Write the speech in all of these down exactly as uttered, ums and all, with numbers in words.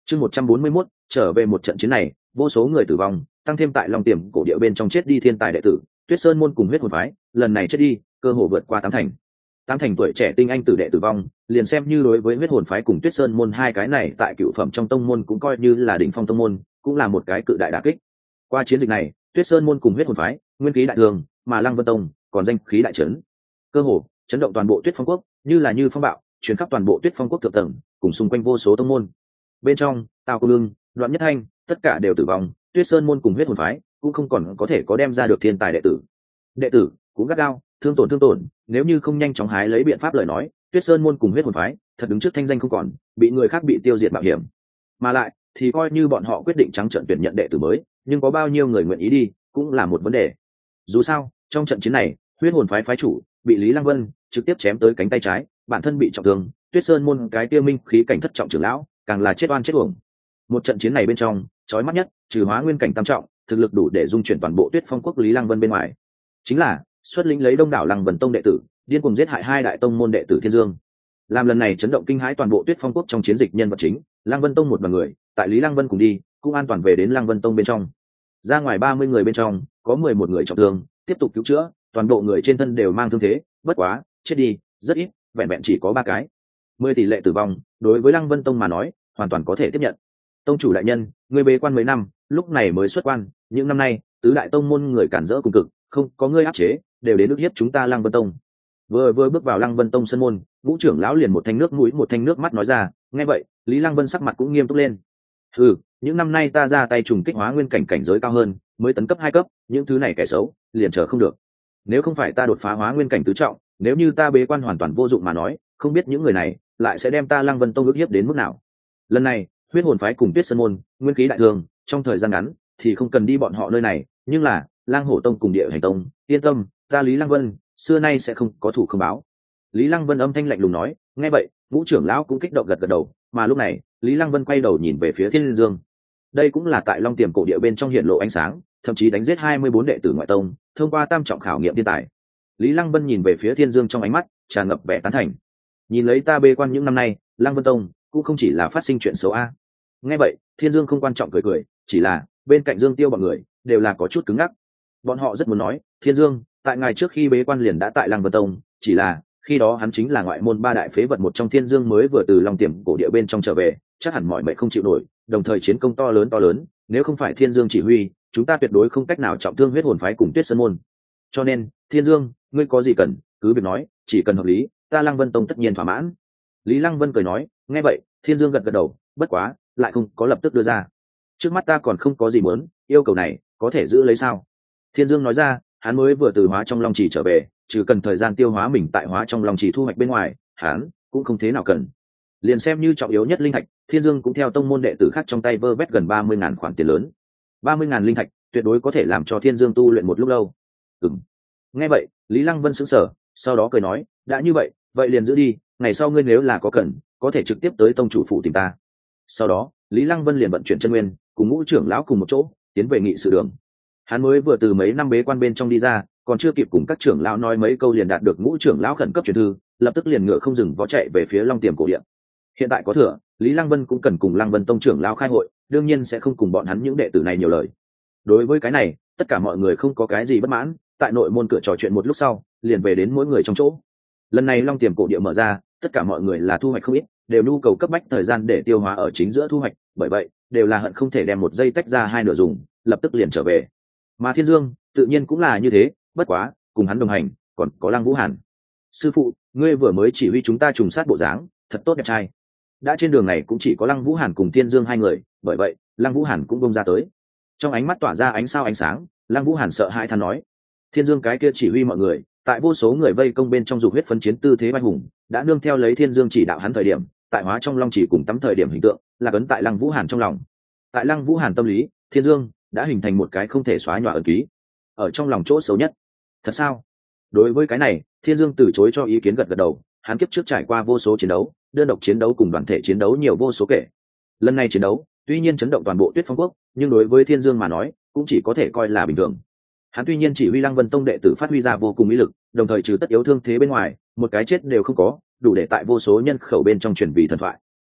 chương một trăm bốn mươi mốt trở về một trận chiến này, vô số người tử vong, tăng thêm tại Long Tiềm cổ địa bên trong chết đi thiên tài đệ tử Tuyết Sơn môn cùng huyết hồn phái, lần này chết đi cơ hồ vượt qua tám thành. Tám thành tuổi trẻ tinh anh tử đệ tử vong, liền xem như đối với huyết hồn phái cùng Tuyết Sơn môn hai cái này tại cựu phẩm trong tông môn cũng coi như là đỉnh phong tông môn, cũng là một cái cự đại đả kích. Qua chiến dịch này, Tuyết Sơn môn cùng huyết hồn phái nguyên khí đại thường, mà Lăng Vân tông còn danh khí đại trấn, cơ hồ chấn động toàn bộ Tuyết Phong quốc, như là như phong bạo truyền khắp toàn bộ Tuyết Phong quốc thượng tầng, cùng xung quanh vô số tông môn. Bên trong, Tào Cô Lương, Đoạn Nhất Thanh, tất cả đều tử vong, Tuyết Sơn môn cùng huyết hồn phái cũng không còn có thể có đem ra được thiên tài đệ tử. Đệ tử cũng gắt gao, thương tổn thương tổn, nếu như không nhanh chóng hái lấy biện pháp lời nói, Tuyết Sơn môn cùng huyết hồn phái thật đứng trước thanh danh không còn, bị người khác bị tiêu diệt mạo hiểm. Mà lại, thì coi như bọn họ quyết định trắng trợn tuyển nhận đệ tử mới, nhưng có bao nhiêu người nguyện ý đi, cũng là một vấn đề. Dù sao, trong trận chiến này, huyết hồn phái phái chủ bị Lý Lăng Vân trực tiếp chém tới cánh tay trái, bản thân bị trọng thương, Tuyết Sơn môn cái tiêu minh khí cảnh thất trọng trưởng lão, càng là chết oan chết uổng. Một trận chiến này bên trong, chói mắt nhất, trừ hóa nguyên cảnh tam trọng, thực lực đủ để dung chuyển toàn bộ Tuyết Phong quốc Lý Lăng Vân bên ngoài, chính là xuất lĩnh lấy đông đảo Lăng Vân tông đệ tử, điên cuồng giết hại hai đại tông môn đệ tử Thiên Dương. Làm lần này chấn động kinh hãi toàn bộ Tuyết Phong quốc trong chiến dịch nhân vật chính, Lăng Vân tông một đoàn người, tại Lý Lăng Vân cùng đi, cũng an toàn về đến Lăng Vân tông bên trong. Ra ngoài ba mươi người bên trong, có mười một người trọng thương, tiếp tục cứu chữa, toàn bộ người trên thân đều mang thương thế, bất quá, chết đi, rất ít, vẹn vẹn chỉ có ba cái. Mười tỷ lệ tử vong, đối với Lăng Vân tông mà nói, hoàn toàn có thể tiếp nhận. Tông chủ đại nhân, ngươi bế quan mấy năm, lúc này mới xuất quan, những năm nay, tứ đại tông môn người cản rỡ cùng cực, không có ngươi áp chế, đều đến ức hiếp chúng ta Lăng Vân tông. Vừa vừa bước vào Lăng Vân tông sân môn, Ngũ trưởng lão liền một thanh nước mũi một thanh nước mắt nói ra, nghe vậy, Lý Lăng Vân sắc mặt cũng nghiêm túc lên. Ừ, những năm nay ta ra tay trùng kích hóa nguyên cảnh cảnh giới cao hơn, mới tấn cấp hai cấp, những thứ này kẻ xấu, liền chờ không được. Nếu không phải ta đột phá hóa nguyên cảnh tứ trọng, nếu như ta bế quan hoàn toàn vô dụng mà nói, không biết những người này lại sẽ đem ta Lăng Vân tông ức hiếp đến mức nào. Lần này, huyết hồn phái cùng Tuyết Sơn môn, nguyên khí đại thường, trong thời gian ngắn thì không cần đi bọn họ nơi này, nhưng là Lang Hổ tông cùng Địa Hành tông, yên tâm, ta Lý Lăng Vân xưa nay sẽ không có thủ không báo. Lý Lăng Vân âm thanh lạnh lùng nói, nghe vậy, Ngũ trưởng lão cũng kích động gật gật đầu, mà lúc này, Lý Lăng Vân quay đầu nhìn về phía Thiên Dương. Đây cũng là tại Long Tiềm cổ địa bên trong hiện lộ ánh sáng, thậm chí đánh giết hai mươi bốn đệ tử ngoại tông, thông qua tam trọng khảo nghiệm thiên tài. Lý Lăng Vân nhìn về phía Thiên Dương trong ánh mắt tràn ngập vẻ tán thành. Nhìn lấy ta bê quan những năm nay, Lăng Vân tông cũng không chỉ là phát sinh chuyện xấu a. Nghe vậy, Thiên Dương không quan trọng cười cười, chỉ là bên cạnh Dương Tiêu bọn người đều là có chút cứng ngắc. Bọn họ rất muốn nói, Thiên Dương, tại ngày trước khi bế quan liền đã tại Lăng Vân tông, chỉ là khi đó hắn chính là ngoại môn ba đại phế vật một trong. Thiên Dương mới vừa từ Long Tiềm cổ địa bên trong trở về, chắc hẳn mọi mệnh không chịu nổi, đồng thời chiến công to lớn to lớn, nếu không phải Thiên Dương chỉ huy, chúng ta tuyệt đối không cách nào trọng thương huyết hồn phái cùng Tuyết Sơn môn. Cho nên, Thiên Dương, ngươi có gì cần, cứ việc nói, chỉ cần hợp lý, ta Lăng Vân tông tất nhiên thỏa mãn. Lý Lăng Vân cười nói, nghe vậy, Thiên Dương gật gật đầu, bất quá, lại không có lập tức đưa ra. Trước mắt ta còn không có gì muốn, yêu cầu này có thể giữ lấy sao? Thiên Dương nói ra, hắn mới vừa từ hóa trong long trì trở về, trừ cần thời gian tiêu hóa mình tại hóa trong long trì thu hoạch bên ngoài, hắn cũng không thế nào cần. Liền xem như trọng yếu nhất linh thạch, Thiên Dương cũng theo tông môn đệ tử khác trong tay vơ vét gần ba mươi ngàn khoản tiền lớn. ba mươi ngàn linh thạch, tuyệt đối có thể làm cho Thiên Dương tu luyện một lúc lâu. Ừm. Nghe vậy, Lý Lăng Vân sững sờ, sau đó cười nói, đã như vậy, vậy liền giữ đi, ngày sau ngươi nếu là có cần, có thể trực tiếp tới tông chủ phủ tìm ta. Sau đó, Lý Lăng Vân liền vận chuyển chân nguyên, cùng Ngũ trưởng lão cùng một chỗ, tiến về nghị sự đường. Hắn mới vừa từ mấy năm bế quan bên trong đi ra, còn chưa kịp cùng các trưởng lão nói mấy câu liền đạt được Ngũ trưởng lão khẩn cấp truyền thư, lập tức liền ngựa không dừng vó chạy về phía Long Tiềm cổ điện. Hiện tại có thừa, Lý Lăng Vân cũng cần cùng Lăng Vân tông trưởng lão khai hội, đương nhiên sẽ không cùng bọn hắn những đệ tử này nhiều lời. Đối với cái này, tất cả mọi người không có cái gì bất mãn, tại nội môn cửa trò chuyện một lúc sau, liền về đến mỗi người trong chỗ. Lần này Long Tiềm cổ địa mở ra, tất cả mọi người là thu hoạch không ít, đều nhu cầu cấp bách thời gian để tiêu hóa ở chính giữa thu hoạch, bởi vậy đều là hận không thể đem một giây tách ra hai nửa dùng, lập tức liền trở về. Mà Thiên Dương tự nhiên cũng là như thế, bất quá cùng hắn đồng hành còn có Lăng Vũ Hàn. Sư phụ, ngươi vừa mới chỉ huy chúng ta trùng sát bộ dáng, thật tốt đẹp trai. Đã trên đường này cũng chỉ có Lăng Vũ Hàn cùng Thiên Dương hai người, bởi vậy Lăng Vũ Hàn cũng bông ra tới. Trong ánh mắt tỏa ra ánh sao ánh sáng, Lăng Vũ Hàn sợ hãi than nói, Thiên Dương cái kia chỉ huy mọi người, tại vô số người vây công bên trong dục huyết phấn chiến tư thế vai hùng, đã nương theo lấy Thiên Dương chỉ đạo hắn thời điểm, tại hóa trong long chỉ cùng tắm thời điểm hình tượng, là cấn tại Lăng Vũ Hàn trong lòng. Tại Lăng Vũ Hàn tâm lý, Thiên Dương đã hình thành một cái không thể xóa nhòa ẩn ký, ở trong lòng chỗ xấu nhất. Thật sao? Đối với cái này, Thiên Dương từ chối cho ý kiến gật gật đầu, hắn kiếp trước trải qua vô số chiến đấu, đơn độc chiến đấu cùng đoàn thể chiến đấu nhiều vô số kể. Lần này chiến đấu, tuy nhiên chấn động toàn bộ Tuyết Phong quốc, nhưng đối với Thiên Dương mà nói, cũng chỉ có thể coi là bình thường. Hắn tuy nhiên chỉ huy Lăng Vân tông đệ tử phát huy ra vô cùng ý lực, đồng thời trừ tất yếu thương thế bên ngoài, một cái chết đều không có, đủ để tại vô số nhân khẩu bên trong truyền vì thần thoại.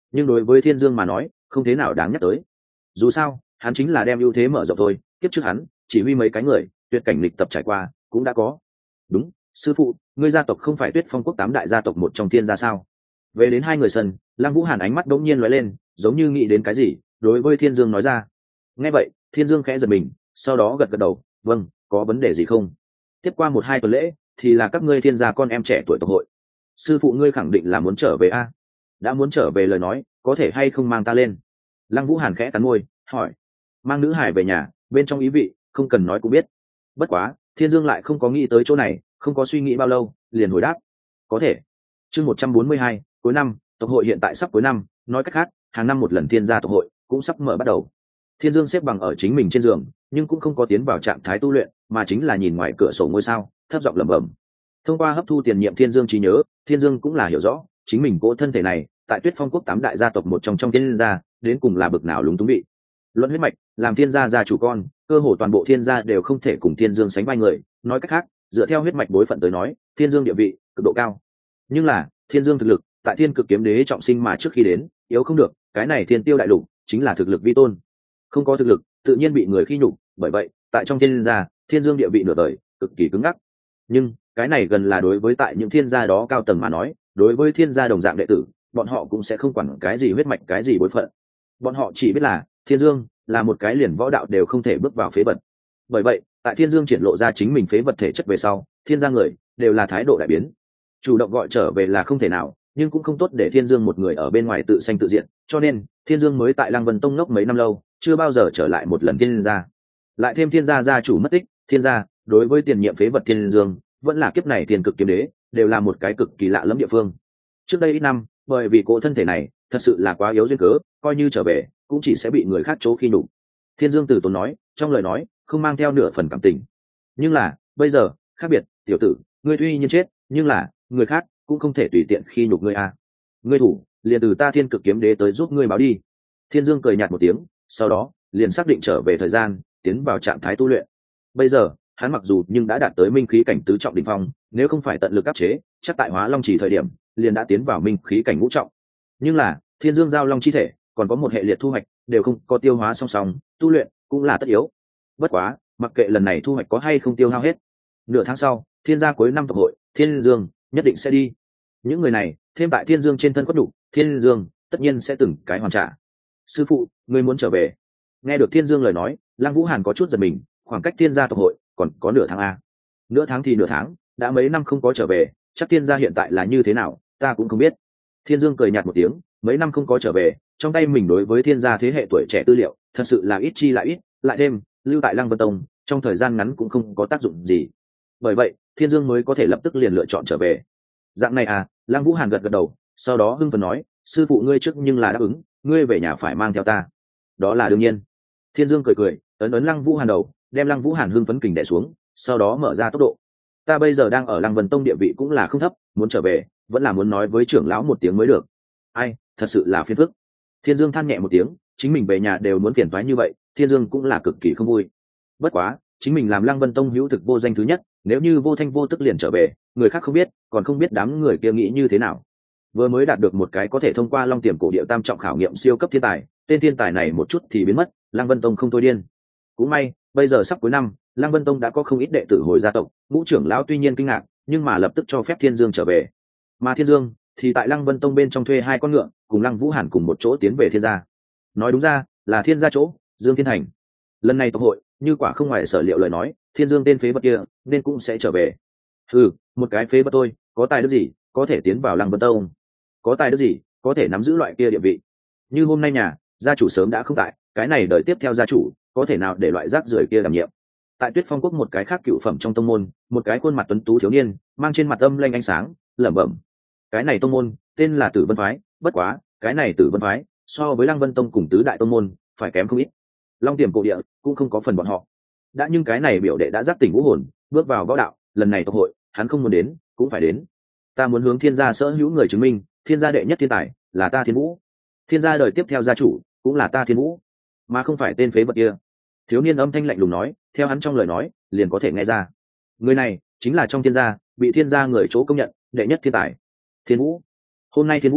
nhưng đối với thiên dương mà nói không thế nào đáng nhắc tới. Dù sao hắn chính là đem ưu thế mở rộng thôi, kiếp trước hắn chỉ huy mấy cái người tuyệt cảnh lịch tập trải qua cũng đã có. Đúng, sư phụ, ngươi gia tộc không phải Tuyết Phong quốc tám đại gia tộc một trong thiên gia sao? Về đến hai người sân, Lăng Vũ Hàn ánh mắt đống nhiên lóe lên, giống như nghĩ đến cái gì, đối với Thiên Dương nói ra. Nghe vậy, Thiên Dương khẽ giật mình, sau đó gật gật đầu, vâng, có vấn đề gì không? Tiếp qua một hai tuần lễ thì là các ngươi thiên gia con em trẻ tuổi tộc hội. Sư phụ ngươi khẳng định là muốn trở về a? Đã muốn trở về lời nói, có thể hay không mang ta lên? Lăng Vũ Hàn khẽ cắn môi, hỏi. Mang nữ hải về nhà, bên trong ý vị không cần nói cũng biết. Bất quá, Thiên Dương lại không có nghĩ tới chỗ này, không có suy nghĩ bao lâu, liền hồi đáp. Có thể. Chương một trăm bốn mươi hai, cuối năm, tộc hội hiện tại sắp cuối năm, nói cách khác, hàng năm một lần thiên gia tộc hội cũng sắp mở bắt đầu. Thiên Dương xếp bằng ở chính mình trên giường, nhưng cũng không có tiến vào trạng thái tu luyện, mà chính là nhìn ngoài cửa sổ ngôi sao, thấp giọng lẩm bẩm. Thông qua hấp thu tiền nhiệm Thiên Dương trí nhớ, Thiên Dương cũng là hiểu rõ, chính mình cỗ thân thể này, tại Tuyết Phong quốc tám đại gia tộc một trong trong thiên gia, đến cùng là bực nào lúng túng vị. Luận huyết mạch, làm thiên gia gia chủ con, cơ hồ toàn bộ thiên gia đều không thể cùng Thiên Dương sánh vai người, nói cách khác, dựa theo huyết mạch bối phận tới nói, Thiên Dương địa vị cực độ cao. Nhưng là, Thiên Dương thực lực, tại Thiên Cực Kiếm Đế trọng sinh mà trước khi đến, yếu không được, cái này Thiên Tiêu đại lục chính là thực lực vi tôn. Không có thực lực, tự nhiên bị người khi nhục, bởi vậy, tại trong thiên gia, Thiên Dương địa vị nửa đời, cực kỳ cứng ngắc. Nhưng, cái này gần là đối với tại những thiên gia đó cao tầng mà nói, đối với thiên gia đồng dạng đệ tử, bọn họ cũng sẽ không quản cái gì huyết mạch cái gì bối phận. Bọn họ chỉ biết là, Thiên Dương là một cái liền võ đạo đều không thể bước vào phế vật. Bởi vậy, tại Thiên Dương triển lộ ra chính mình phế vật thể chất về sau, thiên gia người đều là thái độ đại biến. Chủ động gọi trở về là không thể nào, nhưng cũng không tốt để Thiên Dương một người ở bên ngoài tự sanh tự diện, cho nên Thiên Dương mới tại Lăng Vân Tông ngốc mấy năm lâu, chưa bao giờ trở lại một lần thiên gia. Lại thêm thiên gia gia chủ mất tích, thiên gia đối với tiền nhiệm phế vật Thiên Dương vẫn là kiếp này Thiên Cực Kiếm Đế, đều là một cái cực kỳ lạ lẫm địa phương. Trước đây ít năm, bởi vì cỗ thân thể này thật sự là quá yếu duyên cớ, coi như trở về cũng chỉ sẽ bị người khác chỗ khi nhục. Thiên Dương từ tốn nói, trong lời nói không mang theo nửa phần cảm tình. Nhưng là bây giờ khác biệt, tiểu tử, ngươi tuy nhiên chết, nhưng là người khác cũng không thể tùy tiện khi nhục ngươi a. Ngươi thủ, liền từ ta Thiên Cực Kiếm Đế tới giúp ngươi báo đi. Thiên Dương cười nhạt một tiếng, sau đó liền xác định trở về thời gian, tiến vào trạng thái tu luyện. Bây giờ hắn mặc dù nhưng đã đạt tới minh khí cảnh tứ trọng đỉnh phong, nếu không phải tận lực áp chế, chắc tại Hóa Long Chỉ thời điểm liền đã tiến vào minh khí cảnh ngũ trọng. Nhưng là Thiên Dương giao long chi thể còn có một hệ liệt thu hoạch, đều không có tiêu hóa song song, tu luyện cũng là tất yếu. Bất quá, mặc kệ lần này thu hoạch có hay không tiêu hao hết, nửa tháng sau, thiên gia cuối năm tộc hội, Thiên Dương nhất định sẽ đi. Những người này thêm tại Thiên Dương trên thân có đủ, Thiên Dương tất nhiên sẽ từng cái hoàn trả. Sư phụ, ngươi muốn trở về? Nghe được Thiên Dương lời nói, Lăng Vũ Hàn có chút giật mình, khoảng cách thiên gia tộc hội còn có nửa tháng a. Nửa tháng thì nửa tháng, đã mấy năm không có trở về, chắc thiên gia hiện tại là như thế nào, ta cũng không biết. Thiên Dương cười nhạt một tiếng, mấy năm không có trở về, trong tay mình đối với thiên gia thế hệ tuổi trẻ tư liệu thật sự là ít chi lại ít, lại thêm lưu tại Lăng Vân Tông trong thời gian ngắn cũng không có tác dụng gì. Bởi vậy, Thiên Dương mới có thể lập tức liền lựa chọn trở về. Dạng này à? Lăng Vũ Hàn gật gật đầu, sau đó hưng phấn nói, sư phụ ngươi trước nhưng là đáp ứng, ngươi về nhà phải mang theo ta. Đó là đương nhiên. Thiên Dương cười cười, ấn ấn Lăng Vũ Hàn đầu, đem Lăng Vũ Hàn hưng phấn kình đè xuống, sau đó mở ra tốc độ. Ta bây giờ đang ở Lăng Vân Tông, địa vị cũng là không thấp, muốn trở về vẫn là muốn nói với trưởng lão một tiếng mới được. Ai, thật sự là phiền phức. Thiên Dương than nhẹ một tiếng, chính mình về nhà đều muốn phiền toái như vậy, Thiên Dương cũng là cực kỳ không vui. Bất quá, chính mình làm Lăng Vân Tông hữu thực vô danh thứ nhất, nếu như vô thanh vô tức liền trở về, người khác không biết, còn không biết đám người kia nghĩ như thế nào. Vừa mới đạt được một cái có thể thông qua Long Tiềm cổ địa tam trọng khảo nghiệm siêu cấp thiên tài, tên thiên tài này một chút thì biến mất, Lăng Vân Tông không thôi điên. Cũng may, bây giờ sắp cuối năm, Lăng Vân Tông đã có không ít đệ tử hồi gia tộc, ngũ trưởng lão tuy nhiên kinh ngạc, nhưng mà lập tức cho phép Thiên Dương trở về. Mà Thiên Dương thì tại Lăng Vân Tông bên trong thuê hai con ngựa, cùng Lăng Vũ Hàn cùng một chỗ tiến về thiên gia. Nói đúng ra, là thiên gia chỗ, Dương Thiên Thành. Lần này tộc hội, như quả không ngoài sở liệu lời nói, Thiên Dương tên phế vật kia, nên cũng sẽ trở về. Ừ, một cái phế vật thôi, có tài đức gì, có thể tiến vào Lăng Vân Tông? Có tài đức gì, có thể nắm giữ loại kia địa vị? Như hôm nay nhà, gia chủ sớm đã không tại, cái này đợi tiếp theo gia chủ, có thể nào để loại rác rưởi kia đảm nhiệm? Tại Tuyết Phong quốc một cái khác cựu phẩm trong tông môn, một cái khuôn mặt tuấn tú thiếu niên, mang trên mặt âm lanh ánh sáng, lẩm bẩm. Cái này tông môn tên là Tử Vân phái, bất quá, cái này Tử Vân phái so với Lăng Vân Tông cùng tứ đại tông môn phải kém không ít. Long Tiềm cổ địa cũng không có phần bọn họ. Đã nhưng cái này biểu đệ đã giác tỉnh vũ hồn, bước vào võ đạo, lần này tộc hội, hắn không muốn đến, cũng phải đến. Ta muốn hướng thiên gia sở hữu người chứng minh, thiên gia đệ nhất thiên tài là ta Thiên Vũ. Thiên gia đời tiếp theo gia chủ cũng là ta Thiên Vũ, mà không phải tên phế vật kia. Thiếu niên âm thanh lạnh lùng nói, theo hắn trong lời nói, liền có thể nghe ra. Người này chính là trong thiên gia, bị thiên gia người chỗ công nhận, đệ nhất thiên tài. Thiên Vũ. Hôm nay Thiên Vũ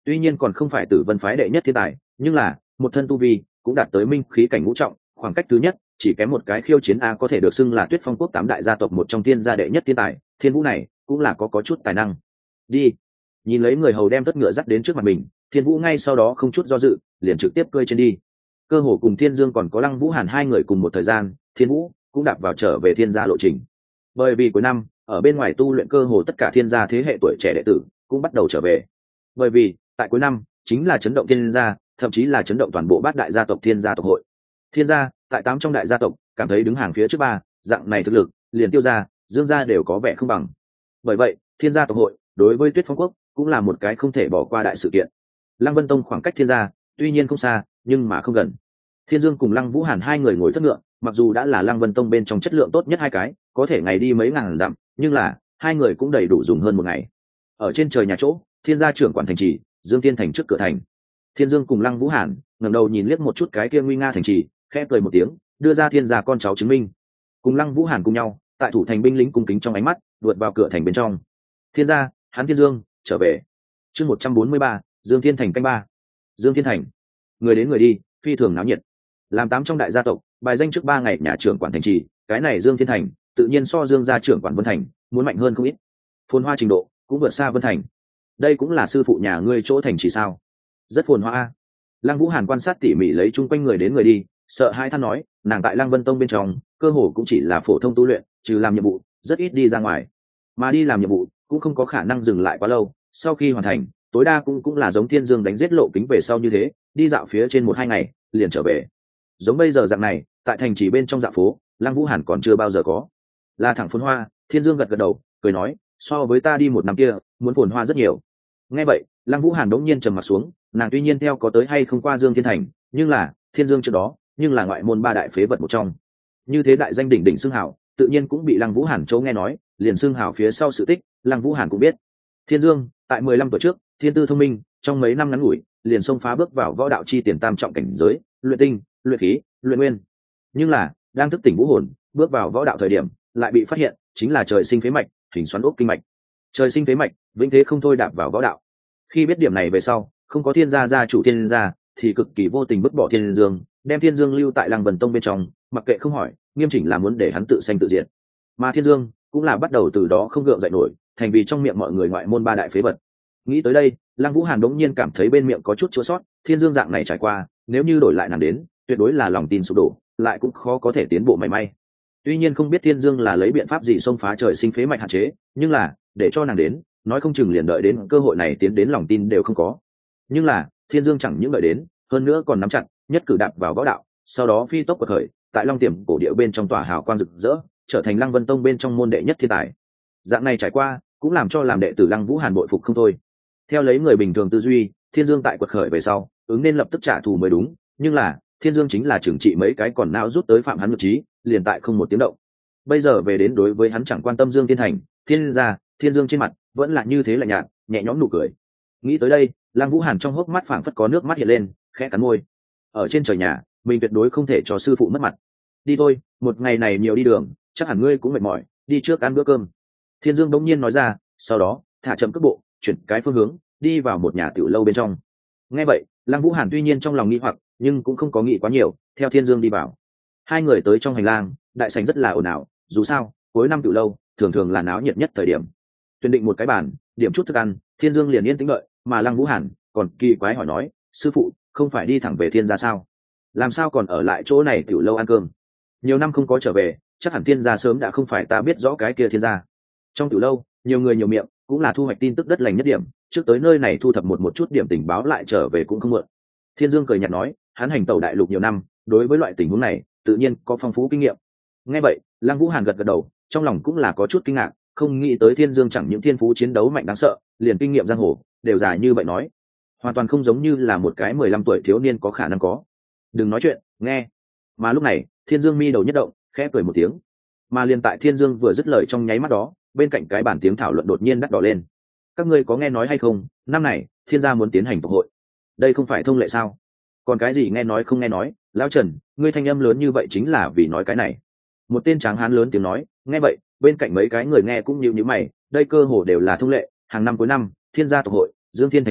tuy nhiên còn không phải Tử Vân phái đệ nhất thiên tài, nhưng là một thân tu vi cũng đạt tới minh khí cảnh ngũ trọng, khoảng cách thứ nhất chỉ kém một cái khiêu chiến a, có thể được xưng là Tuyết Phong quốc tám đại gia tộc một trong thiên gia đệ nhất thiên tài. Thiên Vũ này cũng là có có chút tài năng. Đi. Nhìn lấy người hầu đem tất ngựa dắt đến trước mặt mình, Thiên Vũ ngay sau đó không chút do dự liền trực tiếp cơi trên đi. Cơ hồ cùng Thiên Dương còn có Lăng Vũ Hàn hai người cùng một thời gian, Thiên Vũ cũng đạp vào trở về thiên gia lộ trình. Bởi vì cuối năm ở bên ngoài tu luyện, cơ hồ tất cả thiên gia thế hệ tuổi trẻ đệ tử cũng bắt đầu trở về. Bởi vì tại cuối năm chính là chấn động thiên gia, thậm chí là chấn động toàn bộ bát đại gia tộc thiên gia tộc hội. Thiên gia tại tám trong đại gia tộc cảm thấy đứng hàng phía trước ba, dạng này thực lực liền Tiêu gia, Dương gia đều có vẻ không bằng. Bởi vậy thiên gia tộc hội đối với Tuyết Phong quốc cũng là một cái không thể bỏ qua đại sự kiện. Lăng Vân Tông khoảng cách thiên gia tuy nhiên không xa, nhưng mà không gần. Thiên Dương cùng Lăng Vũ Hàn hai người ngồi thất ngựa, mặc dù đã là Lăng Vân Tông bên trong chất lượng tốt nhất hai cái, có thể ngày đi mấy ngàn dặm, nhưng là hai người cũng đầy đủ dùng hơn một ngày. Ở trên trời nhà chỗ, thiên gia trưởng quản thành trì, Dương Tiên thành trước cửa thành. Thiên Dương cùng Lăng Vũ Hàn ngẩng đầu nhìn liếc một chút cái kia nguy nga thành trì, khẽ cười một tiếng, đưa ra thiên gia con cháu chứng minh. Cùng Lăng Vũ Hàn cùng nhau, tại thủ thành binh lính cung kính trong ánh mắt, vượt vào cửa thành bên trong. Thiên gia, hắn Thiên Dương trở về. Chương một trăm bốn mươi ba, Dương Thiên thành canh ba. Dương Thiên thành, người đến người đi, phi thường náo nhiệt. Làm tám trong đại gia tộc, bài danh trước ba ngày nhà trưởng quản thành trì, cái này Dương Thiên thành tự nhiên so Dương gia trưởng quản Vân thành muốn mạnh hơn không ít. Phồn hoa trình độ cũng vượt xa Vân thành. Đây cũng là sư phụ nhà ngươi chỗ thành trì sao? Rất phồn hoa. Lăng Vũ Hàn quan sát tỉ mỉ lấy chung quanh người đến người đi, sợ hai than nói, nàng tại Lăng Vân Tông bên trong cơ hồ cũng chỉ là phổ thông tu luyện, trừ làm nhiệm vụ rất ít đi ra ngoài, mà đi làm nhiệm vụ cũng không có khả năng dừng lại quá lâu. Sau khi hoàn thành, tối đa cũng cũng là giống Thiên Dương đánh giết lộ kính về sau như thế, đi dạo phía trên một hai ngày liền trở về. Giống bây giờ dạng này, tại thành trì bên trong dạ phố, Lăng Vũ Hàn còn chưa bao giờ có. Là thẳng phồn hoa. Thiên Dương gật gật đầu, cười nói, so với ta đi một năm kia muốn phồn hoa rất nhiều. Nghe vậy, Lăng Vũ Hàn đống nhiên trầm mặt xuống, nàng tuy nhiên theo có tới hay không qua Dương Thiên thành, nhưng là Thiên Dương trước đó nhưng là ngoại môn ba đại phế vật một trong, như thế đại danh đỉnh đỉnh xưng hào, tự nhiên cũng bị Lăng Vũ Hàn chỗ nghe nói, liền xưng hào phía sau sự tích, Lăng Vũ Hàn cũng biết. Thiên Dương tại mười lăm tuổi trước, thiên tư thông minh, trong mấy năm ngắn ngủi liền xông phá bước vào võ đạo chi tiền tam trọng cảnh giới, luyện tinh, luyện khí, luyện nguyên. Nhưng là đang thức tỉnh vũ hồn, bước vào võ đạo thời điểm, lại bị phát hiện chính là trời sinh phế mạch, hình xoắn ốc kinh mạch. Trời sinh phế mạch, vĩnh thế không thôi đạp vào võ đạo. Khi biết điểm này về sau, không có thiên gia gia chủ thiên gia, thì cực kỳ vô tình vứt bỏ Thiên Dương, đem Thiên Dương lưu tại Lăng Vân Tông bên trong, mặc kệ không hỏi, nghiêm chỉnh là muốn để hắn tự sanh tự diệt. Mà Thiên Dương cũng là bắt đầu từ đó không gượng dậy nổi, thành vì trong miệng mọi người ngoại môn ba đại phế vật. Nghĩ tới đây, Lăng Vũ Hàn đống nhiên cảm thấy bên miệng có chút chua sót. Thiên Dương dạng này trải qua, nếu như đổi lại nàng đến, tuyệt đối là lòng tin sụp đổ, lại cũng khó có thể tiến bộ mảy may. Tuy nhiên không biết Thiên Dương là lấy biện pháp gì xông phá trời sinh phế mạch hạn chế, nhưng là để cho nàng đến, nói không chừng liền đợi đến cơ hội này tiến đến lòng tin đều không có. Nhưng là Thiên Dương chẳng những đợi đến, hơn nữa còn nắm chặt, nhất cử đạp vào võ đạo, sau đó phi tốc quật khởi, tại Long Tiềm cổ địa bên trong tỏa hào quang rực rỡ, trở thành Lăng Vân Tông bên trong môn đệ nhất thiên tài. Dạng này trải qua, cũng làm cho làm đệ tử Lăng Vũ Hàn bội phục không thôi. Theo lấy người bình thường tư duy, Thiên Dương tại quật khởi về sau, ứng nên lập tức trả thù mới đúng, nhưng là Thiên Dương chính là trừng trị mấy cái còn não rút tới phạm hắn nhược trí, liền tại không một tiếng động. Bây giờ về đến đối với hắn chẳng quan tâm Dương Thiên thành, Thiên gia, Thiên Dương trên mặt vẫn là như thế lạnh nhạt, nhẹ nhõm nụ cười. Nghĩ tới đây, Lăng Vũ Hàn trong hốc mắt phảng phất có nước mắt hiện lên, khẽ cắn môi. Ở trên trời nhà, mình tuyệt đối không thể cho sư phụ mất mặt. Đi thôi, một ngày này nhiều đi đường, chắc hẳn ngươi cũng mệt mỏi, đi trước ăn bữa cơm. Thiên Dương bỗng nhiên nói ra, sau đó thả chậm cước bộ, chuyển cái phương hướng, đi vào một nhà tiểu lâu bên trong. Nghe vậy, Lăng Vũ Hàn tuy nhiên trong lòng nghi hoặc, nhưng cũng không có nghĩ quá nhiều, theo Thiên Dương đi vào. Hai người tới trong hành lang, đại sảnh rất là ồn ào, dù sao, cuối năm tiểu lâu thường thường là náo nhiệt nhất thời điểm. Tuyển định một cái bàn, điểm chút thức ăn, Thiên Dương liền yên tĩnh đợi, mà Lăng Vũ Hàn còn kỳ quái hỏi nói, sư phụ không phải đi thẳng về Thiên gia sao, làm sao còn ở lại chỗ này tiểu lâu ăn cơm? Nhiều năm không có trở về, chắc hẳn Thiên gia sớm đã không phải ta biết rõ cái kia Thiên gia. Trong tiểu lâu nhiều người nhiều miệng, cũng là thu hoạch tin tức đất lành nhất điểm, trước tới nơi này thu thập một một chút điểm tình báo lại trở về cũng không muộn. Thiên Dương cười nhạt nói, hắn hành tẩu đại lục nhiều năm, đối với loại tình huống này tự nhiên có phong phú kinh nghiệm. Nghe vậy, Lăng Vũ Hàn gật gật đầu, trong lòng cũng là có chút kinh ngạc, không nghĩ tới Thiên Dương chẳng những thiên phú chiến đấu mạnh đáng sợ, liền kinh nghiệm giang hồ đều dài như vậy nói, hoàn toàn không giống như là một cái mười lăm tuổi thiếu niên có khả năng có. Đừng nói chuyện, nghe. Mà lúc này, Thiên Dương mi đầu nhất động, khẽ cười một tiếng. Mà liền tại Thiên Dương vừa dứt lời trong nháy mắt đó, bên cạnh cái bàn tiếng thảo luận đột nhiên đắt đỏ lên. Các ngươi có nghe nói hay không, năm này Thiên gia muốn tiến hành tộc hội, đây không phải thông lệ sao? Còn cái gì nghe nói không nghe nói, lão Trần, ngươi thanh âm lớn như vậy chính là vì nói cái này. Một tên tráng hán lớn tiếng nói. Nghe vậy, bên cạnh mấy cái người nghe cũng nhíu nhíu mày, đây cơ hồ đều là thông lệ, hàng năm cuối năm, Thiên gia tộc hội, Dương Thiên thành người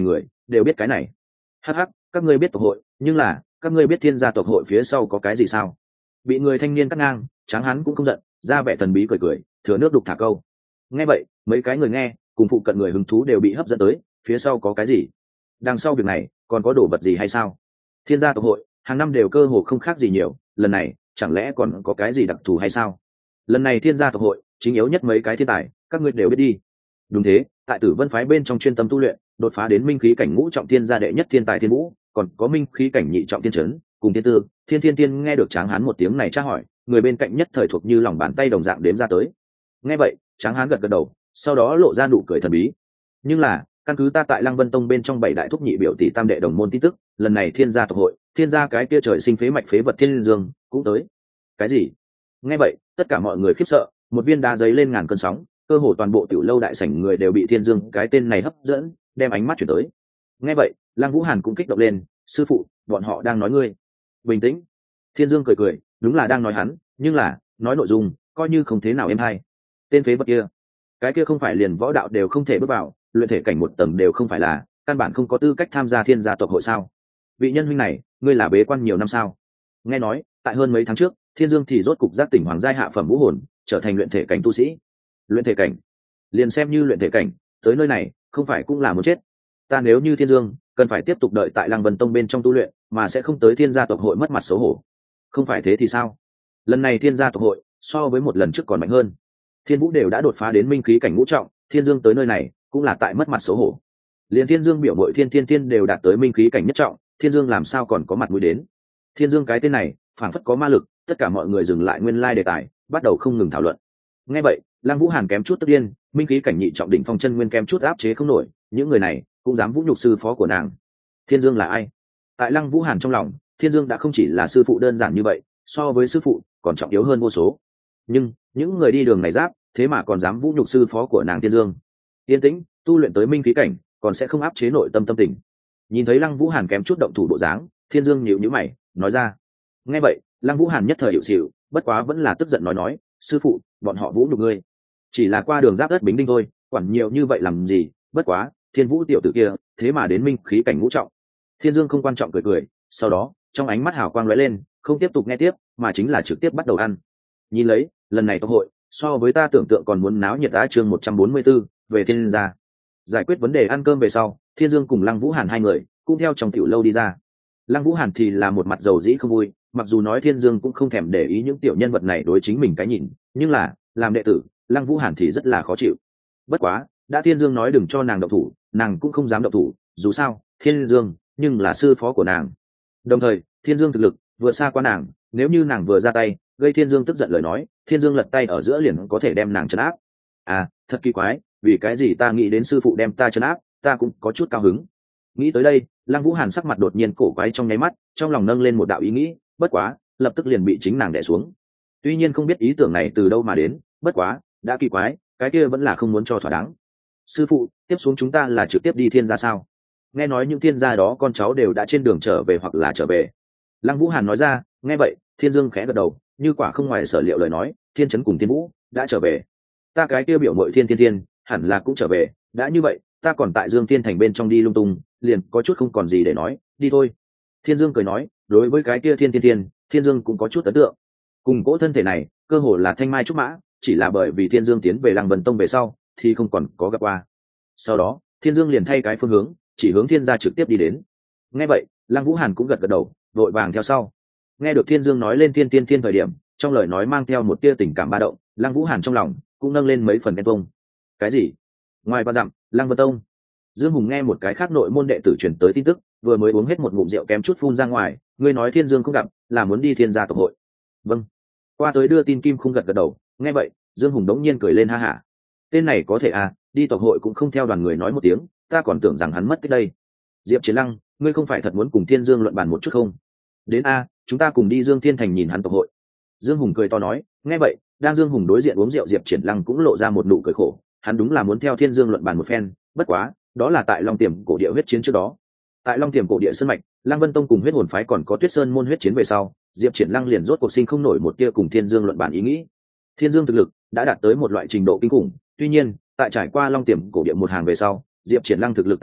đều biết cái này. Hắc hắc, các ngươi biết tộc hội, nhưng là các ngươi biết thiên gia tộc hội phía sau có cái gì sao? Bị người thanh niên cắt ngang, Tráng Hán cũng không giận, ra vẻ thần bí cười cười, thừa nước đục thả câu. Nghe vậy, mấy cái người nghe cùng phụ cận người hứng thú đều bị hấp dẫn tới, phía sau có cái gì? Đằng sau việc này còn có đồ vật gì hay sao? Thiên gia tộc hội hàng năm đều cơ hồ không khác gì nhiều, lần này chẳng lẽ còn có cái gì đặc thù hay sao? Lần này thiên gia tộc hội chính yếu nhất mấy cái thiên tài, các ngươi đều biết đi. Đúng thế, tại Tử Vân phái bên trong chuyên tâm tu luyện, đột phá đến minh khí cảnh ngũ trọng thiên gia đệ nhất thiên tài thiên vũ, còn có minh khí cảnh nhị trọng thiên trấn, cùng thiên tư, thiên thiên tiên nghe được Tráng Hán một tiếng này tra hỏi, người bên cạnh nhất thời thuộc như lòng bàn tay đồng dạng đếm ra tới. Nghe vậy, Tráng Hán gật gật đầu, sau đó lộ ra nụ cười thần bí. Nhưng là, căn cứ ta tại Lăng Vân Tông bên trong bảy đại thúc nhị biểu tỷ tam đệ đồng môn tin tức, lần này thiên gia tộc hội, thiên gia cái kia trời sinh phế mạch phế vật thiên dương cũng tới. Cái gì? Nghe vậy, tất cả mọi người khiếp sợ, một viên đá giấy lên ngàn cơn sóng, cơ hồ toàn bộ tiểu lâu đại sảnh người đều bị thiên dương cái tên này hấp dẫn, đem ánh mắt chuyển tới. Nghe vậy, Lăng Vũ Hàn cũng kích động lên, sư phụ, bọn họ đang nói ngươi. Bình tĩnh. Thiên dương cười cười, đúng là đang nói hắn, nhưng là nói nội dung coi như không thế nào êm hay. Tên phế vật kia, cái kia không phải liền võ đạo đều không thể bước vào, luyện thể cảnh một tầng đều không phải là, căn bản không có tư cách tham gia thiên gia tộc hội sao? Vị nhân huynh này, ngươi là bế quan nhiều năm sao? Nghe nói, tại hơn mấy tháng trước, Thiên Dương thì rốt cục giác tỉnh hoàng giai hạ phẩm vũ hồn, trở thành luyện thể cảnh tu sĩ. Luyện thể cảnh, liền xem như luyện thể cảnh, tới nơi này không phải cũng là muốn chết. Ta nếu như Thiên Dương, cần phải tiếp tục đợi tại Lăng Vân Tông bên trong tu luyện, mà sẽ không tới thiên gia tộc hội mất mặt xấu hổ. Không phải thế thì sao? Lần này thiên gia tộc hội so với một lần trước còn mạnh hơn. Thiên Vũ đều đã đột phá đến minh khí cảnh ngũ trọng, Thiên Dương tới nơi này cũng là tại mất mặt xấu hổ. Liên Thiên Dương biểu mội Thiên Thiên Thiên đều đạt tới minh khí cảnh nhất trọng, Thiên Dương làm sao còn có mặt mũi đến? Thiên Dương cái tên này, phảng phất có ma lực, tất cả mọi người dừng lại nguyên lai đề tài, bắt đầu không ngừng thảo luận. Nghe vậy, Lăng Vũ Hàn kém chút tức điên, minh khí cảnh nhị trọng đỉnh phong chân nguyên kém chút áp chế không nổi, những người này cũng dám vũ nhục sư phó của nàng. Thiên Dương là ai? Tại Lăng Vũ Hàn trong lòng, Thiên Dương đã không chỉ là sư phụ đơn giản như vậy, so với sư phụ còn trọng yếu hơn vô số. Nhưng những người đi đường này giáp, thế mà còn dám vũ nhục sư phó của nàng Thiên Dương. Yên tĩnh, tu luyện tới minh khí cảnh, còn sẽ không áp chế nội tâm tâm tình. Nhìn thấy Lăng Vũ Hàn kém chút động thủ bộ dáng, Thiên Dương nhíu nhíu mày, nói ra. Nghe vậy, Lăng Vũ Hàn nhất thời hiểu xỉu, bất quá vẫn là tức giận nói nói, sư phụ, bọn họ vũ nhục ngươi, chỉ là qua đường giáp đất Bính Đinh thôi, quản nhiều như vậy làm gì? Bất quá, Thiên Vũ tiểu tử kia, thế mà đến minh khí cảnh ngũ trọng. Thiên Dương không quan trọng cười cười, sau đó, trong ánh mắt hào quang lóe lên, không tiếp tục nghe tiếp, mà chính là trực tiếp bắt đầu ăn. Nhìn lấy, lần này tộc hội, so với ta tưởng tượng còn muốn náo nhiệt. Đã chương một trăm bốn mươi tư, về thiên gia. Giải quyết vấn đề ăn cơm về sau, Thiên Dương cùng Lăng Vũ Hàn hai người cũng theo trong tiểu lâu đi ra. Lăng Vũ Hàn thì là một mặt dầu dĩ không vui, mặc dù nói Thiên Dương cũng không thèm để ý những tiểu nhân vật này đối chính mình cái nhìn, nhưng là làm đệ tử, Lăng Vũ Hàn thì rất là khó chịu. Bất quá, đã Thiên Dương nói đừng cho nàng động thủ, nàng cũng không dám động thủ, dù sao, Thiên Dương nhưng là sư phó của nàng. Đồng thời, Thiên Dương thực lực vừa xa qua nàng, nếu như nàng vừa ra tay, gây Thiên Dương tức giận lời nói, Thiên Dương lật tay ở giữa liền có thể đem nàng trấn áp. À, thật kỳ quái, vì cái gì ta nghĩ đến sư phụ đem ta trấn áp, ta cũng có chút cao hứng. Nghĩ tới đây, Lăng Vũ Hàn sắc mặt đột nhiên cổ quái trong nháy mắt, trong lòng nâng lên một đạo ý nghĩ, bất quá, lập tức liền bị chính nàng đè xuống. Tuy nhiên không biết ý tưởng này từ đâu mà đến, bất quá, đã kỳ quái, cái kia vẫn là không muốn cho thỏa đáng. Sư phụ, tiếp xuống chúng ta là trực tiếp đi thiên gia sao? Nghe nói những thiên gia đó con cháu đều đã trên đường trở về hoặc là trở về. Lăng Vũ Hàn nói ra, nghe vậy, Thiên Dương khẽ gật đầu, như quả không ngoài sở liệu lời nói, Thiên Chấn cùng Thiên Vũ đã trở về. Ta cái kia biểu muội Thiên Thiên Thiên, hẳn là cũng trở về, đã như vậy, ta còn tại Dương Thiên thành bên trong đi lung tung, liền có chút không còn gì để nói, đi thôi. Thiên Dương cười nói, đối với cái kia Thiên Thiên Thiên, Thiên Dương cũng có chút ấn tượng. Cùng cỗ thân thể này, cơ hồ là thanh mai trúc mã, chỉ là bởi vì Thiên Dương tiến về Lăng Vân Tông về sau, thì không còn có gặp qua. Sau đó, Thiên Dương liền thay cái phương hướng, chỉ hướng Thiên gia trực tiếp đi đến. Nghe vậy, Lăng Vũ Hàn cũng gật gật đầu, vội vàng theo sau. Nghe được Thiên Dương nói lên Thiên Tiên Thiên thời điểm, trong lời nói mang theo một tia tình cảm ba động, Lăng Vũ Hàn trong lòng cũng nâng lên mấy phần ghen tuông. Cái gì? Ngoài ba dặm, Lăng Vân Tông. Dương Hùng nghe một cái khác nội môn đệ tử truyền tới tin tức, vừa mới uống hết một ngụm rượu kém chút phun ra ngoài, ngươi nói Thiên Dương không gặp, là muốn đi Thiên gia tộc hội. Vâng. Qua tới đưa tin Kim Khung gật gật đầu, nghe vậy, Dương Hùng đống nhiên cười lên ha hả. Tên này có thể à, đi tộc hội cũng không theo đoàn người nói một tiếng, ta còn tưởng rằng hắn mất tích đây. Diệp Chiến Lăng, ngươi không phải thật muốn cùng Thiên Dương luận bàn một chút không? Đến a, chúng ta cùng đi Dương Thiên thành nhìn hắn tộc hội. Dương Hùng cười to nói, nghe vậy, đang Dương Hùng đối diện uống rượu Diệp Triển Lăng cũng lộ ra một nụ cười khổ, hắn đúng là muốn theo Thiên Dương luận bàn một phen, bất quá, đó là tại Long Tiềm cổ địa huyết chiến trước đó. Tại Long Tiềm cổ địa sơn mạch, Lăng Vân Tông cùng huyết hồn phái còn có Tuyết Sơn môn huyết chiến về sau, Diệp Triển Lăng liền rốt cuộc sinh không nổi một tia cùng Thiên Dương luận bàn ý nghĩ. Thiên Dương thực lực đã đạt tới một loại trình độ kinh khủng, tuy nhiên, tại trải qua Long Tiềm cổ địa một hàng về sau, Diệp Triển Lăng thực lực tăng vọt,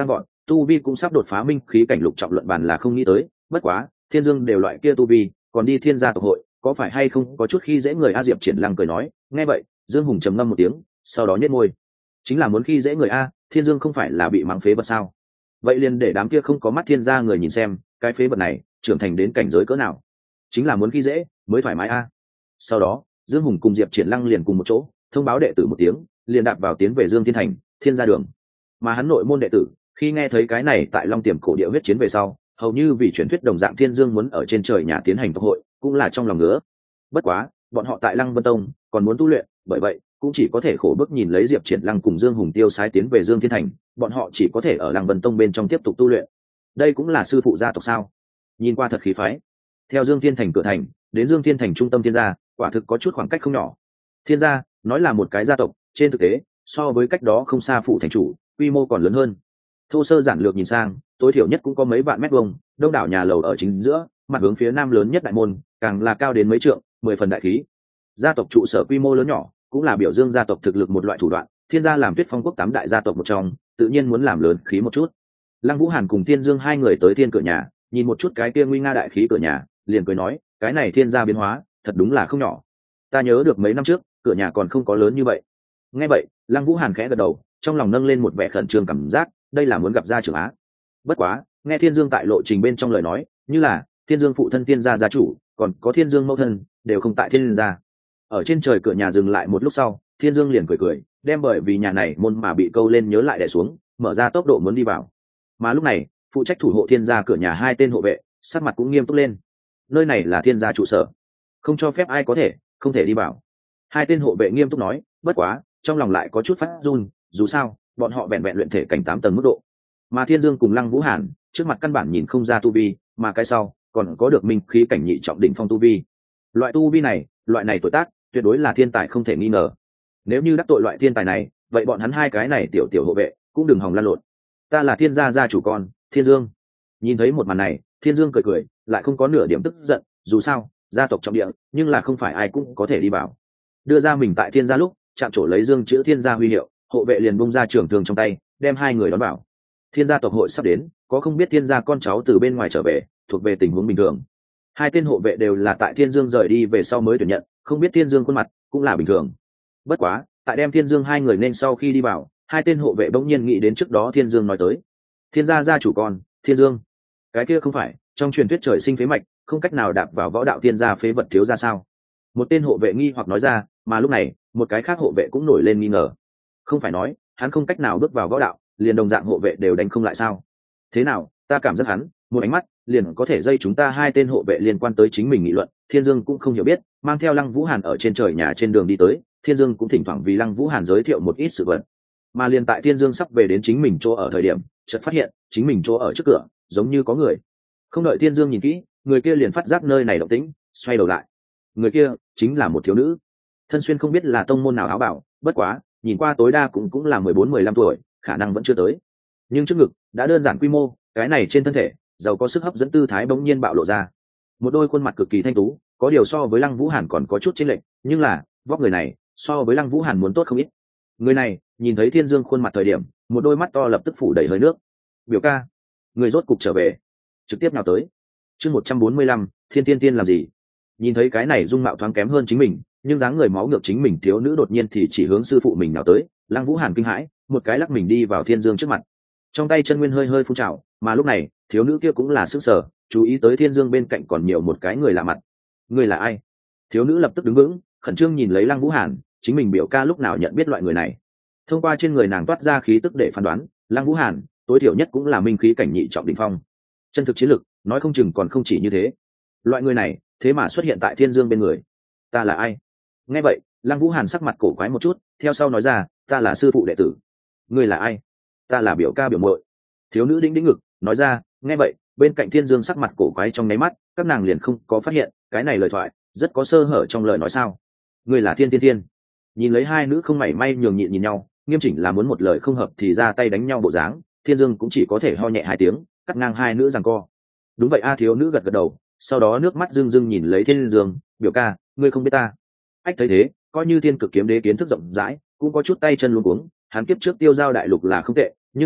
tu vi cũng sắp đột phá minh khí cảnh lục trọng luận bàn là không nghĩ tới. Bất quá Thiên Dương đều loại kia tu vi, còn đi thiên gia tộc hội, có phải hay không có chút khi dễ người? A Diệp Triển Lăng cười nói. Nghe vậy Dương Hùng trầm ngâm một tiếng, sau đó nhếch môi. Chính là muốn khi dễ người a, Thiên Dương không phải là bị mắng phế vật sao? Vậy liền để đám kia không có mắt thiên gia người nhìn xem cái phế vật này trưởng thành đến cảnh giới cỡ nào. Chính là muốn khi dễ mới thoải mái a. Sau đó Dương Hùng cùng Diệp Triển Lăng liền cùng một chỗ thông báo đệ tử một tiếng, liền đạp vào tiến về Dương Thiên Thành thiên gia đường. Mà hắn nội môn đệ tử khi nghe thấy cái này tại Long Tiềm cổ địa huyết chiến về sau, hầu như vì truyền thuyết đồng dạng Thiên Dương muốn ở trên trời nhà tiến hành tộc hội, cũng là trong lòng ngứa. Bất quá bọn họ tại Lăng Vân Tông còn muốn tu luyện, bởi vậy cũng chỉ có thể khổ bức nhìn lấy Diệp Triển Lăng cùng Dương Hùng tiêu sái tiến về Dương Thiên Thành, bọn họ chỉ có thể ở Lăng Vân Tông bên trong tiếp tục tu luyện. Đây cũng là sư phụ gia tộc sao? Nhìn qua thật khí phái. Theo Dương Thiên Thành cửa thành đến Dương Thiên Thành trung tâm thiên gia, quả thực có chút khoảng cách không nhỏ. Thiên gia nói là một cái gia tộc, trên thực tế so với cách đó không xa phụ thành chủ, quy mô còn lớn hơn. Thô sơ giản lược nhìn sang, tối thiểu nhất cũng có mấy vạn mét vuông, đông đảo nhà lầu ở chính giữa, mặt hướng phía nam lớn nhất đại môn, càng là cao đến mấy trượng, mười phần đại khí. Gia tộc trụ sở quy mô lớn nhỏ, cũng là biểu dương gia tộc thực lực một loại thủ đoạn. Thiên gia làm Tuyết Phong quốc tám đại gia tộc một trong, tự nhiên muốn làm lớn khí một chút. Lăng Vũ Hàn cùng Thiên Dương hai người tới thiên cửa nhà, nhìn một chút cái kia nguy nga đại khí cửa nhà, liền cười nói, cái này thiên gia biến hóa, thật đúng là không nhỏ. Ta nhớ được mấy năm trước, cửa nhà còn không có lớn như vậy. Nghe vậy, Lăng Vũ Hàn khẽ gật đầu, trong lòng nâng lên một vẻ khẩn trương cảm giác, đây là muốn gặp gia trưởng á. Bất quá, nghe Thiên Dương tại lộ trình bên trong lời nói, như là Thiên Dương phụ thân Thiên gia gia chủ, còn có Thiên Dương mẫu thân, đều không tại Thiên gia. Ở trên trời cửa nhà dừng lại một lúc sau, Thiên Dương liền cười cười, đem bởi vì nhà này môn mà bị câu lên nhớ lại đè xuống, mở ra tốc độ muốn đi vào. Mà lúc này, phụ trách thủ hộ Thiên gia cửa nhà hai tên hộ vệ, sắc mặt cũng nghiêm túc lên. Nơi này là Thiên gia trụ sở, không cho phép ai có thể không thể đi vào. Hai tên hộ vệ nghiêm túc nói, bất quá trong lòng lại có chút phát run, dù sao bọn họ vẹn vẹn luyện thể cảnh tám tầng mức độ, mà Thiên Dương cùng Lăng Vũ Hàn trước mặt căn bản nhìn không ra tu vi, mà cái sau còn có được minh khí cảnh nhị trọng đỉnh phong tu vi. Loại tu vi này, loại này tuổi tác, tuyệt đối là thiên tài không thể nghi ngờ. Nếu như đắc tội loại thiên tài này, vậy bọn hắn hai cái này tiểu tiểu hộ vệ cũng đừng hòng lăn lộn. Ta là Thiên gia gia chủ con, Thiên Dương. Nhìn thấy một màn này, Thiên Dương cười cười, lại không có nửa điểm tức giận, dù sao gia tộc trọng địa, nhưng là không phải ai cũng có thể đi vào. Đưa ra mình tại Thiên gia lúc chạm trổ lấy Dương chữ Thiên gia huy hiệu, hộ vệ liền bung ra trưởng thương trong tay, đem hai người đón vào. Thiên gia tộc hội sắp đến, có không biết Thiên gia con cháu từ bên ngoài trở về, thuộc về tình huống bình thường. Hai tên hộ vệ đều là tại Thiên Dương rời đi về sau mới tuyển nhận, không biết Thiên Dương khuôn mặt cũng là bình thường. Bất quá tại đem Thiên Dương hai người nên sau khi đi vào, hai tên hộ vệ bỗng nhiên nghĩ đến trước đó Thiên Dương nói tới Thiên gia gia chủ con Thiên Dương, cái kia không phải trong truyền thuyết trời sinh phế mạch, không cách nào đạp vào võ đạo Thiên gia phế vật thiếu gia sao? Một tên hộ vệ nghi hoặc nói ra, mà lúc này một cái khác hộ vệ cũng nổi lên nghi ngờ. Không phải nói hắn không cách nào bước vào võ đạo, liền đồng dạng hộ vệ đều đánh không lại sao? Thế nào, ta cảm giác hắn một ánh mắt liền có thể dây chúng ta hai tên hộ vệ liên quan tới chính mình nghị luận. Thiên Dương cũng không hiểu biết, mang theo Lăng Vũ Hàn ở trên trời nhà trên đường đi tới, Thiên Dương cũng thỉnh thoảng vì Lăng Vũ Hàn giới thiệu một ít sự vật. Mà liền tại Thiên Dương sắp về đến chính mình chỗ ở thời điểm, chợt phát hiện chính mình chỗ ở trước cửa giống như có người. Không đợi Thiên Dương nhìn kỹ, người kia liền phát giác nơi này động tĩnh, xoay đầu lại. Người kia chính là một thiếu nữ, thân xuyên không biết là tông môn nào áo bảo, bất quá nhìn qua tối đa cũng cũng là mười bốn mười lăm tuổi, khả năng vẫn chưa tới. Nhưng trước ngực đã đơn giản quy mô, cái này trên thân thể giàu có sức hấp dẫn tư thái bỗng nhiên bạo lộ ra. Một đôi khuôn mặt cực kỳ thanh tú, có điều so với Lăng Vũ Hàn còn có chút chênh lệch, nhưng là vóc người này so với Lăng Vũ Hàn muốn tốt không ít. Người này nhìn thấy Thiên Dương khuôn mặt thời điểm, một đôi mắt to lập tức phủ đầy hơi nước. Biểu ca, người rốt cục trở về. Trực tiếp nào tới. Chương một trăm bốn mươi lăm, Thiên Tiên Tiên làm gì? Nhìn thấy cái này dung mạo thoáng kém hơn chính mình, nhưng dáng người máu ngược chính mình thiếu nữ đột nhiên thì chỉ hướng sư phụ mình nào tới. Lăng Vũ Hàn kinh hãi, một cái lắc mình đi vào Thiên Dương trước mặt. Trong tay chân nguyên hơi hơi phun trào, mà lúc này thiếu nữ kia cũng là sức sở, chú ý tới Thiên Dương bên cạnh còn nhiều một cái người lạ mặt. Người là ai? Thiếu nữ lập tức đứng vững, khẩn trương nhìn lấy Lăng Vũ Hàn, chính mình biểu ca lúc nào nhận biết loại người này. Thông qua trên người nàng toát ra khí tức để phán đoán, Lăng Vũ Hàn tối thiểu nhất cũng là minh khí cảnh nhị trọng đỉnh phong. Chân thực chiến lực nói không chừng còn không chỉ như thế. Loại người này thế mà xuất hiện tại Thiên Dương bên người. Ta là ai? Nghe vậy, Lăng Vũ Hàn sắc mặt cổ quái một chút, theo sau nói ra, ta là sư phụ đệ tử. Ngươi là ai? Ta là biểu ca biểu muội. Thiếu nữ đĩnh đĩnh ngực nói ra. Nghe vậy, bên cạnh Thiên Dương sắc mặt cổ quái trong nháy mắt, các nàng liền không có phát hiện cái này lời thoại rất có sơ hở trong lời nói sao. Ngươi là Thiên Tiên Thiên. Nhìn lấy hai nữ không mảy may nhường nhịn nhìn nhau, nghiêm chỉnh là muốn một lời không hợp thì ra tay đánh nhau bộ dáng, Thiên Dương cũng chỉ có thể ho nhẹ hai tiếng, cắt ngang hai nữ giằng co. Đúng vậy a. Thiếu nữ gật gật đầu, sau đó nước mắt rưng rưng nhìn lấy Thiên Dương, biểu ca, ngươi không biết ta. Ách thấy thế, coi như Thiên Cực Kiếm Đế kiến thức rộng rãi, cũng có chút tay chân luống cuống. Hắn kiếp trước tiêu giao đại lục là không tệ, nhưng là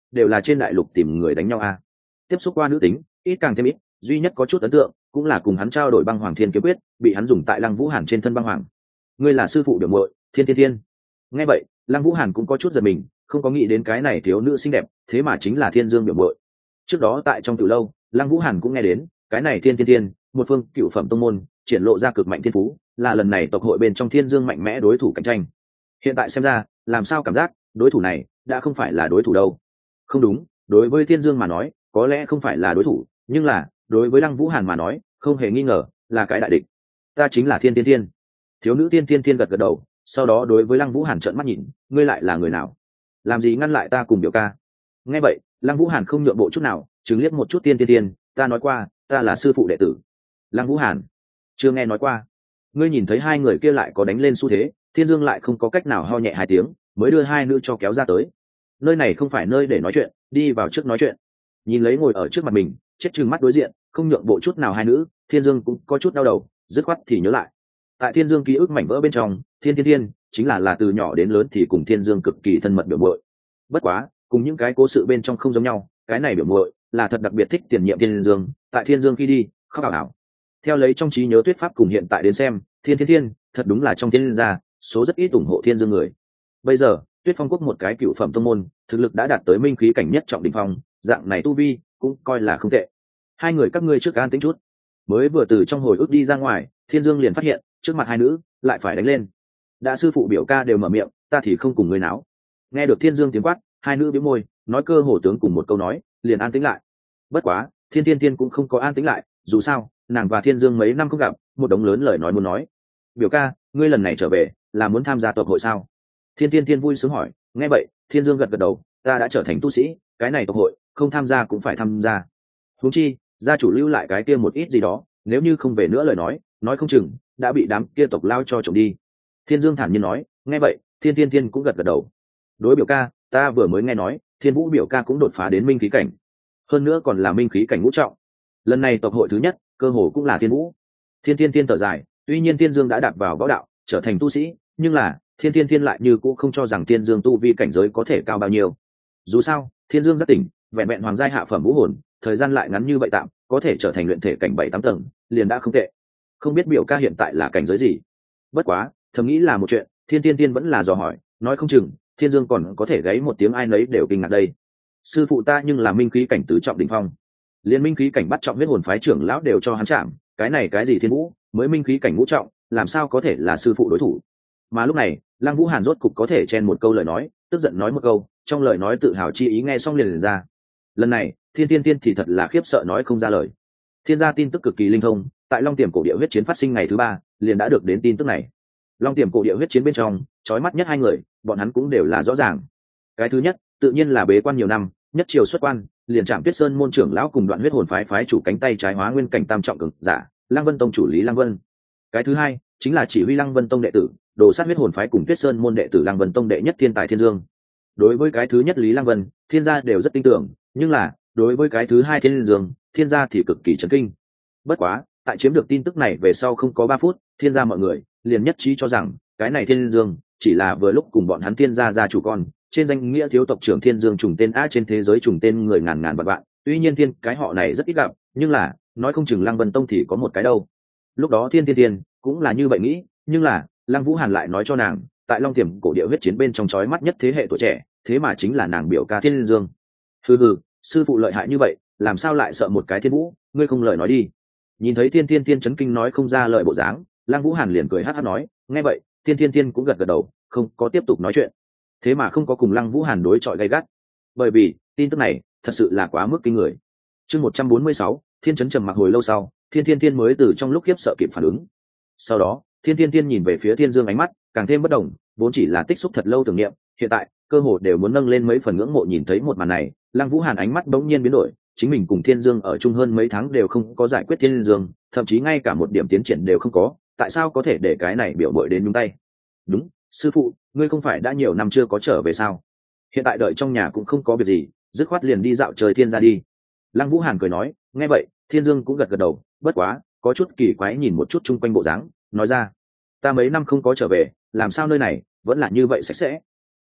đều là trên đại lục tìm người đánh nhau à. Tiếp xúc qua nữ tính ít càng thêm ít, duy nhất có chút ấn tượng cũng là cùng hắn trao đổi băng hoàng thiên kiếm quyết, bị hắn dùng tại Lăng Vũ Hàn trên thân băng hoàng. Ngươi là sư phụ biểu muội Thiên Thiên Thiên. Nghe vậy Lăng Vũ Hàn cũng có chút giật mình, không có nghĩ đến cái này thiếu nữ xinh đẹp thế mà chính là Thiên Dương biểu muội. Trước đó tại trong tiểu lâu Lăng Vũ Hàn cũng nghe đến cái này Thiên Thiên Thiên, một phương cựu phẩm tông môn, triển lộ ra cực mạnh thiên phú, là lần này tộc hội bên trong Thiên Dương mạnh mẽ đối thủ cạnh tranh. Hiện tại xem ra làm sao cảm giác đối thủ này đã không phải là đối thủ đâu. Không đúng, đối với Thiên Dương mà nói có lẽ không phải là đối thủ, nhưng là đối với Lăng Vũ Hàn mà nói không hề nghi ngờ là cái đại địch. Ta chính là Thiên Thiên Thiên. Thiếu nữ Thiên Thiên Thiên gật gật đầu, sau đó đối với Lăng Vũ Hàn trợn mắt nhìn, ngươi lại là người nào, làm gì ngăn lại ta cùng biểu ca? Nghe vậy Lăng Vũ Hàn không nhượng bộ chút nào, chứng liếc một chút Thiên Thiên Thiên, ta nói qua ta là sư phụ đệ tử. Lăng Vũ Hàn chưa nghe nói qua. Ngươi nhìn thấy hai người kia lại có đánh lên xu thế, Thiên Dương lại không có cách nào ho nhẹ hai tiếng mới đưa hai nữ cho kéo ra tới. Nơi này không phải nơi để nói chuyện, đi vào trước nói chuyện. Nhìn lấy ngồi ở trước mặt mình chết trừng mắt đối diện không nhượng bộ chút nào hai nữ, Thiên Dương cũng có chút đau đầu, dứt khoát thì nhớ lại. Tại Thiên Dương ký ức mảnh vỡ bên trong, Thiên Thiên Thiên chính là là từ nhỏ đến lớn thì cùng Thiên Dương cực kỳ thân mật biểu muội. Bất quá cùng những cái cố sự bên trong không giống nhau, cái này biểu muội là thật đặc biệt thích tiền nhiệm Thiên Dương, tại Thiên Dương khi đi khóc ảo ảo. Theo lấy trong trí nhớ thuyết pháp cùng hiện tại đến xem, Thiên Thiên Thiên thật đúng là trong Thiên gia số rất ít ủng hộ Thiên Dương người. Bây giờ Tuyết Phong quốc một cái cựu phẩm tông môn, thực lực đã đạt tới minh khí cảnh nhất trọng đỉnh phong, dạng này tu vi cũng coi là không tệ. Hai người các ngươi trước an tĩnh chút. Mới vừa từ trong hồi ức đi ra ngoài, Thiên Dương liền phát hiện trước mặt hai nữ lại phải đánh lên. Đã sư phụ biểu ca đều mở miệng, ta thì không cùng người náo. Nghe được Thiên Dương tiếng quát, hai nữ bĩu môi, nói cơ hồ tướng cùng một câu nói, liền an tĩnh lại. Bất quá Thiên Thiên Thiên cũng không có an tĩnh lại, dù sao nàng và Thiên Dương mấy năm không gặp, một đống lớn lời nói muốn nói. Biểu ca, ngươi lần này trở về là muốn tham gia tộc hội sao? Thiên Thiên Thiên vui sướng hỏi. Nghe vậy Thiên Dương gật gật đầu, ta đã trở thành tu sĩ, cái này tộc hội không tham gia cũng phải tham gia. Huống chi gia chủ lưu lại cái kia một ít gì đó, nếu như không về nữa lời nói nói không chừng đã bị đám kia tộc lao cho trộm đi. Thiên Dương thản nhiên nói. Nghe vậy Thiên Thiên Thiên cũng gật gật đầu. Đối biểu ca, ta vừa mới nghe nói Thiên Vũ biểu ca cũng đột phá đến minh khí cảnh, hơn nữa còn là minh khí cảnh ngũ trọng. Lần này tộc hội thứ nhất cơ hồ cũng là Thiên Vũ. Thiên Thiên Thiên thở dài, tuy nhiên Thiên Dương đã đạp vào võ đạo trở thành tu sĩ, nhưng là Thiên Thiên Thiên lại như cũng không cho rằng Thiên Dương tu vi cảnh giới có thể cao bao nhiêu. Dù sao Thiên Dương rất tỉnh, vẹn vẹn hoàng giai hạ phẩm vũ hồn, thời gian lại ngắn như vậy tạm có thể trở thành luyện thể cảnh bảy tám tầng liền đã không tệ. Không biết biểu ca hiện tại là cảnh giới gì? Bất quá thầm nghĩ là một chuyện, Thiên Thiên Thiên vẫn là dò hỏi, nói không chừng Thiên Dương còn có thể gáy một tiếng ai nấy đều kinh ngạc đây. Sư phụ ta nhưng là minh khí cảnh tứ trọng đỉnh phong, liên minh khí cảnh bắt trọng huyết hồn phái trưởng lão đều cho hắn chạm, cái này cái gì Thiên Vũ mới minh khí cảnh ngũ trọng, làm sao có thể là sư phụ đối thủ? Mà lúc này Lăng Vũ Hàn rốt cục có thể chen một câu lời nói, tức giận nói một câu, trong lời nói tự hào chi ý nghe xong liền liền ra. Lần này Thiên Thiên Thiên thì thật là khiếp sợ nói không ra lời. Thiên gia tin tức cực kỳ linh thông, tại Long Tiềm cổ địa huyết chiến phát sinh ngày thứ ba liền đã được đến tin tức này. Long Tiềm cổ địa huyết chiến bên trong chói mắt nhất hai người, bọn hắn cũng đều là rõ ràng. Cái thứ nhất tự nhiên là bế quan nhiều năm, nhất triều xuất quan, liền chạm Tuyết Sơn môn trưởng lão cùng Đoạn huyết hồn phái phái chủ cánh tay trái hóa nguyên cảnh tam trọng cường giả, Lăng Vân tông chủ Lý Lăng Vân. Cái thứ hai chính là chỉ huy Lăng Vân tông đệ tử, đồ sát huyết hồn phái cùng Tuyết Sơn môn đệ tử Lăng Vân tông đệ nhất thiên tài Thiên Dương. Đối với cái thứ nhất Lý Lăng Vân, Thiên gia đều rất tin tưởng, nhưng là đối với cái thứ hai Thiên Dương, Thiên gia thì cực kỳ chấn kinh. Bất quá tại chiếm được tin tức này về sau không có ba phút, Thiên gia mọi người liền nhất trí cho rằng cái này Thiên Dương chỉ là vừa lúc cùng bọn hắn Thiên gia gia chủ con, trên danh nghĩa thiếu tộc trưởng Thiên Dương trùng tên á, trên thế giới trùng tên người ngàn ngàn vạn vạn, tuy nhiên thiên cái họ này rất ít gặp, nhưng là nói không chừng Lăng Vân tông thì có một cái đâu. Lúc đó Thiên Thiên Thiên cũng là như vậy nghĩ, nhưng là Lăng Vũ Hàn lại nói cho nàng, tại Long Tiềm cổ địa huyết chiến bên trong chói mắt nhất thế hệ tuổi trẻ, thế mà chính là nàng biểu ca Thiên Dương. Hừ hừ, sư phụ lợi hại như vậy, làm sao lại sợ một cái Thiên Vũ, ngươi không lời nói đi. Nhìn thấy Thiên Thiên Thiên chấn kinh nói không ra lời bộ dáng, Lăng Vũ Hàn liền cười hắt hắt nói, nghe vậy Thiên Thiên Thiên cũng gật gật đầu, không có tiếp tục nói chuyện. Thế mà không có cùng Lăng Vũ Hàn đối chọi gay gắt, bởi vì tin tức này thật sự là quá mức kinh người. Chương một trăm bốn mươi sáu, Thiên chấn trầm mặc hồi lâu sau, Thiên Thiên Thiên mới từ trong lúc khiếp sợ kịp phản ứng. Sau đó Thiên Thiên Thiên nhìn về phía Thiên Dương, ánh mắt càng thêm bất đồng, vốn chỉ là tích xúc thật lâu tưởng niệm, hiện tại cơ hồ đều muốn nâng lên mấy phần ngưỡng mộ. Nhìn thấy một màn này, Lăng Vũ Hàn ánh mắt bỗng nhiên biến đổi, chính mình cùng Thiên Dương ở chung hơn mấy tháng đều không có giải quyết Thiên Dương, thậm chí ngay cả một điểm tiến triển đều không có, tại sao có thể để cái này biểu bội đến nhúng tay? Đúng, sư phụ, ngươi không phải đã nhiều năm chưa có trở về sao? Hiện tại đợi trong nhà cũng không có việc gì, dứt khoát liền đi dạo trời Thiên gia đi. Lăng Vũ Hàn cười nói. Nghe vậy Thiên Dương cũng gật gật đầu, bất quá có chút kỳ quái nhìn một chút chung quanh bộ dáng, nói ra, ta mấy năm không có trở về, làm sao nơi này vẫn là như vậy sạch sẽ?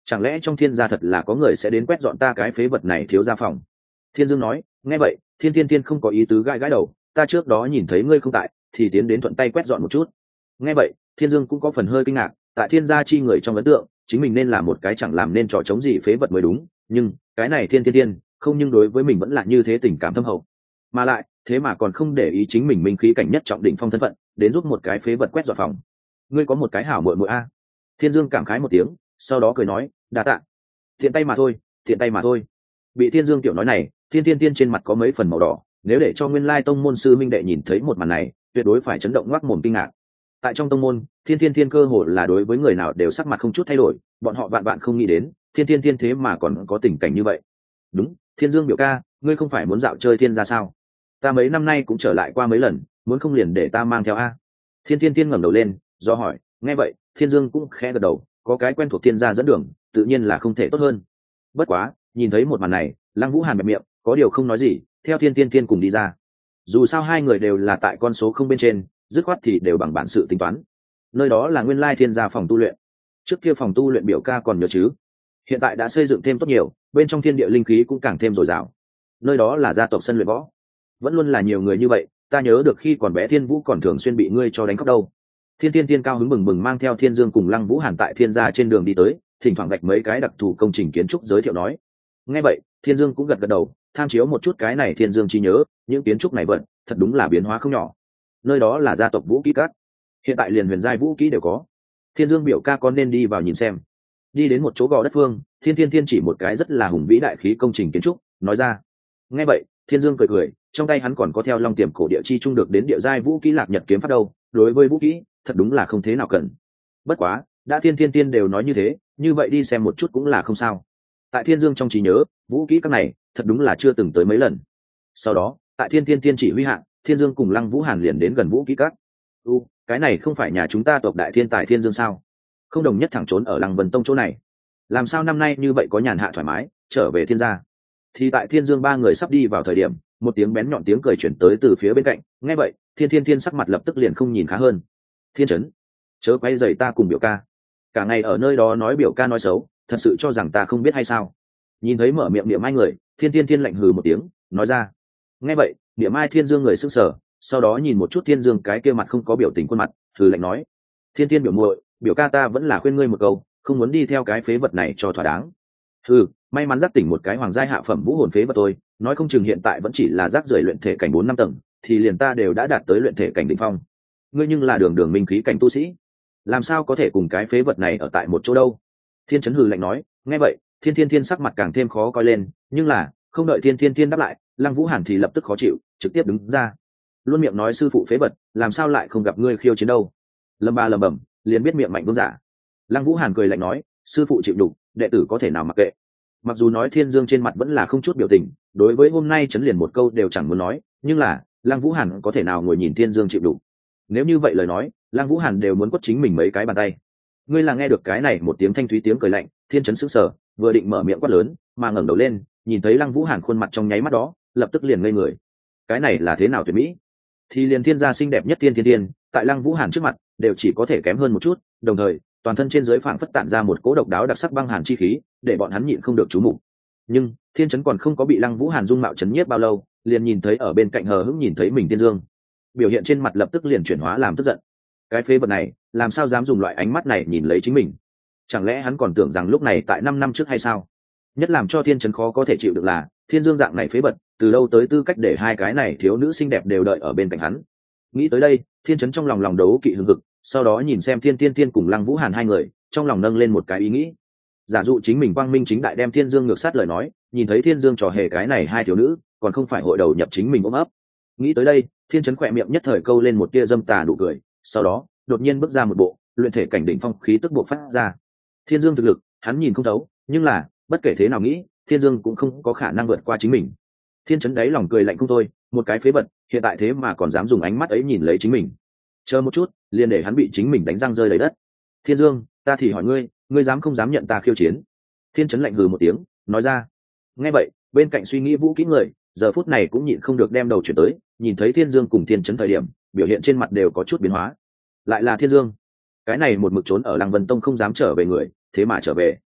chẳng lẽ trong thiên gia thật là có người sẽ đến quét dọn ta cái phế vật này thiếu gia phòng? Thiên Dương nói. Nghe vậy, Thiên Thiên Thiên không có ý tứ gãi gãi đầu, ta trước đó nhìn thấy ngươi không tại thì tiến đến thuận tay quét dọn một chút. Nghe vậy, Thiên Dương cũng có phần hơi kinh ngạc, tại thiên gia chi người trong ấn tượng chính mình nên là một cái chẳng làm nên trò chống gì phế vật mới đúng, nhưng cái này Thiên Thiên Thiên không, nhưng đối với mình vẫn là như thế, tình cảm thâm hậu, mà lại thế mà còn không để ý chính mình minh khí cảnh nhất trọng đỉnh phong thân phận đến giúp một cái phế vật quét dọn phòng. Ngươi có một cái hảo muội muội a. Thiên Dương cảm khái một tiếng, sau đó cười nói, đa tạ. Tiện tay mà thôi, tiện tay mà thôi. Bị Thiên Dương tiểu nói này, Thiên Thiên Thiên trên mặt có mấy phần màu đỏ, nếu để cho nguyên lai tông môn sư minh đệ nhìn thấy một màn này tuyệt đối phải chấn động ngoác mồm kinh ngạc. Tại trong tông môn, Thiên Thiên Thiên cơ hồ là đối với người nào đều sắc mặt không chút thay đổi, bọn họ vạn vạn không nghĩ đến Thiên Thiên Thiên thế mà còn có tình cảnh như vậy. Đúng, Thiên Dương biểu ca, ngươi không phải muốn dạo chơi thiên gia sao? Ta mấy năm nay cũng trở lại qua mấy lần, muốn không liền để ta mang theo a. Thiên Thiên Thiên ngẩng đầu lên do hỏi. Nghe vậy, Thiên Dương cũng khẽ gật đầu, có cái quen thuộc thiên gia dẫn đường tự nhiên là không thể tốt hơn. Bất quá nhìn thấy một màn này, Lăng Vũ Hàn bẹp miệng, có điều không nói gì, theo Thiên Thiên Thiên cùng đi ra. Dù sao hai người đều là tại con số không bên trên, dứt khoát thì đều bằng bản sự tính toán. Nơi đó là nguyên lai thiên gia phòng tu luyện, trước kia phòng tu luyện biểu ca còn nhớ chứ? Hiện tại đã xây dựng thêm tốt nhiều, bên trong thiên địa linh khí cũng càng thêm dồi dào. Nơi đó là gia tộc sân luyện võ, vẫn luôn là nhiều người như vậy, ta nhớ được khi còn bé Thiên Vũ còn thường xuyên bị ngươi cho đánh khóc đâu. Thiên Thiên Thiên cao hứng bừng bừng mang theo Thiên Dương cùng Lăng Vũ Hàn tại thiên gia trên đường đi tới, thỉnh thoảng gạch mấy cái đặc thù công trình kiến trúc giới thiệu nói. Nghe vậy, Thiên Dương cũng gật gật đầu, tham chiếu một chút cái này Thiên Dương chi nhớ, những kiến trúc này vận thật đúng là biến hóa không nhỏ. Nơi đó là gia tộc Vũ Kỹ Các, hiện tại liền huyền giai vũ kỹ đều có. Thiên Dương biểu ca con nên đi vào nhìn xem. Đi đến một chỗ gò đất phương, Thiên Thiên Thiên chỉ một cái rất là hùng vĩ đại khí công trình kiến trúc, nói ra. Nghe vậy, Thiên Dương cười cười, trong tay hắn còn có theo Long Tiềm cổ địa chi trung được đến địa giai vũ kỹ Lạc Nhật kiếm pháp đâu, đối với vũ kỹ, thật đúng là không thế nào cần. Bất quá, đã Thiên Thiên Thiên đều nói như thế, như vậy đi xem một chút cũng là không sao. Tại Thiên Dương trong trí nhớ, vũ kỹ các này thật đúng là chưa từng tới mấy lần. Sau đó, tại Thiên Thiên Thiên chỉ huy hạ, Thiên Dương cùng Lăng Vũ Hàn liền đến gần vũ kỹ các. U, cái này không phải nhà chúng ta tộc đại thiên tài Thiên Dương sao? Không đồng nhất thẳng trốn ở Lăng Vân Tông chỗ này, làm sao năm nay như vậy có nhàn hạ thoải mái trở về thiên gia? Thì tại Thiên Dương ba người sắp đi vào thời điểm, một tiếng bén nhọn tiếng cười chuyển tới từ phía bên cạnh. Nghe vậy, Thiên Thiên Thiên sắc mặt lập tức liền không nhìn khá hơn. Thiên Chấn, chớ quay dày ta cùng biểu ca, cả ngày ở nơi đó nói biểu ca nói xấu, thật sự cho rằng ta không biết hay sao? Nhìn thấy mở miệng niệm mai người, Thiên Thiên Thiên lạnh hừ một tiếng nói ra. Nghe vậy, niệm mai Thiên Dương người sững sờ, sau đó nhìn một chút Thiên Dương cái kia mặt không có biểu tình khuôn mặt, hừ lạnh nói. Thiên Thiên biểu muội, biểu ca ta vẫn là khuyên ngươi một câu, không muốn đi theo cái phế vật này cho thỏa đáng. Hừ, may mắn giác tỉnh một cái hoàng giai hạ phẩm vũ hồn phế vật tôi, nói không chừng hiện tại vẫn chỉ là rác rưởi luyện thể cảnh bốn năm tầng, thì liền ta đều đã đạt tới luyện thể cảnh đỉnh phong. Ngươi nhưng là đường đường minh khí cảnh tu sĩ, làm sao có thể cùng cái phế vật này ở tại một chỗ đâu? Thiên Chấn hừ lạnh nói. Nghe vậy, Thiên Thiên Thiên sắc mặt càng thêm khó coi lên, nhưng là không đợi Thiên Thiên Thiên đáp lại, Lăng Vũ Hàn thì lập tức khó chịu, trực tiếp đứng ra. Luôn miệng nói sư phụ phế vật, làm sao lại không gặp ngươi khiêu chiến đâu? Lâm ba lầm bầm, liền biết miệng mạnh vương giả. Lăng Vũ Hàn cười lạnh nói, sư phụ chịu đủ, đệ tử có thể nào mặc kệ. Mặc dù nói Thiên Dương trên mặt vẫn là không chút biểu tình, đối với hôm nay chấn liền một câu đều chẳng muốn nói, nhưng là Lăng Vũ Hàn có thể nào ngồi nhìn Thiên Dương chịu đủ? Nếu như vậy lời nói, Lăng Vũ Hàn đều muốn quất chính mình mấy cái bàn tay. Ngươi là nghe được cái này một tiếng thanh thúy tiếng cười lạnh, Thiên Chấn sững sờ, vừa định mở miệng quát lớn, mà ngẩng đầu lên, nhìn thấy Lăng Vũ Hàn khuôn mặt trong nháy mắt đó, lập tức liền ngây người. Cái này là thế nào tuyệt mỹ? Thì liền thiên gia xinh đẹp nhất Thiên Thiên Thiên, tại Lăng Vũ Hàn trước mặt, đều chỉ có thể kém hơn một chút, đồng thời, toàn thân trên dưới phảng phất tản ra một cỗ độc đáo đặc sắc băng hàn chi khí, để bọn hắn nhịn không được chú mục. Nhưng Thiên Chấn còn không có bị Lăng Vũ Hàn dung mạo chấn nhiếp bao lâu, liền nhìn thấy ở bên cạnh hờ hững nhìn thấy mình Thiên Dương, biểu hiện trên mặt lập tức liền chuyển hóa làm tức giận. Cái phế vật này, làm sao dám dùng loại ánh mắt này nhìn lấy chính mình? Chẳng lẽ hắn còn tưởng rằng lúc này tại năm năm trước hay sao? Nhất làm cho Thiên Chấn khó có thể chịu được là, Thiên Dương dạng này phế vật, từ đâu tới tư cách để hai cái này thiếu nữ xinh đẹp đều đợi ở bên cạnh hắn? Nghĩ tới đây, Thiên Chấn trong lòng lòng đấu kỵ hừng hực, sau đó nhìn xem Thiên Thiên Thiên cùng Lăng Vũ Hàn hai người, trong lòng nâng lên một cái ý nghĩ. Giả dụ chính mình quang minh chính đại đem Thiên Dương ngược sát lời nói, nhìn thấy Thiên Dương trò hề cái này hai thiếu nữ, còn không phải hội đầu nhập chính mình ôm ấp. Nghĩ tới đây, Thiên Chấn khỏe miệng nhất thời câu lên một tia dâm tà nụ cười, sau đó đột nhiên bước ra một bộ luyện thể cảnh đỉnh phong khí tức buộc phát ra. Thiên Dương thực lực, hắn nhìn không thấu, nhưng là bất kể thế nào nghĩ, Thiên Dương cũng không có khả năng vượt qua chính mình. Thiên Chấn đáy lòng cười lạnh không thôi, một cái phế vật, hiện tại thế mà còn dám dùng ánh mắt ấy nhìn lấy chính mình. Chờ một chút, liền để hắn bị chính mình đánh răng rơi đầy đất. Thiên Dương, ta thì hỏi ngươi, ngươi dám không dám nhận ta khiêu chiến? Thiên Chấn lạnh hừ một tiếng, nói ra. Nghe vậy, bên cạnh suy nghĩ vũ kỹ người, giờ phút này cũng nhịn không được đem đầu chuyển tới, nhìn thấy Thiên Dương cùng Thiên Chấn thời điểm, biểu hiện trên mặt đều có chút biến hóa. Lại là Thiên Dương, cái này một mực trốn ở Lăng Vân Tông không dám trở về người, thế mà trở về.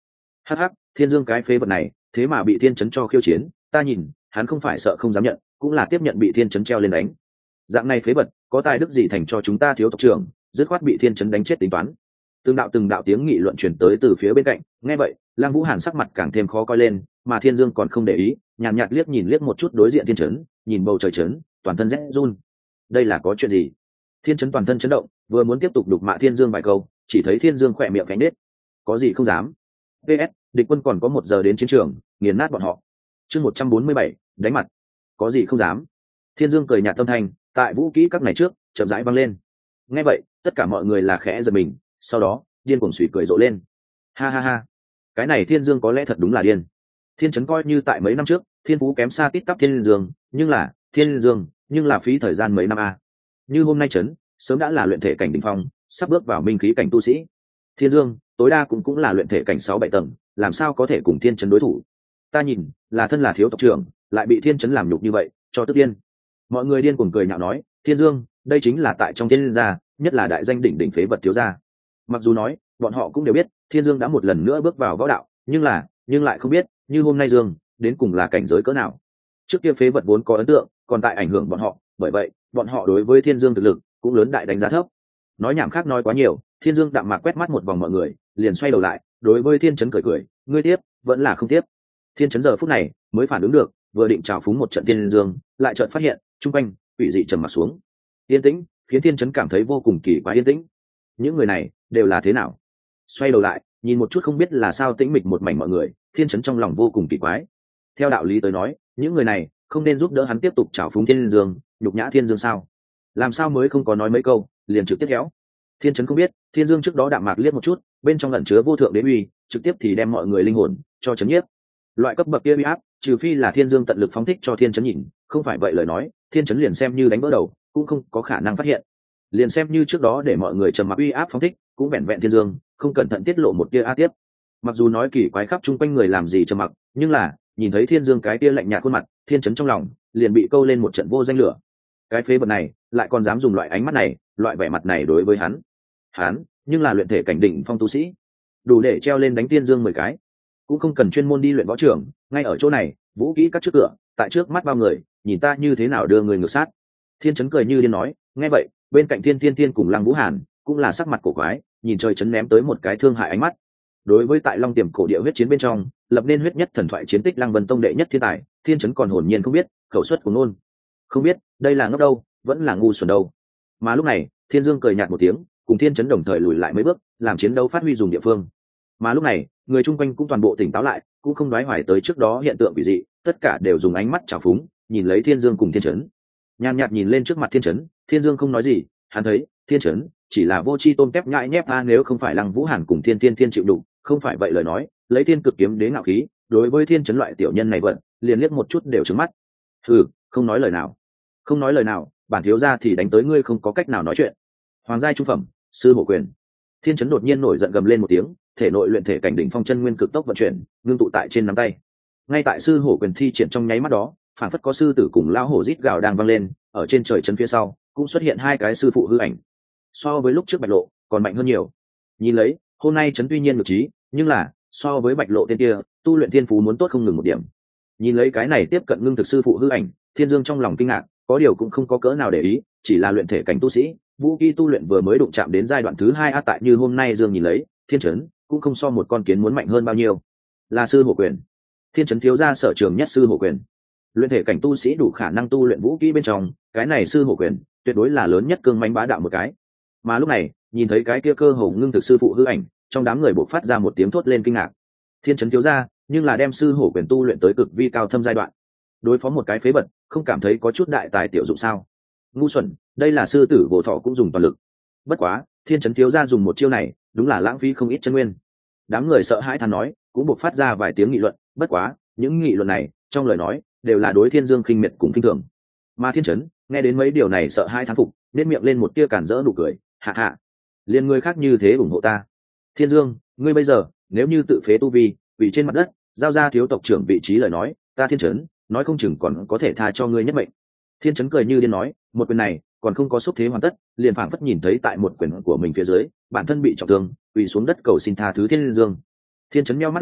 hắc hắc, thiên dương cái phế vật này thế mà bị thiên chấn cho khiêu chiến, ta nhìn hắn không phải sợ không dám nhận, cũng là tiếp nhận bị thiên chấn treo lên đánh. Dạng này phế vật có tài đức gì thành cho chúng ta thiếu tộc trưởng, dứt khoát bị thiên chấn đánh chết tính toán. Từng đạo từng đạo tiếng nghị luận truyền tới từ phía bên cạnh, nghe vậy Lăng Vũ Hàn sắc mặt càng thêm khó coi lên, mà Thiên Dương còn không để ý, nhàn nhạt, nhạt liếc nhìn liếc một chút đối diện thiên chấn, nhìn bầu trời chấn, toàn thân rét run. Đây là có chuyện gì? Thiên chấn toàn thân chấn động, vừa muốn tiếp tục đục mạ Thiên Dương vài câu, chỉ thấy Thiên Dương khỏe miệng cánh nết. Có gì không dám? pê ét địch quân còn có một giờ đến chiến trường, nghiền nát bọn họ. Chương một trăm bốn mươi bảy, đánh mặt. Có gì không dám? Thiên Dương cười nhạt tâm thanh, tại vũ kỹ các này trước, chậm rãi vang lên. Nghe vậy, tất cả mọi người là khẽ giật mình, sau đó điên cuồng suy cười rộ lên. Ha ha ha, cái này Thiên Dương có lẽ thật đúng là điên. Thiên chấn coi như tại mấy năm trước thiên phú kém xa tít tắp Thiên Dương, nhưng là Thiên Dương nhưng là phí thời gian mấy năm a. Như hôm nay chấn sớm đã là luyện thể cảnh đỉnh phong, sắp bước vào minh khí cảnh tu sĩ. Thiên Dương tối đa cũng cũng là luyện thể cảnh sáu bảy tầng, làm sao có thể cùng Thiên chấn đối thủ? Ta nhìn là thân là thiếu tộc trưởng lại bị Thiên chấn làm nhục như vậy, cho tức điên. Mọi người điên cuồng cười nhạo nói, Thiên Dương đây chính là tại trong thiên gia nhất là đại danh đỉnh đỉnh phế vật thiếu gia. Mặc dù nói bọn họ cũng đều biết Thiên Dương đã một lần nữa bước vào võ đạo, nhưng là nhưng lại không biết như hôm nay Dương đến cùng là cảnh giới cỡ nào. Trước kia phế vật vốn có ấn tượng còn tại ảnh hưởng bọn họ, bởi vậy bọn họ đối với Thiên Dương thực lực cũng lớn đại đánh giá thấp. Nói nhảm khác nói quá nhiều, Thiên Dương đạm mạc quét mắt một vòng mọi người, liền xoay đầu lại đối với Thiên chấn cười cười, ngươi tiếp vẫn là không tiếp? Thiên chấn giờ phút này mới phản ứng được, vừa định trào phúng một trận Thiên Dương, lại chợt phát hiện trung quanh quỷ dị trầm mặt xuống, yên tĩnh, khiến Thiên chấn cảm thấy vô cùng kỳ quái. Yên tĩnh, những người này đều là thế nào? Xoay đầu lại nhìn một chút không biết là sao tĩnh mịch một mảnh mọi người, Thiên chấn trong lòng vô cùng kỳ quái. Theo đạo lý tới nói, những người này không nên giúp đỡ hắn tiếp tục trào phúng Thiên Dương, nhục nhã Thiên Dương sao? Làm sao mới không có nói mấy câu liền trực tiếp kéo? Thiên chấn không biết Thiên Dương trước đó đạm mạc liếc một chút, bên trong ẩn chứa vô thượng đế uy, trực tiếp thì đem mọi người linh hồn cho chấn nhiếp. Loại cấp bậc kia uy áp, trừ phi là Thiên Dương tận lực phóng thích cho Thiên chấn nhìn, không phải vậy lời nói Thiên chấn liền xem như đánh vỡ đầu cũng không có khả năng phát hiện. Liền xem như trước đó để mọi người trầm mặc uy áp phóng thích, cũng vẹn vẹn Thiên Dương không cẩn thận tiết lộ một tia a tiếp. Mặc dù nói kỳ quái khắp chung quanh người làm gì trầm mặc, nhưng là nhìn thấy Thiên Dương cái tia lạnh nhạt khuôn mặt, Thiên chấn trong lòng liền bị câu lên một trận vô danh lửa. Cái phế vật này lại còn dám dùng loại ánh mắt này, loại vẻ mặt này đối với hắn. Hắn nhưng là luyện thể cảnh đỉnh phong tu sĩ, đủ để treo lên đánh Thiên Dương mười cái, cũng không cần chuyên môn đi luyện võ trưởng, ngay ở chỗ này vũ kỹ cắt trước cửa, tại trước mắt bao người, nhìn ta như thế nào đưa người ngược sát. Thiên chấn cười như điên nói. Nghe vậy bên cạnh Thiên Thiên Thiên cùng Lăng Vũ Hàn cũng là sắc mặt cổ quái, nhìn trời chấn ném tới một cái thương hại ánh mắt. Đối với tại Long Tiềm cổ địa huyết chiến bên trong lập nên huyết nhất thần thoại chiến tích Lăng Vân Tông đệ nhất thiên tài, Thiên chấn còn hồn nhiên không biết, khẩu suất của nôn không biết đây là ngốc đâu vẫn là ngu xuẩn đâu. Mà lúc này Thiên Dương cười nhạt một tiếng, cùng Thiên chấn đồng thời lùi lại mấy bước, làm chiến đấu phát huy dùng địa phương. Mà lúc này người chung quanh cũng toàn bộ tỉnh táo lại, cũng không đoái hoài tới trước đó hiện tượng quỷ dị, tất cả đều dùng ánh mắt trào phúng nhìn lấy Thiên Dương cùng Thiên chấn. Nhàn nhạt nhìn lên trước mặt Thiên chấn, Thiên Dương không nói gì, hắn thấy Thiên chấn chỉ là vô tri tôm tép nhãi nhép a, nếu không phải Lăng Vũ Hàn cùng Thiên Thiên Thiên chịu đựng, không phải vậy lời nói lấy Thiên cực kiếm đế ngạo khí, đối với Thiên chấn loại tiểu nhân này vận liền liếc một chút đều trứng mắt. Ừ, không nói lời nào, không nói lời nào, bản thiếu gia thì đánh tới ngươi không có cách nào nói chuyện. Hoàng giai trung phẩm sư hổ quyền. Thiên chấn đột nhiên nổi giận gầm lên một tiếng, thể nội luyện thể cảnh đỉnh phong chân nguyên cực tốc vận chuyển, ngưng tụ tại trên nắm tay. Ngay tại sư hổ quyền thi triển trong nháy mắt đó, phản phất có sư tử cùng lão hổ rít gào đang vang lên, ở trên trời chấn phía sau cũng xuất hiện hai cái sư phụ hư ảnh, so với lúc trước Bạch Lộ còn mạnh hơn nhiều. Nhìn lấy hôm nay chấn tuy nhiên ngược trí, nhưng là so với Bạch Lộ tên kia tu luyện thiên phú muốn tốt không ngừng một điểm. Nhìn lấy cái này tiếp cận ngưng thực sư phụ hư ảnh, Thiên Dương trong lòng kinh ngạc, có điều cũng không có cỡ nào để ý, chỉ là luyện thể cảnh tu sĩ, vũ khí tu luyện vừa mới đụng chạm đến giai đoạn thứ hai a, tại như hôm nay Dương nhìn lấy Thiên chấn cũng không so một con kiến muốn mạnh hơn bao nhiêu. Là sư hổ quyền. Thiên chấn thiếu gia sở trường nhất sư hổ quyền, luyện thể cảnh tu sĩ đủ khả năng tu luyện vũ khí bên trong, cái này sư hổ quyền tuyệt đối là lớn nhất cương mãnh bá đạo một cái. Mà lúc này nhìn thấy cái kia cơ hồ ngưng thực sư phụ hư ảnh, trong đám người bộc phát ra một tiếng thốt lên kinh ngạc. Thiên chấn thiếu gia nhưng là đem sư hổ quyền tu luyện tới cực vi cao thâm giai đoạn, đối phó một cái phế vật không cảm thấy có chút đại tài tiểu dụng sao? Ngu xuẩn, đây là sư tử vô thọ cũng dùng toàn lực. Bất quá Thiên chấn thiếu gia dùng một chiêu này đúng là lãng phí không ít chân nguyên. Đám người sợ hãi than nói, cũng bộc phát ra vài tiếng nghị luận, bất quá những nghị luận này trong lời nói đều là đối Thiên Dương khinh miệt cùng khinh thường. Mà Thiên chấn nghe đến mấy điều này sợ hãi thán phục, nên miệng lên một tia cản rỡ nụ cười, hạ hạ, liền người khác như thế ủng hộ ta. Thiên Dương, ngươi bây giờ nếu như tự phế tu vi, vì trên mặt đất giao ra thiếu tộc trưởng vị trí lời nói, ta Thiên chấn nói không chừng còn có thể tha cho ngươi nhất mệnh. Thiên chấn cười như điên nói, một quyền này còn không có xúc thế hoàn tất, liền phảng phất nhìn thấy tại một quyền của mình phía dưới bản thân bị trọng thương, quỳ xuống đất cầu xin tha thứ Thiên Dương. Thiên chấn nheo mắt lại,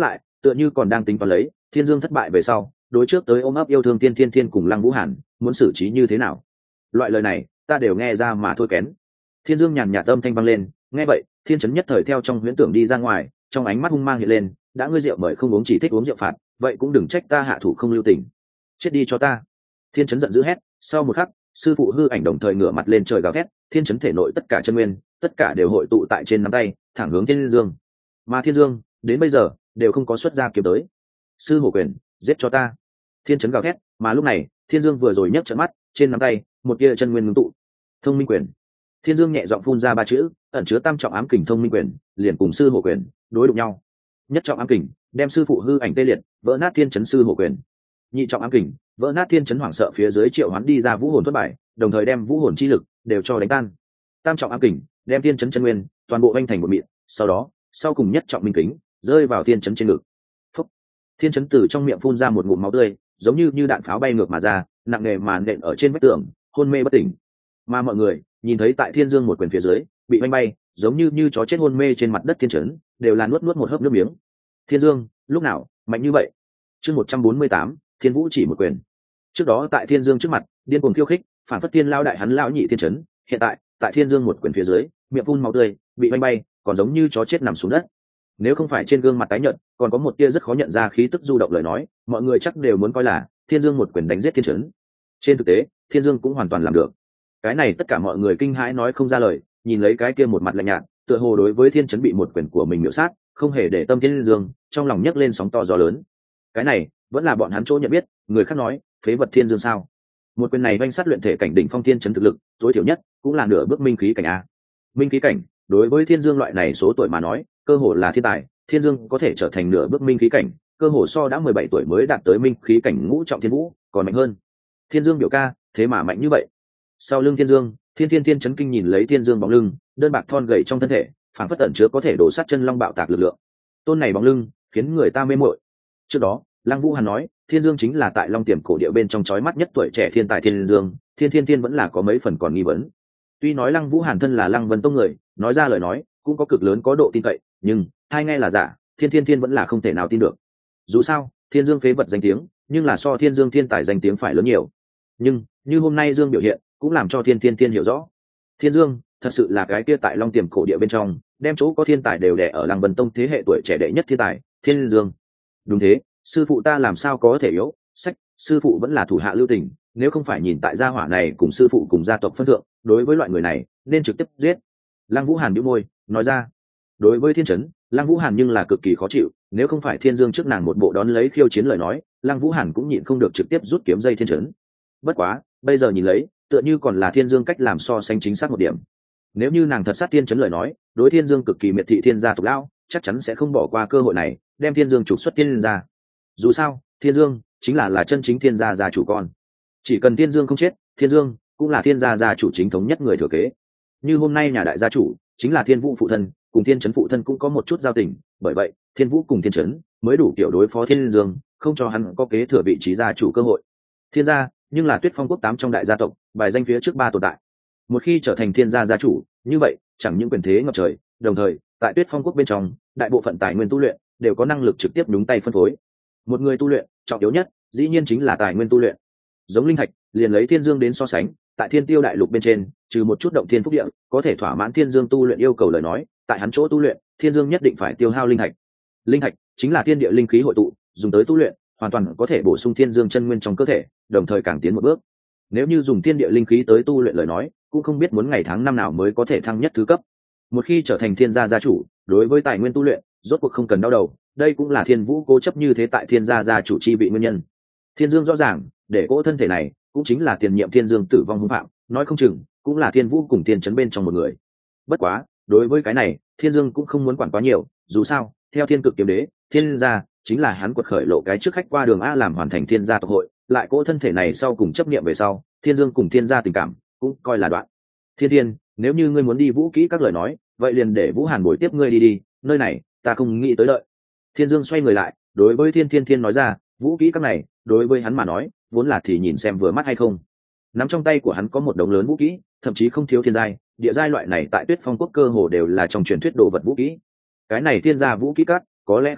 tựa như còn đang tính toán lấy Thiên Dương thất bại về sau đối trước tới ôm ấp yêu thương Tiên Thiên Thiên cùng Lăng Vũ Hàn muốn xử trí như thế nào. Loại lời này ta đều nghe ra mà thôi kén. Thiên Dương nhàn nhạt âm thanh vang lên, nghe vậy Thiên Chấn nhất thời theo trong huyễn tưởng đi ra ngoài, trong ánh mắt hung mang hiện lên, đã ngươi rượu mời không uống chỉ thích uống rượu phạt, vậy cũng đừng trách ta hạ thủ không lưu tình. Chết đi cho ta. Thiên Chấn giận dữ hét, sau một khắc sư phụ hư ảnh đồng thời ngửa mặt lên trời gào thét, Thiên Chấn thể nội tất cả chân nguyên tất cả đều hội tụ tại trên nắm tay thẳng hướng Thiên Dương, mà Thiên Dương đến bây giờ đều không có xuất ra kiếm tới. Sư hổ quyền, giết cho ta. Thiên Chấn gào thét, mà lúc này Thiên Dương vừa rồi nhấc trận mắt, trên nắm tay một tia chân nguyên ngưng tụ. Thông minh quyền. Thiên Dương nhẹ giọng phun ra ba chữ, ẩn chứa tam trọng ám kình thông minh quyền, liền cùng sư hổ quyền đối đụng nhau. Nhất trọng ám kình đem sư phụ hư ảnh tê liệt, vỡ nát Thiên Chấn sư hổ quyền. Nhị trọng ám kình vỡ nát Thiên Chấn hoảng sợ phía dưới triệu hoán đi ra vũ hồn thất bại, đồng thời đem vũ hồn chi lực đều cho đánh tan. Tam trọng ám kình đem Thiên Chấn chân nguyên toàn bộ vanh thành một mịn, sau đó sau cùng nhất trọng minh kính rơi vào Thiên Chấn trên ngực. Phúc. Thiên Chấn từ trong miệng phun ra một ngụm máu tươi, giống như như đạn pháo bay ngược mà ra, nặng nề màn nện ở trên vách tường, hôn mê bất tỉnh. Mà mọi người nhìn thấy tại Thiên Dương một quyền phía dưới bị vanh bay, giống như như chó chết hôn mê trên mặt đất Thiên Chấn đều là nuốt nuốt một hớp nước miếng. Thiên Dương lúc nào mạnh như vậy? Chương một trăm bốn mươi tám, Thiên Vũ chỉ một quyền. Trước đó tại Thiên Dương trước mặt điên cuồng khiêu khích, phản phất Thiên lao đại hắn lão nhị Thiên Chấn, hiện tại tại Thiên Dương một quyền phía dưới miệng phun máu tươi, bị vanh bay, còn giống như chó chết nằm xuống đất. Nếu không phải trên gương mặt tái nhợt còn có một tia rất khó nhận ra khí tức du động lời nói, mọi người chắc đều muốn coi là Thiên Dương một quyền đánh giết Thiên Chấn. Trên thực tế Thiên Dương cũng hoàn toàn làm được. Cái này tất cả mọi người kinh hãi nói không ra lời, nhìn lấy cái kia một mặt lạnh nhạt tựa hồ đối với Thiên Chấn bị một quyền của mình miểu sát không hề để tâm Thiên Dương, trong lòng nhấc lên sóng to gió lớn. Cái này vẫn là bọn hắn chỗ nhận biết, người khác nói phế vật Thiên Dương sao? Một quyền này vanh sát luyện thể cảnh đỉnh phong Thiên Chấn thực lực tối thiểu nhất cũng là nửa bước minh khí cảnh a. Minh khí cảnh đối với Thiên Dương loại này số tuổi mà nói cơ hồ là thiên tài, Thiên Dương có thể trở thành nửa bước minh khí cảnh cơ hồ so đã mười bảy tuổi mới đạt tới minh khí cảnh ngũ trọng Thiên Vũ còn mạnh hơn. Thiên Dương biểu ca thế mà mạnh như vậy. Sau lưng Thiên Dương, Thiên Thiên Thiên chấn kinh nhìn lấy Thiên Dương bóng lưng đơn bạc thon gầy trong thân thể, phản phất ẩn chứa có thể đổ sát chân long bạo tạc lực lượng. Tôn này bóng lưng khiến người ta mê mội. Trước đó Lăng Vũ Hàn nói Thiên Dương chính là tại Long Tiềm cổ địa bên trong chói mắt nhất tuổi trẻ thiên tài Thiên Dương, Thiên Thiên Thiên vẫn là có mấy phần còn nghi vấn. Tuy nói Lăng Vũ Hàn thân là Lăng Vân Tông người, nói ra lời nói cũng có cực lớn có độ tin cậy, nhưng hai nghe là giả, Thiên Thiên Thiên vẫn là không thể nào tin được. Dù sao Thiên Dương phế vật danh tiếng, nhưng là so Thiên Dương thiên tài danh tiếng phải lớn nhiều. Nhưng như hôm nay Dương biểu hiện cũng làm cho Thiên Thiên Thiên hiểu rõ, Thiên Dương thật sự là cái kia tại Long Tiềm cổ địa bên trong đem chỗ có thiên tài đều đè ở Lăng Vân Tông thế hệ tuổi trẻ đệ nhất thiên tài Thiên Dương. Đúng thế, sư phụ ta làm sao có thể yếu, sách sư phụ vẫn là thủ hạ lưu tình, nếu không phải nhìn tại gia hỏa này cùng sư phụ cùng gia tộc phân thượng, đối với loại người này nên trực tiếp giết. Lăng Vũ Hàn bĩu môi nói ra. Đối với Thiên Chấn, Lăng Vũ Hàn nhưng là cực kỳ khó chịu, nếu không phải Thiên Dương trước nàng một bộ đón lấy khiêu chiến lời nói, Lăng Vũ Hàn cũng nhịn không được trực tiếp rút kiếm dây Thiên Chấn. Bất quá bây giờ nhìn lấy tựa như còn là Thiên Dương cách làm so sánh chính xác một điểm. Nếu như nàng thật sát Thiên Chấn lời nói, đối Thiên Dương cực kỳ miệt thị Thiên gia tộc lão, chắc chắn sẽ không bỏ qua cơ hội này đem Thiên Dương trục xuất Thiên gia. Dù sao Thiên Dương chính là là chân chính Thiên gia gia chủ con, chỉ cần Thiên Dương không chết, Thiên Dương cũng là Thiên gia gia chủ chính thống nhất người thừa kế. Như hôm nay nhà đại gia chủ chính là Thiên Vũ phụ thân, cùng Thiên Chấn phụ thân cũng có một chút giao tình, bởi vậy Thiên Vũ cùng Thiên Chấn mới đủ kiểu đối phó Thiên Dương, không cho hắn có kế thừa vị trí gia chủ cơ hội. Thiên gia nhưng là Tuyết Phong quốc tám trong đại gia tộc, bài danh phía trước ba tồn tại. Một khi trở thành Thiên gia gia chủ, như vậy chẳng những quyền thế ngập trời, đồng thời tại Tuyết Phong quốc bên trong, đại bộ phận tài nguyên tu luyện đều có năng lực trực tiếp đúng tay phân phối. Một người tu luyện trọng yếu nhất dĩ nhiên chính là tài nguyên tu luyện. Giống linh thạch, liền lấy Thiên Dương đến so sánh, tại Thiên Tiêu đại lục bên trên, trừ một chút động thiên phúc địa có thể thỏa mãn Thiên Dương tu luyện yêu cầu lời nói, tại hắn chỗ tu luyện, Thiên Dương nhất định phải tiêu hao linh thạch. Linh thạch chính là thiên địa linh khí hội tụ, dùng tới tu luyện, hoàn toàn có thể bổ sung Thiên Dương chân nguyên trong cơ thể, đồng thời càng tiến một bước. Nếu như dùng thiên địa linh khí tới tu luyện lời nói, cũng không biết muốn ngày tháng năm nào mới có thể thăng nhất thứ cấp. Một khi trở thành Thiên gia gia chủ, đối với tài nguyên tu luyện, rốt cuộc không cần đau đầu, đây cũng là Thiên Vũ cố chấp như thế tại Thiên gia gia chủ chi vị nguyên nhân. Thiên Dương rõ ràng, để cỗ thân thể này cũng chính là tiền nhiệm Thiên Dương tử vong hung phạm, nói không chừng cũng là Thiên Vũ cùng Thiên Chấn bên trong một người. Bất quá đối với cái này Thiên Dương cũng không muốn quản quá nhiều, dù sao theo Thiên Cực Kiếm Đế, Thiên gia chính là hắn quật khởi lộ cái trước khách qua đường a làm hoàn thành Thiên gia tộc hội, lại cỗ thân thể này sau cùng chấp niệm về sau, Thiên Dương cùng Thiên gia tình cảm cũng coi là đoạn. Thiên Thiên, nếu như ngươi muốn đi Vũ kỹ các lời nói, vậy liền để Vũ Hàn bồi tiếp ngươi đi đi, nơi này ta không nghĩ tới đợi. Thiên Dương xoay người lại đối với Thiên Thiên Thiên nói ra, vũ kỹ các này đối với hắn mà nói vốn là thì nhìn xem vừa mắt hay không. Nắm trong tay của hắn có một đống lớn vũ kỹ, thậm chí không thiếu thiên giai, địa giai loại này tại Tuyết Phong quốc cơ hồ đều là trong truyền thuyết đồ vật vũ kỹ. Cái này thiên gia vũ kỹ các có lẽ không tệ,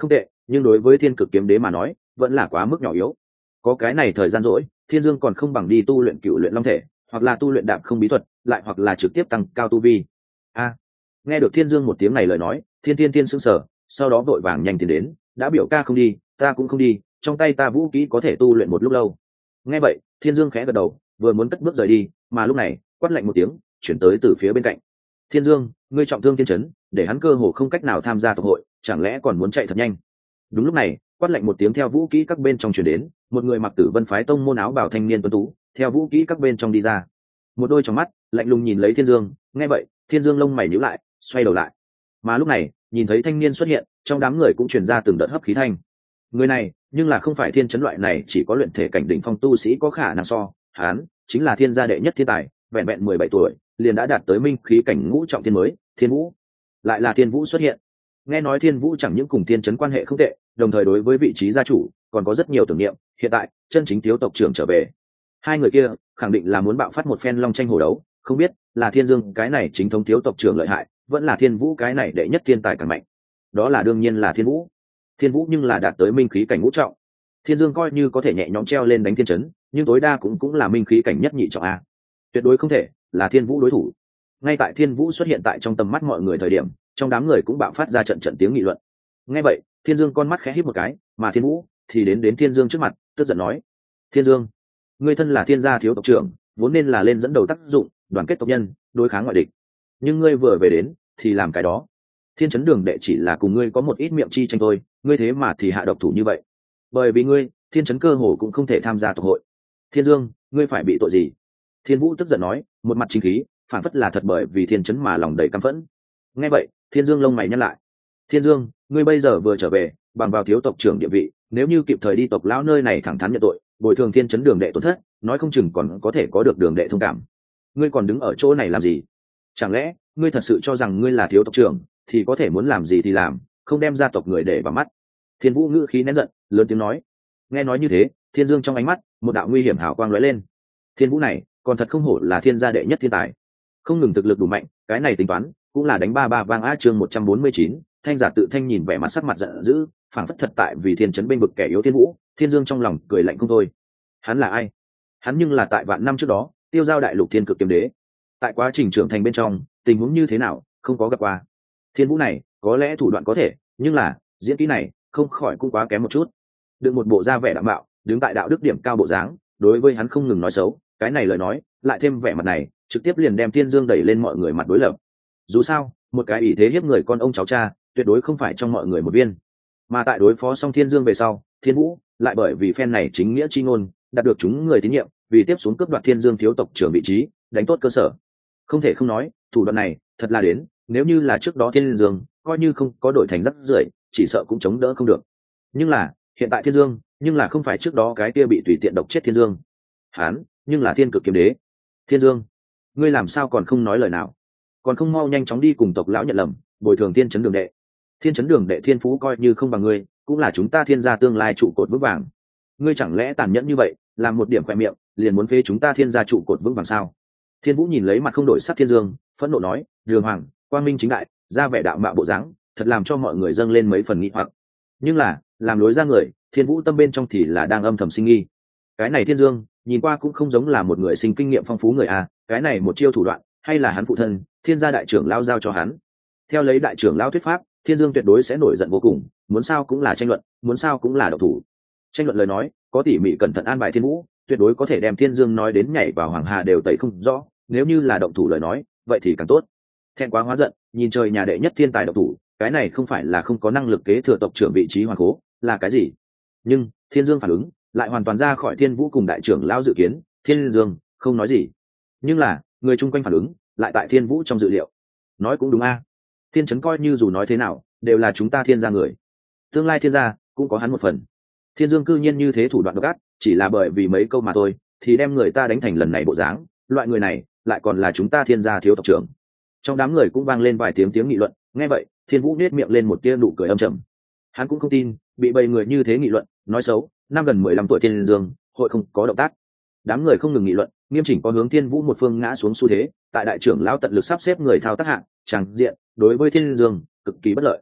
nhưng đối với thiên cực kiếm đế mà nói vẫn là quá mức nhỏ yếu. Có cái này thời gian rỗi, Thiên Dương còn không bằng đi tu luyện cựu luyện long thể, hoặc là tu luyện đạm không bí thuật, lại hoặc là trực tiếp tăng cao tu vi. A, nghe được Thiên Dương một tiếng này lời nói, Thiên Thiên Thiên sững sờ, sau đó vội vàng nhanh tiến đến, đã biểu ca không đi, ta cũng không đi, trong tay ta vũ kỹ có thể tu luyện một lúc lâu. Nghe vậy, Thiên Dương khẽ gật đầu, vừa muốn cất bước rời đi, mà lúc này, quát lạnh một tiếng, chuyển tới từ phía bên cạnh. Thiên Dương, ngươi trọng thương thiên chấn, để hắn cơ hồ không cách nào tham gia tộc hội, chẳng lẽ còn muốn chạy thật nhanh? Đúng lúc này, quát lạnh một tiếng theo vũ kỹ các bên trong truyền đến, một người mặc Tử Vân phái tông môn áo bào thanh niên tuấn tú, theo vũ kỹ các bên trong đi ra. Một đôi trong mắt lạnh lùng nhìn lấy Thiên Dương, nghe vậy, Thiên Dương lông mày nhíu lại, xoay đầu lại. Mà lúc này, nhìn thấy thanh niên xuất hiện, trong đám người cũng truyền ra từng đợt hấp khí thanh. Người này, nhưng là không phải thiên chấn loại này chỉ có luyện thể cảnh đỉnh phong tu sĩ có khả năng so, hắn chính là thiên gia đệ nhất thiên tài, vẹn vẹn mười bảy tuổi, liền đã đạt tới minh khí cảnh ngũ trọng thiên mới, Thiên Vũ. Lại là Thiên Vũ xuất hiện. Nghe nói Thiên Vũ chẳng những cùng thiên chấn quan hệ không tệ, đồng thời đối với vị trí gia chủ còn có rất nhiều tưởng niệm, hiện tại chân chính thiếu tộc trưởng trở về, hai người kia khẳng định là muốn bạo phát một phen long tranh hổ đấu, không biết là Thiên Dương cái này chính thống thiếu tộc trưởng lợi hại, vẫn là Thiên Vũ cái này đệ nhất thiên tài càng mạnh. Đó là đương nhiên là Thiên Vũ. Thiên Vũ nhưng là đạt tới minh khí cảnh ngũ trọng. Thiên Dương coi như có thể nhẹ nhõm treo lên đánh thiên chấn, nhưng tối đa cũng cũng là minh khí cảnh nhất nhị trọng a. Tuyệt đối không thể là Thiên Vũ đối thủ. Ngay tại Thiên Vũ xuất hiện tại trong tầm mắt mọi người thời điểm, trong đám người cũng bạo phát ra trận trận tiếng nghị luận. Nghe vậy, Thiên Dương con mắt khẽ híp một cái, mà Thiên Vũ thì đến đến Thiên Dương trước mặt, tức giận nói: "Thiên Dương, ngươi thân là Thiên gia thiếu tộc trưởng, vốn nên là lên dẫn đầu tác dụng, đoàn kết tộc nhân, đối kháng ngoại địch. Nhưng ngươi vừa về đến, thì làm cái đó. Thiên chấn đường đệ chỉ là cùng ngươi có một ít miệng chi tranh thôi, ngươi thế mà thì hạ độc thủ như vậy. Bởi vì ngươi, Thiên chấn cơ hồ cũng không thể tham gia tộc hội. Thiên Dương, ngươi phải bị tội gì?" Thiên Vũ tức giận nói, một mặt chính khí, phản phất là thật bởi vì Thiên chấn mà lòng đầy căm phẫn. Nghe vậy, Thiên Dương lông mày nhăn lại. "Thiên Dương, ngươi bây giờ vừa trở về, bằng vào thiếu tộc trưởng địa vị, nếu như kịp thời đi tộc lão nơi này thẳng thắn nhận tội, bồi thường Thiên chấn đường đệ tổn thất, nói không chừng còn có thể có được đường đệ thông cảm. Ngươi còn đứng ở chỗ này làm gì? Chẳng lẽ ngươi thật sự cho rằng ngươi là thiếu tộc trưởng thì có thể muốn làm gì thì làm, không đem gia tộc người để vào mắt?" Thiên Vũ ngữ khí nén giận, lớn tiếng nói. Nghe nói như thế, Thiên Dương trong ánh mắt một đạo nguy hiểm hào quang lóe lên. Thiên Vũ này còn thật không hổ là thiên gia đệ nhất thiên tài, không ngừng thực lực đủ mạnh, cái này tính toán cũng là đánh ba ba vang. A chương một trăm bốn mươi chín, thanh giả tự thanh nhìn vẻ mặt sắc mặt giận dữ, phảng phất thật tại vì thiên chấn bên bực kẻ yếu Thiên Vũ. Thiên Dương trong lòng cười lạnh không thôi. Hắn là ai? Hắn nhưng là tại vạn năm trước đó tiêu giao đại lục thiên cực kiếm đế, tại quá trình trưởng thành bên trong tình huống như thế nào không có gặp qua. Thiên Vũ này có lẽ thủ đoạn có thể, nhưng là diễn kỹ này không khỏi cũng quá kém một chút. Đừng một bộ da vẻ đạm bạo, đứng tại đạo đức điểm cao bộ dáng, đối với hắn không ngừng nói xấu, cái này lời nói lại thêm vẻ mặt này, trực tiếp liền đem Thiên Dương đẩy lên mọi người mặt đối lập. Dù sao, một cái ủy thế hiếp người con ông cháu cha, tuyệt đối không phải trong mọi người một viên. Mà tại đối phó xong Thiên Dương về sau, Thiên Vũ lại bởi vì phen này chính nghĩa chi ngôn, đạt được chúng người tín nhiệm, vì tiếp xuống cướp đoạt Thiên Dương thiếu tộc trưởng vị trí, đánh tốt cơ sở. Không thể không nói, thủ đoạn này thật là đến, nếu như là trước đó Thiên Dương coi như không có đổi thành rắc rưởi, chỉ sợ cũng chống đỡ không được. Nhưng là hiện tại Thiên Dương, nhưng là không phải trước đó cái kia bị tùy tiện độc chết Thiên Dương. Hán, nhưng là thiên cực kiếm đế. Thiên Dương, ngươi làm sao còn không nói lời nào? Còn không mau nhanh chóng đi cùng tộc lão nhận lầm, bồi thường Thiên chấn đường đệ. Thiên chấn đường đệ thiên phú coi như không bằng ngươi, cũng là chúng ta Thiên gia tương lai trụ cột vững vàng. Ngươi chẳng lẽ tàn nhẫn như vậy, làm một điểm khoe miệng, liền muốn phế chúng ta Thiên gia trụ cột vững vàng sao? Thiên Vũ nhìn lấy mặt không đổi sắc Thiên Dương, phẫn nộ nói: "Đường hoàng, quang minh chính đại, ra vẻ đạo mạo bộ dáng, thật làm cho mọi người dâng lên mấy phần nghi hoặc." Nhưng là, làm lối ra người, Thiên Vũ tâm bên trong thì là đang âm thầm sinh nghi. Cái này Thiên Dương, nhìn qua cũng không giống là một người sinh kinh nghiệm phong phú người a, cái này một chiêu thủ đoạn, hay là hắn phụ thân, Thiên gia đại trưởng lão giao cho hắn. Theo lấy đại trưởng lão thuyết pháp, Thiên Dương tuyệt đối sẽ nổi giận vô cùng, muốn sao cũng là tranh luận, muốn sao cũng là độc thủ. Tranh luận lời nói, có tỉ mỉ cẩn thận an bài Thiên Vũ, tuyệt đối có thể đem Thiên Dương nói đến nhảy vào hoàng hà đều tẩy không rõ, nếu như là động thủ lời nói, vậy thì càng tốt. Thẹn quá hóa giận, nhìn trời nhà đệ nhất thiên tài động thủ, cái này không phải là không có năng lực kế thừa tộc trưởng vị trí hoàng cố, là cái gì? Nhưng Thiên Dương phản ứng lại hoàn toàn ra khỏi Thiên Vũ cùng đại trưởng lão dự kiến. Thiên Dương không nói gì, nhưng là người chung quanh phản ứng lại tại Thiên Vũ trong dự liệu. Nói cũng đúng a, Thiên chấn coi như dù nói thế nào đều là chúng ta Thiên gia người, tương lai Thiên gia cũng có hắn một phần. Thiên Dương cư nhiên như thế thủ đoạn độc ác, chỉ là bởi vì mấy câu mà thôi thì đem người ta đánh thành lần này bộ dáng, loại người này lại còn là chúng ta Thiên gia thiếu tộc trưởng. Trong đám người cũng vang lên vài tiếng tiếng nghị luận. Nghe vậy, Thiên Vũ nết miệng lên một tia nụ cười âm trầm. Hắn cũng không tin bị bầy người như thế nghị luận nói xấu, năm gần mười lăm tuổi Thiên Dương hội không có động tác. Đám người không ngừng nghị luận, nghiêm chỉnh có hướng Thiên Vũ một phương ngã xuống xu thế, tại đại trưởng lão tận lực sắp xếp người thao tác hạng, chẳng diện đối với Thiên Dương cực kỳ bất lợi.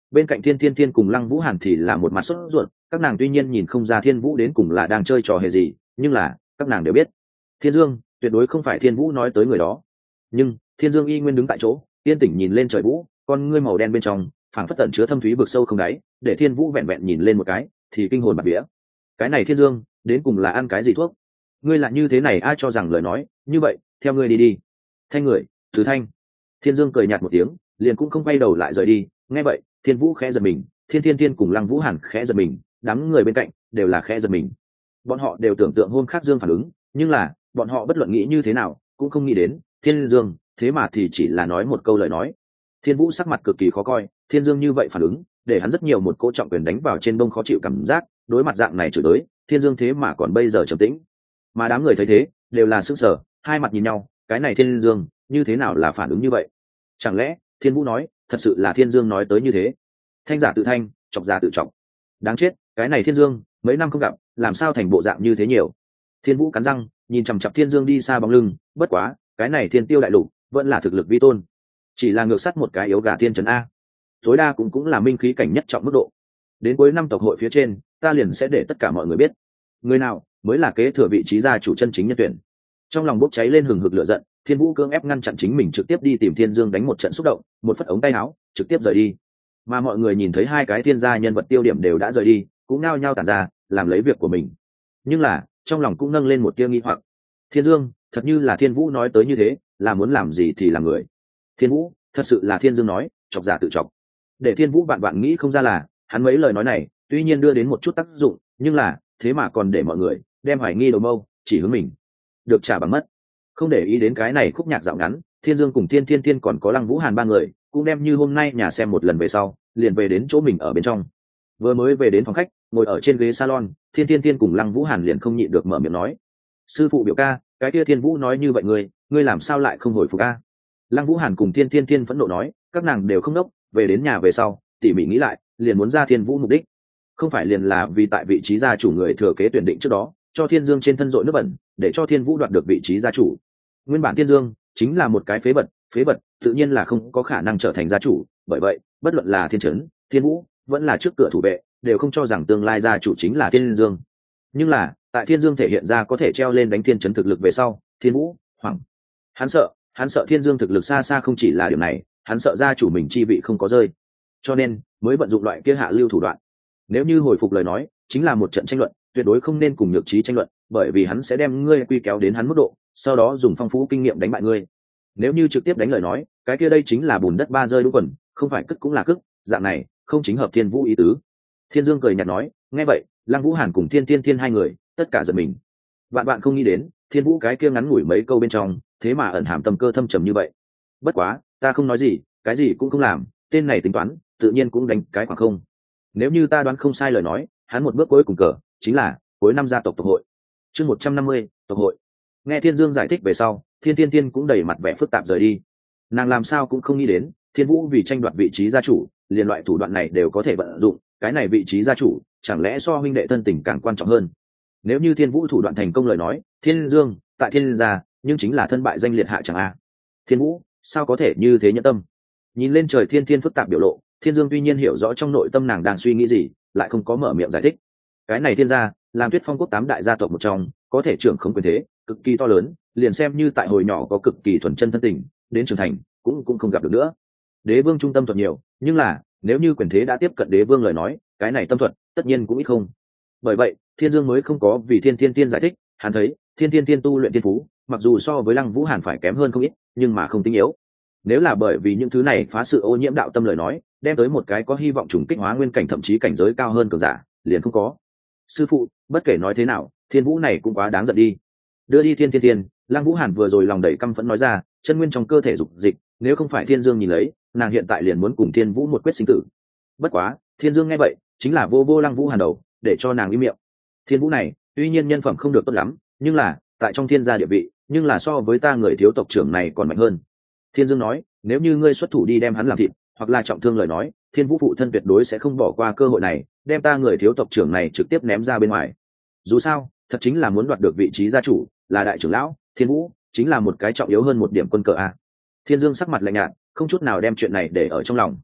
Bên cạnh thiên thiên thiên cùng lăng vũ hàn thì là một mặt sốt ruột, các nàng tuy nhiên nhìn không ra thiên vũ đến cùng là đang chơi trò hề gì, nhưng là các nàng đều biết thiên dương tuyệt đối không phải thiên vũ nói tới người đó. Nhưng thiên dương y nguyên đứng tại chỗ, yên tĩnh nhìn lên trời vũ, con ngươi màu đen bên trong phảng phất tận chứa thâm thúy vực sâu không đáy, để thiên vũ vẹn vẹn nhìn lên một cái thì kinh hồn bạt vía. Cái này thiên dương đến cùng là ăn cái gì thuốc? Ngươi là như thế này ai cho rằng lời nói như vậy, theo ngươi đi đi. Thanh người thứ thanh. Thiên dương cười nhạt một tiếng, liền cũng không quay đầu lại rời đi. Nghe vậy thiên vũ khẽ giật mình, thiên thiên thiên cùng lăng vũ hàn khẽ giật mình, đám người bên cạnh đều là khẽ giật mình. Bọn họ đều tưởng tượng hôm khác dương phản ứng, nhưng là bọn họ bất luận nghĩ như thế nào cũng không nghĩ đến thiên dương thế mà thì chỉ là nói một câu lời nói. Thiên vũ sắc mặt cực kỳ khó coi, thiên dương như vậy phản ứng để hắn rất nhiều một cỗ trọng quyền đánh vào trên bông khó chịu cảm giác. Đối mặt dạng này chửi tới thiên dương thế mà còn bây giờ trầm tĩnh, mà đám người thấy thế đều là sức sở, hai mặt nhìn nhau. Cái này thiên dương như thế nào là phản ứng như vậy? Chẳng lẽ thiên vũ nói thật sự là thiên dương nói tới như thế? Thanh giả tự thanh, chọc giả tự chọc. Đáng chết, cái này thiên dương mấy năm không gặp làm sao thành bộ dạng như thế nhiều. Thiên vũ cắn răng nhìn chằm chặp thiên dương đi xa bóng lưng. Bất quá cái này thiên tiêu đại lục vẫn là thực lực vi tôn, chỉ là ngược sắt một cái yếu gà thiên trấn a, tối đa cũng cũng là minh khí cảnh nhất trọng mức độ. Đến cuối năm tộc hội phía trên ta liền sẽ để tất cả mọi người biết người nào mới là kế thừa vị trí gia chủ chân chính nhân tuyển. Trong lòng bốc cháy lên hừng hực lửa giận, thiên vũ cưỡng ép ngăn chặn chính mình trực tiếp đi tìm thiên dương đánh một trận xúc động, một phất ống tay áo trực tiếp rời đi. Mà mọi người nhìn thấy hai cái thiên gia nhân vật tiêu điểm đều đã rời đi, cũng nao nhao tản ra làm lấy việc của mình. Nhưng là trong lòng cũng nâng lên một tia nghi hoặc, thiên dương thật như là thiên vũ nói tới như thế, là muốn làm gì thì làm người. Thiên vũ thật sự là thiên dương nói chọc giả tự chọc. Để thiên vũ bạn bạn nghĩ không ra là hắn mấy lời nói này tuy nhiên đưa đến một chút tác dụng, nhưng là thế mà còn để mọi người đem hoài nghi đầu mâu chỉ hướng mình, được trả bằng mất. Không để ý đến cái này khúc nhạc dạo ngắn, thiên dương cùng thiên thiên thiên còn có lăng vũ hàn ba người cũng đem như hôm nay nhà xem một lần về sau liền về đến chỗ mình ở bên trong. Vừa mới về đến phòng khách, ngồi ở trên ghế salon, thiên thiên thiên cùng lăng vũ hàn liền không nhịn được mở miệng nói: sư phụ biểu ca, cái kia thiên vũ nói như vậy ngươi ngươi làm sao lại không hồi phục a? Lăng vũ hàn cùng thiên thiên thiên phẫn nộ nói, các nàng đều không đốc, về đến nhà về sau tỉ mỉ nghĩ lại liền muốn ra thiên vũ mục đích không phải liền là vì tại vị trí gia chủ người thừa kế tuyển định trước đó cho thiên dương trên thân dội nước bẩn, để cho thiên vũ đoạt được vị trí gia chủ. Nguyên bản thiên dương chính là một cái phế vật, phế vật tự nhiên là không có khả năng trở thành gia chủ, bởi vậy bất luận là thiên trấn, thiên vũ vẫn là trước cửa thủ vệ đều không cho rằng tương lai gia chủ chính là thiên dương. Nhưng là tại thiên dương thể hiện ra có thể treo lên đánh thiên trấn thực lực về sau, thiên vũ hoảng, hắn sợ hắn sợ thiên dương thực lực xa xa không chỉ là điều này, hắn sợ gia chủ mình chi vị không có rơi, cho nên mới vận dụng loại kia hạ lưu thủ đoạn. Nếu như hồi phục lời nói chính là một trận tranh luận, tuyệt đối không nên cùng nhược trí tranh luận, bởi vì hắn sẽ đem ngươi quy kéo đến hắn mức độ, sau đó dùng phong phú kinh nghiệm đánh bại ngươi. Nếu như trực tiếp đánh lời nói, cái kia đây chính là bùn đất ba rơi đúng quần, không phải cất cũng là cất, dạng này không chính hợp thiên vũ ý tứ. Thiên dương cười nhạt nói, nghe vậy lăng vũ hàn cùng thiên thiên thiên hai người tất cả giật mình. Vạn bạn không nghĩ đến thiên vũ cái kia ngắn ngủi mấy câu bên trong thế mà ẩn hàm tâm cơ thâm trầm như vậy. Bất quá ta không nói gì, cái gì cũng không làm, tên này tính toán tự nhiên cũng đánh cái khoảng không. Nếu như ta đoán không sai lời nói, hắn một bước cuối cùng cờ chính là cuối năm gia tộc tộc hội. Chương một trăm năm mươi tộc hội. Nghe thiên dương giải thích về sau, thiên thiên thiên cũng đầy mặt vẻ phức tạp rời đi. Nàng làm sao cũng không nghĩ đến thiên vũ vì tranh đoạt vị trí gia chủ liền loại thủ đoạn này đều có thể vận dụng. Cái này vị trí gia chủ chẳng lẽ so huynh đệ thân tình càng quan trọng hơn? Nếu như thiên vũ thủ đoạn thành công lời nói, thiên dương tại thiên gia nhưng chính là thân bại danh liệt hạ chẳng a. Thiên vũ sao có thể như thế nhẫn tâm? Nhìn lên trời thiên thiên phức tạp biểu lộ, thiên dương tuy nhiên hiểu rõ trong nội tâm nàng đang suy nghĩ gì, lại không có mở miệng giải thích. Cái này thiên gia làm Tuyết Phong quốc tám đại gia tộc một trong, có thể trưởng không quyền thế cực kỳ to lớn, liền xem như tại hồi nhỏ có cực kỳ thuần chân thân tình, đến trưởng thành cũng cũng không gặp được nữa. Đế vương trung tâm thuật nhiều, nhưng là nếu như quyền thế đã tiếp cận đế vương lời nói, cái này tâm thuật tất nhiên cũng ít không. Bởi vậy thiên dương mới không có vì thiên thiên thiên giải thích, hắn thấy thiên thiên thiên tu luyện thiên phú mặc dù so với lăng vũ hàn phải kém hơn không ít, nhưng mà không tinh yếu. Nếu là bởi vì những thứ này phá sự ô nhiễm đạo tâm lời nói, đem tới một cái có hy vọng trùng kích hóa nguyên cảnh thậm chí cảnh giới cao hơn cường giả liền không có. Sư phụ bất kể nói thế nào thiên vũ này cũng quá đáng giận đi. Đưa đi thiên thiên thiên, lăng vũ hàn vừa rồi lòng đầy căm phẫn nói ra, chân nguyên trong cơ thể dục dịch, nếu không phải thiên dương nhìn lấy, nàng hiện tại liền muốn cùng thiên vũ một quyết sinh tử. Bất quá thiên dương nghe vậy chính là vô vô lăng vũ hàn đầu, để cho nàng im miệng. Thiên vũ này tuy nhiên nhân phẩm không được tốt lắm, nhưng là tại trong thiên gia địa vị nhưng là so với ta người thiếu tộc trưởng này còn mạnh hơn. Thiên dương nói, nếu như ngươi xuất thủ đi đem hắn làm thịt hoặc là trọng thương lời nói, thiên vũ phụ thân tuyệt đối sẽ không bỏ qua cơ hội này, đem ta người thiếu tộc trưởng này trực tiếp ném ra bên ngoài. Dù sao thật chính là muốn đoạt được vị trí gia chủ, là đại trưởng lão, thiên vũ chính là một cái trọng yếu hơn một điểm quân cờ a. Thiên dương sắc mặt lạnh nhạt, không chút nào đem chuyện này để ở trong lòng.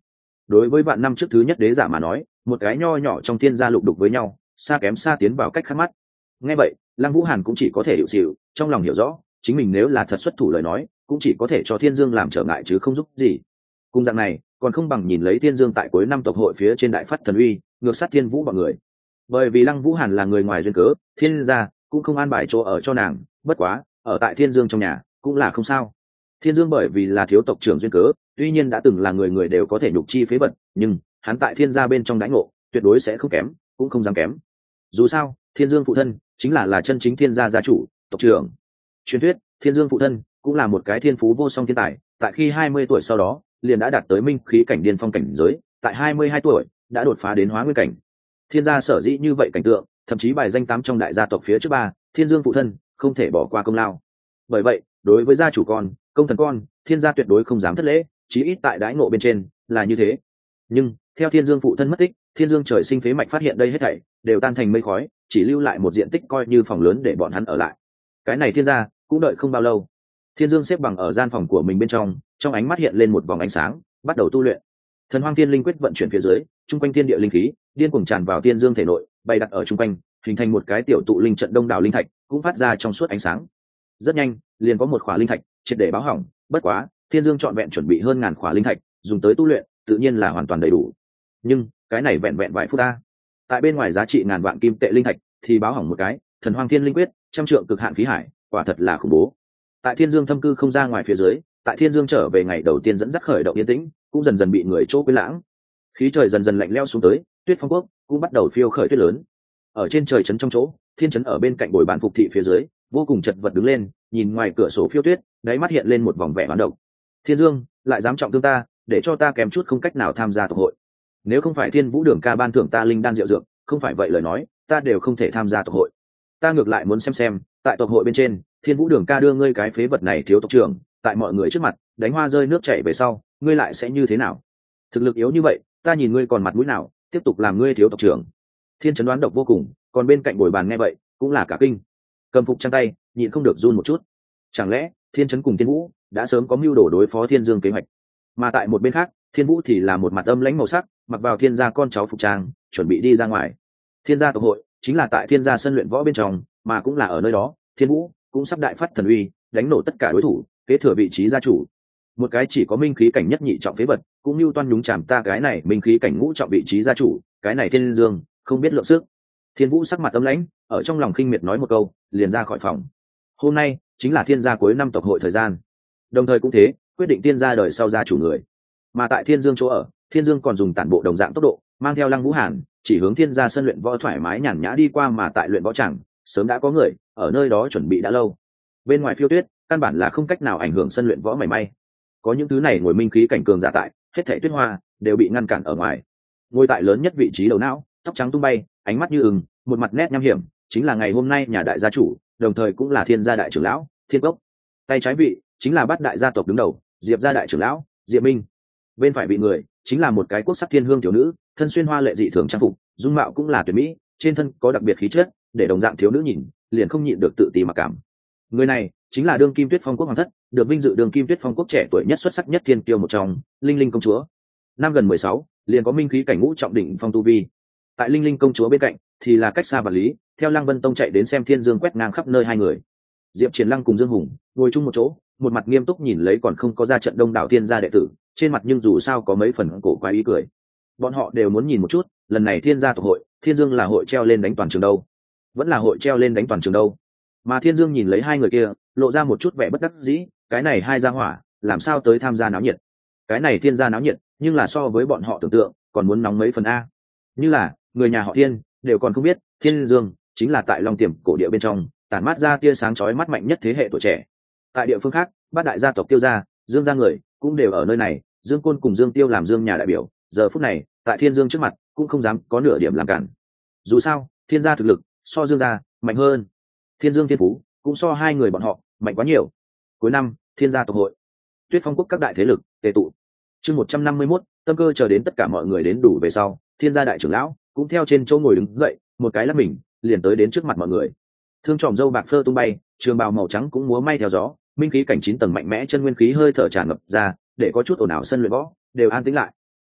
đối với vạn năm trước thứ nhất đế giả mà nói, một cái nho nhỏ trong thiên gia lục đục với nhau, xa kém xa tiến vào cách khắc mắt. Nghe vậy, Lăng Vũ Hàn cũng chỉ có thể hiểu xỉu, trong lòng hiểu rõ, chính mình nếu là thật xuất thủ lời nói, cũng chỉ có thể cho Thiên Dương làm trở ngại chứ không giúp gì. Cùng dạng này, còn không bằng nhìn lấy Thiên Dương tại cuối năm tộc hội phía trên đại phát thần uy, ngược sát Thiên Vũ bọn người. Bởi vì Lăng Vũ Hàn là người ngoài duyên cớ, Thiên gia cũng không an bài chỗ ở cho nàng, bất quá, ở tại Thiên Dương trong nhà, cũng là không sao. Thiên Dương bởi vì là thiếu tộc trưởng duyên cớ, tuy nhiên đã từng là người người đều có thể nhục chi phế vật, nhưng hắn tại Thiên gia bên trong đãi ngộ, tuyệt đối sẽ không kém, cũng không dám kém. Dù sao, Thiên Dương phụ thân chính là là chân chính Thiên gia gia chủ, tộc trưởng. Truyền thuyết, Thiên Dương phụ thân cũng là một cái thiên phú vô song thiên tài, tại khi hai mươi tuổi sau đó, liền đã đạt tới minh khí cảnh điên phong cảnh giới, tại hai mươi hai tuổi đã đột phá đến hóa nguyên cảnh. Thiên gia sở dĩ như vậy cảnh tượng, thậm chí bài danh tám trong đại gia tộc phía trước ba, Thiên Dương phụ thân không thể bỏ qua công lao. Bởi vậy, đối với gia chủ con, công thần con, Thiên gia tuyệt đối không dám thất lễ, chí ít tại đãi ngộ bên trên là như thế. Nhưng theo Thiên Dương phụ thân mất tích, Thiên Dương trời sinh phế mạch phát hiện đây hết thảy đều tan thành mây khói, chỉ lưu lại một diện tích coi như phòng lớn để bọn hắn ở lại. Cái này Thiên gia cũng đợi không bao lâu. Thiên Dương xếp bằng ở gian phòng của mình bên trong, trong ánh mắt hiện lên một vòng ánh sáng, bắt đầu tu luyện. Thần Hoang Thiên Linh quyết vận chuyển phía dưới, trung quanh thiên địa linh khí điên cuồng tràn vào Thiên Dương thể nội, bày đặt ở trung quanh, hình thành một cái tiểu tụ linh trận đông đảo linh thạch, cũng phát ra trong suốt ánh sáng. Rất nhanh, liền có một khỏa linh thạch triệt để báo hỏng, bất quá, Thiên Dương trọn vẹn chuẩn bị hơn ngàn khỏa linh thạch, dùng tới tu luyện, tự nhiên là hoàn toàn đầy đủ. Nhưng, cái này vẹn vẹn vài phút ta. Tại bên ngoài giá trị ngàn vạn kim tệ linh thạch thì báo hỏng một cái, Thần Hoang Thiên Linh quyết, trăm trượng cực hạn khí hải, quả thật là khủng bố. Tại Thiên Dương thâm cư không ra ngoài phía dưới, tại Thiên Dương trở về ngày đầu tiên dẫn dắt khởi động yên tĩnh, cũng dần dần bị người chỗ quên lãng. Khí trời dần dần lạnh lẽo xuống tới, Tuyết Phong Quốc cũng bắt đầu phiêu khởi tuyết lớn. Ở trên trời trấn trong chỗ, Thiên trấn ở bên cạnh bồi bàn phục thị phía dưới, vô cùng chật vật đứng lên, nhìn ngoài cửa sổ phiêu tuyết, đáy mắt hiện lên một vòng vẻ hoán độc. Thiên Dương lại dám trọng thương ta, để cho ta kém chút không cách nào tham gia tộc hội. Nếu không phải Thiên Vũ Đường ca ban thưởng ta linh đan rượu dược, không phải vậy lời nói, ta đều không thể tham gia tộc hội. Ta ngược lại muốn xem xem, tại tộc hội bên trên, Thiên Vũ Đường ca đưa ngươi cái phế vật này thiếu tộc trưởng, tại mọi người trước mặt, đánh hoa rơi nước chảy về sau, ngươi lại sẽ như thế nào? Thực lực yếu như vậy, ta nhìn ngươi còn mặt mũi nào, tiếp tục làm ngươi thiếu tộc trưởng. Thiên Trấn đoán độc vô cùng, còn bên cạnh bồi bàn nghe vậy, cũng là cả kinh. Cầm phục trang tay, nhịn không được run một chút. Chẳng lẽ, Thiên Trấn cùng Thiên Vũ đã sớm có mưu đồ đối phó Thiên Dương kế hoạch? Mà tại một bên khác, Thiên Vũ thì là một mặt âm lãnh màu sắc, mặc vào Thiên gia con cháu phục trang, chuẩn bị đi ra ngoài. Thiên gia tộc hội chính là tại Thiên gia sân luyện võ bên trong, mà cũng là ở nơi đó, Thiên Vũ cũng sắp đại phát thần uy, đánh nổ tất cả đối thủ, kế thừa vị trí gia chủ. Một cái chỉ có minh khí cảnh nhất nhị trọng phế vật, cũng như toan nhúng chàm ta cái này minh khí cảnh ngũ trọng vị trí gia chủ, cái này Thiên Dương không biết lượng sức. Thiên Vũ sắc mặt âm lãnh, ở trong lòng khinh miệt nói một câu, liền ra khỏi phòng. Hôm nay chính là Thiên gia cuối năm tộc hội thời gian, đồng thời cũng thế, quyết định Thiên gia đời sau gia chủ người. Mà tại Thiên Dương chỗ ở, Thiên Dương còn dùng tản bộ đồng dạng tốc độ, mang theo Lăng Vũ Hàn, chỉ hướng Thiên gia sân luyện võ thoải mái nhàn nhã đi qua, mà tại luyện võ chẳng, sớm đã có người ở nơi đó chuẩn bị đã lâu. Bên ngoài phiêu tuyết, căn bản là không cách nào ảnh hưởng sân luyện võ mảy may. Có những thứ này ngồi minh khí cảnh cường giả tại, hết thảy tuyết hoa đều bị ngăn cản ở ngoài. Ngồi tại lớn nhất vị trí đầu não, tóc trắng tung bay, ánh mắt như ưng, một mặt nét nham hiểm, chính là ngày hôm nay nhà đại gia chủ, đồng thời cũng là Thiên gia đại trưởng lão, Thiên Cốc. Tay trái vị chính là bát đại gia tộc đứng đầu, Diệp gia đại trưởng lão, Diệp Minh. Bên phải vị người chính là một cái quốc sắc thiên hương tiểu nữ, thân xuyên hoa lệ dị thường trang phục, dung mạo cũng là tuyệt mỹ, trên thân có đặc biệt khí chất, để đồng dạng thiếu nữ nhìn, liền không nhịn được tự ti mặc cảm. Người này chính là đương kim Tuyết Phong Quốc hoàng thất, được vinh dự đương kim Tuyết Phong Quốc trẻ tuổi nhất xuất sắc nhất thiên kiêu một trong, Linh Linh công chúa. Năm gần mười sáu, liền có minh khí cảnh ngũ trọng đỉnh phong tu vi. Tại Linh Linh công chúa bên cạnh thì là cách xa vật lý, theo Lăng Vân Tông chạy đến xem Thiên Dương quét ngang khắp nơi hai người. Diệp Triển Lăng cùng Dương Hùng ngồi chung một chỗ, một mặt nghiêm túc nhìn lấy còn không có ra trận đông đảo Thiên gia đệ tử, trên mặt nhưng dù sao có mấy phần cổ quái ý cười. Bọn họ đều muốn nhìn một chút, lần này Thiên gia tộc hội, Thiên Dương là hội treo lên đánh toàn trường đâu, vẫn là hội treo lên đánh toàn trường đâu. Mà Thiên Dương nhìn lấy hai người kia, lộ ra một chút vẻ bất đắc dĩ, cái này hai gia hỏa, làm sao tới tham gia náo nhiệt? Cái này Thiên gia náo nhiệt, nhưng là so với bọn họ tưởng tượng, còn muốn nóng mấy phần a. Như là, người nhà họ Thiên đều còn không biết, Thiên Dương chính là tại Long Tiềm cổ địa bên trong, tản mát ra tia sáng chói mắt mạnh nhất thế hệ tuổi trẻ. Tại địa phương khác, bát đại gia tộc Tiêu gia, Dương gia người cũng đều ở nơi này, Dương Côn cùng Dương Tiêu làm Dương nhà đại biểu, giờ phút này, tại Thiên Dương trước mặt, cũng không dám có nửa điểm làm cản. Dù sao, Thiên gia thực lực so Dương gia mạnh hơn. Thiên Dương thiên phú cũng so hai người bọn họ mạnh quá nhiều. Cuối năm, Thiên gia tộc hội, Tuyết Phong Quốc các đại thế lực tề tụ. Chương một trăm năm mươi mốt, tâm cơ chờ đến tất cả mọi người đến đủ về sau, Thiên gia đại trưởng lão cũng theo trên chỗ ngồi đứng dậy, một cái lắc mình, liền tới đến trước mặt mọi người. Thương tròm râu bạc phơ tung bay, trường bào màu trắng cũng múa may theo gió, minh khí cảnh chín tầng mạnh mẽ chân nguyên khí hơi thở tràn ngập ra, để có chút ồn ào sân luyện võ đều an tĩnh lại.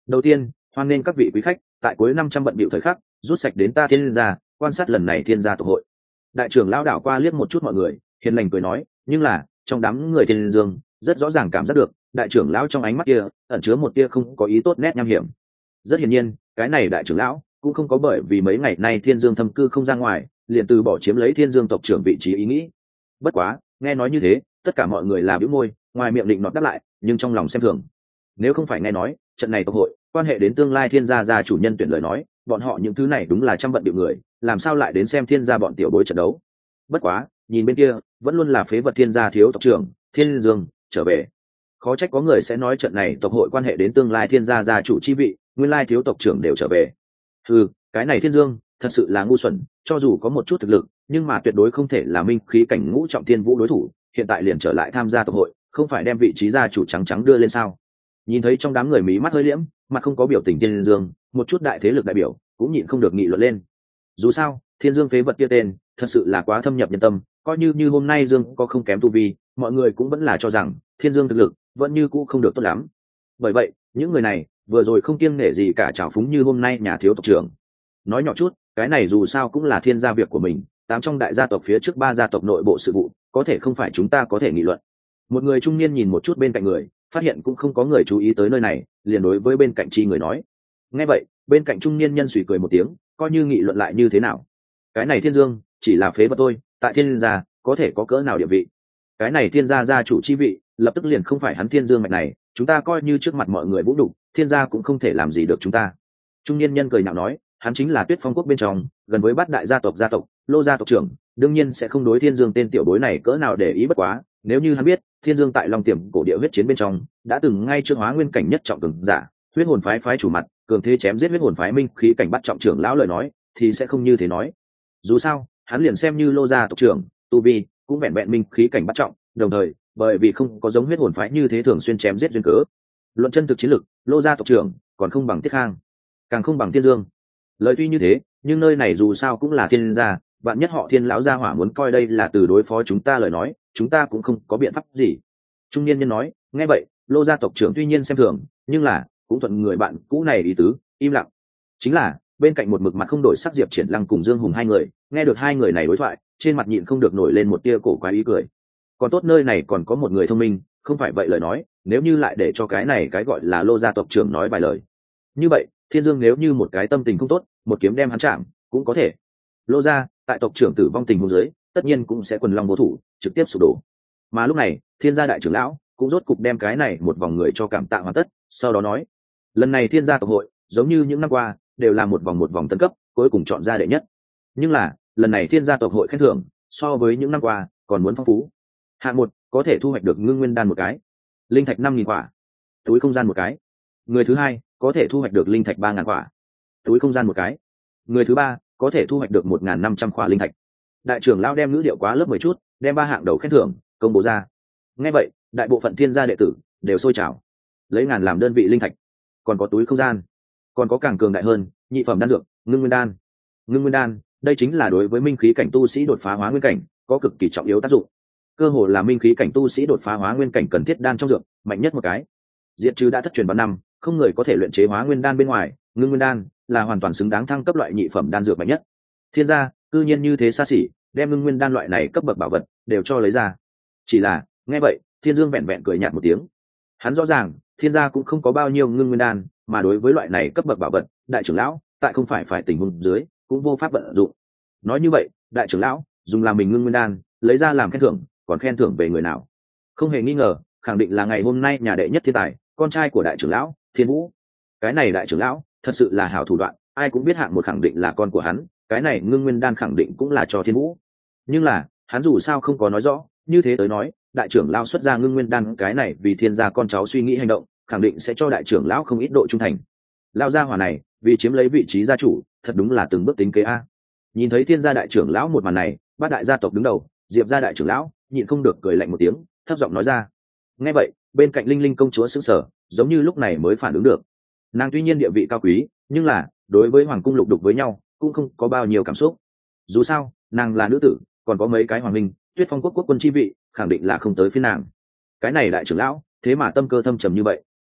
Đầu tiên, hoan nghênh các vị quý khách tại cuối năm trăm bận bịu thời khắc rút sạch đến ta thiên gia quan sát lần này thiên gia tụ hội. Đại trưởng lão đảo qua liếc một chút mọi người, hiền lành cười nói, nhưng là trong đám người thiên dương rất rõ ràng cảm giác được đại trưởng lão trong ánh mắt kia ẩn chứa một tia không có ý tốt nét nham hiểm. Rất hiển nhiên, cái này đại trưởng lão cũng không có bởi vì mấy ngày nay thiên dương thâm cư không ra ngoài liền từ bỏ chiếm lấy thiên dương tộc trưởng vị trí ý nghĩ. Bất quá nghe nói như thế, tất cả mọi người là bĩu môi, ngoài miệng định nọt đáp lại, nhưng trong lòng xem thường. Nếu không phải nghe nói trận này tộc hội quan hệ đến tương lai thiên gia gia chủ nhân tuyển lời nói, bọn họ những thứ này đúng là trăm vận điệu người, làm sao lại đến xem thiên gia bọn tiểu bối trận đấu. Bất quá nhìn bên kia vẫn luôn là phế vật thiên gia thiếu tộc trưởng thiên dương trở về, khó trách có người sẽ nói trận này tộc hội quan hệ đến tương lai thiên gia gia chủ chi vị, nguyên lai thiếu tộc trưởng đều trở về. Ừ, cái này thiên dương thật sự là ngu xuẩn, cho dù có một chút thực lực nhưng mà tuyệt đối không thể là minh khí cảnh ngũ trọng thiên vũ đối thủ, hiện tại liền trở lại tham gia tộc hội, không phải đem vị trí gia chủ trắng trắng đưa lên sao? Nhìn thấy trong đám người mí mắt hơi liễm, mặt không có biểu tình thiên dương, một chút đại thế lực đại biểu cũng nhịn không được nghị luận lên. Dù sao thiên dương phế vật kia tên thật sự là quá thâm nhập nhân tâm, coi như như hôm nay dương có không kém tu vi, mọi người cũng vẫn là cho rằng thiên dương thực lực vẫn như cũ không được tốt lắm. Bởi vậy những người này vừa rồi không kiêng nể gì cả trào phúng như hôm nay nhà thiếu tộc trưởng. Nói nhỏ chút, cái này dù sao cũng là thiên gia việc của mình, tám trong đại gia tộc phía trước ba gia tộc nội bộ sự vụ, có thể không phải chúng ta có thể nghị luận. Một người trung niên nhìn một chút bên cạnh người, phát hiện cũng không có người chú ý tới nơi này, liền đối với bên cạnh chi người nói. Nghe vậy bên cạnh trung niên nhân suy cười một tiếng, coi như nghị luận lại như thế nào, cái này thiên dương chỉ là phế vật thôi, tại thiên gia có thể có cỡ nào địa vị? Cái này thiên gia gia chủ chi vị lập tức liền không phải hắn thiên dương mạch này, chúng ta coi như trước mặt mọi người vũ đủ, thiên gia cũng không thể làm gì được chúng ta. Trung niên nhân cười nhạo nói, hắn chính là Tuyết Phong quốc bên trong gần với bát đại gia tộc gia tộc Lô gia tộc trưởng, đương nhiên sẽ không đối thiên dương tên tiểu bối này cỡ nào để ý. Bất quá nếu như hắn biết thiên dương tại Long Tiềm cổ địa huyết chiến bên trong đã từng ngay trước hóa nguyên cảnh nhất trọng cường giả huyết hồn phái phái chủ mặt cường thế chém giết huyết hồn phái minh khí cảnh bắt trọng trưởng lão lời nói, thì sẽ không như thế nói. Dù sao hắn liền xem như Lô gia tộc trưởng tu vi cũng vẹn vẹn minh khí cảnh bắt trọng, đồng thời bởi vì không có giống huyết hồn phái như thế thường xuyên chém giết duyên cớ, luận chân thực chiến lực Lô gia tộc trưởng còn không bằng Tiết Khang, càng không bằng Thiên Dương. Lời tuy như thế, nhưng nơi này dù sao cũng là thiên gia, bạn nhất họ Thiên lão gia hỏa muốn coi đây là từ đối phó chúng ta lời nói, chúng ta cũng không có biện pháp gì. Trung niên nhân nói. Nghe vậy Lô gia tộc trưởng tuy nhiên xem thường, nhưng là cũng thuận người bạn cũ này ý tứ, im lặng. Chính là bên cạnh một mực mặt không đổi sắc Diệp Triển Lăng cùng Dương Hùng hai người, nghe được hai người này đối thoại, trên mặt nhịn không được nổi lên một tia cổ quái ý cười. Còn tốt nơi này còn có một người thông minh, không phải vậy lời nói, nếu như lại để cho cái này cái gọi là Lô gia tộc trưởng nói vài lời, như vậy Thiên Dương nếu như một cái tâm tình không tốt, một kiếm đem hắn chạm cũng có thể. Lô gia tại tộc trưởng tử vong tình huống dưới, tất nhiên cũng sẽ quần long vô thủ, trực tiếp sụp đổ. Mà lúc này Thiên gia đại trưởng lão cũng rốt cục đem cái này một vòng người cho cảm tạ hoàn tất, sau đó nói, lần này Thiên gia tộc hội giống như những năm qua đều là một vòng một vòng tân cấp, cuối cùng chọn ra đệ nhất. Nhưng là lần này Thiên gia tộc hội khen thưởng so với những năm qua còn muốn phong phú. Hạng một có thể thu hoạch được ngưng nguyên đan một cái, linh thạch năm nghìn quả, túi không gian một cái. Người thứ hai có thể thu hoạch được linh thạch ba ngàn quả, túi không gian một cái. Người thứ ba có thể thu hoạch được một ngàn năm trăm quả linh thạch. Đại trưởng lão đem ngữ điệu quá lớp mười chút, đem ba hạng đầu khen thưởng công bố ra. Nghe vậy đại bộ phận Thiên gia đệ tử đều sôi trào, lấy ngàn làm đơn vị linh thạch, còn có túi không gian, còn có càng cường đại hơn nhị phẩm đan dược ngưng nguyên đan. Ngưng nguyên đan đây chính là đối với minh khí cảnh tu sĩ đột phá hóa nguyên cảnh có cực kỳ trọng yếu tác dụng, cơ hồ là minh khí cảnh tu sĩ đột phá hóa nguyên cảnh cần thiết đan trong dược mạnh nhất một cái. Diệt trừ đã thất truyền bao năm không người có thể luyện chế hóa nguyên đan bên ngoài, ngưng nguyên đan là hoàn toàn xứng đáng thăng cấp loại nhị phẩm đan dược mạnh nhất. Thiên gia cư nhiên như thế xa xỉ, đem ngưng nguyên đan loại này cấp bậc bảo vật đều cho lấy ra. Chỉ là nghe vậy Thiên Dương vẹn vẹn cười nhạt một tiếng. Hắn rõ ràng Thiên gia cũng không có bao nhiêu ngưng nguyên đan, mà đối với loại này cấp bậc bảo vật, đại trưởng lão tại không phải phải tình huống dưới cũng vô pháp vận dụng. Nói như vậy đại trưởng lão dùng làm mình ngưng nguyên đan lấy ra làm khen thưởng, còn khen thưởng về người nào? Không hề nghi ngờ khẳng định là ngày hôm nay nhà đệ nhất thiên tài, con trai của đại trưởng lão Thiên Vũ. Cái này đại trưởng lão thật sự là hảo thủ đoạn, ai cũng biết hạng một khẳng định là con của hắn, cái này ngưng nguyên đan khẳng định cũng là cho Thiên Vũ. Nhưng là hắn dù sao không có nói rõ, như thế tới nói đại trưởng lão xuất ra ngưng nguyên đan cái này vì Thiên gia con cháu suy nghĩ hành động, khẳng định sẽ cho đại trưởng lão không ít độ trung thành. Lão gia hỏa này vì chiếm lấy vị trí gia chủ thật đúng là từng bước tính kế a. Nhìn thấy Thiên gia đại trưởng lão một màn này, bát đại gia tộc đứng đầu Diệp gia đại trưởng lão nhịn không được cười lạnh một tiếng, thấp giọng nói ra. Nghe vậy bên cạnh Linh Linh công chúa sững sờ, giống như lúc này mới phản ứng được. Nàng tuy nhiên địa vị cao quý, nhưng là đối với hoàng cung lục đục với nhau cũng không có bao nhiêu cảm xúc. Dù sao nàng là nữ tử, còn có mấy cái hoàng minh Tuyết Phong quốc quốc quân chi vị khẳng định là không tới phiên nàng. Cái này đại trưởng lão thế mà tâm cơ thâm trầm như vậy.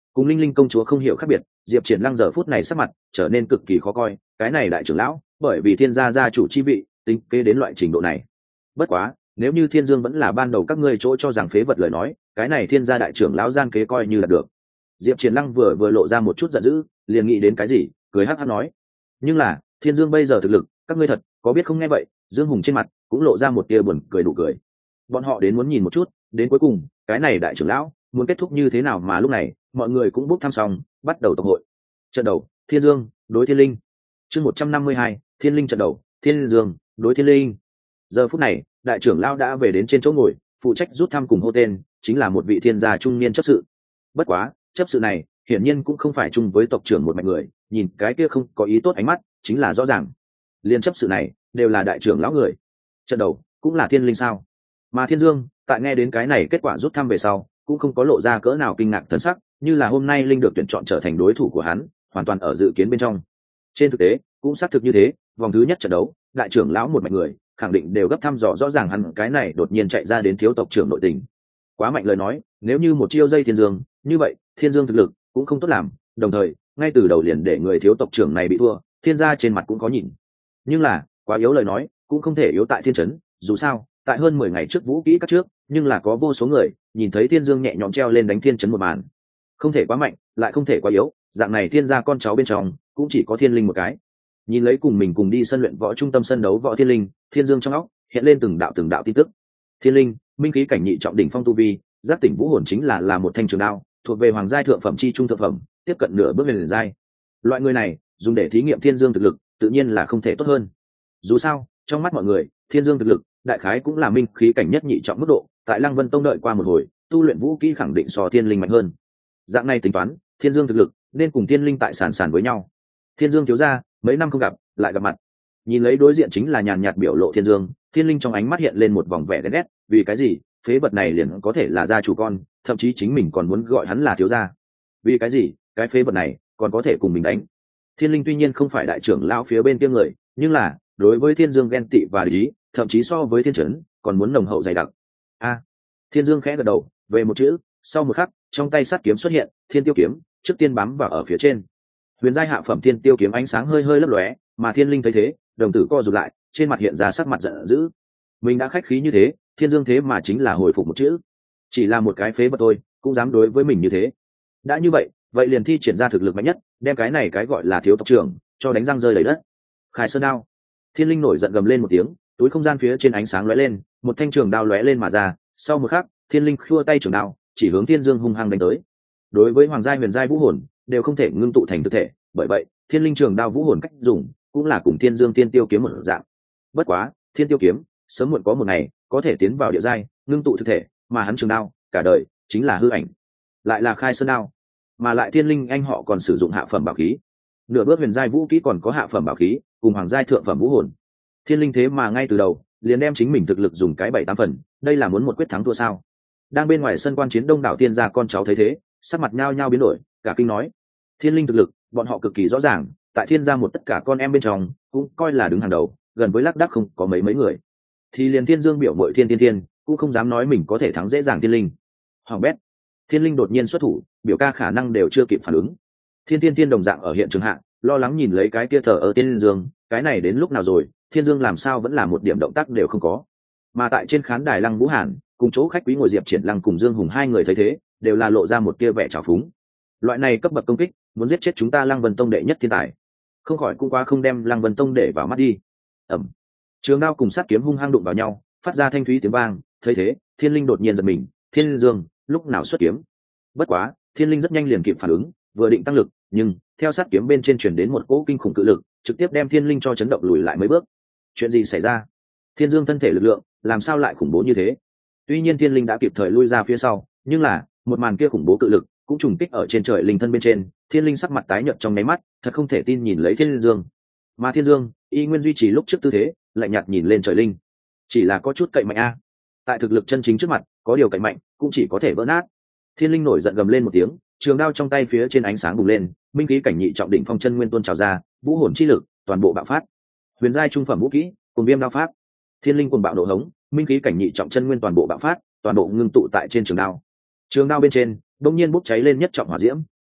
cùng linh linh công chúa không hiểu khác biệt, Diệp Triển Lăng giờ phút này sắc mặt trở nên cực kỳ khó coi. Cái này đại trưởng lão bởi vì thiên gia gia chủ chi vị tính kế đến loại trình độ này. Bất quá nếu như Thiên Dương vẫn là ban đầu các ngươi chỗ cho rằng phế vật lời nói, cái này thiên gia đại trưởng lão gian kế coi như là được. Diệp Triển Lăng vừa vừa lộ ra một chút giận dữ, liền nghĩ đến cái gì, cười hắc hắc nói: nhưng là Thiên Dương bây giờ thực lực, các ngươi thật có biết không? Nghe vậy, Dương Hùng trên mặt cũng lộ ra một tia buồn cười đủ cười. Bọn họ đến muốn nhìn một chút, đến cuối cùng cái này đại trưởng lão muốn kết thúc như thế nào. Mà lúc này mọi người cũng bốc thăm xong, bắt đầu tập hội. Trận đầu, Thiên Dương đối Thiên Linh. Chương một trăm năm mươi hai, Thiên Linh trận đầu, Thiên Dương đối Thiên Linh. Giờ phút này, đại trưởng lão đã về đến trên chỗ ngồi, phụ trách rút thăm cùng hô tên, chính là một vị thiên gia trung niên chấp sự. Bất quá, chấp sự này hiển nhiên cũng không phải chung với tộc trưởng một mạch người, nhìn cái kia không có ý tốt ánh mắt, chính là rõ ràng. Liên chấp sự này đều là đại trưởng lão người. Trận đầu cũng là Thiên Linh sao? Mà Thiên Dương tại nghe đến cái này kết quả rút thăm về sau, cũng không có lộ ra cỡ nào kinh ngạc thần sắc, như là hôm nay Linh được tuyển chọn trở thành đối thủ của hắn, hoàn toàn ở dự kiến bên trong. Trên thực tế, cũng xác thực như thế, vòng thứ nhất trận đấu, đại trưởng lão một mạch người khẳng định đều gấp thăm dò rõ ràng hắn cái này đột nhiên chạy ra đến thiếu tộc trưởng nội tình. Quá mạnh lời nói, nếu như một chiêu dây Thiên Dương, như vậy, Thiên Dương thực lực cũng không tốt làm, đồng thời, ngay từ đầu liền để người thiếu tộc trưởng này bị thua, thiên gia trên mặt cũng có nhìn. Nhưng là, quá yếu lời nói, cũng không thể yếu tại thiên trấn, dù sao, tại hơn mười ngày trước vũ kỹ các trước, nhưng là có vô số người nhìn thấy Thiên Dương nhẹ nhõm treo lên đánh thiên trấn một màn. Không thể quá mạnh, lại không thể quá yếu, dạng này thiên gia con cháu bên trong cũng chỉ có Thiên Linh một cái. Nhìn lấy cùng mình cùng đi sân luyện võ trung tâm sân đấu võ Thiên Linh, Thiên Dương trong óc hiện lên từng đạo từng đạo tin tức. Thiên Linh, minh khí cảnh nhị trọng đỉnh phong tu vi, giác tỉnh vũ hồn chính là là một thanh trường đao, thuộc về hoàng giai thượng phẩm chi trung thượng phẩm, tiếp cận nửa bước lên liền giai. Loại người này, dùng để thí nghiệm Thiên Dương thực lực, tự nhiên là không thể tốt hơn. Dù sao, trong mắt mọi người, Thiên Dương thực lực, đại khái cũng là minh khí cảnh nhất nhị trọng mức độ, tại Lăng Vân Tông đợi qua một hồi, tu luyện vũ kỹ khẳng định so Thiên Linh mạnh hơn. Dạng này tính toán, Thiên Dương thực lực nên cùng Thiên Linh tại sàn sàn với nhau. Thiên Dương thiếu gia, mấy năm không gặp, lại gặp mặt. Nhìn lấy đối diện chính là nhàn nhạt biểu lộ Thiên Dương, Thiên Linh trong ánh mắt hiện lên một vòng vẻ ghét ghét, vì cái gì? Phế vật này liền có thể là gia chủ con, thậm chí chính mình còn muốn gọi hắn là thiếu gia. Vì cái gì? Cái phế vật này còn có thể cùng mình đánh. Thiên Linh tuy nhiên không phải đại trưởng lão phía bên kia người, nhưng là đối với Thiên Dương ghen tị và địch ý, thậm chí so với Thiên Trấn còn muốn nồng hậu dày đặc. A, Thiên Dương khẽ gật đầu, về một chữ, sau một khắc, trong tay sắt kiếm xuất hiện, Thiên Tiêu kiếm, trước tiên bám vào ở phía trên. Huyền giai hạ phẩm Thiên Tiêu kiếm ánh sáng hơi hơi lấp lóe, mà Thiên Linh thấy thế, đồng tử co rụt lại, trên mặt hiện ra sắc mặt giận dữ. Mình đã khách khí như thế, Thiên Dương thế mà chính là hồi phục một chữ, chỉ là một cái phế vật thôi, cũng dám đối với mình như thế. Đã như vậy, vậy liền thi triển ra thực lực mạnh nhất, đem cái này cái gọi là thiếu tộc trưởng cho đánh răng rơi đầy đất. Khai sơn đao. Thiên Linh nổi giận gầm lên một tiếng, túi không gian phía trên ánh sáng lóe lên, một thanh trường đao lóe lên mà ra, sau một khắc, Thiên Linh khua tay trường đao, chỉ hướng Thiên Dương hung hăng đánh tới. Đối với hoàng giai huyền giai vũ hồn, đều không thể ngưng tụ thành thực thể, bởi vậy, Thiên Linh trường đao vũ hồn cách dùng, cũng là cùng Thiên Dương Tiên Tiêu kiếm một dạng. Bất quá, Thiên Tiêu kiếm, sớm muộn có một ngày có thể tiến vào địa giai, ngưng tụ thực thể, mà hắn trường đao, cả đời chính là hư ảnh. Lại là khai sơn đao, mà lại Thiên Linh anh họ còn sử dụng hạ phẩm bảo khí. Nửa bước huyền giai vũ kỹ còn có hạ phẩm bảo khí, cùng hoàng giai thượng phẩm vũ hồn. Thiên Linh thế mà ngay từ đầu liền đem chính mình thực lực dùng cái bảy tám phần, đây là muốn một quyết thắng thua sao? Đang bên ngoài sân quan chiến đông đảo tiên gia con cháu thấy thế, sắc mặt nhao nhao biến đổi, cả kinh nói: Thiên Linh thực lực, bọn họ cực kỳ rõ ràng, tại Thiên gia một tất cả con em bên trong, cũng coi là đứng hàng đầu, gần với lác đác không có mấy mấy người. Thì liền Thiên Dương biểu muội Thiên Tiên Tiên, cũng không dám nói mình có thể thắng dễ dàng Thiên Linh. Hoàng bét. Thiên Linh đột nhiên xuất thủ, biểu ca khả năng đều chưa kịp phản ứng. Thiên Tiên Tiên đồng dạng ở hiện trường hạ, lo lắng nhìn lấy cái kia thờ ở Thiên Dương, cái này đến lúc nào rồi, Thiên Dương làm sao vẫn là một điểm động tác đều không có. Mà tại trên khán đài Lăng Vũ Hàn, cùng chỗ khách quý ngồi Diệp Triển Lăng cùng Dương Hùng hai người thấy thế, đều là lộ ra một tia vẻ trào phúng. Loại này cấp bậc công kích, muốn giết chết chúng ta Lăng Vân Tông đệ nhất thiên tài, không khỏi cũng quá không đem Lăng Vân Tông để vào mắt đi. Ầm. Trường đao cùng sát kiếm hung hăng đụng vào nhau, phát ra thanh thúy tiếng vang, thấy thế, Thiên Linh đột nhiên giật mình, Thiên Dương, lúc nào xuất kiếm? Bất quá, Thiên Linh rất nhanh liền kịp phản ứng, vừa định tăng lực, nhưng theo sát kiếm bên trên truyền đến một cỗ kinh khủng cự lực, trực tiếp đem Thiên Linh cho chấn động lùi lại mấy bước. Chuyện gì xảy ra? Thiên Dương thân thể lực lượng, làm sao lại khủng bố như thế? Tuy nhiên Thiên Linh đã kịp thời lui ra phía sau, nhưng là, một màn kia khủng bố cự lực, cũng trùng kích ở trên trời linh thân bên trên, Thiên Linh sắc mặt tái nhợt trong nháy mắt, thật không thể tin nhìn lấy Thiên Dương. Mà Thiên Dương, y nguyên duy trì lúc trước tư thế, lạnh nhạt nhìn lên trời linh. Chỉ là có chút cậy mạnh a. Tại thực lực chân chính trước mặt, có điều cậy mạnh, cũng chỉ có thể vỡ nát. Thiên Linh nổi giận gầm lên một tiếng, trường đao trong tay phía trên ánh sáng bùng lên, minh khí cảnh nhị trọng đỉnh phong chân nguyên tuôn trào ra, vũ hồn chi lực toàn bộ bạo phát. Huyền giai trung phẩm vũ kỹ, cùng viêm đao pháp. Thiên Linh cuồng bạo nổ hống, minh khí cảnh nhị trọng chân nguyên toàn bộ bạo phát, toàn bộ ngưng tụ tại trên trường đao. Trường đao bên trên, đột nhiên bốc cháy lên nhất trọng hỏa diễm,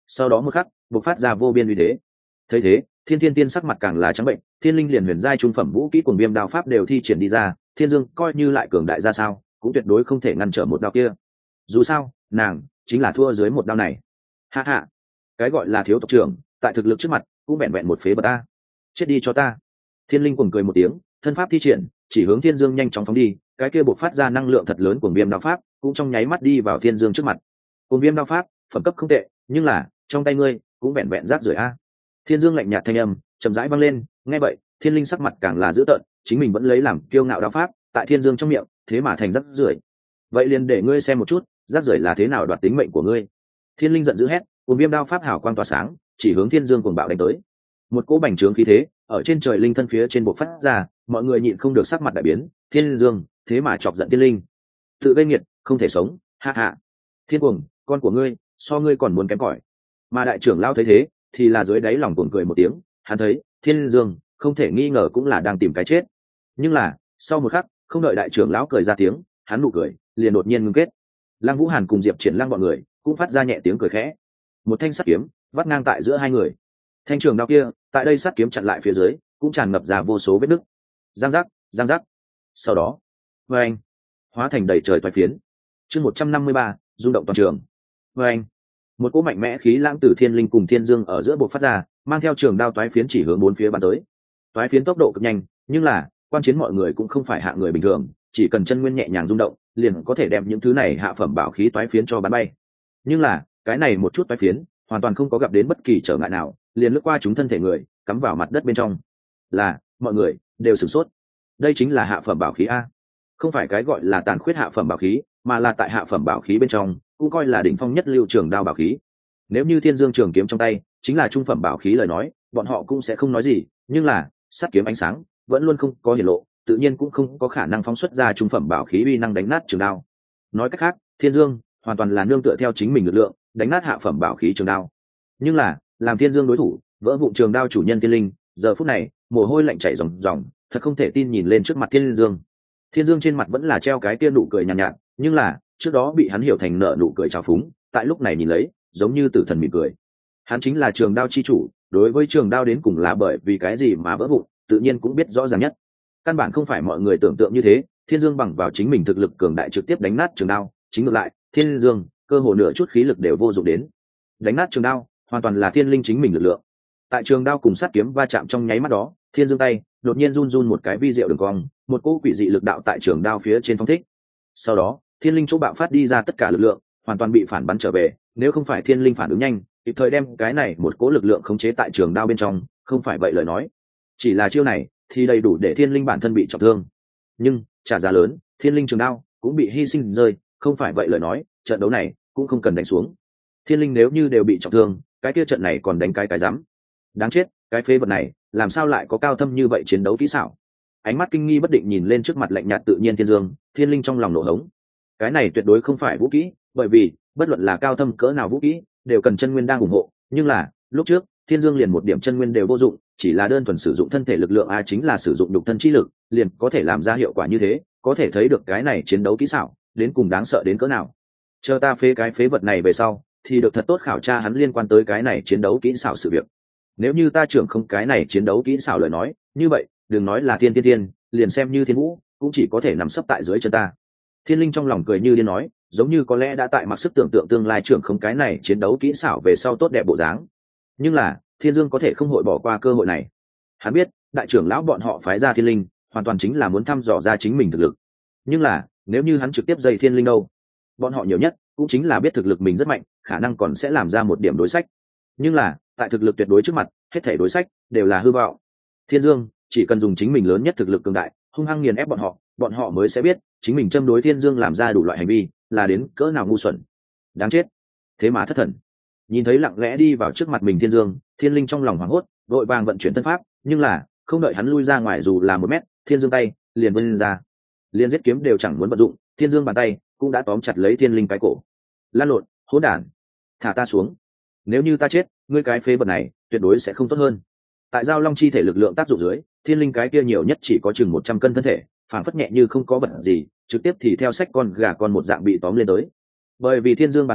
sau đó một khắc bộc phát ra vô biên uy thế. Thấy thế, Thiên Thiên Tiên sắc mặt càng là trắng bệnh, Thiên Linh liền huyền giai trung phẩm vũ kỹ cùng viêm đao pháp đều thi triển đi ra, Thiên Dương coi như lại cường đại ra sao, cũng tuyệt đối không thể ngăn trở một đao kia. Dù sao, nàng chính là thua dưới một đao này. Ha ha, cái gọi là thiếu tộc trưởng, tại thực lực trước mặt, cũng vẹn vẹn một phế vật ta. Chết đi cho ta. Thiên Linh cuồng cười một tiếng, thân pháp thi triển, chỉ hướng Thiên Dương nhanh chóng phóng đi, cái kia bộc phát ra năng lượng thật lớn của viêm đao pháp, cũng trong nháy mắt đi vào Thiên Dương trước mặt. Cùng viêm đao pháp, phẩm cấp không tệ, nhưng là, trong tay ngươi, cũng vẹn vẹn rác rưởi a. Thiên Dương lạnh nhạt thanh âm chậm rãi vang lên, nghe vậy, Thiên Linh sắc mặt càng là dữ tợn, chính mình vẫn lấy làm kiêu ngạo đao pháp, tại Thiên Dương trong miệng, thế mà thành rác rưởi. Vậy liền để ngươi xem một chút, rác rưởi là thế nào đoạt tính mệnh của ngươi. Thiên Linh giận dữ hét, cùng viêm đao pháp hào quang tỏa sáng, chỉ hướng Thiên Dương cuồng bạo đánh tới. Một cỗ bành trướng khí thế, ở trên trời linh thân phía trên bộ phát ra, mọi người nhịn không được sắc mặt đại biến, Thiên Dương, thế mà chọc giận Thiên Linh. Tự gây nghiệt, không thể sống, ha ha. Thiên Cuồng, con của ngươi, so ngươi còn muốn kém cỏi. Mà đại trưởng lão thấy thế, thì là dưới đáy lòng cuồng cười một tiếng, hắn thấy, Thiên Dương, không thể nghi ngờ cũng là đang tìm cái chết. Nhưng là, sau một khắc, không đợi đại trưởng lão cười ra tiếng, hắn nụ cười liền đột nhiên ngưng kết. Lăng Vũ Hàn cùng Diệp Triển Lăng bọn người cũng phát ra nhẹ tiếng cười khẽ. Một thanh sắt kiếm vắt ngang tại giữa hai người. Thanh trường đao kia, tại đây sắt kiếm chặn lại phía dưới, cũng tràn ngập ra vô số vết nứt. Giang giác, giang giác. Sau đó, oeng, hóa thành đầy trời toái phiến. Chương một trăm năm mươi ba, rung động toàn trường. Oeng. Một cỗ mạnh mẽ khí lãng từ Thiên Linh cùng Thiên Dương ở giữa bộc phát ra, mang theo trường đao toái phiến chỉ hướng bốn phía bắn tới. Toái phiến tốc độ cực nhanh, nhưng là, quan chiến mọi người cũng không phải hạ người bình thường, chỉ cần chân nguyên nhẹ nhàng rung động, liền có thể đem những thứ này hạ phẩm bảo khí toái phiến cho bắn bay. Nhưng là, cái này một chút toái phiến, hoàn toàn không có gặp đến bất kỳ trở ngại nào, liền lướt qua chúng thân thể người, cắm vào mặt đất bên trong. Là, mọi người đều sửng sốt. Đây chính là hạ phẩm bảo khí a. Không phải cái gọi là tàn khuyết hạ phẩm bảo khí, mà là tại hạ phẩm bảo khí bên trong, cũng coi là đỉnh phong nhất lưu trường đao bảo khí. Nếu như Thiên Dương trường kiếm trong tay chính là trung phẩm bảo khí lời nói, bọn họ cũng sẽ không nói gì, nhưng là, sắt kiếm ánh sáng vẫn luôn không có hiển lộ, tự nhiên cũng không có khả năng phóng xuất ra trung phẩm bảo khí uy năng đánh nát trường đao. Nói cách khác, Thiên Dương hoàn toàn là nương tựa theo chính mình lực lượng, đánh nát hạ phẩm bảo khí trường đao. Nhưng là, làm Thiên Dương đối thủ, vỡ vụn trường đao chủ nhân Thiên Linh, giờ phút này, mồ hôi lạnh chảy ròng ròng, thật không thể tin nhìn lên trước mặt Thiên Dương. Thiên Dương trên mặt vẫn là treo cái kia nụ cười nhàn nhạt, nhạt, nhưng là, trước đó bị hắn hiểu thành nợ nụ cười trào phúng, tại lúc này nhìn lấy, giống như tử thần mỉm cười. Hắn chính là trường đao chi chủ, đối với trường đao đến cùng là bởi vì cái gì mà vỡ vụn, tự nhiên cũng biết rõ ràng nhất. Căn bản không phải mọi người tưởng tượng như thế, Thiên Dương bằng vào chính mình thực lực cường đại trực tiếp đánh nát trường đao, chính ngược lại, Thiên Dương cơ hồ nửa chút khí lực đều vô dụng đến. Đánh nát trường đao, hoàn toàn là Thiên Linh chính mình lực lượng. Tại trường đao cùng sát kiếm va chạm trong nháy mắt đó, Thiên Dương tay đột nhiên run run một cái vi diệu đường cong, một cỗ quỷ dị lực đạo tại trường đao phía trên phong thích. Sau đó, Thiên Linh chỗ bạo phát đi ra tất cả lực lượng, hoàn toàn bị phản bắn trở về, nếu không phải Thiên Linh phản ứng nhanh, kịp thời đem cái này một cỗ lực lượng khống chế tại trường đao bên trong, không phải vậy lời nói, chỉ là chiêu này thì đầy đủ để Thiên Linh bản thân bị trọng thương. Nhưng, trả giá lớn, Thiên Linh trường đao cũng bị hy sinh rơi, không phải vậy lời nói, trận đấu này cũng không cần đánh xuống. Thiên Linh nếu như đều bị trọng thương, cái kia trận này còn đánh cái cái rắm. Đáng chết, cái phế vật này, làm sao lại có cao thâm như vậy chiến đấu kỹ xảo. Ánh mắt kinh nghi bất định nhìn lên trước mặt lạnh nhạt tự nhiên Thiên Dương, Thiên Linh trong lòng nổ hống. Cái này tuyệt đối không phải vũ kỹ, bởi vì bất luận là cao thâm cỡ nào vũ kỹ, đều cần chân nguyên đang ủng hộ, nhưng là, lúc trước, Thiên Dương liền một điểm chân nguyên đều vô dụng, chỉ là đơn thuần sử dụng thân thể lực lượng a chính là sử dụng đục thân chi lực, liền có thể làm ra hiệu quả như thế, có thể thấy được cái này chiến đấu kỹ xảo, đến cùng đáng sợ đến cỡ nào. Chờ ta phế cái phế vật này về sau, thì được thật tốt khảo tra hắn liên quan tới cái này chiến đấu kỹ xảo sự việc. Nếu như ta trưởng không cái này chiến đấu kỹ xảo lời nói, như vậy, đừng nói là thiên tiên tiên, liền xem như thiên vũ, cũng chỉ có thể nằm sấp tại dưới chân ta. Thiên Linh trong lòng cười như điên nói, giống như có lẽ đã tại mặc sức tưởng tượng tương lai trưởng không cái này chiến đấu kỹ xảo về sau tốt đẹp bộ dáng. Nhưng là, Thiên Dương có thể không hội bỏ qua cơ hội này. Hắn biết, đại trưởng lão bọn họ phái ra Thiên Linh, hoàn toàn chính là muốn thăm dò ra chính mình thực lực. Nhưng là, nếu như hắn trực tiếp dày Thiên Linh đâu, bọn họ nhiều nhất cũng chính là biết thực lực mình rất mạnh, khả năng còn sẽ làm ra một điểm đối sách. Nhưng là, tại thực lực tuyệt đối trước mặt, hết thảy đối sách đều là hư vọng. Thiên Dương chỉ cần dùng chính mình lớn nhất thực lực cường đại, hung hăng nghiền ép bọn họ, bọn họ mới sẽ biết chính mình châm đối Thiên Dương làm ra đủ loại hành vi là đến cỡ nào ngu xuẩn. Đáng chết, thế mà thất thần. Nhìn thấy lặng lẽ đi vào trước mặt mình Thiên Dương, Thiên Linh trong lòng hoảng hốt, vội vàng vận chuyển thân pháp, nhưng là không đợi hắn lui ra ngoài dù là một mét, Thiên Dương tay liền vươn ra, liền giết kiếm đều chẳng muốn vận dụng, Thiên Dương bàn tay cũng đã tóm chặt lấy Thiên Linh cái cổ. Lan lộn, hỗn đản, thả ta xuống. Nếu như ta chết, ngươi cái phế vật này tuyệt đối sẽ không tốt hơn. Tại giao long chi thể lực lượng tác dụng dưới, Thiên Linh cái kia nhiều nhất chỉ có chừng một trăm cân thân thể, phảng phất nhẹ như không có vật gì, trực tiếp thì theo sách con gà con một dạng bị tóm lên tới. Bởi vì Thiên Dương bàn tay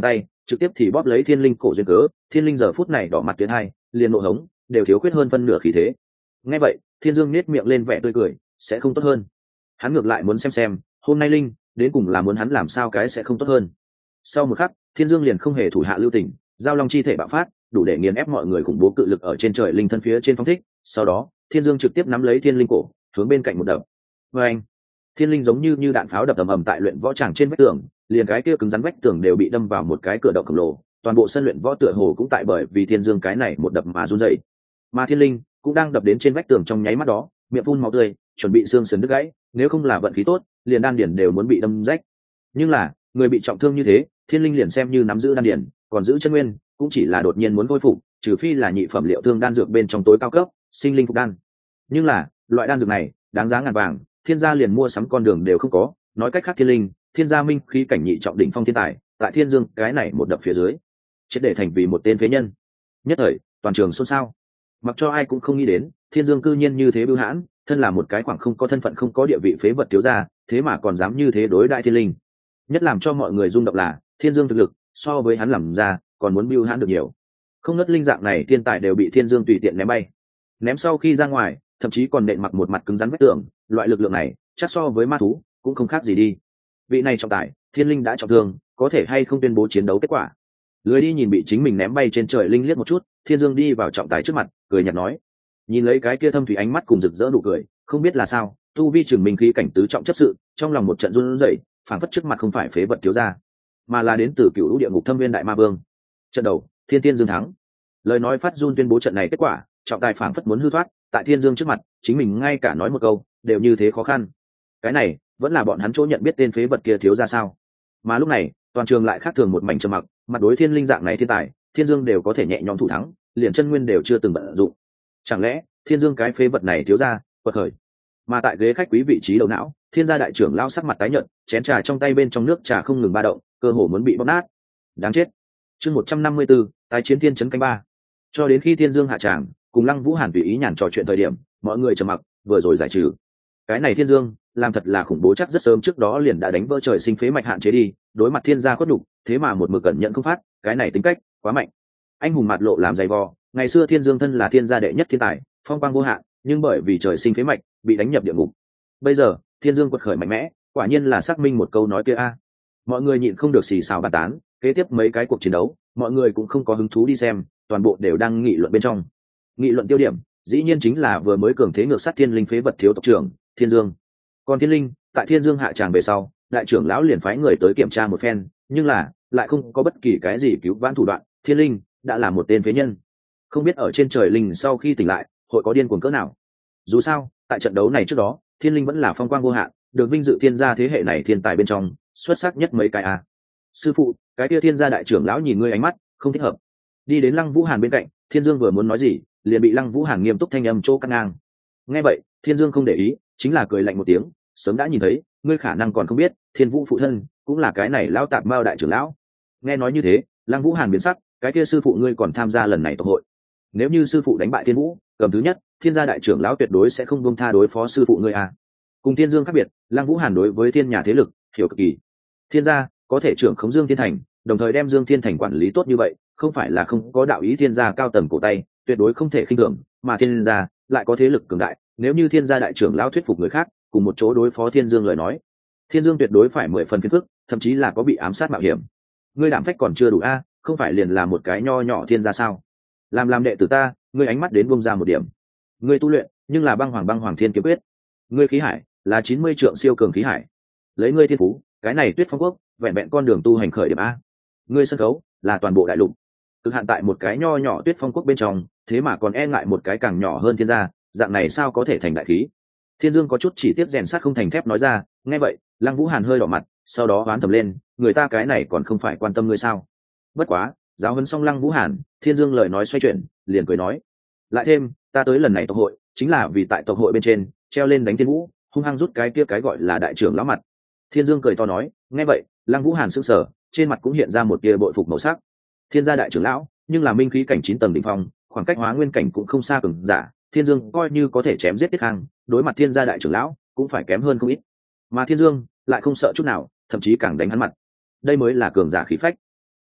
trực tiếp thì bóp lấy thiên linh cổ duyên cớ. Thiên linh giờ phút này đỏ mặt tiến hai, liền nộ hống đều thiếu khuyết hơn phân nửa khí thế. Nghe vậy, Thiên Dương nét miệng lên vẻ tươi cười, sẽ không tốt hơn. Hắn ngược lại muốn xem xem hôm nay linh đến cùng là muốn hắn làm sao cái sẽ không tốt hơn. Sau một khắc, Thiên Dương liền không hề thủ hạ lưu tình, giao long chi thể bạo phát, đủ để nghiền ép mọi người khủng bố cự lực ở trên trời linh thân phía trên phóng thích. Sau đó, Thiên Dương trực tiếp nắm lấy thiên linh cổ, hướng bên cạnh một đập. Và anh, thiên linh giống như như đạn pháo đập ầm ầm tại luyện võ tràng trên vách tường, liền cái kia cứng rắn vách tường đều bị đâm vào một cái cửa động khổng lồ. Toàn bộ sân luyện võ tựa hồ cũng tại bởi vì Thiên Dương cái này một đập mà run rẩy. Mà thiên linh cũng đang đập đến trên vách tường trong nháy mắt đó, miệng phun máu tươi, chuẩn bị xương sườn đứt gãy, nếu không là vận khí tốt, liền đan điển đều muốn bị đâm rách. Nhưng là, người bị trọng thương như thế, thiên linh liền xem như nắm giữ đan điển, còn giữ chân nguyên, cũng chỉ là đột nhiên muốn khôi phục, trừ phi là nhị phẩm liệu thương đan dược bên trong tối cao cấp, sinh linh phục đan. Nhưng là, loại đan dược này, đáng giá ngàn vàng, thiên gia liền mua sắm con đường đều không có, nói cách khác thiên linh, thiên gia minh khí cảnh nhị trọng đỉnh phong thiên tài, tại Thiên Dương cái này một đập phía dưới, chết để thành vì một tên phế nhân. Nhất thời, toàn trường xôn xao. Mặc cho ai cũng không nghĩ đến, Thiên Dương cư nhiên như thế bưu hãn, thân là một cái khoảng không có thân phận không có địa vị phế vật thiếu gia, thế mà còn dám như thế đối đại thiên linh. Nhất làm cho mọi người rung động là, Thiên Dương thực lực so với hắn làm ra còn muốn bưu hãn được nhiều. Không ngớt linh dạng này thiên tài đều bị Thiên Dương tùy tiện ném bay. Ném sau khi ra ngoài, thậm chí còn nện mặc một mặt cứng rắn vách tường, loại lực lượng này, chắc so với ma thú cũng không khác gì đi. Vị này trọng tài, thiên linh đã trọng thương, có thể hay không tuyên bố chiến đấu kết quả. Lười đi nhìn bị chính mình ném bay trên trời linh liếc một chút, Thiên Dương đi vào trọng tài trước mặt, cười nhạt nói, nhìn lấy cái kia thâm thủy ánh mắt cùng rực rỡ nụ cười, không biết là sao, tu vi trường minh khí cảnh tứ trọng chấp sự, trong lòng một trận run rẩy, phảng phất trước mặt không phải phế vật thiếu gia, mà là đến từ cựu lũ địa ngục thâm viên đại ma vương. Trận đầu, Thiên Thiên Dương thắng. Lời nói phát run tuyên bố trận này kết quả, trọng tài phảng phất muốn hư thoát, tại Thiên Dương trước mặt, chính mình ngay cả nói một câu, đều như thế khó khăn. Cái này, vẫn là bọn hắn chỗ nhận biết tên phế vật kia thiếu gia sao? Mà lúc này, toàn trường lại khác thường một mảnh trầm mặc, mặt đối thiên linh dạng này thiên tài, Thiên Dương đều có thể nhẹ nhõm thủ thắng, liền chân nguyên đều chưa từng vận dụng. Chẳng lẽ Thiên Dương cái phế vật này thiếu gia quật khởi? Mà tại ghế khách quý vị trí đầu não, Thiên gia đại trưởng lao sắc mặt tái nhợt, chén trà trong tay bên trong nước trà không ngừng ba động, cơ hồ muốn bị bóp nát. Đáng chết. Chương một trăm năm mươi 154, tái chiến thiên chấn canh ba. Cho đến khi Thiên Dương hạ tràng, cùng Lăng Vũ Hàn tùy ý nhàn trò chuyện thời điểm, mọi người trầm mặc, vừa rồi giải trừ. Cái này Thiên Dương, làm thật là khủng bố, chắc rất sớm trước đó liền đã đánh vỡ trời sinh phế mạch hạn chế đi, đối mặt Thiên gia khuất nhục, thế mà một mực cẩn nhận không phát, cái này tính cách quá mạnh. Anh hùng mặt lộ làm dày vò, ngày xưa Thiên Dương thân là thiên gia đệ nhất thiên tài, phong quang vô hạn, nhưng bởi vì trời sinh phế mạch, bị đánh nhập địa ngục. Bây giờ, Thiên Dương quật khởi mạnh mẽ, quả nhiên là xác minh một câu nói kia a. Mọi người nhịn không được xì xào bàn tán, kế tiếp mấy cái cuộc chiến đấu, mọi người cũng không có hứng thú đi xem, toàn bộ đều đang nghị luận bên trong. Nghị luận tiêu điểm, dĩ nhiên chính là vừa mới cường thế ngược sát thiên linh phế vật thiếu tộc trưởng, Thiên Dương. Còn thiên linh, tại Thiên Dương hạ tràng về sau, đại trưởng lão liền phái người tới kiểm tra một phen, nhưng là lại không có bất kỳ cái gì cứu vãn thủ đoạn, thiên linh đã là một tên phế nhân. Không biết ở trên trời linh sau khi tỉnh lại, hội có điên cuồng cỡ nào. Dù sao, tại trận đấu này trước đó, thiên linh vẫn là phong quang vô hạn, được vinh dự thiên gia thế hệ này thiên tài bên trong xuất sắc nhất mấy cái a. Sư phụ, cái kia thiên gia đại trưởng lão nhìn ngươi ánh mắt không thích hợp. Đi đến Lăng Vũ Hàn bên cạnh, Thiên Dương vừa muốn nói gì, liền bị Lăng Vũ Hàn nghiêm túc thanh âm chỗ cắt ngang. Nghe vậy, Thiên Dương không để ý, chính là cười lạnh một tiếng, sớm đã nhìn thấy, ngươi khả năng còn không biết, Thiên Vũ phụ thân cũng là cái này lão tạp mao đại trưởng lão. Nghe nói như thế, Lăng Vũ Hàn biến sắc, cái kia sư phụ ngươi còn tham gia lần này tộc hội. Nếu như sư phụ đánh bại Thiên Vũ, cầm thứ nhất, thiên gia đại trưởng lão tuyệt đối sẽ không buông tha đối phó sư phụ ngươi à. Cùng Thiên Dương khác biệt, Lăng Vũ Hàn đối với thiên nhà thế lực hiểu cực kỳ. Thiên gia có thể trưởng khống Dương Thiên Thành, đồng thời đem Dương Thiên Thành quản lý tốt như vậy, không phải là không có đạo ý thiên gia cao tầng cổ tay, tuyệt đối không thể khinh thường, mà thiên gia lại có thế lực cường đại, nếu như thiên gia đại trưởng lão thuyết phục người khác, cùng một chỗ đối phó Thiên Dương lời nói, Thiên Dương tuyệt đối phải mười phần phiền phức, thậm chí là có bị ám sát mạo hiểm. Ngươi đảm phách còn chưa đủ a, không phải liền là một cái nho nhỏ thiên gia sao? Làm làm đệ tử ta, ngươi ánh mắt đến buông ra một điểm. Ngươi tu luyện, nhưng là băng hoàng băng hoàng thiên kiếm quyết. Ngươi khí hải là chín mươi trượng siêu cường khí hải. Lấy ngươi thiên phú, cái này Tuyết Phong quốc, vẹn vẹn con đường tu hành khởi điểm a. Ngươi sân khấu là toàn bộ đại lục. Cực hạn tại một cái nho nhỏ Tuyết Phong quốc bên trong, thế mà còn e ngại một cái càng nhỏ hơn thiên gia, dạng này sao có thể thành đại khí? Thiên Dương có chút chỉ tiếp rèn sắt không thành thép nói ra, nghe vậy, Lăng Vũ Hàn hơi đỏ mặt, sau đó oán thầm lên, người ta cái này còn không phải quan tâm ngươi sao? Bất quá, giáo huấn xong Lăng Vũ Hàn, Thiên Dương lời nói xoay chuyển, liền cười nói, lại thêm, ta tới lần này tộc hội, chính là vì tại tộc hội bên trên treo lên đánh Thiên Vũ, hung hăng rút cái kia cái gọi là đại trưởng lão mặt. Thiên Dương cười to nói, nghe vậy, Lăng Vũ Hàn sững sờ, trên mặt cũng hiện ra một tia bội phục màu sắc. Thiên gia đại trưởng lão, nhưng là minh khí cảnh chín tầng đỉnh phong, khoảng cách hóa nguyên cảnh cũng không xa cường giả, Thiên Dương coi như có thể chém giết Tiết Khang, đối mặt Thiên gia đại trưởng lão, cũng phải kém hơn không ít. Mà Thiên Dương lại không sợ chút nào, thậm chí càng đánh hắn mặt. Đây mới là cường giả khí phách.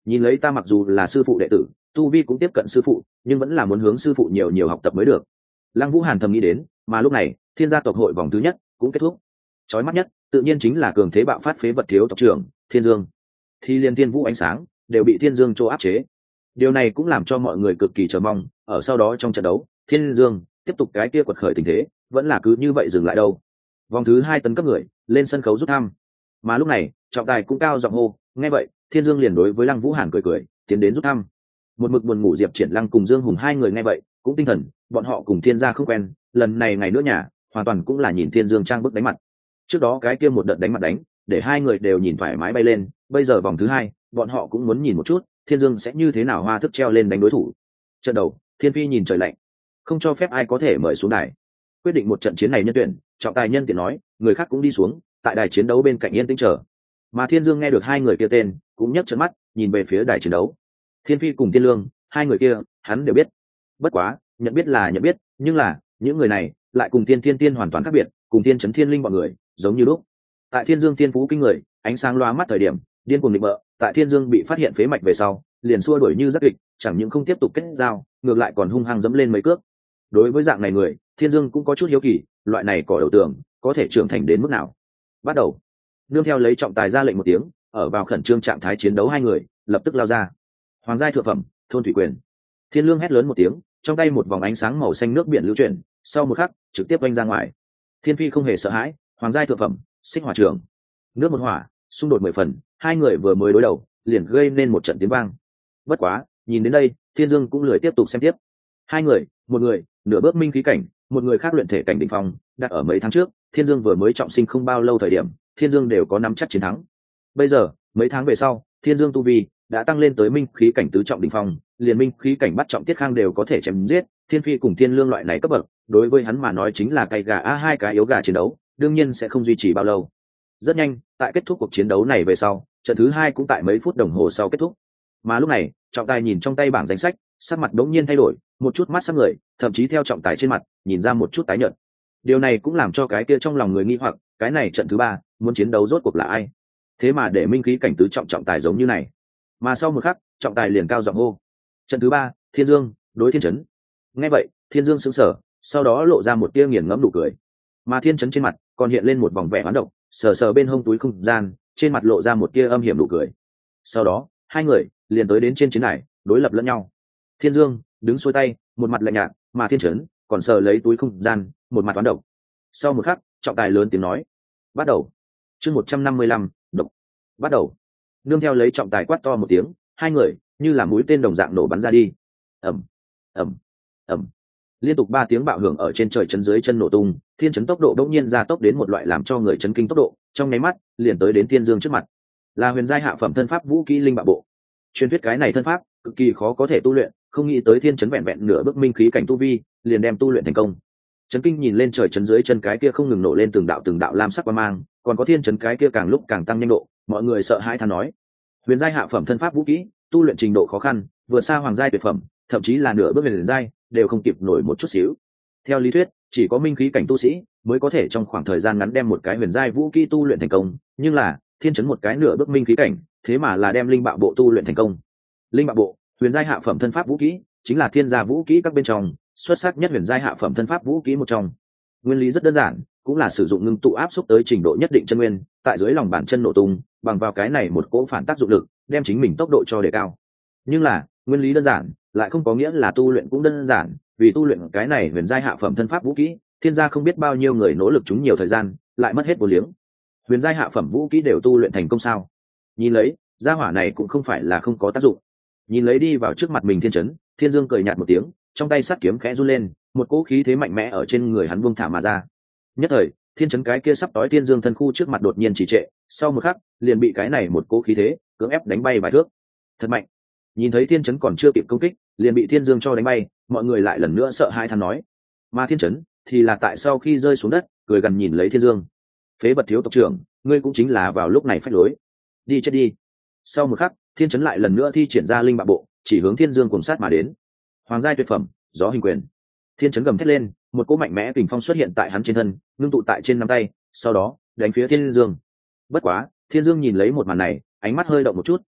nhìn lấy ta mặc dù là sư phụ đệ tử, tu vi cũng tiếp cận sư phụ, nhưng vẫn là muốn hướng sư phụ nhiều nhiều học tập mới được. Lăng Vũ Hàn thầm nghĩ đến, mà lúc này thiên gia tộc hội vòng thứ nhất cũng kết thúc. Chói mắt nhất tự nhiên chính là cường thế bạo phát phế vật thiếu tộc trưởng Thiên Dương, thì liên thiên vũ ánh sáng đều bị Thiên Dương chỗ áp chế. Điều này cũng làm cho mọi người cực kỳ chờ mong, ở sau đó trong trận đấu Thiên Dương tiếp tục cái kia quật khởi tình thế, vẫn là cứ như vậy dừng lại đâu. Vòng thứ hai tấn cấp người lên sân khấu rút thăm, mà lúc này trọng tài cũng cao giọng hô. Nghe vậy Thiên Dương liền đối với Lăng Vũ Hàn cười cười tiến đến rút thăm. Một mực buồn ngủ Diệp Triển Lăng cùng Dương Hùng hai người nghe vậy cũng tinh thần, bọn họ cùng Thiên gia không quen, lần này ngày nữa nhà hoàn toàn cũng là nhìn Thiên Dương trang bức đánh mặt. Trước đó cái kia một đợt đánh mặt đánh để hai người đều nhìn thoải mái bay lên, bây giờ vòng thứ hai bọn họ cũng muốn nhìn một chút Thiên Dương sẽ như thế nào hoa thức treo lên đánh đối thủ. Trận đầu Thiên Phi nhìn trời lạnh, không cho phép ai có thể mời xuống đài. Quyết định một trận chiến này nhân tuyển, trọng tài nhân tiện nói, người khác cũng đi xuống tại đài chiến đấu bên cạnh yên tĩnh chờ. Mà Thiên Dương nghe được hai người kia tên cũng nhấc trận mắt nhìn về phía đài chiến đấu. Thiên Phi cùng Thiên Lương hai người kia hắn đều biết, bất quá nhận biết là nhận biết, nhưng là những người này lại cùng Thiên Thiên Tiên hoàn toàn khác biệt, cùng Thiên Chấn Thiên Linh bọn người giống như lúc. Tại Thiên Dương Thiên Phú kinh người, ánh sáng loa mắt thời điểm điên cuồng định bợ, tại Thiên Dương bị phát hiện phế mạch về sau liền xua đuổi như rất kịch, chẳng những không tiếp tục kết giao, ngược lại còn hung hăng dẫm lên mấy cước. Đối với dạng này người, Thiên Dương cũng có chút hiếu kỳ, loại này cỏ đầu tường có thể trưởng thành đến mức nào. Bắt đầu. Nương theo lấy trọng tài ra lệnh một tiếng, ở vào khẩn trương trạng thái chiến đấu hai người lập tức lao ra. Hoàng giai thượng phẩm thôn thủy quyền. Thiên Lương hét lớn một tiếng, trong tay một vòng ánh sáng màu xanh nước biển lưu chuyển, sau một khắc trực tiếp vanh ra ngoài. Thiên Phi không hề sợ hãi, hoàng giai thượng phẩm xích hỏa trường, nước một hỏa xung đột mười phần, hai người vừa mới đối đầu liền gây nên một trận tiếng vang. Bất quá nhìn đến đây Thiên Dương cũng lười tiếp tục xem tiếp. Hai người, một người nửa bước minh khí cảnh, một người khác luyện thể cảnh đỉnh phong, đặt ở mấy tháng trước Thiên Dương vừa mới trọng sinh không bao lâu thời điểm Thiên Dương đều có nắm chắc chiến thắng. Bây giờ mấy tháng về sau Thiên Dương tu vi đã tăng lên tới minh khí cảnh tứ trọng đỉnh phong, liền minh khí cảnh bắt trọng Tiết Khang đều có thể chém giết. Thiên Phi cùng Thiên Lương loại này cấp bậc đối với hắn mà nói chính là cày gà a hai cái yếu gà chiến đấu, đương nhiên sẽ không duy trì bao lâu. Rất nhanh tại kết thúc cuộc chiến đấu này về sau, trận thứ hai cũng tại mấy phút đồng hồ sau kết thúc. Mà lúc này trọng tài nhìn trong tay bảng danh sách, sắc mặt đống nhiên thay đổi, một chút mắt sắc người thậm chí theo trọng tài trên mặt nhìn ra một chút tái nhợt. Điều này cũng làm cho cái kia trong lòng người nghi hoặc, cái này trận thứ ba muốn chiến đấu rốt cuộc là ai, thế mà để minh khí cảnh tứ trọng trọng tài giống như này. Mà sau một khắc trọng tài liền cao giọng hô, trận thứ ba Thiên Dương đối Thiên Chấn. Nghe vậy Thiên Dương sững sờ, sau đó lộ ra một tia nghiền ngẫm nụ cười, mà Thiên Chấn trên mặt còn hiện lên một vòng vẻ hoán độc, sờ sờ bên hông túi không gian, trên mặt lộ ra một tia âm hiểm nụ cười. Sau đó hai người liền tới đến trên chiến đài đối lập lẫn nhau. Thiên Dương đứng xuôi tay, một mặt lạnh nhạt, mà Thiên Chấn còn sờ lấy túi không gian, một mặt hoán độc. Sau một khắc trọng tài lớn tiếng nói, bắt đầu. Chương một trăm năm mươi lăm, độc. Bắt đầu. Nương theo lấy trọng tài quát to một tiếng, hai người như là mũi tên đồng dạng nổ bắn ra đi. Ầm, ầm, ầm. Liên tục ba tiếng bạo hưởng ở trên trời chấn dưới chân nổ tung, Thiên Chấn tốc độ đột nhiên gia tốc đến một loại làm cho người chấn kinh tốc độ, trong nháy mắt liền tới đến Thiên Dương trước mặt. Là huyền giai hạ phẩm thân pháp vũ kỹ linh bạo bộ. Truyền thuyết cái này thân pháp cực kỳ khó có thể tu luyện, không nghĩ tới Thiên Chấn vẹn vẹn nửa bước minh khí cảnh tu vi, liền đem tu luyện thành công. Chấn kinh nhìn lên trời chấn dưới chân cái kia không ngừng nổ lên từng đạo từng đạo lam sắc quang mang, còn có Thiên Chấn cái kia càng lúc càng tăng nhanh độ, mọi người sợ hãi than nói: huyền giai hạ phẩm thân pháp vũ kỹ, tu luyện trình độ khó khăn, vượt xa hoàng giai tuyệt phẩm, thậm chí là nửa bước huyền giai đều không kịp nổi một chút xíu. Theo lý thuyết, chỉ có minh khí cảnh tu sĩ mới có thể trong khoảng thời gian ngắn đem một cái huyền giai vũ kỹ tu luyện thành công, nhưng là Thiên Chấn một cái nửa bước minh khí cảnh, thế mà là đem linh bạo bộ tu luyện thành công. Linh bạo bộ, huyền giai hạ phẩm thân pháp vũ kỹ, chính là thiên gia vũ kỹ các bên trong xuất sắc nhất huyền giai hạ phẩm thân pháp vũ kỹ một trong. Nguyên lý rất đơn giản, cũng là sử dụng ngưng tụ áp xúc tới trình độ nhất định chân nguyên, tại dưới lòng bàn chân nổ tung, bằng vào cái này một cỗ phản tác dụng lực, đem chính mình tốc độ cho đề cao. Nhưng là, nguyên lý đơn giản, lại không có nghĩa là tu luyện cũng đơn giản, vì tu luyện cái này huyền giai hạ phẩm thân pháp vũ kỹ, thiên gia không biết bao nhiêu người nỗ lực chúng nhiều thời gian, lại mất hết vô liếng. Huyền giai hạ phẩm vũ kỹ đều tu luyện thành công sao? Nhìn lấy, gia hỏa này cũng không phải là không có tác dụng. Nhìn lấy đi vào trước mặt mình Thiên Chấn, Thiên Dương cười nhạt một tiếng, trong tay sắt kiếm khẽ run lên, một cỗ khí thế mạnh mẽ ở trên người hắn buông thả mà ra. Nhất thời, Thiên Chấn cái kia sắp tối Thiên Dương thân khu trước mặt đột nhiên trì trệ, sau một khắc, liền bị cái này một cỗ khí thế cưỡng ép đánh bay vài thước. Thật mạnh. Nhìn thấy Thiên Chấn còn chưa kịp công kích, liền bị Thiên Dương cho đánh bay, mọi người lại lần nữa sợ hãi than nói. Mà Thiên Chấn thì là tại sau khi rơi xuống đất, cười gần nhìn lấy Thiên Dương. Phế vật thiếu tộc trưởng, ngươi cũng chính là vào lúc này phách lối. Đi chết đi. Sau một khắc, Thiên Chấn lại lần nữa thi triển ra linh bạo bộ, chỉ hướng Thiên Dương cùng sát mà đến. Hoàng giai tuyệt phẩm, gió hình quyền. Thiên Chấn gầm thét lên, một cỗ mạnh mẽ kình phong xuất hiện tại hắn trên thân, ngưng tụ tại trên nắm tay, sau đó đánh phía Thiên Dương. Bất quá, Thiên Dương nhìn lấy một màn này, ánh mắt hơi động một chút,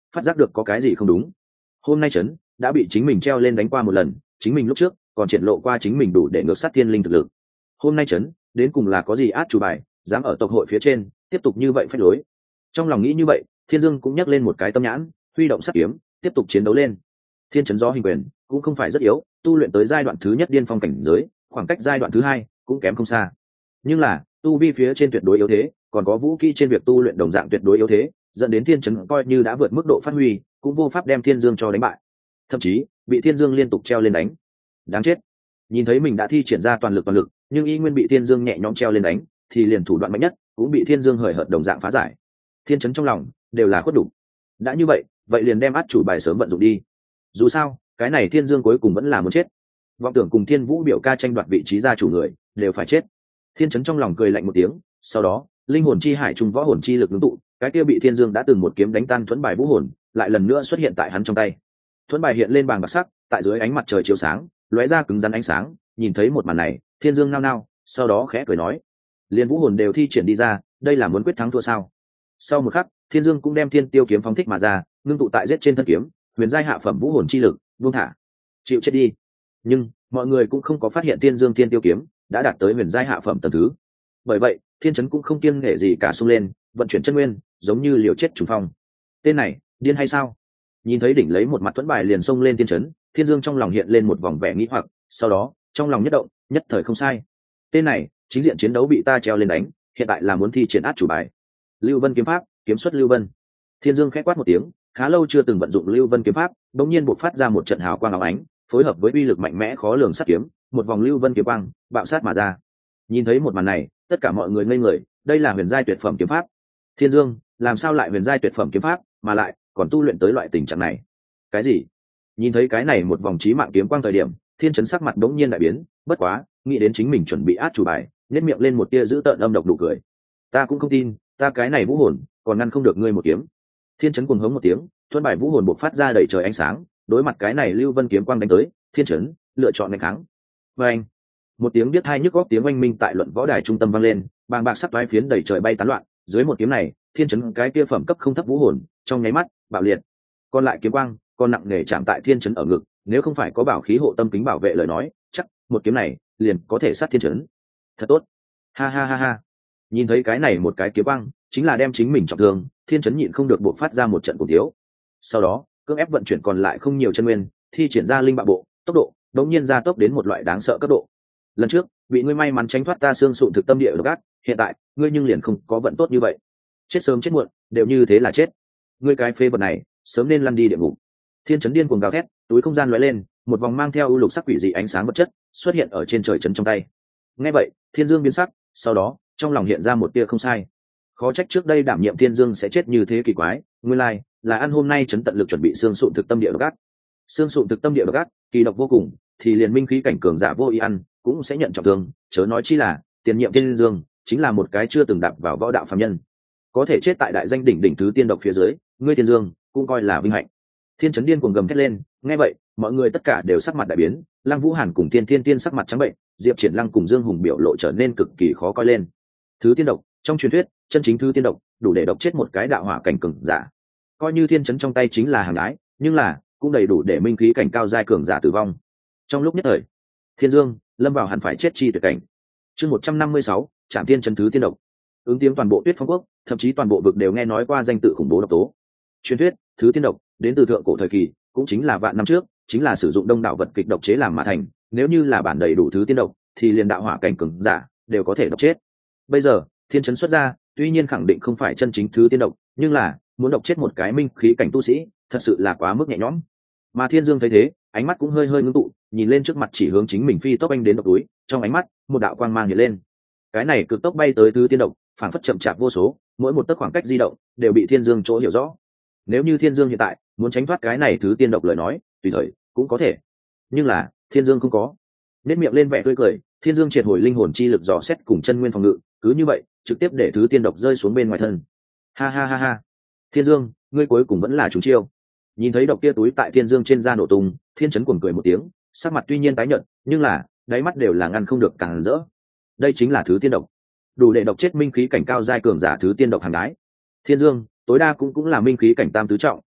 phát giác được có cái gì không đúng. Hôm nay trấn đã bị chính mình treo lên đánh qua một lần, chính mình lúc trước còn triển lộ qua chính mình đủ để ngược sát thiên linh thực lực. Hôm nay trấn đến cùng là có gì át chủ bài, dám ở tộc hội phía trên tiếp tục như vậy phách lối. Trong lòng nghĩ như vậy, Thiên Dương cũng nhắc lên một cái tâm nhãn, huy động sắt kiếm tiếp tục chiến đấu lên. Thiên trấn gió hình quyền cũng không phải rất yếu, tu luyện tới giai đoạn thứ nhất điên phong cảnh giới, khoảng cách giai đoạn thứ hai cũng kém không xa. Nhưng là tu vi phía trên tuyệt đối yếu thế, còn có vũ kỹ trên việc tu luyện đồng dạng tuyệt đối yếu thế, dẫn đến Thiên trấn coi như đã vượt mức độ phát huy, cũng vô pháp đem Thiên Dương cho đánh bại, thậm chí bị Thiên Dương liên tục treo lên đánh. Đáng chết! Nhìn thấy mình đã thi triển ra toàn lực toàn lực, nhưng y nguyên bị Thiên Dương nhẹ nhõm treo lên đánh, thì liền thủ đoạn mạnh nhất cũng bị Thiên Dương hời hợt đồng dạng phá giải. Thiên trấn trong lòng đều là khuất đủ. Đã như vậy, vậy liền đem át chủ bài sớm vận dụng đi. Dù sao, cái này Thiên Dương cuối cùng vẫn là muốn chết. Vọng tưởng cùng Thiên Vũ biểu ca tranh đoạt vị trí gia chủ người, đều phải chết. Thiên trấn trong lòng cười lạnh một tiếng, sau đó, linh hồn chi hải trung võ hồn chi lực ngưng tụ, cái kia bị Thiên Dương đã từng một kiếm đánh tan thuẫn bài vũ hồn, lại lần nữa xuất hiện tại hắn trong tay. Thuẫn bài hiện lên bàng bạc sắc, tại dưới ánh mặt trời chiếu sáng, lóe ra cứng rắn ánh sáng. Nhìn thấy một màn này, Thiên Dương nao nao, sau đó khẽ cười nói: liên vũ hồn đều thi triển đi ra, đây là muốn quyết thắng thua sao? Sau một khắc, Thiên Dương cũng đem Thiên Tiêu kiếm phóng thích mà ra, ngưng tụ tại giết trên thân kiếm, huyền giai hạ phẩm vũ hồn chi lực, buông thả, chịu chết đi. Nhưng mọi người cũng không có phát hiện Thiên Dương Thiên Tiêu kiếm đã đạt tới huyền giai hạ phẩm tầng thứ. Bởi vậy, Thiên Chấn cũng không kiêng nể gì cả xung lên, vận chuyển chân nguyên, giống như liều chết trùng phong. Tên này, điên hay sao? Nhìn thấy đỉnh lấy một mặt thuẫn bài liền xông lên Thiên Chấn, Thiên Dương trong lòng hiện lên một vòng vẻ nghĩ hoặc, sau đó, trong lòng nhất động, nhất thời không sai. Tên này, chính diện chiến đấu bị ta treo lên đánh, hiện tại là muốn thi triển át chủ bài. Lưu Vân kiếm pháp, kiếm xuất Lưu Vân. Thiên Dương khẽ quát một tiếng, khá lâu chưa từng vận dụng Lưu Vân kiếm pháp, đột nhiên bộc phát ra một trận hào quang óng ánh, phối hợp với uy lực mạnh mẽ khó lường sát kiếm, một vòng Lưu Vân kiếm quang bạo sát mà ra. Nhìn thấy một màn này, tất cả mọi người ngây người, đây là huyền giai tuyệt phẩm kiếm pháp. Thiên Dương, làm sao lại huyền giai tuyệt phẩm kiếm pháp, mà lại còn tu luyện tới loại tình trạng này? Cái gì? Nhìn thấy cái này một vòng chí mạng kiếm quang thời điểm, Thiên Chấn sắc mặt đống nhiên đại biến, bất quá, nghĩ đến chính mình chuẩn bị át chủ bài, nhếch miệng lên một tia giữ tợn âm độc nụ cười. Ta cũng không tin, ta cái này vũ hồn còn ngăn không được ngươi một kiếm. Thiên Chấn cuồng hống một tiếng, thuẫn bài vũ hồn bộc phát ra đầy trời ánh sáng, đối mặt cái này Lưu Vân kiếm quang đánh tới, Thiên Chấn lựa chọn đánh kháng. Và anh, một tiếng biết hai nhức góc tiếng oanh minh tại luận võ đài trung tâm vang lên, bàng bạc sắc toái phiến đầy trời bay tán loạn. Dưới một kiếm này, Thiên Chấn cái kia phẩm cấp không thấp vũ hồn, trong nháy mắt bạo liệt. Còn lại kiếm quang, còn nặng nề chạm tại Thiên Chấn ở ngực, nếu không phải có bảo khí hộ tâm kính bảo vệ lời nói, chắc một kiếm này liền có thể sát Thiên Chấn. Thật tốt. Ha ha ha ha. Nhìn thấy cái này một cái kiếm quang, chính là đem chính mình trọng thương, Thiên Chấn nhịn không được buộc phát ra một trận cuồng thiếu. Sau đó, cưỡng ép vận chuyển còn lại không nhiều chân nguyên, thi triển ra linh bạo bộ, tốc độ đống nhiên gia tốc đến một loại đáng sợ cấp độ. Lần trước, bị ngươi may mắn tránh thoát ta xương sụn thực tâm địa độc ác, hiện tại, ngươi nhưng liền không có vận tốt như vậy. Chết sớm chết muộn, đều như thế là chết. Ngươi cái phê vật này, sớm nên lăn đi địa ngục. Thiên Chấn điên cuồng gào thét, túi không gian lóe lên, một vòng mang theo ưu lục sắc quỷ dị ánh sáng vật chất xuất hiện ở trên trời chấn trong tay. Nghe vậy, Thiên Dương biến sắc, sau đó, trong lòng hiện ra một tia không sai. Khó trách trước đây đảm nhiệm Thiên Dương sẽ chết như thế kỳ quái, nguyên lai là ăn hôm nay chấn tận lực chuẩn bị xương sụn thực tâm địa độc ác. Xương sụn thực tâm địa độc ác, kỳ độc vô cùng, thì liền minh khí cảnh cường giả vô ý ăn, cũng sẽ nhận trọng thương, chớ nói chi là tiền nhiệm Thiên Dương chính là một cái chưa từng đạp vào võ đạo phàm nhân, có thể chết tại đại danh đỉnh đỉnh thứ tiên độc phía dưới, ngươi Thiên Dương cũng coi là vinh hạnh. Thiên Chấn điên cuồng gầm thét lên, nghe vậy, mọi người tất cả đều sắc mặt đại biến, Lăng Vũ Hàn cùng Tiên Thiên Tiên sắc mặt trắng bệnh, Diệp Triển Lăng cùng Dương Hùng biểu lộ trở nên cực kỳ khó coi lên. Thứ tiên độc, trong truyền thuyết, chân chính thứ tiên độc, đủ để độc chết một cái đạo hỏa cảnh cường giả. Coi như Thiên Chấn trong tay chính là hàng ái, nhưng là cũng đầy đủ để minh khí cảnh cao giai cường giả tử vong. Trong lúc nhất thời, Thiên Dương lâm vào hẳn phải chết chi tuyệt cảnh. Chương một trăm năm mươi sáu, Trảm Tiên Chấn thứ tiên độc. Ứng tiếng toàn bộ Tuyết Phong quốc, thậm chí toàn bộ vực đều nghe nói qua danh tự khủng bố độc tố. Truyền thuyết, thứ tiên độc đến từ thượng cổ thời kỳ, cũng chính là vạn năm trước, chính là sử dụng đông đảo vật kịch độc chế làm mà thành, nếu như là bản đầy đủ thứ tiên độc thì liền đạo hỏa cảnh cường giả đều có thể độc chết. Bây giờ, Thiên Chấn xuất ra, tuy nhiên khẳng định không phải chân chính thứ tiên độc, nhưng là muốn độc chết một cái minh khí cảnh tu sĩ, thật sự là quá mức nhẹ nhõm. Mà Thiên Dương thấy thế, ánh mắt cũng hơi hơi ngưng tụ, nhìn lên trước mặt chỉ hướng chính mình phi tốc anh đến độc túi, trong ánh mắt, một đạo quang mang hiện lên. Cái này cực tốc bay tới thứ tiên độc, phản phất chậm chạp vô số, mỗi một tấc khoảng cách di động đều bị Thiên Dương chỗ hiểu rõ. Nếu như Thiên Dương hiện tại muốn tránh thoát cái này thứ tiên độc lời nói, tùy thời cũng có thể. Nhưng là, Thiên Dương không có. Nét miệng lên vẻ tươi cười, Thiên Dương triệt hồi linh hồn chi lực dò xét cùng chân nguyên phòng ngự, cứ như vậy, trực tiếp để thứ tiên độc rơi xuống bên ngoài thân. Ha ha ha ha. Thiên Dương, ngươi cuối cùng vẫn là trúng chiêu. Nhìn thấy độc kia túi tại Thiên Dương trên da nổ tung, Thiên Chấn cuồng cười một tiếng, sắc mặt tuy nhiên tái nhợt, nhưng là, đáy mắt đều là ngăn không được càng rỡ. Đây chính là thứ tiên độc, đủ để độc chết minh khí cảnh cao giai cường giả thứ tiên độc hàng đái. Thiên Dương, tối đa cũng cũng là minh khí cảnh tam tứ trọng,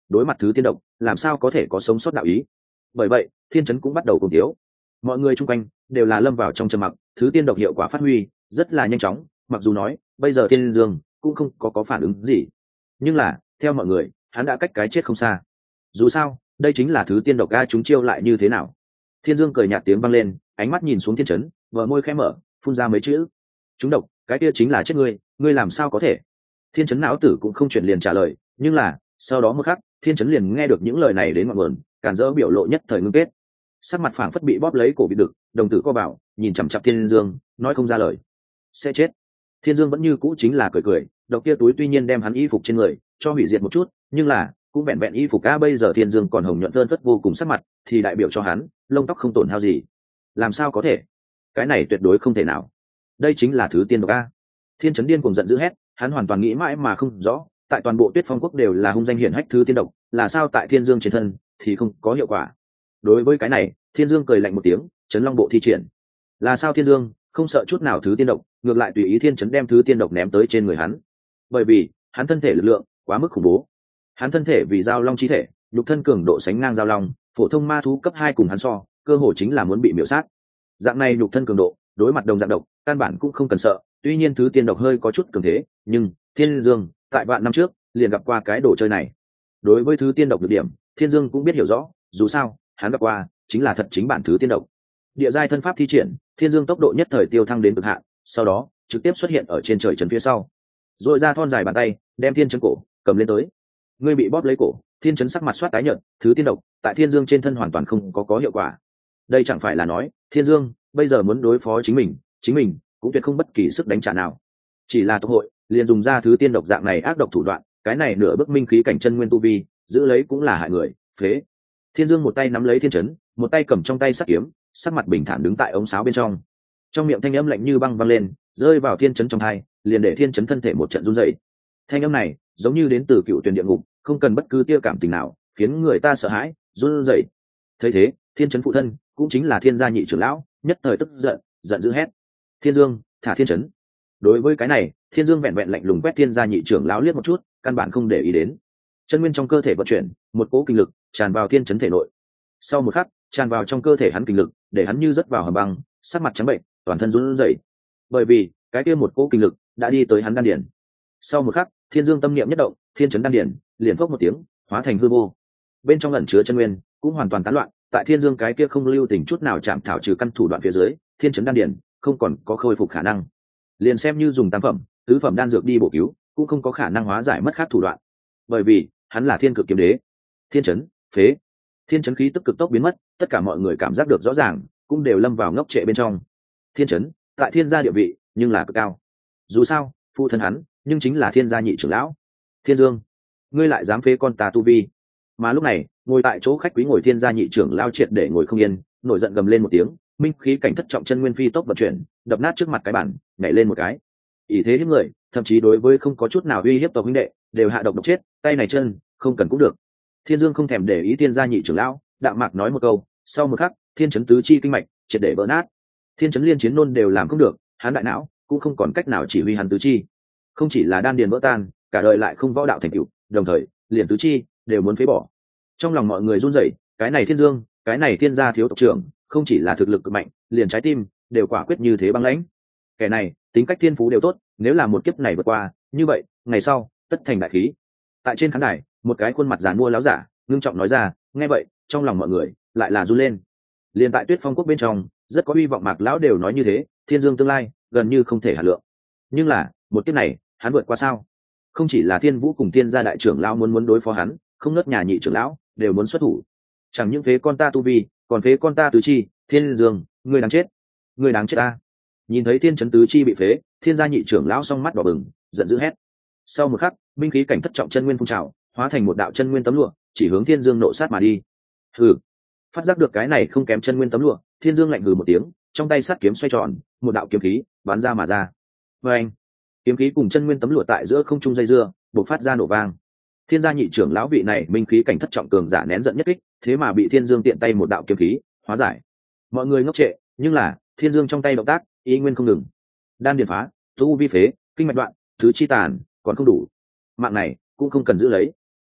đối mặt thứ tiên độc làm sao có thể có sống sót đạo ý. Bởi vậy thiên chấn cũng bắt đầu cùng thiếu, mọi người chung quanh đều là lâm vào trong trầm mặc. Thứ tiên độc hiệu quả phát huy rất là nhanh chóng, mặc dù nói bây giờ thiên dương cũng không có có phản ứng gì, nhưng là theo mọi người hắn đã cách cái chết không xa. Dù sao đây chính là thứ tiên độc, ga chúng chiêu lại như thế nào. Thiên dương cười nhạt tiếng vang lên, ánh mắt nhìn xuống thiên chấn, vợ môi khẽ mở, phun ra mấy chữ: chúng độc, cái kia chính là chết ngươi, ngươi làm sao có thể. Thiên chấn não tử cũng không chuyển liền trả lời, nhưng là sau đó một khắc thiên chấn liền nghe được những lời này đến ngọn nguồn, càn rỡ biểu lộ nhất thời ngưng kết, sắc mặt phảng phất bị bóp lấy cổ bị đực, đồng tử co bảo, nhìn chằm chặp thiên dương nói không ra lời. Sẽ chết. Thiên dương vẫn như cũ chính là cười cười, độc kia túi tuy nhiên đem hắn y phục trên người cho hủy diệt một chút, nhưng là cũng vẹn vẹn y phục a. Bây giờ thiên dương còn hồng nhuận thơn phất vô cùng sắc mặt, thì đại biểu cho hắn lông tóc không tổn hao gì. Làm sao có thể, cái này tuyệt đối không thể nào, đây chính là thứ tiên độc a. Thiên chấn điên cùng giận dữ hét, hắn hoàn toàn nghĩ mãi mà không rõ, tại toàn bộ Tuyết Phong quốc đều là hung danh hiển hách thứ tiên độc, là sao tại thiên dương trên thân thì không có hiệu quả. Đối với cái này thiên dương cười lạnh một tiếng, chấn long bộ thi triển. Là sao thiên dương không sợ chút nào thứ tiên độc, ngược lại tùy ý thiên chấn đem thứ tiên độc ném tới trên người hắn, bởi vì hắn thân thể lực lượng quá mức khủng bố. Hắn thân thể vì giao long chi thể, nhục thân cường độ sánh ngang giao long, phổ thông ma thú cấp hai cùng hắn so, cơ hồ chính là muốn bị miểu sát. Dạng này nhục thân cường độ, đối mặt đồng dạng độc, căn bản cũng không cần sợ. Tuy nhiên thứ tiên độc hơi có chút cường thế, nhưng thiên dương tại vạn năm trước liền gặp qua cái đồ chơi này. Đối với thứ tiên độc được điểm, thiên dương cũng biết hiểu rõ, dù sao hắn gặp qua chính là thật chính bản thứ tiên độc. Địa giai thân pháp thi triển, thiên dương tốc độ nhất thời tiêu thăng đến cực hạn, sau đó trực tiếp xuất hiện ở trên trời trấn phía sau, rồi ra thon dài bàn tay đem thiên chấn cổ cầm lên tới. Ngươi bị bóp lấy cổ. Thiên chấn sắc mặt soát tái nhợt, thứ tiên độc tại thiên dương trên thân hoàn toàn không có có hiệu quả. Đây chẳng phải là nói thiên dương bây giờ muốn đối phó chính mình, chính mình cũng tuyệt không bất kỳ sức đánh trả nào. Chỉ là tộc hội liền dùng ra thứ tiên độc dạng này ác độc thủ đoạn, cái này nửa bước minh khí cảnh chân nguyên tu vi giữ lấy cũng là hại người. Phế. Thiên dương một tay nắm lấy thiên chấn, một tay cầm trong tay sắt kiếm, sắc mặt bình thản đứng tại ống sáo bên trong, trong miệng thanh âm lạnh như băng vang lên, rơi vào thiên chấn trong tai, liền để thiên chấn thân thể một trận run rẩy. Thanh âm này giống như đến từ cựu tuyển địa ngục, không cần bất cứ tia cảm tình nào, khiến người ta sợ hãi run rẩy. Thấy thế thiên chấn phụ thân cũng chính là thiên gia nhị trưởng lão nhất thời tức giận, giận dữ hét: thiên dương, thả thiên chấn. Đối với cái này thiên dương vẹn vẹn lạnh lùng quét thiên gia nhị trưởng lão liếc một chút, căn bản không để ý đến. Chân nguyên trong cơ thể vận chuyển, một cỗ kinh lực tràn vào thiên chấn thể nội. Sau một khắc tràn vào trong cơ thể hắn kinh lực, để hắn như rớt vào hầm băng, sắc mặt trắng bệnh, toàn thân run rẩy, bởi vì cái kia một cỗ kinh lực đã đi tới hắn đan điển. Sau một khắc thiên dương tâm niệm nhất động, thiên chấn đan điển liền phốc một tiếng hóa thành hư vô, bên trong ẩn chứa chân nguyên cũng hoàn toàn tán loạn. Tại thiên dương cái kia không lưu tình chút nào chạm thảo trừ căn thủ đoạn phía dưới, thiên chấn đan điển không còn có khôi phục khả năng, liền xem như dùng tam phẩm tứ phẩm đan dược đi bổ cứu cũng không có khả năng hóa giải mất khác thủ đoạn, bởi vì hắn là thiên cực kiếm đế. Thiên chấn phế. Thiên chấn khí tức cực tốc biến mất, tất cả mọi người cảm giác được rõ ràng, cũng đều lâm vào ngốc trệ bên trong. Thiên chấn tại thiên gia địa vị nhưng là cực cao, dù sao phụ thân hắn nhưng chính là thiên gia nhị trưởng lão. Thiên dương, ngươi lại dám phế con ta tu vi. Mà lúc này ngồi tại chỗ khách quý ngồi thiên gia nhị trưởng lao triệt để ngồi không yên, nổi giận gầm lên một tiếng, minh khí cảnh thất trọng chân nguyên phi tốc vận chuyển, đập nát trước mặt cái bản, nhảy lên một cái, ỷ thế hiếp người, thậm chí đối với không có chút nào uy hiếp tộc huynh đệ đều hạ độc độc chết, tay này chân không cần cũng được. Thiên dương không thèm để ý thiên gia nhị trưởng lão, đạm mạc nói một câu, sau một khắc thiên chấn tứ chi kinh mạch triệt để vỡ nát. Thiên chấn liên chiến nôn đều làm không được, hắn đại não cũng không còn cách nào chỉ huy hắn tứ chi, không chỉ là đan điền vỡ tan, cả đời lại không võ đạo thành tựu, đồng thời liền tứ chi đều muốn phế bỏ. Trong lòng mọi người run rẩy, cái này thiên dương, cái này thiên gia thiếu tộc trưởng, không chỉ là thực lực cực mạnh, liền trái tim đều quả quyết như thế băng lãnh. Kẻ này tính cách thiên phú đều tốt, nếu là một kiếp này vượt qua, như vậy ngày sau tất thành đại khí. Tại trên khán đài một cái khuôn mặt giàn mua láo giả ngưng trọng nói ra, nghe vậy trong lòng mọi người lại là run lên. Liền tại Tuyết Phong quốc bên trong rất có hy vọng mạc lão đều nói như thế, thiên dương tương lai gần như không thể hạt lượng. Nhưng là một kiếp này hắn vượt qua sao? Không chỉ là thiên vũ cùng thiên gia đại trưởng lão muốn muốn đối phó hắn, không nớt nhà nhị trưởng lão đều muốn xuất thủ. Chẳng những phế con ta tu vi, còn phế con ta tứ chi. Thiên dương, ngươi đáng chết, ngươi đáng chết ta. Nhìn thấy thiên chấn tứ chi bị phế, thiên gia nhị trưởng lão song mắt đỏ bừng, giận dữ hét. Sau một khắc minh khí cảnh thất trọng chân nguyên phun trào, hóa thành một đạo chân nguyên tấm lụa, chỉ hướng thiên dương nộ sát mà đi. Hừ. Phát giác được cái này không kém chân nguyên tấm lụa, thiên dương lạnh hừ một tiếng, trong tay sắt kiếm xoay tròn, một đạo kiếm khí bắn ra mà ra. Và anh, kiếm khí cùng chân nguyên tấm lụa tại giữa không trung dây dưa, bộc phát ra nổ vang. Thiên gia nhị trưởng lão vị này minh khí cảnh thất trọng cường giả nén giận nhất kích, thế mà bị thiên dương tiện tay một đạo kiếm khí hóa giải. Mọi người ngốc trệ, nhưng là thiên dương trong tay động tác ý nguyên không ngừng. Đan điền phá, tu vi phế, kinh mạch đoạn, thứ chi tàn, còn không đủ, mạng này cũng không cần giữ lấy.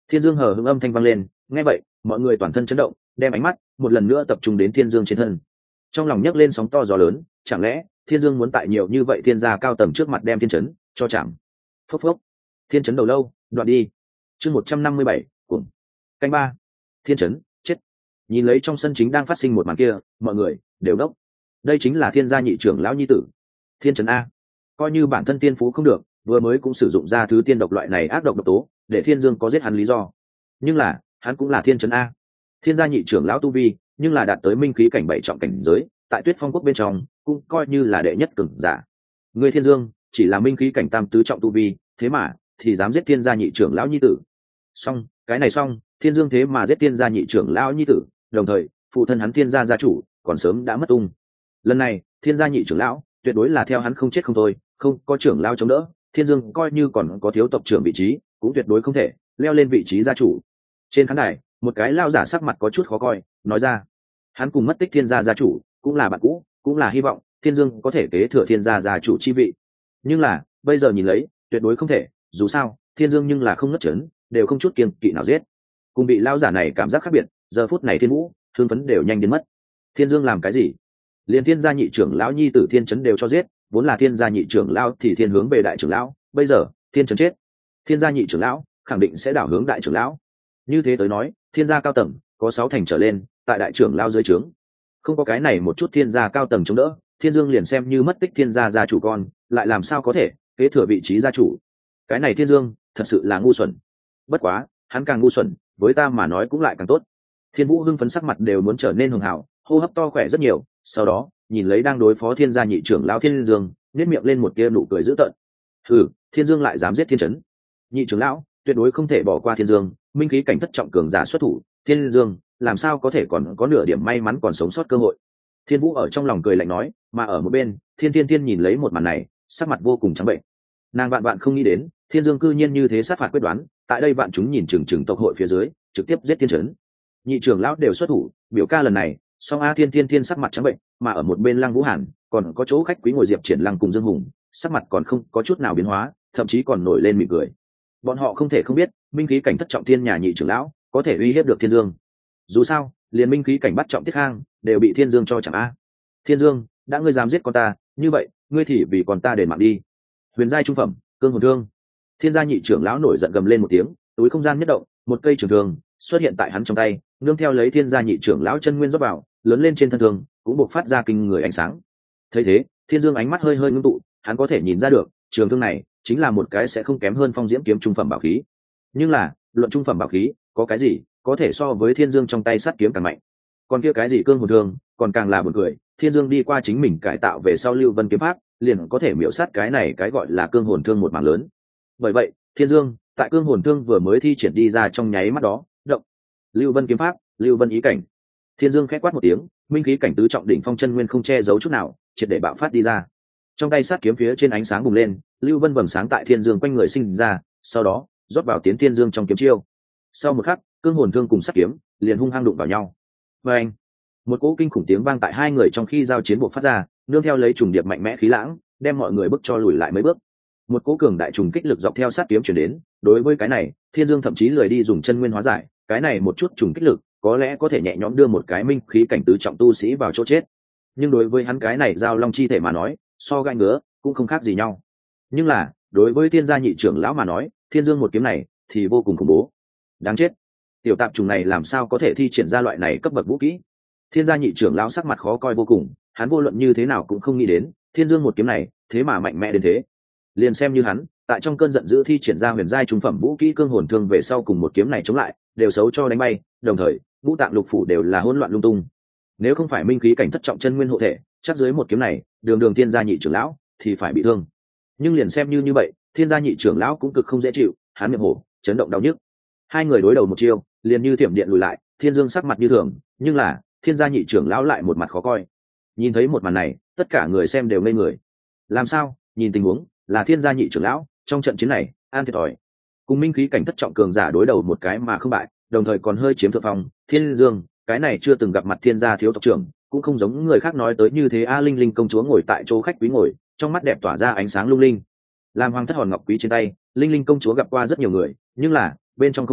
Thiên Dương hờ hững âm thanh vang lên, nghe vậy mọi người toàn thân chấn động, đem ánh mắt một lần nữa tập trung đến Thiên Dương trên thân. Trong lòng nhấc lên sóng to gió lớn, chẳng lẽ Thiên Dương muốn tại nhiều như vậy thiên gia cao tầng trước mặt đem thiên chấn cho chạm? Phốc phốc, thiên chấn đầu lâu đoạn đi. Chương một trăm năm mươi bảy, cùng canh ba. Thiên chấn chết. Nhìn lấy trong sân chính đang phát sinh một màn kia, mọi người đều đốc. Đây chính là Thiên gia nhị trưởng lão nhi tử, Thiên chấn a. Coi như bản thân tiên phú không được, vừa mới cũng sử dụng ra thứ tiên độc loại này ác độc độc tố, để Thiên Dương có giết hắn lý do. Nhưng là, hắn cũng là Thiên chấn a. Thiên gia nhị trưởng lão tu vi, nhưng là đạt tới minh khí cảnh bảy trọng cảnh giới, tại Tuyết Phong quốc bên trong, cũng coi như là đệ nhất cường giả. Người Thiên Dương chỉ là minh khí cảnh tam tứ trọng tu vi, thế mà thì dám giết Thiên gia nhị trưởng lão nhi tử. Xong, cái này xong, Thiên Dương thế mà giết Thiên gia nhị trưởng lão nhi tử, đồng thời, phụ thân hắn Thiên gia gia chủ, còn sớm đã mất tung. Lần này, Thiên gia nhị trưởng lão tuyệt đối là theo hắn không chết không thôi, không có trưởng lão chống đỡ, Thiên Dương coi như còn có thiếu tộc trưởng vị trí, cũng tuyệt đối không thể leo lên vị trí gia chủ. Trên khán đài, một cái lao giả sắc mặt có chút khó coi, nói ra, hắn cùng mất tích Thiên gia gia chủ, cũng là bạn cũ, cũng là hy vọng Thiên Dương có thể kế thừa Thiên gia gia chủ chi vị. Nhưng là, bây giờ nhìn lấy, tuyệt đối không thể, dù sao, Thiên Dương nhưng là không ngất chấn, đều không chút kiêng kỵ nào giết. Cùng bị lao giả này cảm giác khác biệt, giờ phút này Thiên Vũ, thương phấn đều nhanh đến mất. Thiên Dương làm cái gì? Liên Thiên gia nhị trưởng lão nhi tử Thiên chấn đều cho giết, vốn là Thiên gia nhị trưởng lão thì thiên hướng về đại trưởng lão, bây giờ, Thiên chấn chết, Thiên gia nhị trưởng lão khẳng định sẽ đảo hướng đại trưởng lão. Như thế tới nói, Thiên gia cao tầng có sáu thành trở lên, tại đại trưởng lão dưới trướng. Không có cái này một chút Thiên gia cao tầng chống đỡ, Thiên Dương liền xem như mất tích Thiên gia gia chủ con, lại làm sao có thể kế thừa vị trí gia chủ? Cái này Thiên Dương thật sự là ngu xuẩn. Bất quá, hắn càng ngu xuẩn, với ta mà nói cũng lại càng tốt. Thiên Vũ hưng phấn sắc mặt đều muốn trở nên hường hảo, hô hấp to khỏe rất nhiều, sau đó, nhìn lấy đang đối phó Thiên gia nhị trưởng lão Thiên Dương, nhếch miệng lên một tia nụ cười dữ tợn. Hừ, Thiên Dương lại dám giết Thiên chấn. Nhị trưởng lão tuyệt đối không thể bỏ qua Thiên Dương, minh khí cảnh thất trọng cường giả xuất thủ, Thiên Dương làm sao có thể còn có nửa điểm may mắn còn sống sót cơ hội. Thiên Vũ ở trong lòng cười lạnh nói, mà ở một bên, Thiên Thiên Thiên nhìn lấy một màn này, sắc mặt vô cùng trắng bệnh. Nàng vạn vạn không nghĩ đến, Thiên Dương cư nhiên như thế sát phạt quyết đoán, tại đây vạn chúng nhìn chừng chừng tộc hội phía dưới, trực tiếp giết Thiên chấn. Nhị trưởng lão đều xuất thủ, biểu ca lần này, song a Thiên Thiên Thiên sắc mặt trắng bệnh, mà ở một bên Lăng Vũ Hàn, còn có chỗ khách quý ngồi Diệp Triển Lăng cùng Dương Hùng, sắc mặt còn không có chút nào biến hóa, thậm chí còn nổi lên mỉm cười. Bọn họ không thể không biết, minh khí cảnh thất trọng thiên nhà nhị trưởng lão có thể uy hiếp được Thiên Dương. Dù sao, liền minh khí cảnh bắt trọng Tiết Khang đều bị Thiên Dương cho chẳng a. Thiên Dương, đã ngươi dám giết con ta, như vậy, ngươi thì vì con ta đền mạng đi. Huyền giai trung phẩm, cương hồn thương. Thiên gia nhị trưởng lão nổi giận gầm lên một tiếng, túi không gian nhất động, một cây trường thương xuất hiện tại hắn trong tay, nương theo lấy Thiên gia nhị trưởng lão chân nguyên rót vào, lớn lên trên thân thương, cũng bộc phát ra kinh người ánh sáng. Thấy thế, Thiên Dương ánh mắt hơi hơi ngưng tụ, hắn có thể nhìn ra được, trường thương này chính là một cái sẽ không kém hơn Phong Diễm kiếm trung phẩm bảo khí. Nhưng là, luận trung phẩm bảo khí, có cái gì có thể so với Thiên Dương trong tay sắt kiếm càng mạnh? Còn kia cái gì cương hồn thương, còn càng là buồn cười, Thiên Dương đi qua chính mình cải tạo về sau Lưu Vân kiếm pháp, liền có thể miểu sát cái này cái gọi là cương hồn thương một mảng lớn. Bởi vậy, Thiên Dương, tại cương hồn thương vừa mới thi triển đi ra trong nháy mắt đó, động. Lưu Vân kiếm pháp, Lưu Vân ý cảnh. Thiên Dương khẽ quát một tiếng, minh khí cảnh tứ trọng đỉnh phong chân nguyên không che giấu chút nào, triệt để bạo phát đi ra. Trong tay sát kiếm phía trên ánh sáng bùng lên, Lưu Vân vầng sáng tại Thiên Dương quanh người sinh ra, sau đó rót vào tiến Thiên Dương trong kiếm chiêu. Sau một khắc, cương hồn thương cùng sát kiếm liền hung hăng đụng vào nhau. Và anh, một cỗ kinh khủng tiếng vang tại hai người trong khi giao chiến buộc phát ra, nương theo lấy trùng điệp mạnh mẽ khí lãng, đem mọi người bước cho lùi lại mấy bước. Một cỗ cường đại trùng kích lực dọc theo sát kiếm chuyển đến, đối với cái này, Thiên Dương thậm chí lười đi dùng chân nguyên hóa giải, cái này một chút trùng kích lực, có lẽ có thể nhẹ nhõm đưa một cái minh khí cảnh tứ trọng tu sĩ vào chỗ chết. Nhưng đối với hắn cái này giao long chi thể mà nói, so gai ngứa cũng không khác gì nhau. Nhưng là, đối với Thiên gia nhị trưởng lão mà nói, Thiên Dương một kiếm này thì vô cùng khủng bố. Đáng chết, tiểu tạp trùng này làm sao có thể thi triển ra loại này cấp bậc vũ kỹ? Thiên gia nhị trưởng lão sắc mặt khó coi vô cùng, hắn vô luận như thế nào cũng không nghĩ đến, Thiên Dương một kiếm này thế mà mạnh mẽ đến thế. Liền xem như hắn, tại trong cơn giận dữ thi triển ra huyền giai trung phẩm vũ kỹ cương hồn thương về sau cùng một kiếm này chống lại, đều xấu cho đánh bay, đồng thời, ngũ tạng lục phủ đều là hỗn loạn lung tung. Nếu không phải minh khí cảnh thất trọng chân nguyên hộ thể, chắc dưới một kiếm này, đường đường Thiên gia nhị trưởng lão thì phải bị thương. Nhưng liền xem như như vậy, Thiên gia nhị trưởng lão cũng cực không dễ chịu, hắn miệng hổ, chấn động đau nhức. Hai người đối đầu một chiêu, liền như thiểm điện lùi lại, Thiên Dương sắc mặt như thường, nhưng là, Thiên gia nhị trưởng lão lại một mặt khó coi. Nhìn thấy một màn này, tất cả người xem đều ngây người. Làm sao? Nhìn tình huống, là Thiên gia nhị trưởng lão trong trận chiến này an thiệt thòi, cùng minh khí cảnh thất trọng cường giả đối đầu một cái mà không bại, đồng thời còn hơi chiếm thượng phong. Thiên Dương, cái này chưa từng gặp mặt Thiên gia thiếu tộc trưởng, cũng không giống người khác nói tới như thế. A Linh Linh công chúa ngồi tại chỗ khách quý ngồi, trong mắt đẹp tỏa ra ánh sáng lung linh. Làm hoàng thất hòn ngọc quý trên tay, Linh Linh công chúa gặp qua rất nhiều người, nhưng là bên trong không ai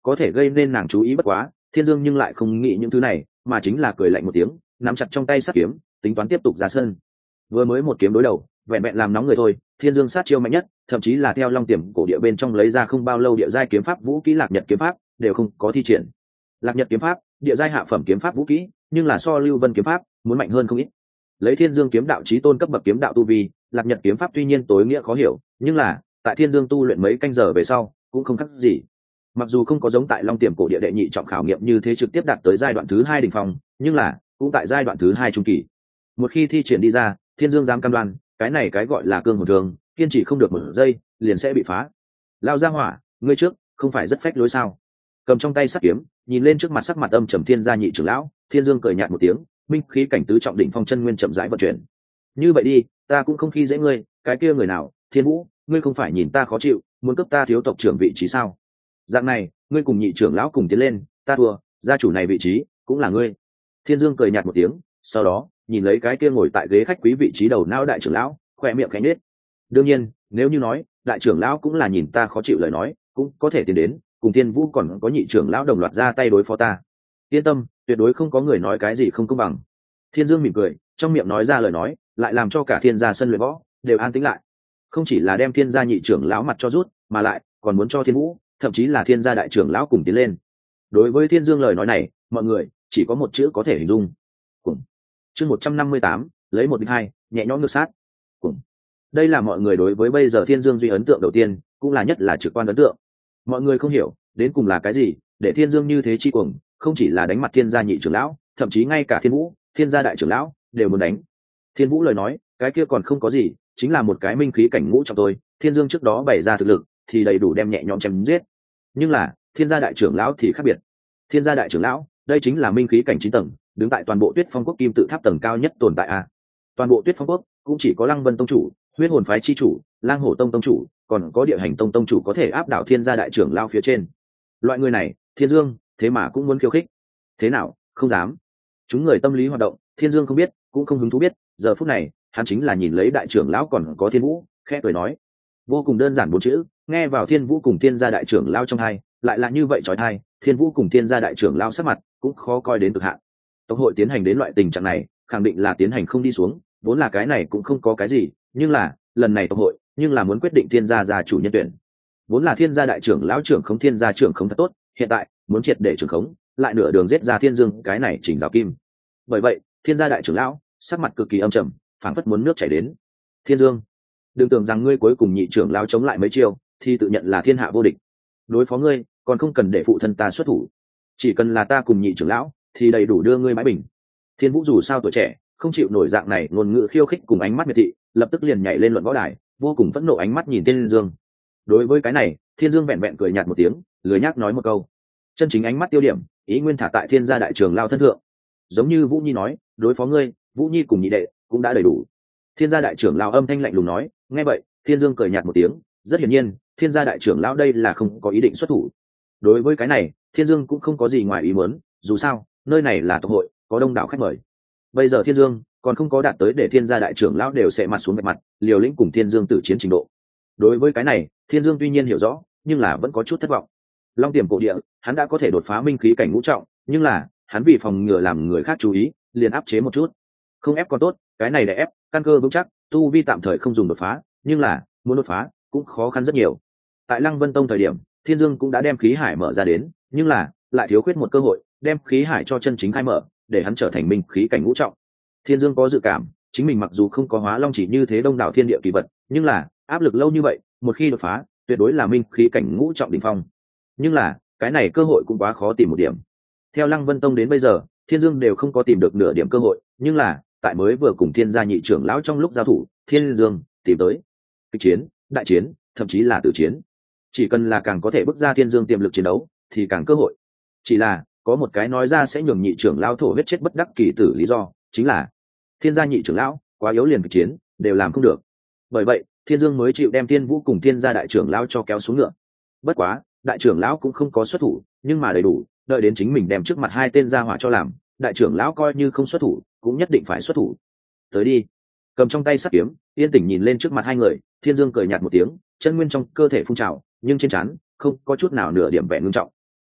có thể gây nên nàng chú ý bất quá Thiên Dương nhưng lại không nghĩ những thứ này, mà chính là cười lạnh một tiếng, nắm chặt trong tay sắt kiếm, tính toán tiếp tục ra sân. Vừa mới một kiếm đối đầu, vẹn vẹn làm nóng người thôi, Thiên Dương sát chiêu mạnh nhất, thậm chí là theo Long Tiềm cổ địa bên trong lấy ra không bao lâu địa giai kiếm pháp vũ kỹ Lạc Nhật kiếm pháp, đều không có thi triển. Lạc Nhật kiếm pháp, địa giai hạ phẩm kiếm pháp vũ kỹ, nhưng là so Lưu Vân kiếm pháp muốn mạnh hơn không ít. Lấy Thiên Dương kiếm đạo chí tôn cấp bậc kiếm đạo tu vi, Lạc Nhật kiếm pháp tuy nhiên tối nghĩa khó hiểu, nhưng là tại Thiên Dương tu luyện mấy canh giờ về sau, cũng không khác gì. Mặc dù không có giống tại Long Tiềm cổ địa đệ nhị trọng khảo nghiệm như thế trực tiếp đạt tới giai đoạn thứ hai đỉnh phong, nhưng là cũng tại giai đoạn thứ hai trung kỳ. Một khi thi triển đi ra, Thiên Dương dám cam đoan, cái này cái gọi là cương hồn thường, kiên trì không được một giây, liền sẽ bị phá. Lao ra hỏa, ngươi trước, không phải rất phách lối sao? Cầm trong tay sắt kiếm, nhìn lên trước mặt sắc mặt âm trầm Thiên gia nhị trưởng lão, Thiên Dương cười nhạt một tiếng, minh khí cảnh tứ trọng đỉnh phong chân nguyên chậm rãi vận chuyển. Như vậy đi, ta cũng không khi dễ ngươi, cái kia người nào, Thiên Vũ, ngươi không phải nhìn ta khó chịu, muốn cấp ta thiếu tộc trưởng vị trí sao? Dạng này, ngươi cùng nhị trưởng lão cùng tiến lên, ta thua, gia chủ này vị trí cũng là ngươi. Thiên Dương cười nhạt một tiếng, sau đó nhìn lấy cái kia ngồi tại ghế khách quý vị trí đầu não đại trưởng lão, khỏe miệng khẽ nhếch. Đương nhiên, nếu như nói đại trưởng lão cũng là nhìn ta khó chịu lời nói, cũng có thể tiến đến, cùng Thiên Vũ còn có nhị trưởng lão đồng loạt ra tay đối phó ta. Yên tâm, tuyệt đối không có người nói cái gì không công bằng. Thiên Dương mỉm cười, trong miệng nói ra lời nói, lại làm cho cả Thiên gia sân luyện võ đều an tĩnh lại. Không chỉ là đem Thiên gia nhị trưởng lão mặt cho rút, mà lại còn muốn cho Thiên Vũ, thậm chí là Thiên gia đại trưởng lão cùng tiến lên. Đối với Thiên Dương lời nói này, mọi người chỉ có một chữ có thể hình dung: cùng. Chương một trăm năm mươi tám, lấy một địch hai, nhẹ nhõm ngược sát. Cùng. Đây là mọi người đối với bây giờ Thiên Dương duy ấn tượng đầu tiên, cũng là nhất là trực quan ấn tượng. Mọi người không hiểu, đến cùng là cái gì, để Thiên Dương như thế chi cuồng, không chỉ là đánh mặt Thiên gia nhị trưởng lão, thậm chí ngay cả Thiên Vũ, Thiên gia đại trưởng lão đều muốn đánh. Thiên Vũ lời nói, cái kia còn không có gì, chính là một cái minh khí cảnh ngũ trong tôi, Thiên Dương trước đó bày ra thực lực, thì đầy đủ đem nhẹ nhõm chém giết. Nhưng là Thiên gia đại trưởng lão thì khác biệt. Thiên gia đại trưởng lão, đây chính là minh khí cảnh chín tầng, đứng tại toàn bộ Tuyết Phong quốc kim tự tháp tầng cao nhất tồn tại a. Toàn bộ Tuyết Phong quốc cũng chỉ có Lăng Vân tông chủ, Huyết hồn phái chi chủ, Lang Hổ tông tông chủ, còn có Địa Hành tông tông chủ có thể áp đảo Thiên gia đại trưởng lão phía trên. Loại người này, Thiên Dương thế mà cũng muốn khiêu khích. Thế nào, không dám. Chúng người tâm lý hoạt động, Thiên Dương không biết, cũng không hứng thú biết, giờ phút này, hắn chính là nhìn lấy đại trưởng lão còn có Thiên Vũ, khẽ cười nói. Vô cùng đơn giản bốn chữ, nghe vào Thiên Vũ cùng Thiên gia đại trưởng lão trong hai, lại là như vậy chói tai, Thiên Vũ cùng Thiên gia đại trưởng lão sắc mặt cũng khó coi đến cực hạn. Tộc hội tiến hành đến loại tình trạng này, khẳng định là tiến hành không đi xuống, vốn là cái này cũng không có cái gì, nhưng là, lần này tộc hội, nhưng là muốn quyết định Thiên gia gia chủ nhân tuyển. Vốn là Thiên gia đại trưởng lão trưởng không Thiên gia trưởng không thật tốt, hiện tại, muốn triệt để trưởng khống, lại nửa đường giết ra Thiên Dương, cái này chỉnh rào kim. Bởi vậy, Thiên gia đại trưởng lão sắc mặt cực kỳ âm trầm, phảng phất muốn nước chảy đến. Thiên Dương, đừng tưởng rằng ngươi cuối cùng nhị trưởng lão chống lại mấy chiêu, thì tự nhận là thiên hạ vô địch. Đối phó ngươi, còn không cần để phụ thân ta xuất thủ, chỉ cần là ta cùng nhị trưởng lão, thì đầy đủ đưa ngươi mãi bình. Thiên Vũ dù sao tuổi trẻ, không chịu nổi dạng này ngôn ngữ khiêu khích cùng ánh mắt miệt thị, lập tức liền nhảy lên luận võ đài, vô cùng phẫn nộ ánh mắt nhìn Thiên Dương. Đối với cái này, Thiên Dương vẹn vẹn cười nhạt một tiếng, lười nhác nói một câu. Chân chính ánh mắt tiêu điểm, ý nguyên thả tại Thiên gia đại trưởng lão thân thượng. Giống như Vũ Nhi nói, đối phó ngươi, Vũ Nhi cùng nhị đệ cũng đã đầy đủ. Thiên gia đại trưởng lão âm thanh lạnh lùng nói. Nghe vậy, Thiên Dương cười nhạt một tiếng, rất hiển nhiên, Thiên gia đại trưởng lão đây là không có ý định xuất thủ. Đối với cái này, Thiên Dương cũng không có gì ngoài ý muốn, dù sao, nơi này là tộc hội, có đông đảo khách mời. Bây giờ Thiên Dương còn không có đạt tới để Thiên gia đại trưởng lão đều sẽ mặt xuống mặt, liều lĩnh cùng Thiên Dương tử chiến trình độ. Đối với cái này, Thiên Dương tuy nhiên hiểu rõ, nhưng là vẫn có chút thất vọng. Long Tiềm cổ địa, hắn đã có thể đột phá minh khí cảnh ngũ trọng, nhưng là, hắn vì phòng ngừa làm người khác chú ý, liền áp chế một chút. Không ép còn tốt, cái này để ép, căn cơ vững chắc, tu vi tạm thời không dùng đột phá, nhưng là, muốn đột phá cũng khó khăn rất nhiều. Tại Lăng Vân tông thời điểm, Thiên Dương cũng đã đem khí hải mở ra đến, nhưng là, lại thiếu khuyết một cơ hội, đem khí hải cho chân chính khai mở, để hắn trở thành minh khí cảnh ngũ trọng. Thiên Dương có dự cảm, chính mình mặc dù không có hóa long chỉ như thế đông đảo thiên địa kỳ vật, nhưng là, áp lực lâu như vậy, một khi đột phá, tuyệt đối là minh khí cảnh ngũ trọng đỉnh phong. Nhưng là, cái này cơ hội cũng quá khó tìm một điểm. Theo Lăng Vân tông đến bây giờ, Thiên Dương đều không có tìm được nửa điểm cơ hội, nhưng là, tại mới vừa cùng Thiên gia nhị trưởng lão trong lúc giao thủ, Thiên Dương tìm tới kịch chiến, đại chiến, thậm chí là tử chiến. Chỉ cần là càng có thể bước ra Thiên Dương tiềm lực chiến đấu, thì càng cơ hội. Chỉ là, có một cái nói ra sẽ nhường nhị trưởng lão thổ huyết chết bất đắc kỳ tử lý do, chính là Thiên gia nhị trưởng lão quá yếu liền kịch chiến, đều làm không được. Bởi vậy, Thiên Dương mới chịu đem Thiên Vũ cùng Thiên gia đại trưởng lão cho kéo xuống ngựa. Bất quá, đại trưởng lão cũng không có xuất thủ, nhưng mà đầy đủ, đợi đến chính mình đem trước mặt hai tên gia hỏa cho làm, đại trưởng lão coi như không xuất thủ, cũng nhất định phải xuất thủ. Tới đi. Cầm trong tay sắt kiếm, yên tĩnh nhìn lên trước mặt hai người, Thiên Dương cười nhạt một tiếng, chân nguyên trong cơ thể phun trào, nhưng trên trán không có chút nào nửa điểm vẻ ngưng trọng.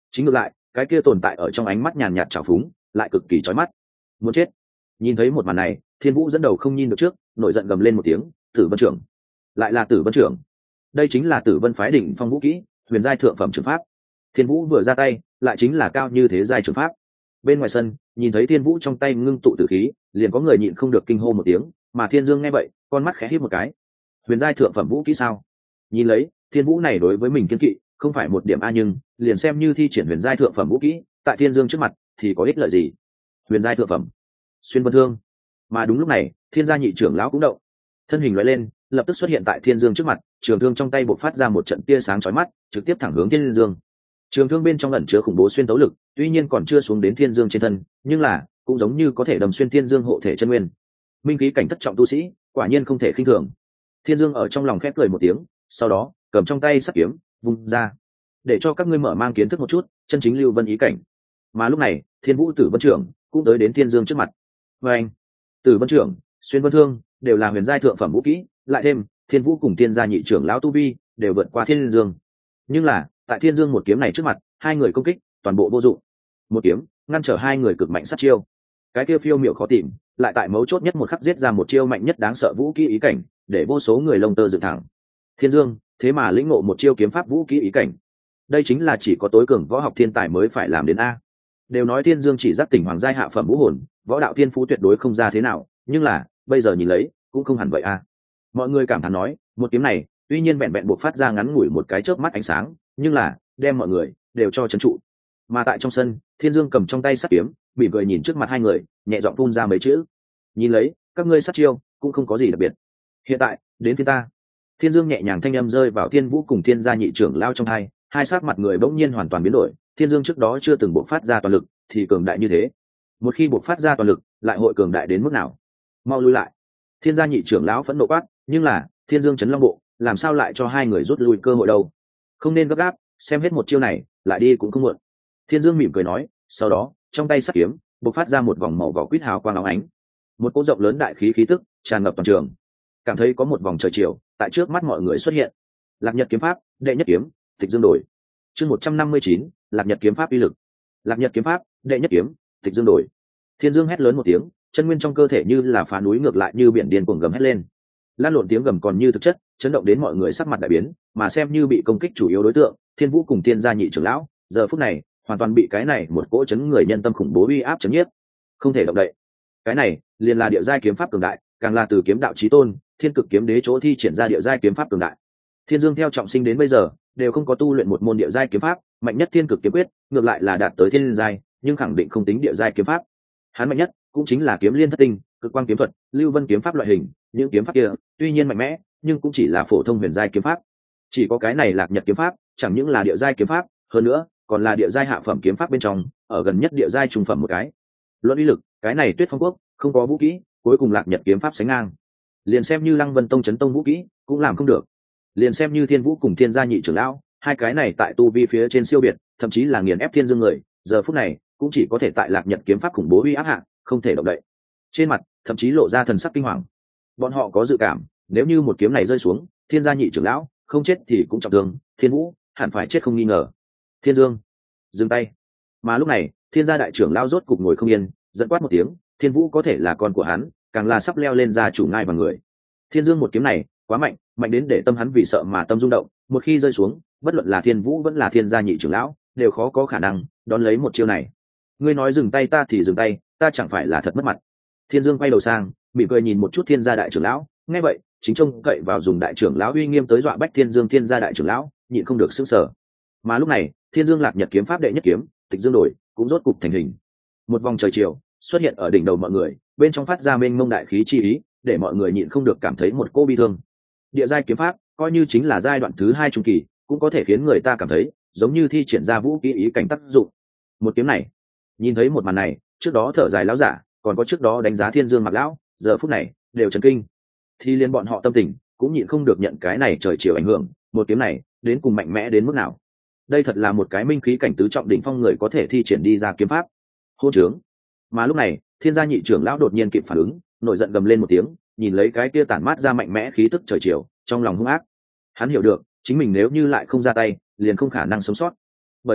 Chính ngược lại, cái kia tồn tại ở trong ánh mắt nhàn nhạt trào phúng lại cực kỳ chói mắt. Muốn chết. Nhìn thấy một màn này, Thiên Vũ dẫn đầu không nhìn được trước, nổi giận gầm lên một tiếng, Tử Vân trưởng. Lại là Tử Vân trưởng. Đây chính là Tử Vân phái đỉnh phong vũ kỹ, huyền giai thượng phẩm trường pháp. Thiên Vũ vừa ra tay, lại chính là cao như thế giai trường pháp. Bên ngoài sân, nhìn thấy Thiên Vũ trong tay ngưng tụ tử khí, liền có người nhịn không được kinh hô một tiếng, mà Thiên Dương nghe vậy, con mắt khẽ híp một cái. Huyền giai thượng phẩm vũ kỹ sao? Nhìn lấy, Thiên Vũ này đối với mình kiên kỵ, không phải một điểm a, nhưng liền xem như thi triển huyền giai thượng phẩm vũ kỹ, tại Thiên Dương trước mặt thì có ích lợi gì? Huyền giai thượng phẩm, xuyên vân thương. Mà đúng lúc này, Thiên gia nhị trưởng lão cũng động, thân hình lóe lên, lập tức xuất hiện tại Thiên Dương trước mặt, trường thương trong tay bộc phát ra một trận tia sáng chói mắt, trực tiếp thẳng hướng Thiên Dương. Trường thương bên trong ẩn chứa khủng bố xuyên tấu lực, tuy nhiên còn chưa xuống đến Thiên Dương trên thân, nhưng là cũng giống như có thể đâm xuyên Thiên Dương hộ thể chân nguyên. Minh khí cảnh thất trọng tu sĩ, quả nhiên không thể khinh thường. Thiên Dương ở trong lòng khép cười một tiếng, sau đó cầm trong tay sắt kiếm vung ra, để cho các ngươi mở mang kiến thức một chút chân chính lưu vân ý cảnh. Mà lúc này, Thiên Vũ Tử Vân trưởng cũng tới đến Thiên Dương trước mặt. Và anh, Tử Vân trưởng, xuyên vân thương đều là huyền giai thượng phẩm vũ kỹ, lại thêm Thiên Vũ cùng Thiên gia nhị trưởng lão tu vi đều vượt qua Thiên Dương. Nhưng là, tại Thiên Dương một kiếm này trước mặt, hai người công kích toàn bộ vô dụng. Một kiếm ngăn trở hai người cực mạnh sát chiêu. Cái kia phiêu miểu khó tìm, lại tại mấu chốt nhất một khắc giết ra một chiêu mạnh nhất đáng sợ vũ kỹ ý cảnh, để vô số người lông tơ dựng thẳng. Thiên Dương thế mà lĩnh ngộ một chiêu kiếm pháp vũ kỹ ý cảnh. Đây chính là chỉ có tối cường võ học thiên tài mới phải làm đến a. Đều nói Thiên Dương chỉ giác tỉnh hoàng giai hạ phẩm vũ hồn, võ đạo thiên phú tuyệt đối không ra thế nào, nhưng là bây giờ nhìn lấy cũng không hẳn vậy a. Mọi người cảm thán nói, một kiếm này tuy nhiên vẹn vẹn buộc phát ra ngắn ngủi một cái chớp mắt ánh sáng, nhưng là đem mọi người đều cho trấn trụ. Mà tại trong sân, Thiên Dương cầm trong tay sắt kiếm, mỉm cười nhìn trước mặt hai người, nhẹ giọng phun ra mấy chữ. Nhìn lấy, các ngươi sát chiêu cũng không có gì đặc biệt. Hiện tại, đến phía ta. Thiên Dương nhẹ nhàng thanh âm rơi vào Thiên Vũ cùng Thiên gia nhị trưởng lao trong hai, hai sắc mặt người bỗng nhiên hoàn toàn biến đổi. Thiên Dương trước đó chưa từng bộc phát ra toàn lực, thì cường đại như thế. Một khi bộc phát ra toàn lực, lại hội cường đại đến mức nào? Mau lui lại! Thiên gia nhị trưởng lão phẫn nộ quát, nhưng là Thiên Dương chấn long bộ, làm sao lại cho hai người rút lui cơ hội đâu? Không nên gấp gáp, xem hết một chiêu này, lại đi cũng không muộn. Thiên Dương mỉm cười nói, sau đó trong tay sắt kiếm bộc phát ra một vòng màu vỏ quýt hào quang óng ánh, một cỗ rộng lớn đại khí khí tức tràn ngập toàn trường. Cảm thấy có một vòng trời chiều tại trước mắt mọi người xuất hiện. Lạc Nhật kiếm pháp đệ nhất kiếm, Tịch Dương đổi. Chương một trăm năm mươi chín, Lạc Nhật kiếm pháp uy lực. Lạc Nhật kiếm pháp đệ nhất kiếm, Tịch Dương đổi. Thiên Dương hét lớn một tiếng, chân nguyên trong cơ thể như là phá núi ngược lại như biển điên cuồng gầm hét lên. Lan lộn tiếng gầm còn như thực chất, chấn động đến mọi người sắc mặt đại biến, mà xem như bị công kích chủ yếu đối tượng, Thiên Vũ cùng Thiên gia nhị trưởng lão, giờ phút này hoàn toàn bị cái này một cỗ chấn người nhân tâm khủng bố uy áp chấn nhiếp, không thể động đậy. Cái này liền là địa giai kiếm pháp cường đại, càng là từ kiếm đạo chí tôn, Thiên Cực kiếm đế chỗ thi triển ra địa giai kiếm pháp cường đại. Thiên Dương theo trọng sinh đến bây giờ, đều không có tu luyện một môn địa giai kiếm pháp, mạnh nhất Thiên Cực kiếm quyết, ngược lại là đạt tới thiên giai, nhưng khẳng định không tính địa giai kiếm pháp. Hắn mạnh nhất cũng chính là kiếm liên thất tinh, cực quang kiếm thuật, lưu vân kiếm pháp loại hình, những kiếm pháp kia tuy nhiên mạnh mẽ, nhưng cũng chỉ là phổ thông huyền giai kiếm pháp. Chỉ có cái này Lạc Nhật kiếm pháp, chẳng những là địa giai kiếm pháp, hơn nữa còn là địa giai hạ phẩm kiếm pháp bên trong, ở gần nhất địa giai trung phẩm một cái. Luận uy lực, cái này Tuyết Phong quốc không có vũ kỹ, cuối cùng Lạc Nhật kiếm pháp sánh ngang. Liền xem như Lăng Vân tông chấn tông vũ kỹ, cũng làm không được. Liền xem như Thiên Vũ cùng Thiên gia nhị trưởng lão, hai cái này tại tu vi phía trên siêu biệt, thậm chí là nghiền ép Thiên Dương người, giờ phút này cũng chỉ có thể tại Lạc Nhật kiếm pháp khủng bố uy áp hạ, không thể động đậy. Trên mặt thậm chí lộ ra thần sắc kinh hoàng. Bọn họ có dự cảm, nếu như một kiếm này rơi xuống, Thiên gia nhị trưởng lão không chết thì cũng trọng thương, Thiên Vũ hẳn phải chết không nghi ngờ. Thiên Dương, dừng tay. Mà lúc này, Thiên gia đại trưởng lão rốt cục ngồi không yên, giận quát một tiếng, Thiên Vũ có thể là con của hắn, càng là sắp leo lên gia chủ ngai vào người. Thiên Dương một kiếm này quá mạnh, mạnh đến để tâm hắn vì sợ mà tâm rung động, một khi rơi xuống, bất luận là Thiên Vũ vẫn là Thiên gia nhị trưởng lão, đều khó có khả năng đón lấy một chiêu này. Ngươi nói dừng tay ta thì dừng tay, ta chẳng phải là thật mất mặt. Thiên Dương quay đầu sang, mỉm cười nhìn một chút Thiên gia đại trưởng lão, nghe vậy, chính trông cậy vào dùng đại trưởng lão uy nghiêm tới dọa bách Thiên Dương Thiên gia đại trưởng lão, nhịn không được sững sờ. Mà lúc này, Thiên Dương Lạc Nhật kiếm pháp đệ nhất kiếm, Tịch Dương đổi, cũng rốt cục thành hình. Một vòng trời chiều xuất hiện ở đỉnh đầu mọi người, bên trong phát ra mênh mông đại khí chi ý, để mọi người nhịn không được cảm thấy một cô bi thương. Địa giai kiếm pháp, coi như chính là giai đoạn thứ hai trung kỳ, cũng có thể khiến người ta cảm thấy giống như thi triển ra vũ khí ý cảnh tác dụng. Một kiếm này, nhìn thấy một màn này, trước đó thở dài lão giả, còn có trước đó đánh giá Thiên Dương Mặc lão, giờ phút này đều chấn kinh. Thì liên bọn họ tâm tình cũng nhịn không được nhận cái này trời chiều ảnh hưởng, một kiếm này đến cùng mạnh mẽ đến mức nào. Đây thật là một cái minh khí cảnh tứ trọng đỉnh phong người có thể thi triển đi ra kiếm pháp. Hôn trướng. Mà lúc này, Thiên gia nhị trưởng lão đột nhiên kịp phản ứng, nổi giận gầm lên một tiếng, nhìn lấy cái kia tản mát ra mạnh mẽ khí tức trời chiều, trong lòng hung ác. Hắn hiểu được, chính mình nếu như lại không ra tay, liền không khả năng sống sót. Bởi vậy,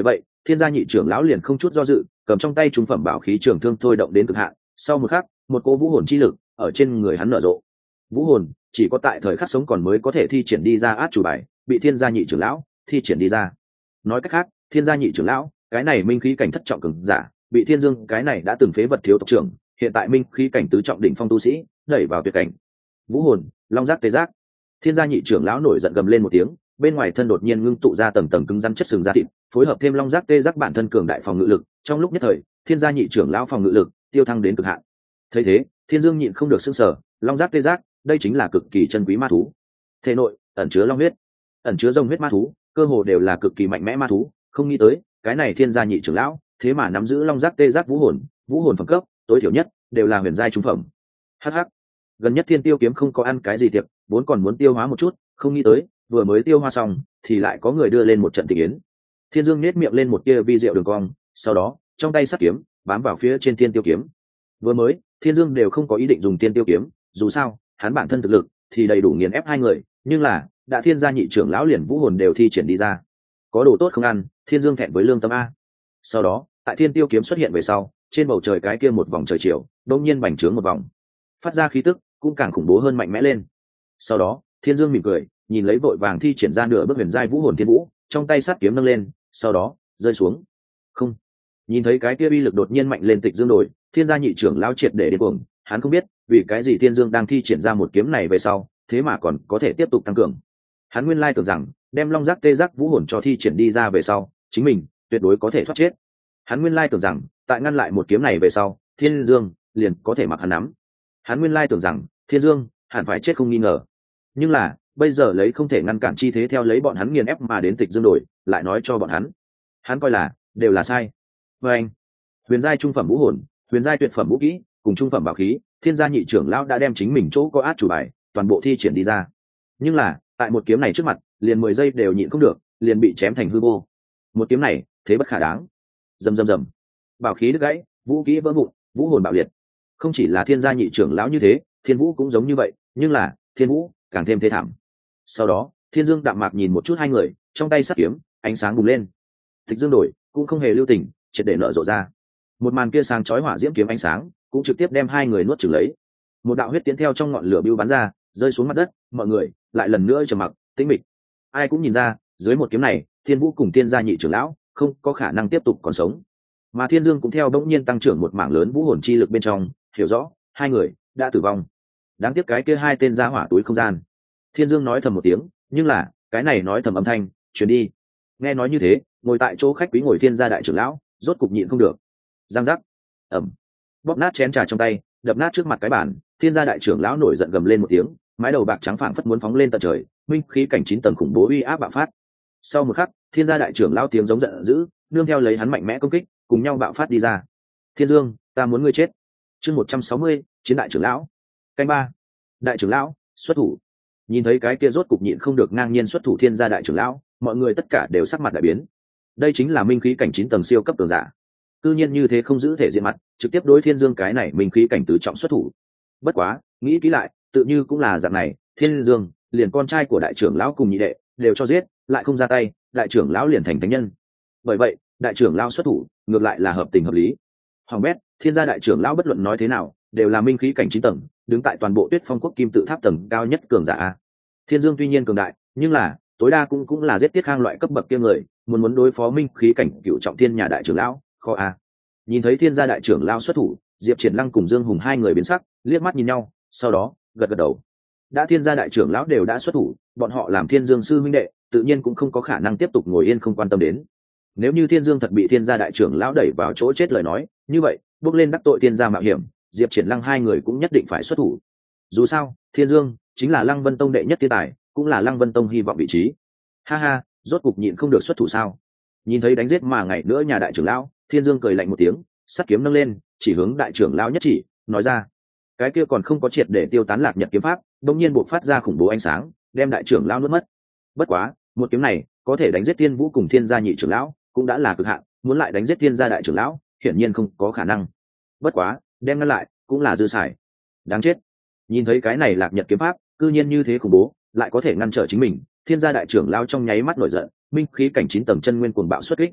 thiên gia nhị trưởng lão liền không chút do dự cầm trong tay trung phẩm bảo khí trường thương thôi động đến cực hạn. Sau một khắc, một cỗ vũ hồn chi lực ở trên người hắn nở rộ. Vũ hồn chỉ có tại thời khắc sống còn mới có thể thi triển đi ra át chủ bài, bị thiên gia nhị trưởng lão thi triển đi ra. Nói cách khác, thiên gia nhị trưởng lão cái này minh khí cảnh thất trọng cường giả, bị thiên dương cái này đã từng phế vật thiếu tộc trưởng, hiện tại minh khí cảnh tứ trọng đỉnh phong tu sĩ đẩy vào tuyệt cảnh. Vũ hồn, long giác tê giác. Thiên gia nhị trưởng lão nổi giận gầm lên một tiếng, bên ngoài thân đột nhiên ngưng tụ ra tầng tầng cứng rắn chất sừng da thịt, phối hợp thêm long giác tê giác bản thân cường đại phòng ngự lực, trong lúc nhất thời, thiên gia nhị trưởng lão phòng ngự lực tiêu thăng đến cực hạn. Thấy thế, thiên dương nhịn không được sững sờ, long giác tê giác, đây chính là cực kỳ chân quý ma thú. Thể nội ẩn chứa long huyết, ẩn chứa rồng huyết ma thú, cơ hồ đều là cực kỳ mạnh mẽ ma thú, không nghĩ tới, cái này thiên gia nhị trưởng lão, thế mà nắm giữ long giác tê giác vũ hồn, vũ hồn phẩm cấp, tối thiểu nhất đều là huyền giai trung phẩm. Hắc hắc, gần nhất thiên tiêu kiếm không có ăn cái gì tiệc, vốn còn muốn tiêu hóa một chút, không nghĩ tới, vừa mới tiêu hóa xong, thì lại có người đưa lên một trận tình yến. Thiên Dương nhếch miệng lên một tia vi diệu đường cong, sau đó, trong tay sắt kiếm bám vào phía trên thiên tiêu kiếm. Vừa mới, Thiên Dương đều không có ý định dùng thiên tiêu kiếm, dù sao, hắn bản thân thực lực thì đầy đủ nghiền ép hai người, nhưng là, đã thiên gia nhị trưởng lão liền vũ hồn đều thi triển đi ra. Có đồ tốt không ăn, Thiên Dương thẹn với lương tâm a. Sau đó, tại thiên tiêu kiếm xuất hiện về sau, trên bầu trời cái kia một vòng trời chiều, đột nhiên bành trướng một vòng, phát ra khí tức cũng càng khủng bố hơn mạnh mẽ lên. Sau đó, Thiên Dương mỉm cười, nhìn lấy vội vàng thi triển ra nửa bước huyền giai vũ hồn thiên vũ, trong tay sắt kiếm nâng lên, sau đó rơi xuống. Không, nhìn thấy cái kia uy lực đột nhiên mạnh lên Tịch Dương đổi, thiên gia nhị trưởng lão triệt để điên cuồng, hắn không biết vì cái gì Thiên Dương đang thi triển ra một kiếm này về sau, thế mà còn có thể tiếp tục tăng cường. Hắn nguyên lai tưởng rằng đem long giác tê giác vũ hồn cho thi triển đi ra về sau, chính mình tuyệt đối có thể thoát chết. Hắn nguyên lai tưởng rằng tại ngăn lại một kiếm này về sau, Thiên Dương liền có thể mặc hắn nắm. Hắn nguyên lai tưởng rằng Thiên Dương hẳn phải chết không nghi ngờ. Nhưng là bây giờ lấy không thể ngăn cản chi thế theo lấy bọn hắn nghiền ép mà đến Tịch Dương đổi, lại nói cho bọn hắn, hắn coi là đều là sai. Và anh, huyền giai trung phẩm vũ hồn, huyền giai tuyệt phẩm vũ kỹ, cùng trung phẩm bảo khí, thiên gia nhị trưởng lão đã đem chính mình chỗ có át chủ bài toàn bộ thi triển đi ra. Nhưng là tại một kiếm này trước mặt, liền mười giây đều nhịn không được, liền bị chém thành hư vô. Một kiếm này thế bất khả đáng. Rầm rầm rầm, bảo khí đứt gãy, vũ kỹ vỡ vụn, vũ hồn bạo liệt. Không chỉ là thiên gia nhị trưởng lão như thế, thiên vũ cũng giống như vậy, nhưng là thiên vũ càng thêm thê thảm. Sau đó, Thiên Dương đạm mạc nhìn một chút hai người, trong tay sắt kiếm ánh sáng bùng lên. Tịch Dương đổi cũng không hề lưu tình, triệt để nở rộ ra. Một màn kia sáng chói hỏa diễm kiếm ánh sáng, cũng trực tiếp đem hai người nuốt chửng lấy. Một đạo huyết tiến theo trong ngọn lửa bưu bắn ra, rơi xuống mặt đất, mọi người lại lần nữa trầm mặc, tĩnh mịch. Ai cũng nhìn ra, dưới một kiếm này, Thiên Vũ cùng Thiên gia nhị trưởng lão không có khả năng tiếp tục còn sống. Mà Thiên Dương cũng theo bỗng nhiên tăng trưởng một mảng lớn vũ hồn chi lực bên trong, hiểu rõ, hai người đã tử vong. Đáng tiếc cái kia hai tên ra hỏa túi không gian. Thiên Dương nói thầm một tiếng, nhưng là cái này nói thầm âm thanh truyền đi. Nghe nói như thế, ngồi tại chỗ khách quý ngồi Thiên gia đại trưởng lão rốt cục nhịn không được, giang giác, ẩm, bóp nát chén trà trong tay, đập nát trước mặt cái bàn. Thiên gia đại trưởng lão nổi giận gầm lên một tiếng, mái đầu bạc trắng phảng phất muốn phóng lên tận trời, minh khí cảnh chín tầng khủng bố uy áp bạo phát. Sau một khắc, Thiên gia đại trưởng lão tiếng giống giận dữ, nương theo lấy hắn mạnh mẽ công kích, cùng nhau bạo phát đi ra. Thiên Dương, ta muốn ngươi chết. Chương một trăm sáu mươi, chiến đại trưởng lão. Canh ba. Đại trưởng lão xuất thủ. Nhìn thấy cái kia rốt cục nhịn không được ngang nhiên xuất thủ Thiên gia đại trưởng lão, mọi người tất cả đều sắc mặt đại biến. Đây chính là minh khí cảnh chín tầng siêu cấp cường giả. Cư nhiên như thế không giữ thể diện mặt, trực tiếp đối Thiên Dương cái này minh khí cảnh tứ trọng xuất thủ. Bất quá, nghĩ kỹ lại, tự như cũng là dạng này, Thiên Dương liền con trai của đại trưởng lão cùng nhị đệ đều cho giết, lại không ra tay, đại trưởng lão liền thành thánh nhân. Bởi vậy, đại trưởng lão xuất thủ, ngược lại là hợp tình hợp lý. Hoàng bét, Thiên gia đại trưởng lão bất luận nói thế nào, đều là minh khí cảnh chín tầng, đứng tại toàn bộ Tuyết Phong quốc kim tự tháp tầng cao nhất cường giả. Thiên Dương tuy nhiên cường đại, nhưng là tối đa cũng cũng là giết tiết khang loại cấp bậc kia người, muốn muốn đối phó minh khí cảnh cựu trọng thiên nhà đại trưởng lão, khó a. Nhìn thấy Thiên gia đại trưởng lão xuất thủ, Diệp Triển Lăng cùng Dương Hùng hai người biến sắc, liếc mắt nhìn nhau, sau đó gật gật đầu. Đã Thiên gia đại trưởng lão đều đã xuất thủ, bọn họ làm Thiên Dương sư huynh đệ, tự nhiên cũng không có khả năng tiếp tục ngồi yên không quan tâm đến. Nếu như Thiên Dương thật bị Thiên gia đại trưởng lão đẩy vào chỗ chết lời nói, như vậy, bước lên đắc tội Thiên gia mạo hiểm, Diệp Triển Lăng hai người cũng nhất định phải xuất thủ. Dù sao, Thiên Dương chính là Lăng Vân Tông đệ nhất thiên tài, cũng là Lăng Vân Tông hy vọng vị trí. Ha ha, rốt cục nhịn không được xuất thủ sao? Nhìn thấy đánh giết mà ngày nữa nhà đại trưởng lão, Thiên Dương cười lạnh một tiếng, sắt kiếm nâng lên, chỉ hướng đại trưởng lão nhất chỉ, nói ra. Cái kia còn không có triệt để tiêu tán Lạc Nhật kiếm pháp, đột nhiên bộc phát ra khủng bố ánh sáng, đem đại trưởng lão nuốt mất. Bất quá, một kiếm này có thể đánh giết Thiên Vũ cùng Thiên gia nhị trưởng lão, cũng đã là cực hạn, muốn lại đánh giết Thiên gia đại trưởng lão, hiển nhiên không có khả năng. Bất quá, đem ngăn lại, cũng là dư xài. Đáng chết. Nhìn thấy cái này Lạc Nhật kiếm pháp, cư nhiên như thế khủng bố, lại có thể ngăn trở chính mình, Thiên gia đại trưởng lão trong nháy mắt nổi giận, minh khí cảnh chín tầng chân nguyên cuồng bạo xuất kích.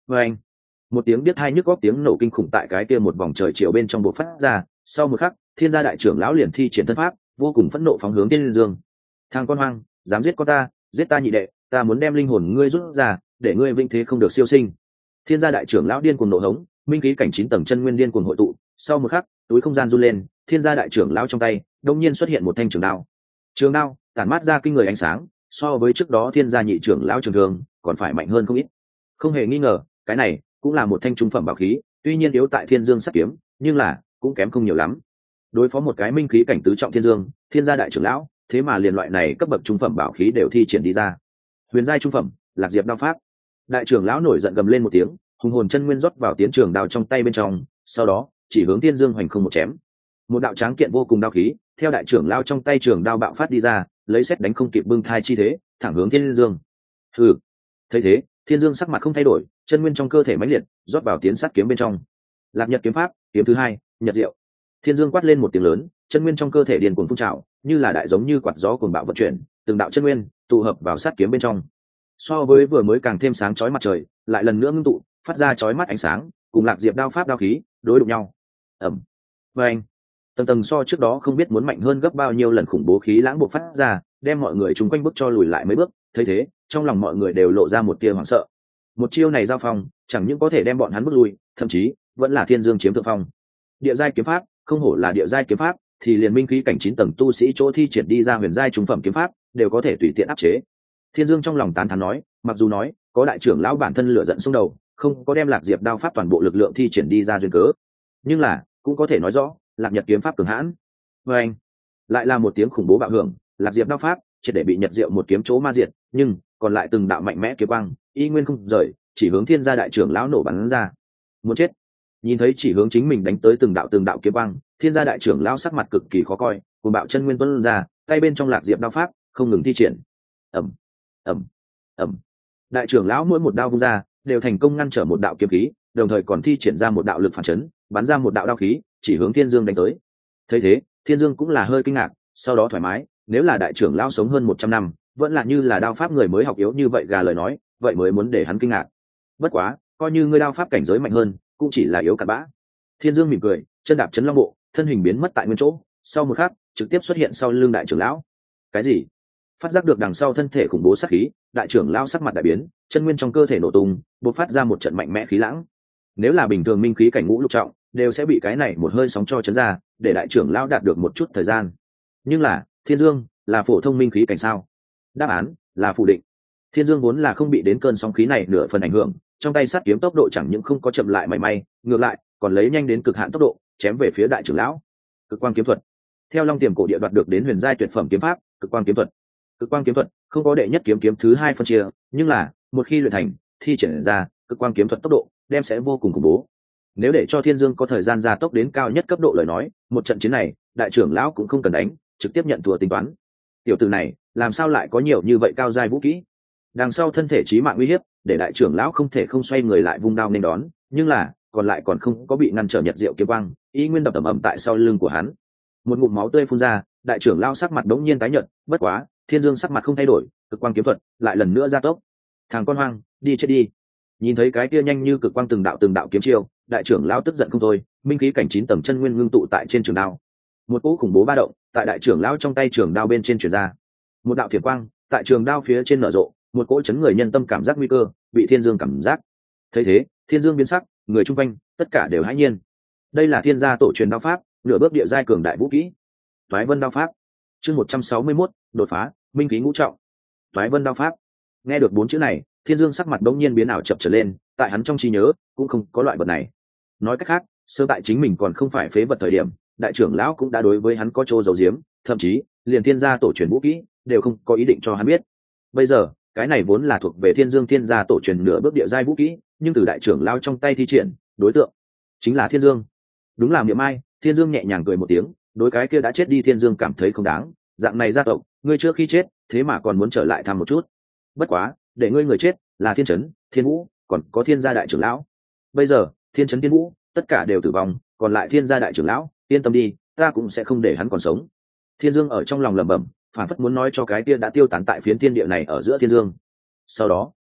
Và anh, một tiếng biết hai nhức góc tiếng nổ kinh khủng tại cái kia một vòng trời chiều bên trong bộ phát ra. Sau một khắc, thiên gia đại trưởng lão liền thi triển thân pháp, vô cùng phẫn nộ phóng hướng Thiên Dương. Thằng con hoang, dám giết con ta, giết ta nhị đệ, ta muốn đem linh hồn ngươi rút ra, để ngươi vĩnh thế không được siêu sinh. Thiên gia đại trưởng lão điên cuồng nổ hống, minh khí cảnh chín tầng chân nguyên điên cuồng hội tụ. Sau một khắc, túi không gian run lên, thiên gia đại trưởng lão trong tay đột nhiên xuất hiện một thanh trường đao. Trường đao tản mát ra kinh người ánh sáng, so với trước đó thiên gia nhị trưởng lão trường thường còn phải mạnh hơn không ít. Không hề nghi ngờ, cái này cũng là một thanh trung phẩm bảo khí, tuy nhiên yếu tại Thiên Dương sắt kiếm, nhưng là cũng kém không nhiều lắm. Đối phó một cái minh khí cảnh tứ trọng Thiên Dương, thiên gia đại trưởng lão, thế mà liền loại này cấp bậc trung phẩm bảo khí đều thi triển đi ra. Huyền giai trung phẩm, Lạc Diệp đao pháp. Đại trưởng lão nổi giận gầm lên một tiếng, hùng hồn chân nguyên rót vào tiến trường đao trong tay bên trong, sau đó chỉ hướng Thiên Dương hoành không một chém. Một đạo tráng kiện vô cùng đao khí, theo đại trưởng lão trong tay trường đao bạo phát đi ra, lấy xét đánh không kịp bưng thai chi thế, thẳng hướng Thiên Dương. Hừ. Thấy thế, Thiên Dương sắc mặt không thay đổi, chân nguyên trong cơ thể mãnh liệt, rót vào tiến sát kiếm bên trong. Lạc Nhật kiếm pháp, kiếm thứ hai, Nhật Diệu. Thiên Dương quát lên một tiếng lớn, chân nguyên trong cơ thể điên cuồng phun trào, như là đại giống như quạt gió cuồng bạo vận chuyển, từng đạo chân nguyên tụ hợp vào sát kiếm bên trong. So với vừa mới càng thêm sáng chói mặt trời, lại lần nữa ngưng tụ, phát ra chói mắt ánh sáng, cùng Lạc Diệp đao pháp đao khí đối đụng nhau. Ầm. Và anh, tầng tầng so trước đó không biết muốn mạnh hơn gấp bao nhiêu lần khủng bố khí lãng bộc phát ra, đem mọi người chung quanh bước cho lùi lại mấy bước. Thấy thế, trong lòng mọi người đều lộ ra một tia hoảng sợ. Một chiêu này giao phong, chẳng những có thể đem bọn hắn bước lui, thậm chí vẫn là Thiên Dương chiếm thượng phong. Địa giai kiếm pháp, không hổ là địa giai kiếm pháp, thì liền minh khí cảnh chín tầng tu sĩ chỗ thi triển đi ra huyền giai trung phẩm kiếm pháp, đều có thể tùy tiện áp chế. Thiên Dương trong lòng tán thán nói, mặc dù nói có đại trưởng lão bản thân lửa giận xung đầu, không có đem Lạc Diệp đao pháp toàn bộ lực lượng thi triển đi ra duyên cớ, nhưng là cũng có thể nói rõ Lạc Nhật kiếm pháp cường hãn. Và anh, lại là một tiếng khủng bố bạo hưởng, Lạc Diệp đao pháp chỉ để bị Nhật Diệu một kiếm chỗ ma diệt, nhưng còn lại từng đạo mạnh mẽ kiếm quang y nguyên không rời, chỉ hướng thiên gia đại trưởng lão nổ bắn ra. Muốn chết. Nhìn thấy chỉ hướng chính mình đánh tới từng đạo từng đạo kiếm quang, thiên gia đại trưởng lão sắc mặt cực kỳ khó coi, cùng bạo chân nguyên tuôn ra, tay bên trong Lạc Diệp đao pháp không ngừng thi triển. Ầm, ầm, ầm. Đại trưởng lão mỗi một đao vung ra, đều thành công ngăn trở một đạo kiếm khí, đồng thời còn thi triển ra một đạo lực phản chấn, bắn ra một đạo đao khí, chỉ hướng Thiên Dương đánh tới. Thấy thế, Thiên Dương cũng là hơi kinh ngạc, sau đó thoải mái, nếu là đại trưởng lão sống hơn một trăm năm, vẫn là như là đao pháp người mới học yếu như vậy gà lời nói, vậy mới muốn để hắn kinh ngạc. Bất quá, coi như ngươi đao pháp cảnh giới mạnh hơn, cũng chỉ là yếu cặn bã. Thiên Dương mỉm cười, chân đạp chấn long bộ, thân hình biến mất tại nguyên chỗ, sau một khắc, trực tiếp xuất hiện sau lưng đại trưởng lão. Cái gì? Phát giác được đằng sau thân thể khủng bố sát khí, đại trưởng lão sắc mặt đại biến, chân nguyên trong cơ thể nổ tung, bộc phát ra một trận mạnh mẽ khí lãng. Nếu là bình thường minh khí cảnh ngũ lục trọng, đều sẽ bị cái này một hơi sóng cho chấn ra, để đại trưởng lão đạt được một chút thời gian. Nhưng là, Thiên Dương là phổ thông minh khí cảnh sao? Đáp án là phủ định. Thiên Dương vốn là không bị đến cơn sóng khí này nửa phần ảnh hưởng, trong tay sát kiếm tốc độ chẳng những không có chậm lại mảy may, ngược lại còn lấy nhanh đến cực hạn tốc độ chém về phía đại trưởng lão. Cực quang kiếm thuật. Theo Long Tiềm cổ địa đoạt được đến huyền giai tuyệt phẩm kiếm pháp, cực quang kiếm thuật. Cực quang kiếm thuật không có đệ nhất kiếm kiếm thứ hai phân chia, nhưng là một khi luyện thành, thi triển ra cực quang kiếm thuật tốc độ đem sẽ vô cùng khủng bố. Nếu để cho Thiên Dương có thời gian gia tốc đến cao nhất cấp độ lời nói, một trận chiến này, đại trưởng lão cũng không cần đánh, trực tiếp nhận thua tính toán. Tiểu tử này, làm sao lại có nhiều như vậy cao giai vũ kỹ? Đằng sau thân thể chí mạng uy hiếp, để đại trưởng lão không thể không xoay người lại vung đao nên đón, nhưng là, còn lại còn không có bị ngăn trở Nhật Diệu kiếm quang, y nguyên đập ầm ầm tại sau lưng của hắn. Một ngụm máu tươi phun ra, đại trưởng lão sắc mặt đống nhiên tái nhợt, bất quá, Thiên Dương sắc mặt không thay đổi, cực quang kiếm thuật lại lần nữa gia tốc. Thằng con hoang, đi chết đi. Nhìn thấy cái kia nhanh như cực quang từng đạo từng đạo kiếm chiêu, đại trưởng lão tức giận không thôi, minh khí cảnh chín tầng chân nguyên ngưng tụ tại trên trường đao. Một cỗ khủng bố ba động, tại đại trưởng lão trong tay trường đao bên trên truyền ra. Một đạo thiểm quang, tại trường đao phía trên nở rộ, một cỗ chấn người nhân tâm cảm giác nguy cơ, bị Thiên Dương cảm giác. Thấy thế, Thiên Dương biến sắc, người chung quanh tất cả đều hãi nhiên. Đây là Thiên gia tổ truyền đao pháp, nửa bước địa giai cường đại vũ kỹ. Toái Vân đao pháp. Chương một trăm sáu mươi mốt, đột phá, minh khí ngũ trọng. Toái Vân đao pháp. Nghe được bốn chữ này, Thiên Dương sắc mặt đống nhiên biến ảo chập trở lên, tại hắn trong trí nhớ cũng không có loại vật này. Nói cách khác, sơ tại chính mình còn không phải phế vật thời điểm, đại trưởng lão cũng đã đối với hắn có chỗ giấu giếm, thậm chí liền Thiên gia tổ truyền vũ kỹ đều không có ý định cho hắn biết. Bây giờ, cái này vốn là thuộc về Thiên Dương Thiên gia tổ truyền nửa bước địa giai vũ kỹ, nhưng từ đại trưởng lão trong tay thi triển, đối tượng chính là Thiên Dương. Đúng là miệng ai, Thiên Dương nhẹ nhàng cười một tiếng, đối cái kia đã chết đi Thiên Dương cảm thấy không đáng, dạng này gia tộc, ngươi trước khi chết, thế mà còn muốn trở lại thăm một chút. Bất quá, để ngươi người chết là Thiên Chấn, Thiên Vũ, còn có Thiên gia đại trưởng lão. Bây giờ, Thiên Chấn, Thiên Vũ, tất cả đều tử vong, còn lại Thiên gia đại trưởng lão, yên tâm đi, ta cũng sẽ không để hắn còn sống. Thiên Dương ở trong lòng lẩm bẩm, phản phất muốn nói cho cái kia đã tiêu tán tại phiến thiên địa này ở giữa Thiên Dương. Sau đó,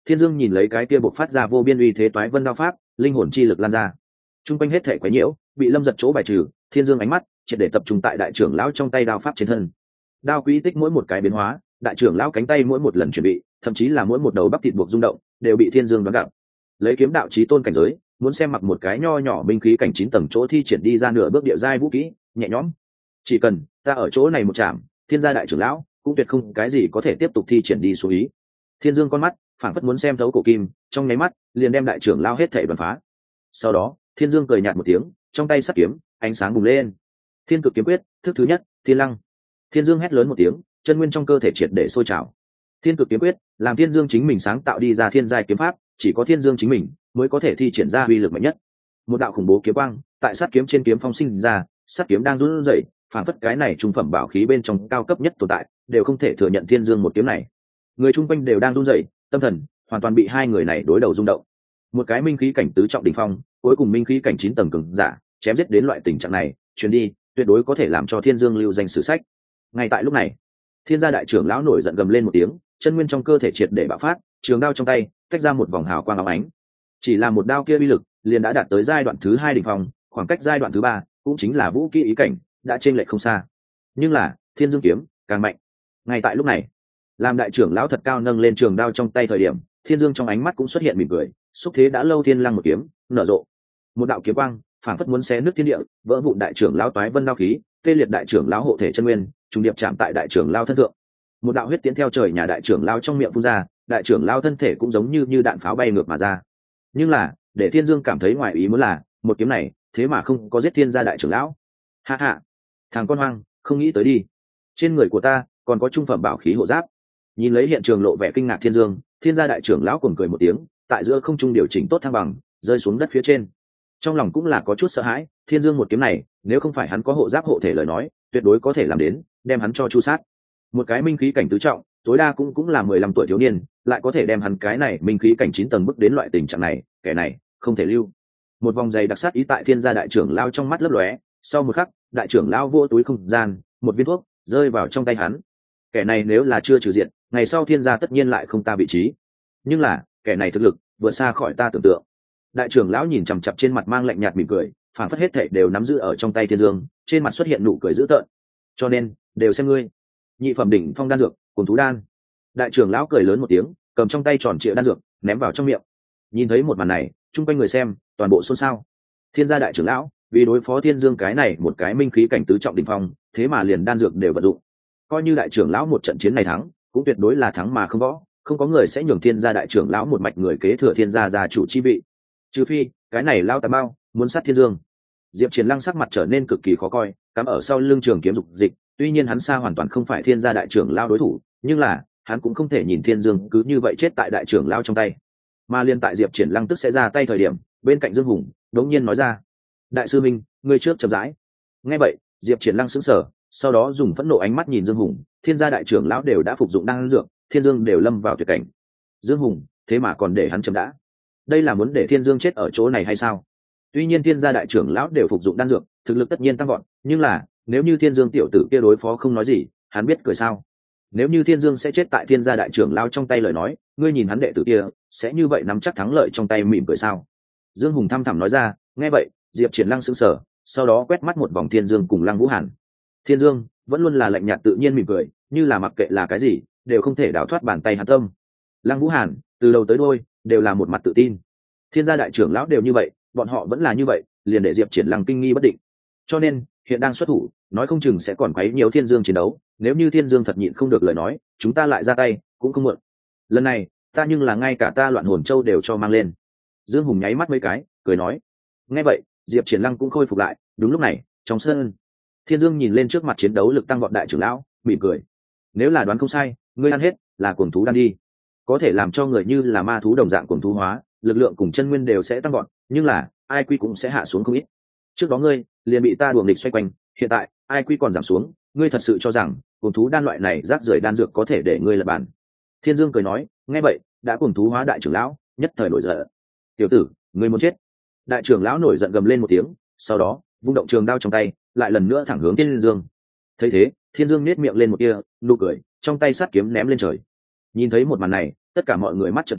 Thiên Dương nhìn lấy cái kia bộc phát ra vô biên uy thế toái vân đao pháp, linh hồn chi lực lan ra, trung quanh hết thể quấy nhiễu, bị Lâm Giật chỗ bài trừ. Thiên Dương ánh mắt triệt để tập trung tại đại trưởng lão trong tay đao pháp trên thân. Đao quỹ tích mỗi một cái biến hóa, đại trưởng lão cánh tay mỗi một lần chuẩn bị, thậm chí là mỗi một đầu bắp thịt buộc rung động, đều bị Thiên Dương đoán gặp. Lấy kiếm đạo chí tôn cảnh giới, muốn xem mặc một cái nho nhỏ binh khí cảnh chín tầng chỗ thi triển đi ra nửa bước địa giai vũ kỹ, nhẹ nhõm. Chỉ cần ta ở chỗ này một chạm, Thiên gia đại trưởng lão cũng tuyệt không cái gì có thể tiếp tục thi triển đi xuống ý. Thiên Dương con mắt phảng phất muốn xem thấu cổ kim, trong nháy mắt liền đem đại trưởng lão hết thảy bắn phá. Sau đó, Thiên Dương cười nhạt một tiếng, trong tay sắt kiếm, ánh sáng bùng lên. Thiên cực kiếm quyết, thức thứ nhất, Thiên Lăng. Thiên Dương hét lớn một tiếng, chân nguyên trong cơ thể triệt để sôi trào. Thiên cực kiếm quyết, làm Thiên Dương chính mình sáng tạo đi ra thiên giai kiếm pháp, chỉ có Thiên Dương chính mình mới có thể thi triển ra uy lực mạnh nhất. Một đạo khủng bố kiếm quang, tại sát kiếm trên kiếm phong sinh ra, sát kiếm đang run rẩy, phản phất cái này trung phẩm bảo khí bên trong cao cấp nhất tồn tại, đều không thể thừa nhận Thiên Dương một kiếm này. Người chung quanh đều đang run rẩy, tâm thần hoàn toàn bị hai người này đối đầu rung động. Một cái minh khí cảnh tứ trọng đỉnh phong, cuối cùng minh khí cảnh chín tầng cường giả, chém giết đến loại tình trạng này, truyền đi, tuyệt đối có thể làm cho Thiên Dương lưu danh sử sách. Ngay tại lúc này, Thiên gia đại trưởng lão nổi giận gầm lên một tiếng, chân nguyên trong cơ thể triệt để bạo phát, trường đao trong tay tách ra một vòng hào quang óng ánh. Chỉ là một đao kia uy lực, liền đã đạt tới giai đoạn thứ hai đỉnh phong, khoảng cách giai đoạn thứ ba, cũng chính là vũ kỹ ý cảnh, đã chênh lệch không xa. Nhưng là, Thiên Dương kiếm càng mạnh. Ngay tại lúc này, làm đại trưởng lão thật cao nâng lên trường đao trong tay thời điểm, Thiên Dương trong ánh mắt cũng xuất hiện mỉm cười, xúc thế đã lâu thiên lăng một kiếm, nở rộ. Một đạo kiếm quang, phảng phất muốn xé nứt thiên địa, vỡ vụn đại trưởng lão toái vân đao khí, tê liệt đại trưởng lão hộ thể chân nguyên, trùng điệp chạm tại đại trưởng lão thân thượng. Một đạo huyết tiến theo trời nhà đại trưởng lão trong miệng phun ra, đại trưởng lão thân thể cũng giống như như đạn pháo bay ngược mà ra. Nhưng là, để Thiên Dương cảm thấy ngoài ý muốn là, một kiếm này, thế mà không có giết Thiên gia đại trưởng lão. Ha ha, thằng con hoang, không nghĩ tới đi. Trên người của ta còn có trung phẩm bảo khí hộ giáp. Nhìn lấy hiện trường lộ vẻ kinh ngạc Thiên Dương, Thiên gia đại trưởng lão cuồng cười một tiếng, tại giữa không trung điều chỉnh tốt thăng bằng, rơi xuống đất phía trên. Trong lòng cũng là có chút sợ hãi, Thiên Dương một kiếm này, nếu không phải hắn có hộ giáp hộ thể lời nói, tuyệt đối có thể làm đến, đem hắn cho chu sát. Một cái minh khí cảnh tứ trọng, tối đa cũng cũng là mười lăm tuổi thiếu niên, lại có thể đem hắn cái này minh khí cảnh chín tầng bước đến loại tình trạng này, kẻ này không thể lưu. Một vòng dày đặc sát ý tại Thiên gia đại trưởng lão trong mắt lấp lóe, sau một khắc, đại trưởng lão vô túi không gian, một viên thuốc rơi vào trong tay hắn. Kẻ này nếu là chưa trừ diện, ngày sau Thiên gia tất nhiên lại không ta vị trí. Nhưng là, kẻ này thực lực vượt xa khỏi ta tưởng tượng. Đại trưởng lão nhìn chằm chằm trên mặt mang lạnh nhạt mỉm cười, phản phất hết thảy đều nắm giữ ở trong tay Thiên Dương, trên mặt xuất hiện nụ cười dữ tợn. Cho nên, đều xem ngươi. Nhị phẩm đỉnh phong đan dược, Cuồng thú đan. Đại trưởng lão cười lớn một tiếng, cầm trong tay tròn trịa đan dược, ném vào trong miệng. Nhìn thấy một màn này, chung quanh người xem, toàn bộ xôn xao. Thiên gia đại trưởng lão, vì đối phó Thiên Dương cái này một cái minh khí cảnh tứ trọng đỉnh phong, thế mà liền đan dược đều vận dụng. Coi như đại trưởng lão một trận chiến này thắng, cũng tuyệt đối là thắng mà không võ, không có người sẽ nhường Thiên gia đại trưởng lão một mạch người kế thừa Thiên gia gia chủ chi vị. Trừ phi, cái này lao tà bao muốn sát Thiên Dương. Diệp Triển Lăng sắc mặt trở nên cực kỳ khó coi, cắm ở sau lưng trường kiếm dục dịch, tuy nhiên hắn xa hoàn toàn không phải Thiên gia đại trưởng lão đối thủ, nhưng là, hắn cũng không thể nhìn Thiên Dương cứ như vậy chết tại đại trưởng lão trong tay. Mà liên tại Diệp Triển Lăng tức sẽ ra tay thời điểm, bên cạnh Dương Hùng đống nhiên nói ra: "Đại sư minh, ngươi trước chậm rãi." Nghe vậy, Diệp Triển Lăng sững sờ, sau đó dùng phẫn nộ ánh mắt nhìn Dương Hùng, Thiên gia đại trưởng lão đều đã phục dụng đan dược, Thiên Dương đều lâm vào tuyệt cảnh. Dương Hùng, thế mà còn để hắn chậm đã. Đây là muốn để Thiên Dương chết ở chỗ này hay sao? Tuy nhiên Thiên gia đại trưởng lão đều phục dụng đan dược, thực lực tất nhiên tăng vọt, nhưng là, nếu như Thiên Dương tiểu tử kia đối phó không nói gì, hắn biết cười sao? Nếu như Thiên Dương sẽ chết tại Thiên gia đại trưởng lão trong tay lời nói, ngươi nhìn hắn đệ tử kia, sẽ như vậy nắm chắc thắng lợi trong tay mỉm cười sao? Dương Hùng thăm thẳm nói ra. Nghe vậy, Diệp Triển Lăng sững sờ, sau đó quét mắt một vòng Thiên Dương cùng Lăng Vũ Hàn. Thiên Dương vẫn luôn là lạnh nhạt tự nhiên mỉm cười, như là mặc kệ là cái gì, đều không thể đào thoát bàn tay hắn tâm. Lăng Vũ Hàn, từ đầu tới đuôi, đều là một mặt tự tin. Thiên gia đại trưởng lão đều như vậy, bọn họ vẫn là như vậy, liền để Diệp Triển Lăng kinh nghi bất định. Cho nên, hiện đang xuất thủ, nói không chừng sẽ còn quấy nhiều Thiên Dương chiến đấu, nếu như Thiên Dương thật nhịn không được lời nói, chúng ta lại ra tay, cũng không muộn. Lần này, ta nhưng là ngay cả ta Loạn Hồn Châu đều cho mang lên. Dương Hùng nháy mắt mấy cái, cười nói. Nghe vậy, Diệp Triển Lăng cũng khôi phục lại, đúng lúc này, trong sân, Thiên Dương nhìn lên trước mặt chiến đấu lực tăng vọt đại trưởng lão, mỉm cười. Nếu là đoán không sai, ngươi ăn hết, là cuồng thú đan đi. Có thể làm cho người như là ma thú đồng dạng cuồng thú hóa, lực lượng cùng chân nguyên đều sẽ tăng vọt, nhưng là, i kiu cũng sẽ hạ xuống không ít. Trước đó ngươi liền bị ta đuổi nghịch xoay quanh, hiện tại, i kiu còn giảm xuống, ngươi thật sự cho rằng, cuồng thú đan loại này rác rưởi đan dược có thể để ngươi lật bàn. Thiên Dương cười nói, nghe vậy, đã cuồng thú hóa đại trưởng lão, nhất thời nổi giận. Tiểu tử, ngươi muốn chết. Đại trưởng lão nổi giận gầm lên một tiếng, sau đó, vung động trường đao trong tay, lại lần nữa thẳng hướng Thiên Dương. Thấy thế, Thiên Dương nhếch miệng lên một tia nụ cười, trong tay sát kiếm ném lên trời. Nhìn thấy một màn này, tất cả mọi người mắt trợn tròn,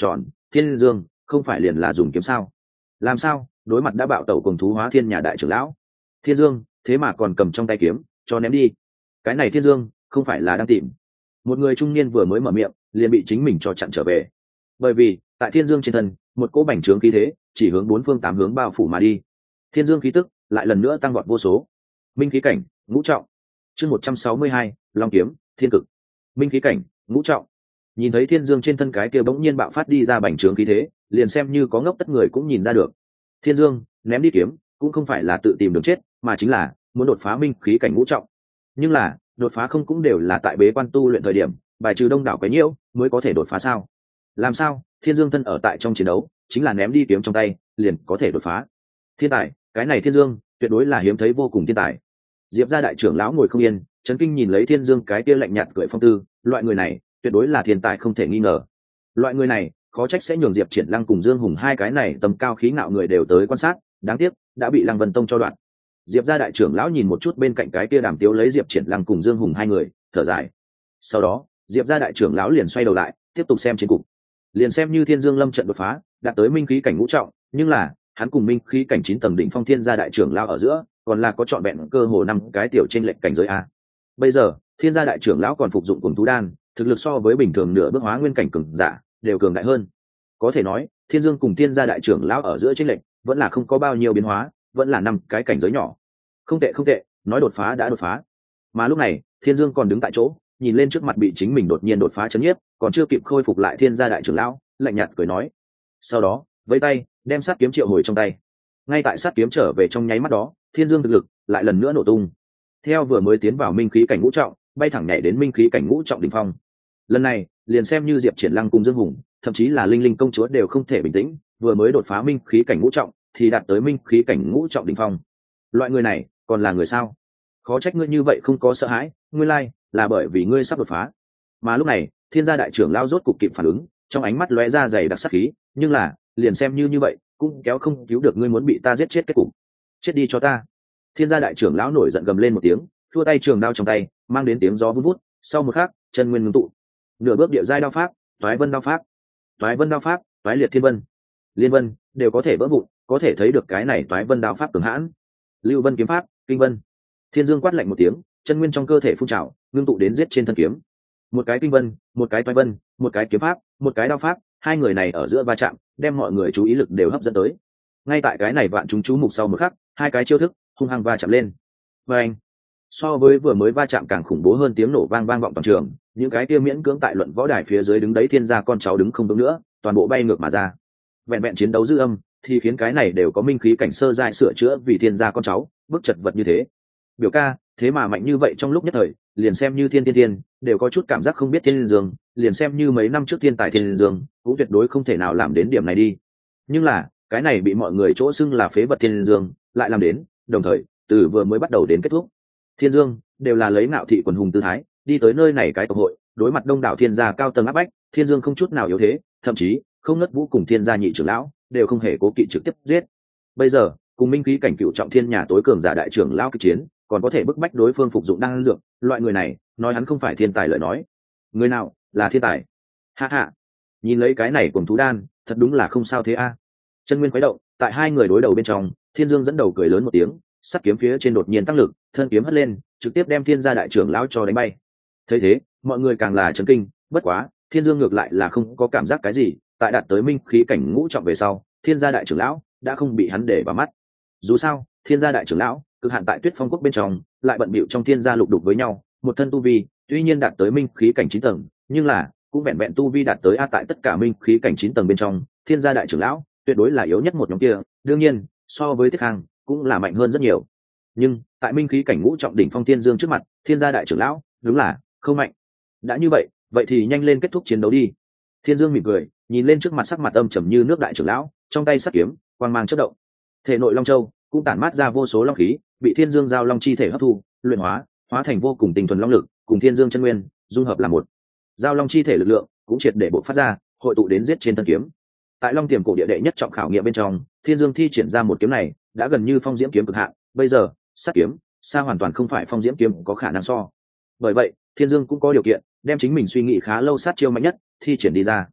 Thiên Dương không phải liền là dùng kiếm sao? Làm sao đối mặt đã bạo tẩu cùng thú hóa thiên nhà đại trưởng lão? Thiên Dương thế mà còn cầm trong tay kiếm, cho ném đi. Cái này Thiên Dương không phải là đang tìm? Một người trung niên vừa mới mở miệng liền bị chính mình cho chặn trở về, bởi vì tại Thiên Dương trên thân một cỗ bành trướng khí thế chỉ hướng bốn phương tám hướng bao phủ mà đi. Thiên Dương khí tức lại lần nữa tăng vọt vô số. Minh khí cảnh ngũ trọng, chương một trăm sáu mươi hai, Long kiếm thiên cực. Minh khí cảnh ngũ trọng. Nhìn thấy Thiên Dương trên thân cái kia bỗng nhiên bạo phát đi ra bành trướng khí thế, liền xem như có ngốc tất người cũng nhìn ra được. Thiên Dương ném đi kiếm cũng không phải là tự tìm đường chết, mà chính là muốn đột phá minh khí cảnh ngũ trọng. Nhưng là đột phá không cũng đều là tại bế quan tu luyện thời điểm bài trừ đông đảo quấy nhiễu mới có thể đột phá sao? Làm sao Thiên Dương thân ở tại trong chiến đấu chính là ném đi kiếm trong tay liền có thể đột phá? Thiên tài, cái này Thiên Dương tuyệt đối là hiếm thấy vô cùng thiên tài. Diệp gia đại trưởng lão ngồi không yên, chấn kinh nhìn lấy Thiên Dương cái kia lạnh nhạt cười phong tư, loại người này tuyệt đối là thiên tài không thể nghi ngờ. Loại người này khó trách sẽ nhường Diệp Triển Lăng cùng Dương Hùng hai cái này tầm cao khí ngạo người đều tới quan sát, đáng tiếc đã bị Lăng Vân Tông cho đoạn. Diệp gia đại trưởng lão nhìn một chút bên cạnh cái kia đàm tiếu lấy Diệp Triển Lăng cùng Dương Hùng hai người, thở dài. Sau đó Diệp gia đại trưởng lão liền xoay đầu lại tiếp tục xem chiến cục. Liền xem như Thiên Dương lâm trận đột phá đạt tới minh khí cảnh ngũ trọng, nhưng là hắn cùng minh khí cảnh chín tầng đỉnh phong Thiên gia đại trưởng lão ở giữa còn là có trọn vẹn cơ hồ năm cái tiểu trên lệnh cảnh giới a. Bây giờ Thiên gia đại trưởng lão còn phục dụng cùng thú đan, thực lực so với bình thường nửa bước hóa nguyên cảnh cường giả đều cường đại hơn. Có thể nói Thiên Dương cùng Thiên gia đại trưởng lão ở giữa chênh lệch vẫn là không có bao nhiêu biến hóa, vẫn là năm cái cảnh giới nhỏ. Không tệ không tệ, nói đột phá đã đột phá. Mà lúc này Thiên Dương còn đứng tại chỗ nhìn lên trước mặt bị chính mình đột nhiên đột phá chấn nhiếp còn chưa kịp khôi phục lại Thiên gia đại trưởng lão, lạnh nhạt cười nói. Sau đó vẫy tay đem sát kiếm triệu hồi trong tay. Ngay tại sát kiếm trở về trong nháy mắt đó, Thiên Dương thực lực lại lần nữa nổ tung. Theo vừa mới tiến vào minh khí cảnh ngũ trọng, bay thẳng nhảy đến minh khí cảnh ngũ trọng đỉnh phong. Lần này liền xem như Diệp Triển Lăng cùng Dương Hùng, thậm chí là Linh Linh công chúa đều không thể bình tĩnh, vừa mới đột phá minh khí cảnh ngũ trọng thì đạt tới minh khí cảnh ngũ trọng đỉnh phong. Loại người này còn là người sao? Khó trách ngươi như vậy không có sợ hãi, nguyên lai là bởi vì ngươi sắp đột phá. Mà lúc này Thiên gia đại trưởng lão rốt cục kịp phản ứng, trong ánh mắt lóe ra dày đặc sát khí, nhưng là liền xem như như vậy cũng kéo không cứu được ngươi muốn bị ta giết chết kết cục. Chết đi cho ta! Thiên gia đại trưởng lão nổi giận gầm lên một tiếng, thua tay trường đao trong tay mang đến tiếng gió vun vút. Sau một khắc chân nguyên ngưng tụ, nửa bước địa giai đao pháp, toái vân đao pháp, toái vân đao pháp, toái liệt thiên vân, liên vân đều có thể vỡ vụn, có thể thấy được cái này toái vân đao pháp cường hãn. Lưu vân kiếm pháp, kinh vân. Thiên Dương quát lạnh một tiếng, chân nguyên trong cơ thể phun trào ngưng tụ đến giết trên thân kiếm. Một cái kinh vân, một cái toái vân, một cái kiếm pháp, một cái đao pháp, hai người này ở giữa va chạm đem mọi người chú ý lực đều hấp dẫn tới. Ngay tại cái này vạn chúng chú mục sau một khắc, hai cái chiêu thức hung hăng va chạm lên. Và anh, so với vừa mới va chạm càng khủng bố hơn tiếng nổ vang vang vọng toàn trường, những cái kia miễn cưỡng tại luận võ đài phía dưới đứng đấy Thiên gia con cháu đứng không vững nữa, toàn bộ bay ngược mà ra. Vẹn vẹn chiến đấu dư âm thì khiến cái này đều có minh khí cảnh sơ giai sửa chữa vì Thiên gia con cháu bước chật vật như thế. Biểu ca thế mà mạnh như vậy, trong lúc nhất thời liền xem như Thiên Thiên Thiên đều có chút cảm giác không biết Thiên Dương, liền xem như mấy năm trước thiên tài Thiên Dương cũng tuyệt đối không thể nào làm đến điểm này đi. Nhưng là cái này bị mọi người chỗ xưng là phế vật Thiên Dương lại làm đến, đồng thời từ vừa mới bắt đầu đến kết thúc Thiên Dương đều là lấy ngạo thị quần hùng tư thái đi tới nơi này cái tộc hội, đối mặt đông đảo Thiên gia cao tầng áp bách, Thiên Dương không chút nào yếu thế, thậm chí không ngất vũ cùng Thiên gia nhị trưởng lão đều không hề cố kỵ trực tiếp giết. Bây giờ cùng minh khí cảnh cựu trọng thiên nhà tối cường giả đại trưởng lão kịch chiến, còn có thể bức bách đối phương phục dụng đan dược, loại người này nói hắn không phải thiên tài lời nói. Người nào là thiên tài? Ha ha, nhìn lấy cái này cùng thú đan thật đúng là không sao thế a. Chân nguyên khuấy động tại hai người đối đầu bên trong, Thiên Dương dẫn đầu cười lớn một tiếng, sắt kiếm phía trên đột nhiên tăng lực, thân kiếm hất lên trực tiếp đem Thiên gia đại trưởng lão cho đánh bay. Thấy thế mọi người càng là chấn kinh, bất quá Thiên Dương ngược lại là không có cảm giác cái gì, tại đạt tới minh khí cảnh ngũ trọng về sau, Thiên gia đại trưởng lão đã không bị hắn để vào mắt. Dù sao Thiên gia đại trưởng lão cực hạn tại Tuyết Phong quốc bên trong, lại bận bịu trong Thiên gia lục đục với nhau, một thân tu vi tuy nhiên đạt tới minh khí cảnh chín tầng, nhưng là cũng vẹn vẹn tu vi đạt tới a tại tất cả minh khí cảnh chín tầng bên trong, Thiên gia đại trưởng lão tuyệt đối là yếu nhất một nhóm kia, đương nhiên so với Tiết Khang cũng là mạnh hơn rất nhiều. Nhưng tại minh khí cảnh ngũ trọng đỉnh phong Thiên Dương trước mặt, Thiên gia đại trưởng lão đúng là không mạnh. Đã như vậy vậy thì nhanh lên kết thúc chiến đấu đi. Thiên Dương mỉm cười nhìn lên trước mặt sắc mặt âm trầm như nước đại trưởng lão, trong tay sắt kiếm quang mang chớp động, thể nội Long Châu cũng tản mát ra vô số long khí, bị Thiên Dương giao long chi thể hấp thu luyện hóa, hóa thành vô cùng tinh thuần long lực, cùng Thiên Dương chân nguyên dung hợp làm một. Giao long chi thể lực lượng cũng triệt để bộc phát ra, hội tụ đến giết trên thân kiếm. Tại Long Tiềm cổ địa đệ nhất trọng khảo nghiệm bên trong, Thiên Dương thi triển ra một kiếm này đã gần như phong diễm kiếm cực hạn, bây giờ sát kiếm xa hoàn toàn không phải phong diễm kiếm có khả năng so. Bởi vậy Thiên Dương cũng có điều kiện đem chính mình suy nghĩ khá lâu sát chiêu mạnh nhất thi triển đi ra.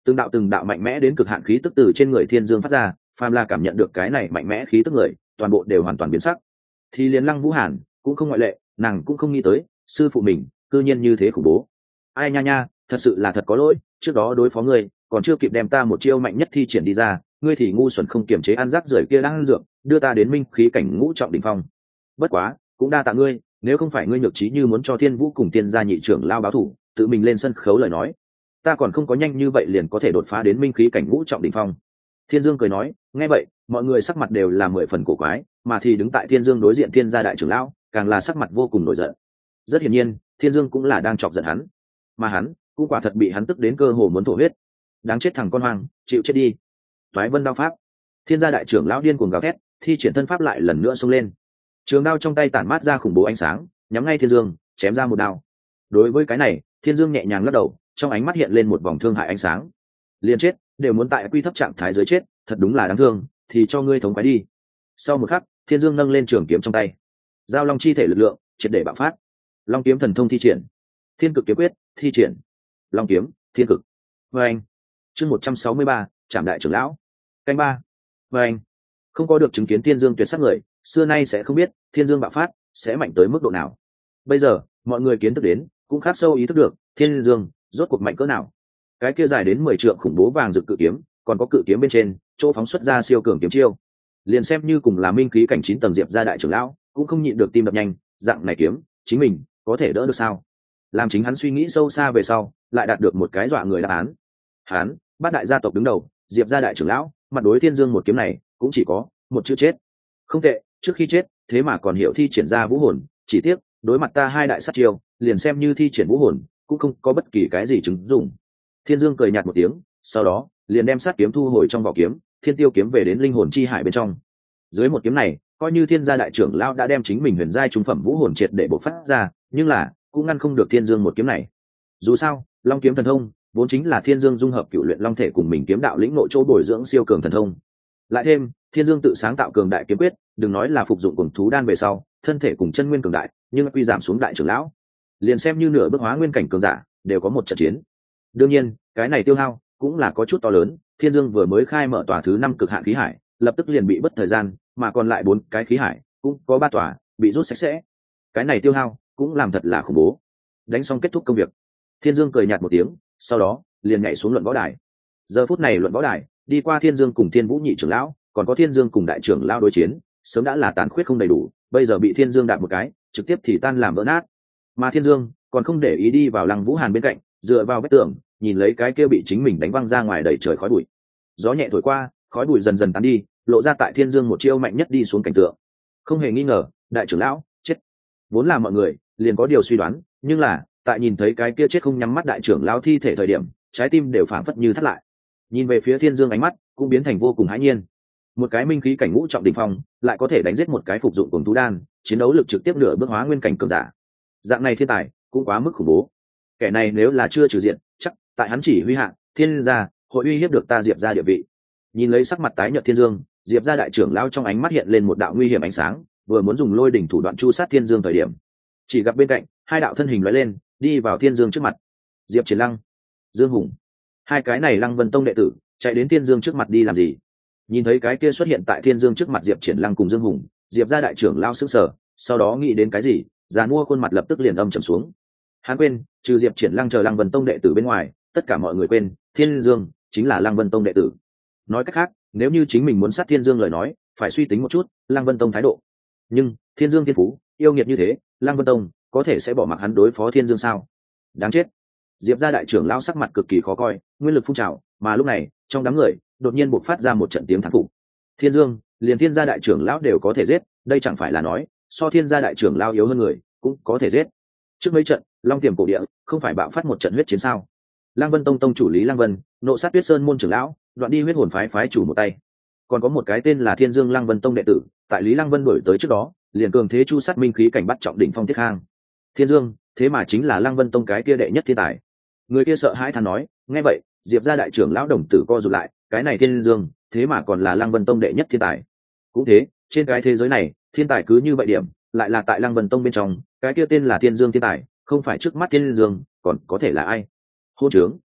từng đạo từng đạo mạnh mẽ đến cực hạn khí tức từ trên người thiên dương phát ra, phàm là cảm nhận được cái này mạnh mẽ khí tức người, toàn bộ đều hoàn toàn biến sắc. Thì liền Lăng Vũ Hàn cũng không ngoại lệ, nàng cũng không nghĩ tới sư phụ mình cư nhiên như thế khủng bố. Ai nha nha, thật sự là thật có lỗi, trước đó đối phó ngươi còn chưa kịp đem ta một chiêu mạnh nhất thi triển đi ra, ngươi thì ngu xuẩn không kiềm chế ăn rác rưởi kia đang ăn dược, đưa ta đến minh khí cảnh ngũ trọng đỉnh phong. Bất quá cũng đa tạ ngươi, nếu không phải ngươi nhược trí như muốn cho Thiên Vũ cùng Thiên gia nhị trưởng lao báo thủ, tự mình lên sân khấu lời nói, ta còn không có nhanh như vậy liền có thể đột phá đến minh khí cảnh ngũ trọng đỉnh phong. Thiên Dương cười nói, nghe vậy mọi người sắc mặt đều là mười phần cổ quái, mà thì đứng tại Thiên Dương đối diện Thiên gia đại trưởng lão càng là sắc mặt vô cùng nổi giận. Rất hiển nhiên Thiên Dương cũng là đang chọc giận hắn, mà hắn cũng quả thật bị hắn tức đến cơ hồ muốn thổ huyết. Đáng chết thằng con hoang, chịu chết đi. Toái Vân đao pháp. Thiên gia đại trưởng lão điên cuồng gào thét, thi triển thân pháp lại lần nữa xông lên. Trường đao trong tay tản mát ra khủng bố ánh sáng, nhắm ngay Thiên Dương chém ra một đao. Đối với cái này Thiên Dương nhẹ nhàng lắc đầu, trong ánh mắt hiện lên một vòng thương hại ánh sáng. Liền chết đều muốn tại quy thấp trạng thái dưới chết, thật đúng là đáng thương, thì cho ngươi thống khoái đi. Sau một khắc Thiên Dương nâng lên trường kiếm trong tay, giao long chi thể lực lượng triệt để bạo phát. Long kiếm thần thông thi triển, Thiên Cực kiếm quyết thi triển, long kiếm thiên cực. Và anh chương một trăm sáu mươi ba trảm đại trưởng lão canh ba. Và anh không có được chứng kiến Thiên Dương tuyệt sắc người, xưa nay sẽ không biết Thiên Dương bạo phát sẽ mạnh tới mức độ nào. Bây giờ mọi người kiến thức đến, cũng khắc sâu ý thức được Thiên Dương rốt cuộc mạnh cỡ nào. Cái kia dài đến mười trượng khủng bố vàng rực cự kiếm, còn có cự kiếm bên trên chỗ phóng xuất ra siêu cường kiếm chiêu, liền xem như cùng là minh khí cảnh chín tầng Diệp gia đại trưởng lão cũng không nhịn được tim đập nhanh. Dạng này kiếm chính mình có thể đỡ được sao? Làm chính hắn suy nghĩ sâu xa về sau, lại đạt được một cái dọa người đáp án. Hắn bát đại gia tộc đứng đầu Diệp gia đại trưởng lão, mặt đối Thiên Dương một kiếm này cũng chỉ có một chữ chết. Không tệ, trước khi chết thế mà còn hiểu thi triển ra vũ hồn, chỉ tiếc đối mặt ta hai đại sát chiêu, liền xem như thi triển vũ hồn cũng không có bất kỳ cái gì chứng dụng. Thiên Dương cười nhạt một tiếng, sau đó liền đem sát kiếm thu hồi trong vỏ kiếm, Thiên Tiêu kiếm về đến linh hồn chi hải bên trong. Dưới một kiếm này, coi như Thiên gia đại trưởng lão đã đem chính mình huyền giai trung phẩm vũ hồn triệt để bộc phát ra, nhưng là cũng ngăn không được Thiên Dương một kiếm này. Dù sao long kiếm thần thông vốn chính là Thiên Dương dung hợp cựu luyện long thể cùng mình kiếm đạo lĩnh nội chỗ bồi dưỡng siêu cường thần thông, lại thêm Thiên Dương tự sáng tạo cường đại kiếm quyết, đừng nói là phục dụng cùng thú đan về sau thân thể cùng chân nguyên cường đại, nhưng quy giảm xuống đại trưởng lão, liền xem như nửa bước hóa nguyên cảnh cường giả đều có một trận chiến. Đương nhiên cái này tiêu hao cũng là có chút to lớn. Thiên Dương vừa mới khai mở tòa thứ năm cực hạn khí hải, lập tức liền bị bất thời gian, mà còn lại bốn cái khí hải cũng có ba tòa bị rút sạch sẽ. Cái này tiêu hao cũng làm thật là khủng bố. Đánh xong kết thúc công việc, Thiên Dương cười nhạt một tiếng, sau đó liền nhảy xuống luận võ đài. Giờ phút này luận võ đài, đi qua Thiên Dương cùng Thiên Vũ nhị trưởng lão, còn có Thiên Dương cùng đại trưởng lão đối chiến, sớm đã là tàn khuyết không đầy đủ, bây giờ bị Thiên Dương đạp một cái, trực tiếp thì tan làm vỡ nát. Mà Thiên Dương còn không để ý đi vào Lăng Vũ Hàn bên cạnh, dựa vào vách tường, nhìn lấy cái kia bị chính mình đánh văng ra ngoài đầy trời khói bụi. Gió nhẹ thổi qua, khói bụi dần dần tán đi, lộ ra tại Thiên Dương một chiêu mạnh nhất đi xuống cảnh tượng. Không hề nghi ngờ, đại trưởng lão chết. Vốn là mọi người liền có điều suy đoán, nhưng là tại nhìn thấy cái kia chết không nhắm mắt đại trưởng lão thi thể thời điểm, trái tim đều phảng phất như thắt lại. Nhìn về phía Thiên Dương ánh mắt cũng biến thành vô cùng hãi nhiên. Một cái minh khí cảnh ngũ trọng đỉnh phong, lại có thể đánh giết một cái phục dụng cùng thú đan, chiến đấu lực trực tiếp nửa bước hóa nguyên cảnh cường giả. Dạng này thiên tài cũng quá mức khủng bố. Kẻ này nếu là chưa trừ diện, chắc tại hắn chỉ huy hạ, Thiên gia hội uy hiếp được ta Diệp gia địa vị. Nhìn lấy sắc mặt tái nhợt Thiên Dương, Diệp gia đại trưởng lão trong ánh mắt hiện lên một đạo nguy hiểm ánh sáng, vừa muốn dùng lôi đỉnh thủ đoạn chu sát Thiên Dương thời điểm, chỉ gặp bên cạnh hai đạo thân hình lóe lên, đi vào Thiên Dương trước mặt. Diệp Triển Lăng, Dương Hùng, hai cái này Lăng Vân Tông đệ tử chạy đến Thiên Dương trước mặt đi làm gì? Nhìn thấy cái kia xuất hiện tại Thiên Dương trước mặt Diệp Triển Lăng cùng Dương Hùng, Diệp gia đại trưởng lão sững sờ, sau đó nghĩ đến cái gì, già mua khuôn mặt lập tức liền âm trầm xuống. Hắn quên, trừ Diệp Triển Lăng chờ Lăng Vân Tông đệ tử bên ngoài, tất cả mọi người quên, Thiên Dương chính là Lăng Vân Tông đệ tử. Nói cách khác, nếu như chính mình muốn sát Thiên Dương lời nói, phải suy tính một chút Lăng Vân Tông thái độ. Nhưng Thiên Dương thiên phú yêu nghiệt như thế, Lăng Vân Tông có thể sẽ bỏ mặc hắn đối phó Thiên Dương sao? Đáng chết. Diệp gia đại trưởng lão sắc mặt cực kỳ khó coi, nguyên lực phun trào, mà lúc này trong đám người đột nhiên bộc phát ra một trận tiếng thán phục. Thiên Dương liền Thiên gia đại trưởng lão đều có thể giết, đây chẳng phải là nói so Thiên gia đại trưởng lão yếu hơn người cũng có thể giết. Trước mấy trận Long Tiềm cổ địa không phải bạo phát một trận huyết chiến sao? Lăng Vân Tông tông chủ Lý Lăng Vân, nộ sát Tuyết Sơn môn trưởng lão, đoạn đi huyết hồn phái phái chủ một tay. Còn có một cái tên là Thiên Dương Lăng Vân Tông đệ tử, tại Lý Lăng Vân đuổi tới trước đó, liền cường thế chu sát minh khí cảnh bắt trọng đỉnh phong Thiết Khang. Thiên Dương, thế mà chính là Lăng Vân Tông cái kia đệ nhất thiên tài. Người kia sợ hãi than nói, nghe vậy, Diệp gia đại trưởng lão đồng tử co rụt lại, cái này Thiên Dương, thế mà còn là Lăng Vân Tông đệ nhất thiên tài. Cũng thế, trên cái thế giới này, thiên tài cứ như vậy điểm, lại là tại Lăng Vân Tông bên trong, cái kia tên là Thiên Dương thiên tài, không phải trước mắt Thiên Dương, còn có thể là ai? Hôn trướng.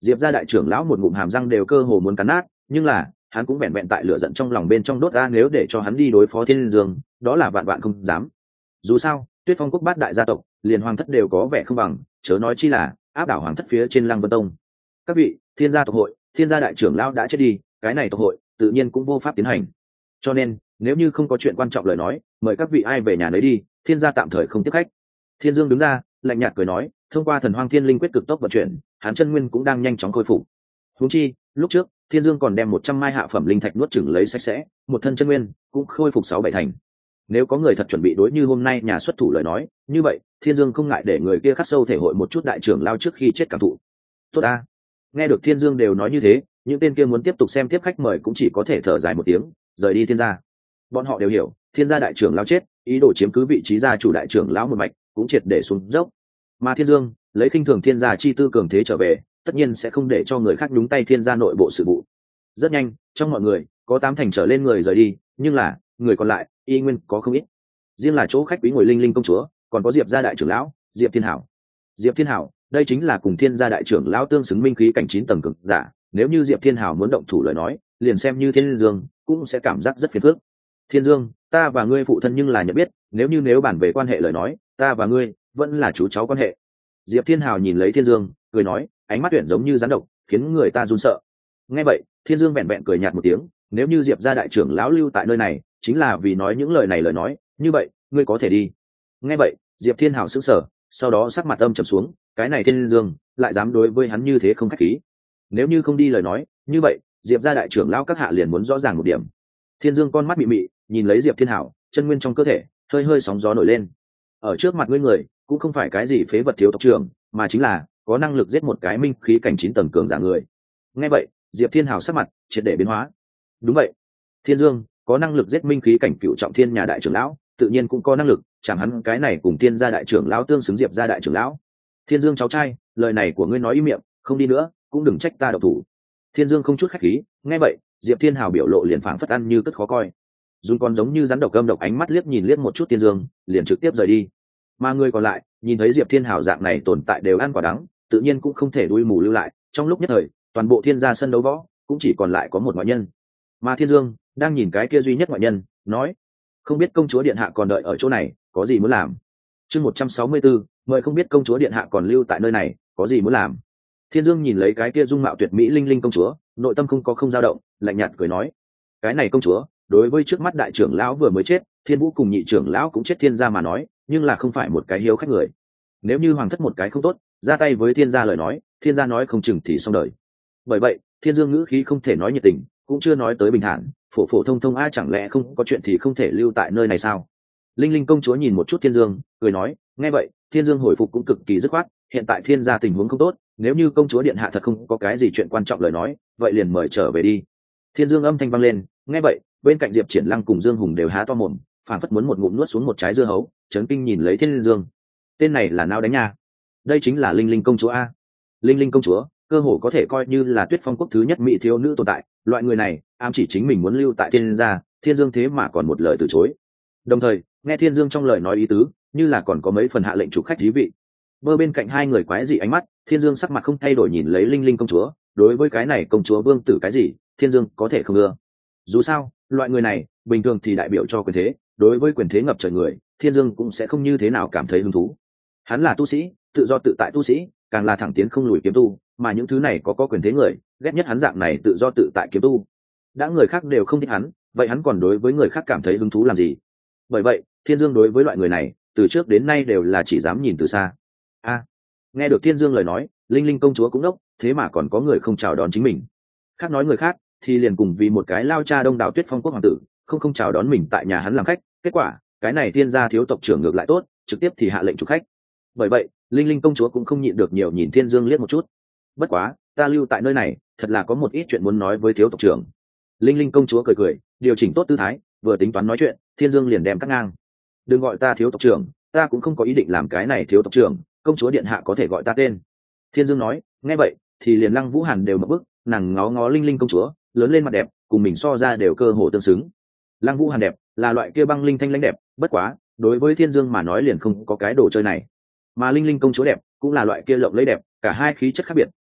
Diệp gia đại trưởng lão một ngụm hàm răng đều cơ hồ muốn cắn nát, nhưng là hắn cũng vẹn vẹn tại lửa giận trong lòng bên trong đốt ra, nếu để cho hắn đi đối phó Thiên Dương, đó là vạn vạn không dám. Dù sao, Tuyết Phong quốc bát đại gia tộc, liền hoàng thất đều có vẻ không bằng, chớ nói chi là áp đảo hoàng thất phía trên Lăng Vân Tông. Các vị, Thiên gia tộc hội, Thiên gia đại trưởng lão đã chết đi, cái này tộc hội tự nhiên cũng vô pháp tiến hành. Cho nên, nếu như không có chuyện quan trọng lời nói, mời các vị ai về nhà lấy đi, Thiên gia tạm thời không tiếp khách. Thiên Dương đứng ra, lạnh nhạt cười nói, thông qua thần hoang thiên linh quyết cực tốc vận chuyển, hắn chân nguyên cũng đang nhanh chóng khôi phục. Huống chi, lúc trước, Thiên Dương còn đem một trăm mai hạ phẩm linh thạch nuốt chửng lấy sạch sẽ, một thân chân nguyên cũng khôi phục sáu bảy thành. Nếu có người thật chuẩn bị đối như hôm nay nhà xuất thủ lời nói, như vậy, Thiên Dương không ngại để người kia khắc sâu thể hội một chút đại trưởng lao trước khi chết cảm thụ. Tốt a. Nghe được Thiên Dương đều nói như thế, những tên kia muốn tiếp tục xem tiếp khách mời cũng chỉ có thể thở dài một tiếng, rời đi Thiên gia. Bọn họ đều hiểu, Thiên gia đại trưởng lao chết, ý đồ chiếm cứ vị trí gia chủ đại trưởng lão một mạch, cũng triệt để xuống dốc. Mà Thiên Dương lấy khinh thường Thiên gia chi tư cường thế trở về, tất nhiên sẽ không để cho người khác nhúng tay Thiên gia nội bộ sự vụ. Rất nhanh, trong mọi người có tám thành trở lên người rời đi, nhưng là người còn lại y nguyên có không ít. Riêng là chỗ khách quý ngồi Linh Linh công chúa, còn có Diệp gia đại trưởng lão Diệp Thiên Hảo. Diệp Thiên Hảo, đây chính là cùng Thiên gia đại trưởng lão tương xứng minh khí cảnh chín tầng cực giả, nếu như Diệp Thiên Hảo muốn động thủ lời nói, liền xem như Thiên Dương cũng sẽ cảm giác rất phiền phức. Thiên Dương, ta và ngươi phụ thân nhưng là nhận biết, nếu như nếu bản về quan hệ lời nói, ta và ngươi vẫn là chú cháu quan hệ. Diệp Thiên Hảo nhìn lấy Thiên Dương, cười nói, ánh mắt tuyển giống như rắn độc, khiến người ta run sợ. Nghe vậy, Thiên Dương vẹn vẹn cười nhạt một tiếng, nếu như Diệp gia đại trưởng lão lưu tại nơi này, chính là vì nói những lời này lời nói, như vậy, ngươi có thể đi. Nghe vậy, Diệp Thiên Hảo sững sờ, sau đó sắc mặt âm trầm xuống, cái này Thiên Dương lại dám đối với hắn như thế không khách khí. Nếu như không đi lời nói, như vậy, Diệp gia đại trưởng lão các hạ liền muốn rõ ràng một điểm. Thiên Dương con mắt mị mị, nhìn lấy Diệp Thiên Hảo, chân nguyên trong cơ thể hơi hơi sóng gió nổi lên. Ở trước mặt ngươi người, cũng không phải cái gì phế vật thiếu tộc trưởng, mà chính là có năng lực giết một cái minh khí cảnh chín tầng cường giả người. Nghe vậy, Diệp Thiên Hảo sắc mặt triệt để biến hóa. Đúng vậy, Thiên Dương có năng lực giết minh khí cảnh cựu trọng thiên nhà đại trưởng lão, tự nhiên cũng có năng lực chẳng hắn cái này cùng Thiên gia đại trưởng lão tương xứng Diệp gia đại trưởng lão. Thiên Dương cháu trai, lời này của ngươi nói im miệng, không đi nữa cũng đừng trách ta độc thủ. Thiên Dương không chút khách khí, nghe vậy, Diệp Thiên Hảo biểu lộ liền phảng phất ăn như cất khó coi. Dùng con giống như rắn độc gâm độc ánh mắt liếc nhìn liếc một chút Thiên Dương, liền trực tiếp rời đi. Mà người còn lại, nhìn thấy Diệp Thiên Hảo dạng này tồn tại đều ăn quả đắng, tự nhiên cũng không thể đuôi mù lưu lại, trong lúc nhất thời, toàn bộ Thiên gia sân đấu võ cũng chỉ còn lại có một ngoại nhân. Mà Thiên Dương đang nhìn cái kia duy nhất ngoại nhân, nói: "Không biết công chúa điện hạ còn đợi ở chỗ này, có gì muốn làm?" Chương một trăm sáu mươi tư, mời không biết công chúa điện hạ còn lưu tại nơi này, có gì muốn làm? Thiên Dương nhìn lấy cái kia dung mạo tuyệt mỹ Linh Linh công chúa, nội tâm không có không dao động, lạnh nhạt cười nói: "Cái này công chúa, đối với trước mắt đại trưởng lão vừa mới chết, Thiên Vũ cùng nhị trưởng lão cũng chết Thiên gia mà nói, nhưng là không phải một cái hiếu khách người. Nếu như hoàng thất một cái không tốt, ra tay với Thiên gia lời nói, Thiên gia nói không chừng thì xong đời." Bởi vậy, Thiên Dương ngữ khí không thể nói nhiệt tình, cũng chưa nói tới bình thản, phổ phổ thông thông a, chẳng lẽ không có chuyện thì không thể lưu tại nơi này sao? Linh Linh công chúa nhìn một chút Thiên Dương, cười nói: "Nghe vậy, Thiên Dương hồi phục cũng cực kỳ dứt khoát, hiện tại Thiên gia tình huống không tốt, nếu như công chúa điện hạ thật không có cái gì chuyện quan trọng lời nói, vậy liền mời trở về đi." Thiên Dương âm thanh vang lên, nghe vậy, bên cạnh Diệp Triển Lăng cùng Dương Hùng đều há to mồm, phản phất muốn một ngụm nuốt xuống một trái dưa hấu, chấn kinh nhìn lấy Thiên Dương. Tên này là nào đánh nha? Đây chính là Linh Linh công chúa a. Linh Linh công chúa, cơ hồ có thể coi như là Tuyết Phong quốc thứ nhất mỹ thiếu nữ tồn tại, loại người này, ám chỉ chính mình muốn lưu tại Thiên gia, Thiên Dương thế mà còn một lời từ chối. Đồng thời, nghe Thiên Dương trong lời nói ý tứ, như là còn có mấy phần hạ lệnh chủ khách thí vị. Bơ bên cạnh hai người quái dị ánh mắt, Thiên Dương sắc mặt không thay đổi nhìn lấy Linh Linh công chúa, đối với cái này công chúa vương tử cái gì, Thiên Dương có thể không ưa. Dù sao, loại người này, bình thường thì đại biểu cho quyền thế, đối với quyền thế ngập trời người, Thiên Dương cũng sẽ không như thế nào cảm thấy hứng thú. Hắn là tu sĩ, tự do tự tại tu sĩ, càng là thẳng tiến không lùi kiếm tu, mà những thứ này có có quyền thế người, ghét nhất hắn dạng này tự do tự tại kiếm tu. Đã người khác đều không thích hắn, vậy hắn còn đối với người khác cảm thấy hứng thú làm gì? Bởi vậy, Thiên Dương đối với loại người này, từ trước đến nay đều là chỉ dám nhìn từ xa. A, nghe được Thiên Dương lời nói, Linh Linh công chúa cũng đốc, thế mà còn có người không chào đón chính mình. Khác nói người khác, thì liền cùng vì một cái lao cha đông đảo Tuyết Phong quốc hoàng tử, không không chào đón mình tại nhà hắn làm khách, kết quả, cái này Thiên gia thiếu tộc trưởng ngược lại tốt, trực tiếp thì hạ lệnh chủ khách. Bởi vậy, Linh Linh công chúa cũng không nhịn được nhiều nhìn Thiên Dương liếc một chút. Bất quá, ta lưu tại nơi này, thật là có một ít chuyện muốn nói với thiếu tộc trưởng. Linh Linh công chúa cười cười, điều chỉnh tốt tư thái, vừa tính toán nói chuyện, Thiên Dương liền đem cắt ngang. Đừng gọi ta thiếu tộc trưởng, ta cũng không có ý định làm cái này thiếu tộc trưởng, công chúa điện hạ có thể gọi ta tên. Thiên Dương nói, nghe vậy, thì liền Lăng Vũ Hàn đều mở bức, nàng ngó ngó Linh Linh công chúa, lớn lên mặt đẹp, cùng mình so ra đều cơ hồ tương xứng. Lăng Vũ Hàn đẹp, là loại kia băng linh thanh lãnh đẹp, bất quá, đối với Thiên Dương mà nói liền không có cái đồ chơi này. Mà Linh Linh công chúa đẹp, cũng là loại kia lộng lẫy đẹp, cả hai khí chất khác biệt,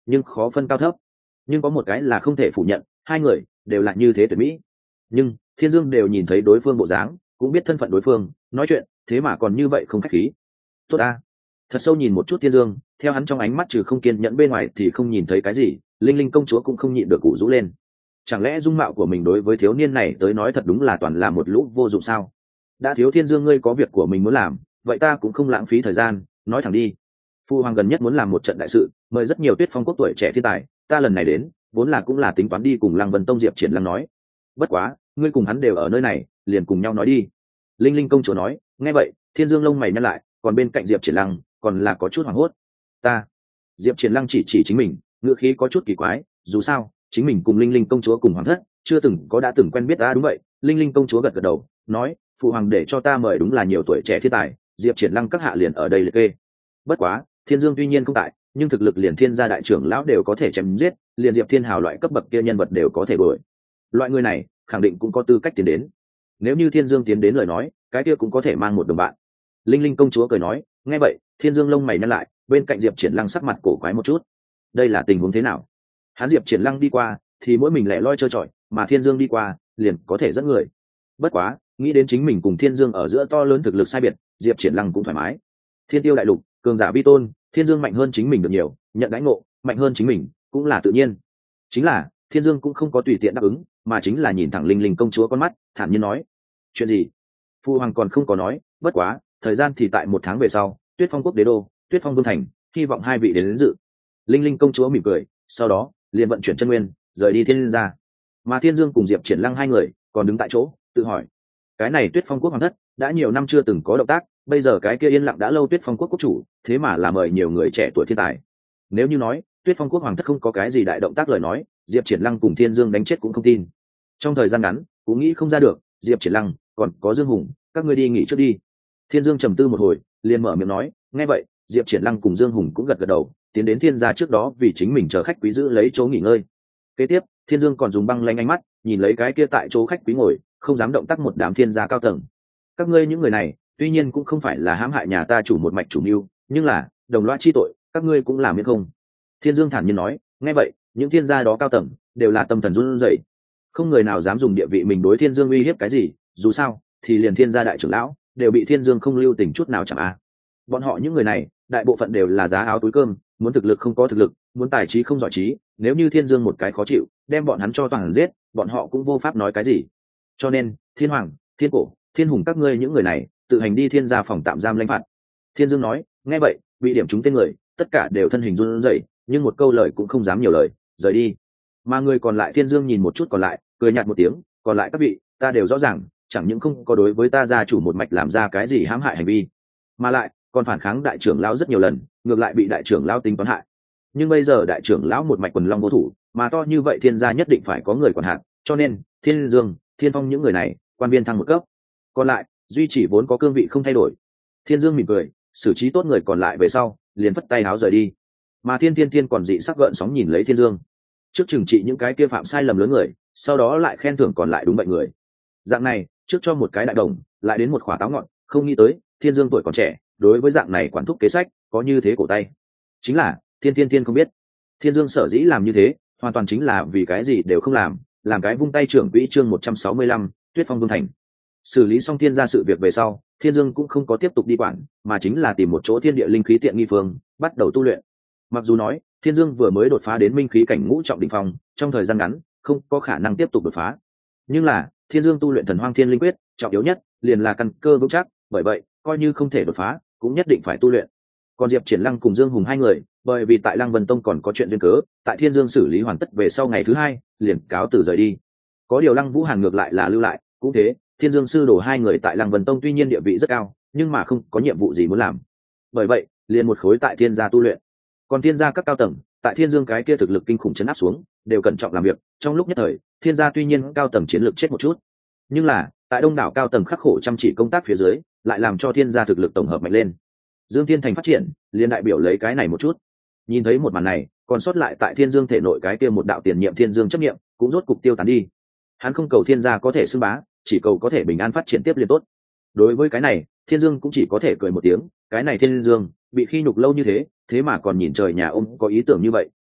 nhưng khó phân cao thấp. Nhưng có một cái là không thể phủ nhận, hai người đều là như thế tuyệt mỹ. Nhưng Thiên Dương đều nhìn thấy đối phương bộ dáng, cũng biết thân phận đối phương, nói chuyện thế mà còn như vậy không khách khí. Tốt a. Thật sâu nhìn một chút Thiên Dương, theo hắn trong ánh mắt trừ không kiên nhẫn bên ngoài thì không nhìn thấy cái gì, Linh Linh công chúa cũng không nhịn được cụ rũ lên. Chẳng lẽ dung mạo của mình đối với thiếu niên này tới nói thật đúng là toàn là một lũ vô dụng sao? Đã thiếu Thiên Dương ngươi có việc của mình muốn làm, vậy ta cũng không lãng phí thời gian, nói thẳng đi. Phu hoàng gần nhất muốn làm một trận đại sự, mời rất nhiều Tuyết Phong quốc tuổi trẻ thiên tài, ta lần này đến vốn là cũng là tính toán đi cùng Lăng Vân Tông Diệp Triển Lăng nói. Bất quá ngươi cùng hắn đều ở nơi này, liền cùng nhau nói đi. Linh Linh công chúa nói. Nghe vậy Thiên Dương lông mày nhăn lại, còn bên cạnh Diệp Triển Lăng còn là có chút hoảng hốt. Ta. Diệp Triển Lăng chỉ chỉ chính mình, ngữ khí có chút kỳ quái, dù sao chính mình cùng Linh Linh công chúa cùng hoàng thất chưa từng có đã từng quen biết. À đúng vậy. Linh Linh công chúa gật gật đầu nói, phụ hoàng để cho ta mời đúng là nhiều tuổi trẻ thiên tài, Diệp Triển Lăng các hạ liền ở đây liệt kê. Bất quá Thiên Dương tuy nhiên không tại, nhưng thực lực liền Thiên gia đại trưởng lão đều có thể chém giết, liền Diệp Thiên Hào loại cấp bậc kia nhân vật đều có thể đuổi. Loại người này khẳng định cũng có tư cách tiến đến. Nếu như Thiên Dương tiến đến lời nói, cái kia cũng có thể mang một đồng bạn. Linh Linh công chúa cười nói. Nghe vậy Thiên Dương lông mày nhăn lại, bên cạnh Diệp Triển Lăng sắc mặt cổ quái một chút. Đây là tình huống thế nào? Hắn Diệp Triển Lăng đi qua thì mỗi mình lẻ loi chơi chọi, mà Thiên Dương đi qua liền có thể dẫn người. Bất quá nghĩ đến chính mình cùng Thiên Dương ở giữa to lớn thực lực sai biệt, Diệp Triển Lăng cũng thoải mái. Thiên Tiêu đại lục cường giả vi tôn, Thiên Dương mạnh hơn chính mình được nhiều, nhận đãi ngộ mạnh hơn chính mình cũng là tự nhiên. Chính là Thiên Dương cũng không có tùy tiện đáp ứng, mà chính là nhìn thẳng Linh Linh công chúa con mắt, thản nhiên nói. Chuyện gì? Phu hoàng còn không có nói, bất quá thời gian thì tại một tháng về sau, Tuyết Phong quốc đế đô, Tuyết Phong vương thành, hy vọng hai vị đến, đến dự. Linh Linh công chúa mỉm cười, sau đó liền vận chuyển chân nguyên rời đi Thiên gia. Mà Thiên Dương cùng Diệp Triển Lăng hai người còn đứng tại chỗ tự hỏi, cái này Tuyết Phong quốc hoàng thất đã nhiều năm chưa từng có động tác, bây giờ cái kia yên lặng đã lâu Tuyết Phong quốc quốc chủ thế mà là mời nhiều người trẻ tuổi thiên tài. Nếu như nói Tuyết Phong quốc hoàng thất không có cái gì đại động tác lời nói, Diệp Triển Lăng cùng Thiên Dương đánh chết cũng không tin. Trong thời gian ngắn cũng nghĩ không ra được. Diệp Triển Lăng còn có Dương Hùng, các ngươi đi nghỉ trước đi. Thiên Dương trầm tư một hồi liền mở miệng nói. Nghe vậy Diệp Triển Lăng cùng Dương Hùng cũng gật gật đầu, tiến đến Thiên gia trước đó vì chính mình chờ khách quý giữ lấy chỗ nghỉ ngơi. Kế tiếp Thiên Dương còn dùng băng lanh ánh mắt nhìn lấy cái kia tại chỗ khách quý ngồi không dám động tác một đám Thiên gia cao tầng. Các ngươi những người này tuy nhiên cũng không phải là hãm hại nhà ta chủ một mạch chủ mưu, nhưng là đồng loa chi tội các ngươi cũng làm miễn không? Thiên Dương thản nhiên nói. Nghe vậy những Thiên gia đó cao tầng đều là tâm thần run rẩy, không người nào dám dùng địa vị mình đối Thiên Dương uy hiếp cái gì, dù sao thì liền Thiên gia đại trưởng lão đều bị Thiên Dương không lưu tình chút nào chẳng a. Bọn họ những người này đại bộ phận đều là giá áo túi cơm, muốn thực lực không có thực lực, muốn tài trí không giỏi trí, nếu như Thiên Dương một cái khó chịu đem bọn hắn cho toàn giết, bọn họ cũng vô pháp nói cái gì. Cho nên Thiên Hoàng, Thiên Cổ, Thiên Hùng các ngươi những người này tự hành đi Thiên gia phòng tạm giam lãnh phạt. Thiên Dương nói. Nghe vậy bị điểm trúng tên người tất cả đều thân hình run rẩy, nhưng một câu lời cũng không dám nhiều lời, rời đi. Mà người còn lại Thiên Dương nhìn một chút còn lại, cười nhạt một tiếng. Còn lại các vị, ta đều rõ ràng, chẳng những không có đối với ta gia chủ một mạch làm ra cái gì hãm hại hành vi, mà lại còn phản kháng đại trưởng lão rất nhiều lần, ngược lại bị đại trưởng lão tính toán hại. Nhưng bây giờ đại trưởng lão một mạch quần long vô thủ, mà to như vậy Thiên gia nhất định phải có người quản hạt, cho nên Thiên Dương, Thiên Phong những người này quan viên thăng một cấp, còn lại duy chỉ vốn có cương vị không thay đổi. Thiên Dương mỉm cười, xử trí tốt người còn lại về sau liền phất tay áo rời đi. Mà Thiên Thiên Thiên còn dị sắc gợn sóng nhìn lấy Thiên Dương, trước trừng trị những cái kia phạm sai lầm lớn người, sau đó lại khen thưởng còn lại đúng bệnh người. Dạng này trước cho một cái đại đồng, lại đến một khỏa táo ngọn, không nghĩ tới Thiên Dương tuổi còn trẻ, đối với dạng này quản thúc kế sách có như thế cổ tay. Chính là Thiên Thiên Thiên không biết, Thiên Dương sở dĩ làm như thế hoàn toàn chính là vì cái gì đều không làm, làm cái vung tay trưởng quỹ. Chương một trăm sáu mươi lăm, Tuyết Phong vương thành. Xử lý xong Thiên gia sự việc về sau, Thiên Dương cũng không có tiếp tục đi quản, mà chính là tìm một chỗ thiên địa linh khí tiện nghi phương, bắt đầu tu luyện. Mặc dù nói Thiên Dương vừa mới đột phá đến minh khí cảnh ngũ trọng đỉnh phong, trong thời gian ngắn không có khả năng tiếp tục đột phá, nhưng là Thiên Dương tu luyện Thần Hoang Thiên Linh Quyết, trọng yếu nhất liền là căn cơ vững chắc, bởi vậy coi như không thể đột phá cũng nhất định phải tu luyện. Còn Diệp Triển Lăng cùng Dương Hùng hai người, bởi vì tại Lăng Vân Tông còn có chuyện duyên cớ, tại Thiên Dương xử lý hoàn tất về sau ngày thứ hai liền cáo từ rời đi. Có điều Lăng Vũ Hàn ngược lại là lưu lại, cũng thế, Thiên Dương sư đồ hai người tại Lăng Vân Tông tuy nhiên địa vị rất cao, nhưng mà không có nhiệm vụ gì muốn làm, bởi vậy liền một khối tại Thiên gia tu luyện. Còn Thiên gia các cao tầng tại Thiên Dương cái kia thực lực kinh khủng chấn áp xuống, đều cẩn trọng làm việc. Trong lúc nhất thời Thiên gia tuy nhiên cao tầng chiến lược chết một chút, nhưng là tại đông đảo cao tầng khắc khổ chăm chỉ công tác phía dưới, lại làm cho Thiên gia thực lực tổng hợp mạnh lên. Dương Thiên Thành phát triển liền đại biểu lấy cái này một chút. Nhìn thấy một màn này, còn sót lại tại Thiên Dương thể nội cái kia một đạo tiền nhiệm Thiên Dương chấp niệm cũng rốt cục tiêu tán đi. Hắn không cầu Thiên gia có thể xưng bá, chỉ cầu có thể bình an phát triển tiếp liên tốt. Đối với cái này Thiên Dương cũng chỉ có thể cười một tiếng, cái này Thiên Dương bị khi nhục lâu như thế, thế mà còn nhìn trời nhà ông có ý tưởng như vậy,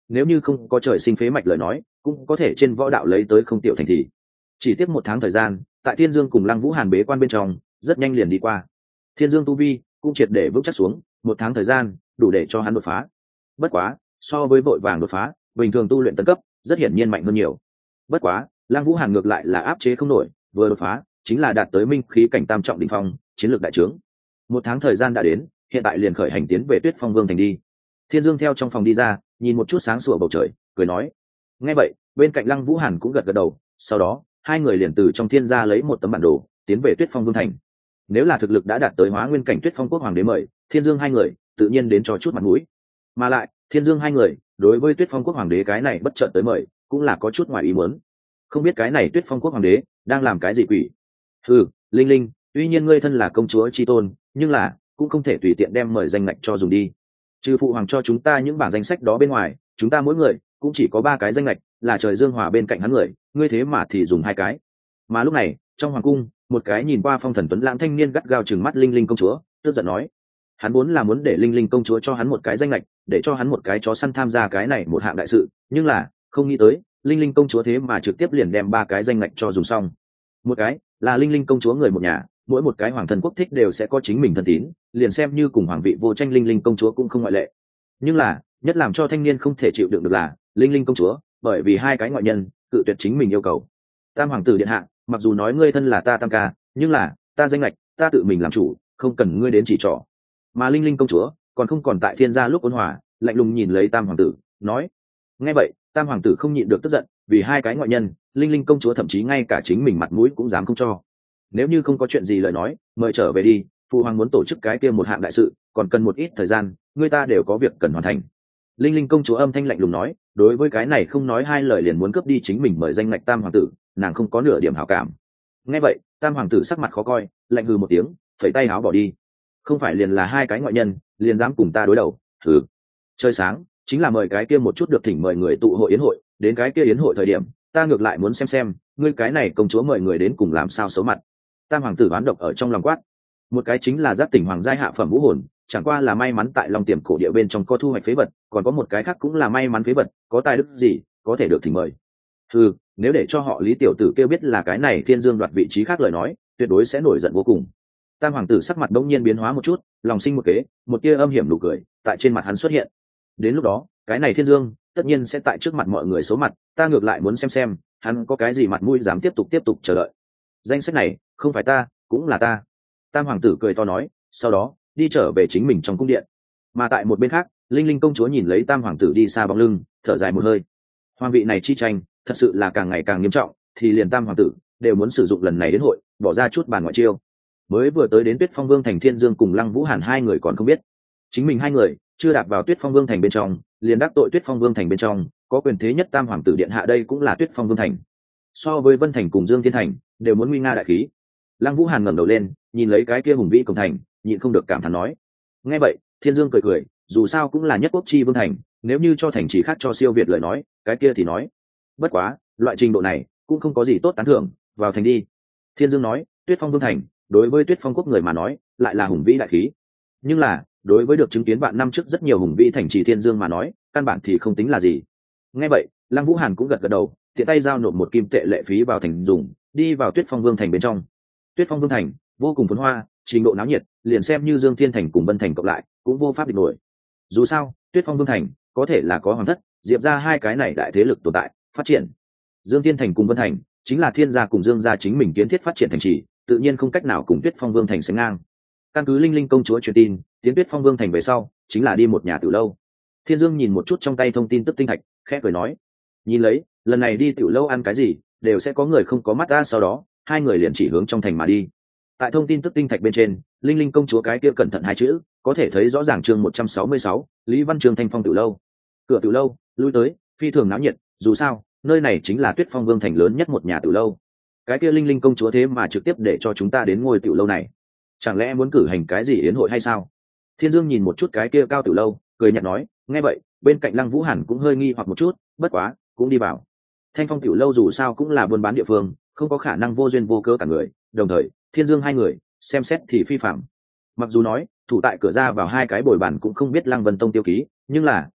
nếu như không có trời sinh phế mạch lời nói cũng có thể trên võ đạo lấy tới không tiểu thành thị. Chỉ tiếp một tháng thời gian tại Thiên Dương cùng Lăng Vũ Hàn bế quan bên trong rất nhanh liền đi qua. Thiên Dương tu vi cũng triệt để vững chắc xuống, một tháng thời gian đủ để cho hắn đột phá. Bất quá so với vội vàng đột phá bình thường tu luyện tấn cấp rất hiển nhiên mạnh hơn nhiều. Bất quá Lăng Vũ Hàn ngược lại là áp chế không nổi, vừa đột phá chính là đạt tới minh khí cảnh tam trọng đỉnh phong, chiến lược đại trướng. Một tháng thời gian đã đến, hiện tại liền khởi hành tiến về Tuyết Phong Vương thành đi. Thiên Dương theo trong phòng đi ra, nhìn một chút sáng sủa bầu trời, cười nói. Nghe vậy, bên cạnh Lăng Vũ Hàn cũng gật gật đầu, sau đó, hai người liền từ trong thiên gia lấy một tấm bản đồ, tiến về Tuyết Phong Vương thành. Nếu là thực lực đã đạt tới Hóa Nguyên cảnh Tuyết Phong Quốc hoàng đế mời, Thiên Dương hai người tự nhiên đến cho chút mặt mũi. Mà lại, Thiên Dương hai người, đối với Tuyết Phong Quốc hoàng đế cái này bất chợt tới mời, cũng là có chút ngoài ý muốn. Không biết cái này Tuyết Phong Quốc hoàng đế đang làm cái gì quỷ? Ừ, Linh Linh, tuy nhiên ngươi thân là công chúa chi tôn, nhưng là cũng không thể tùy tiện đem mời danh ngạch cho dùng đi. Trừ phụ hoàng cho chúng ta những bảng danh sách đó bên ngoài, chúng ta mỗi người cũng chỉ có ba cái danh ngạch, là trời Dương Hòa bên cạnh hắn người, ngươi thế mà thì dùng hai cái. Mà lúc này, trong hoàng cung, một cái nhìn qua phong thần tuấn lãng thanh niên gắt gao trừng mắt Linh Linh công chúa, tức giận nói: hắn vốn là muốn để Linh Linh công chúa cho hắn một cái danh ngạch, để cho hắn một cái chó săn tham gia cái này một hạng đại sự, nhưng là không nghĩ tới Linh Linh công chúa thế mà trực tiếp liền đem ba cái danh ngạch cho dùng xong. Một cái là Linh Linh công chúa người một nhà, mỗi một cái hoàng thân quốc thích đều sẽ có chính mình thân tín, liền xem như cùng hoàng vị vô tranh Linh Linh công chúa cũng không ngoại lệ. Nhưng là nhất làm cho thanh niên không thể chịu đựng được là Linh Linh công chúa bởi vì hai cái ngoại nhân cự tuyệt chính mình yêu cầu. Tam hoàng tử điện hạ, mặc dù nói ngươi thân là ta tam ca, nhưng là ta danh lệch ta tự mình làm chủ, không cần ngươi đến chỉ trỏ. Mà Linh Linh công chúa còn không còn tại thiên gia lúc ôn hòa, lạnh lùng nhìn lấy tam hoàng tử nói. Nghe vậy tam hoàng tử không nhịn được tức giận, vì hai cái ngoại nhân Linh Linh công chúa thậm chí ngay cả chính mình mặt mũi cũng dám không cho. Nếu như không có chuyện gì lời nói, mời trở về đi, phụ hoàng muốn tổ chức cái kia một hạng đại sự, còn cần một ít thời gian, người ta đều có việc cần hoàn thành. Linh Linh công chúa âm thanh lạnh lùng nói, đối với cái này không nói hai lời liền muốn cướp đi chính mình mời danh ngạch tam hoàng tử, nàng không có nửa điểm hảo cảm. Nghe vậy tam hoàng tử sắc mặt khó coi, lạnh hừ một tiếng, phẩy tay áo bỏ đi. Không phải liền là hai cái ngoại nhân liền dám cùng ta đối đầu? Thử chơi sáng chính là mời cái kia một chút được thỉnh mời người tụ hội yến hội, đến cái kia yến hội thời điểm ta ngược lại muốn xem xem ngươi cái này công chúa mời người đến cùng làm sao xấu mặt. Tam hoàng tử oán độc ở trong lòng quát. Một cái chính là giác tỉnh hoàng giai hạ phẩm vũ hồn, chẳng qua là may mắn tại Long Tiềm cổ địa bên trong có thu hoạch phế vật, còn có một cái khác cũng là may mắn phế vật, có tài đức gì có thể được thỉnh mời. Ừ, nếu để cho họ Lý tiểu tử kêu biết là cái này Thiên Dương đoạt vị trí khác lời nói, tuyệt đối sẽ nổi giận vô cùng. Tam hoàng tử sắc mặt đống nhiên biến hóa một chút, lòng sinh một kế, một tia âm hiểm nụ cười tại trên mặt hắn xuất hiện. Đến lúc đó cái này Thiên Dương tất nhiên sẽ tại trước mặt mọi người xấu mặt, ta ngược lại muốn xem xem hắn có cái gì mặt mũi dám tiếp tục tiếp tục chờ đợi. Danh sách này không phải ta cũng là ta. Tam hoàng tử cười to nói, sau đó đi trở về chính mình trong cung điện. Mà tại một bên khác, Linh Linh công chúa nhìn lấy tam hoàng tử đi xa bóng lưng, thở dài một hơi. Hoàng vị này chi tranh thật sự là càng ngày càng nghiêm trọng, thì liền tam hoàng tử đều muốn sử dụng lần này đến hội, bỏ ra chút bàn ngoại chiêu. Mới vừa tới đến Tuyết Phong Vương thành Thiên Dương cùng Lăng Vũ Hàn hai người còn không biết, chính mình hai người chưa đạp vào Tuyết Phong Vương thành bên trong, liền đắc tội Tuyết Phong Vương thành bên trong có quyền thế nhất tam hoàng tử điện hạ, đây cũng là Tuyết Phong Vương thành. So với Vân thành cùng Dương Thiên thành đều muốn nguy nga đại khí. Lăng Vũ Hàn ngẩng đầu lên, nhìn lấy cái kia hùng vĩ cổng thành, nhịn không được cảm thán nói. Nghe vậy, Thiên Dương cười cười, dù sao cũng là nhất quốc chi vương thành, nếu như cho thành trì khác cho siêu việt lời nói, cái kia thì nói. Bất quá, loại trình độ này cũng không có gì tốt tán thưởng, vào thành đi. Thiên Dương nói, Tuyết Phong vương thành, đối với Tuyết Phong quốc người mà nói, lại là hùng vĩ đại khí. Nhưng là, đối với được chứng kiến vạn năm trước rất nhiều hùng vĩ thành trì Thiên Dương mà nói, căn bản thì không tính là gì. Nghe vậy, Lăng Vũ Hàn cũng gật gật đầu, tiện tay giao nộp một kim tệ lệ phí vào thành dùng, đi vào Tuyết Phong vương thành bên trong. Tuyết Phong vương thành vô cùng phồn hoa, trình độ náo nhiệt liền xem như Dương Thiên thành cùng Vân thành cộng lại cũng vô pháp địch nổi. Dù sao Tuyết Phong vương thành có thể là có hoàng thất diệp ra hai cái này đại thế lực tồn tại phát triển. Dương Thiên thành cùng Vân thành chính là Thiên gia cùng Dương gia chính mình kiến thiết phát triển thành trì, tự nhiên không cách nào cùng Tuyết Phong vương thành sánh ngang. Căn cứ Linh Linh công chúa truyền tin, tiến Tuyết Phong vương thành về sau chính là đi một nhà tiểu lâu. Thiên Dương nhìn một chút trong tay thông tin tức tinh thạch, khẽ cười nói, nhìn lấy lần này đi tiểu lâu ăn cái gì đều sẽ có người không có mắt ra. Sau đó hai người liền chỉ hướng trong thành mà đi. Tại thông tin tức tinh thạch bên trên, Linh Linh công chúa cái kia cẩn thận hai chữ có thể thấy rõ ràng. Chương một trăm sáu mươi sáu, Lý Văn Trường Thanh Phong tiểu lâu. Cửa tiểu lâu lui tới phi thường náo nhiệt, dù sao nơi này chính là Tuyết Phong vương thành lớn nhất một nhà tiểu lâu. Cái kia Linh Linh công chúa thế mà trực tiếp để cho chúng ta đến ngôi tiểu lâu này, chẳng lẽ muốn cử hành cái gì yến hội hay sao? Thiên Dương nhìn một chút cái kia cao tiểu lâu, cười nhạt nói. Nghe vậy bên cạnh Lăng Vũ Hàn cũng hơi nghi hoặc một chút, bất quá cũng đi vào. Thanh Phong tiểu lâu dù sao cũng là buôn bán địa phương, không có khả năng vô duyên vô cớ cả người, đồng thời Thiên Dương hai người xem xét thì phi phạm. Mặc dù nói thủ tại cửa ra vào hai cái bồi bàn cũng không biết Lăng Vân Tông tiêu ký, nhưng là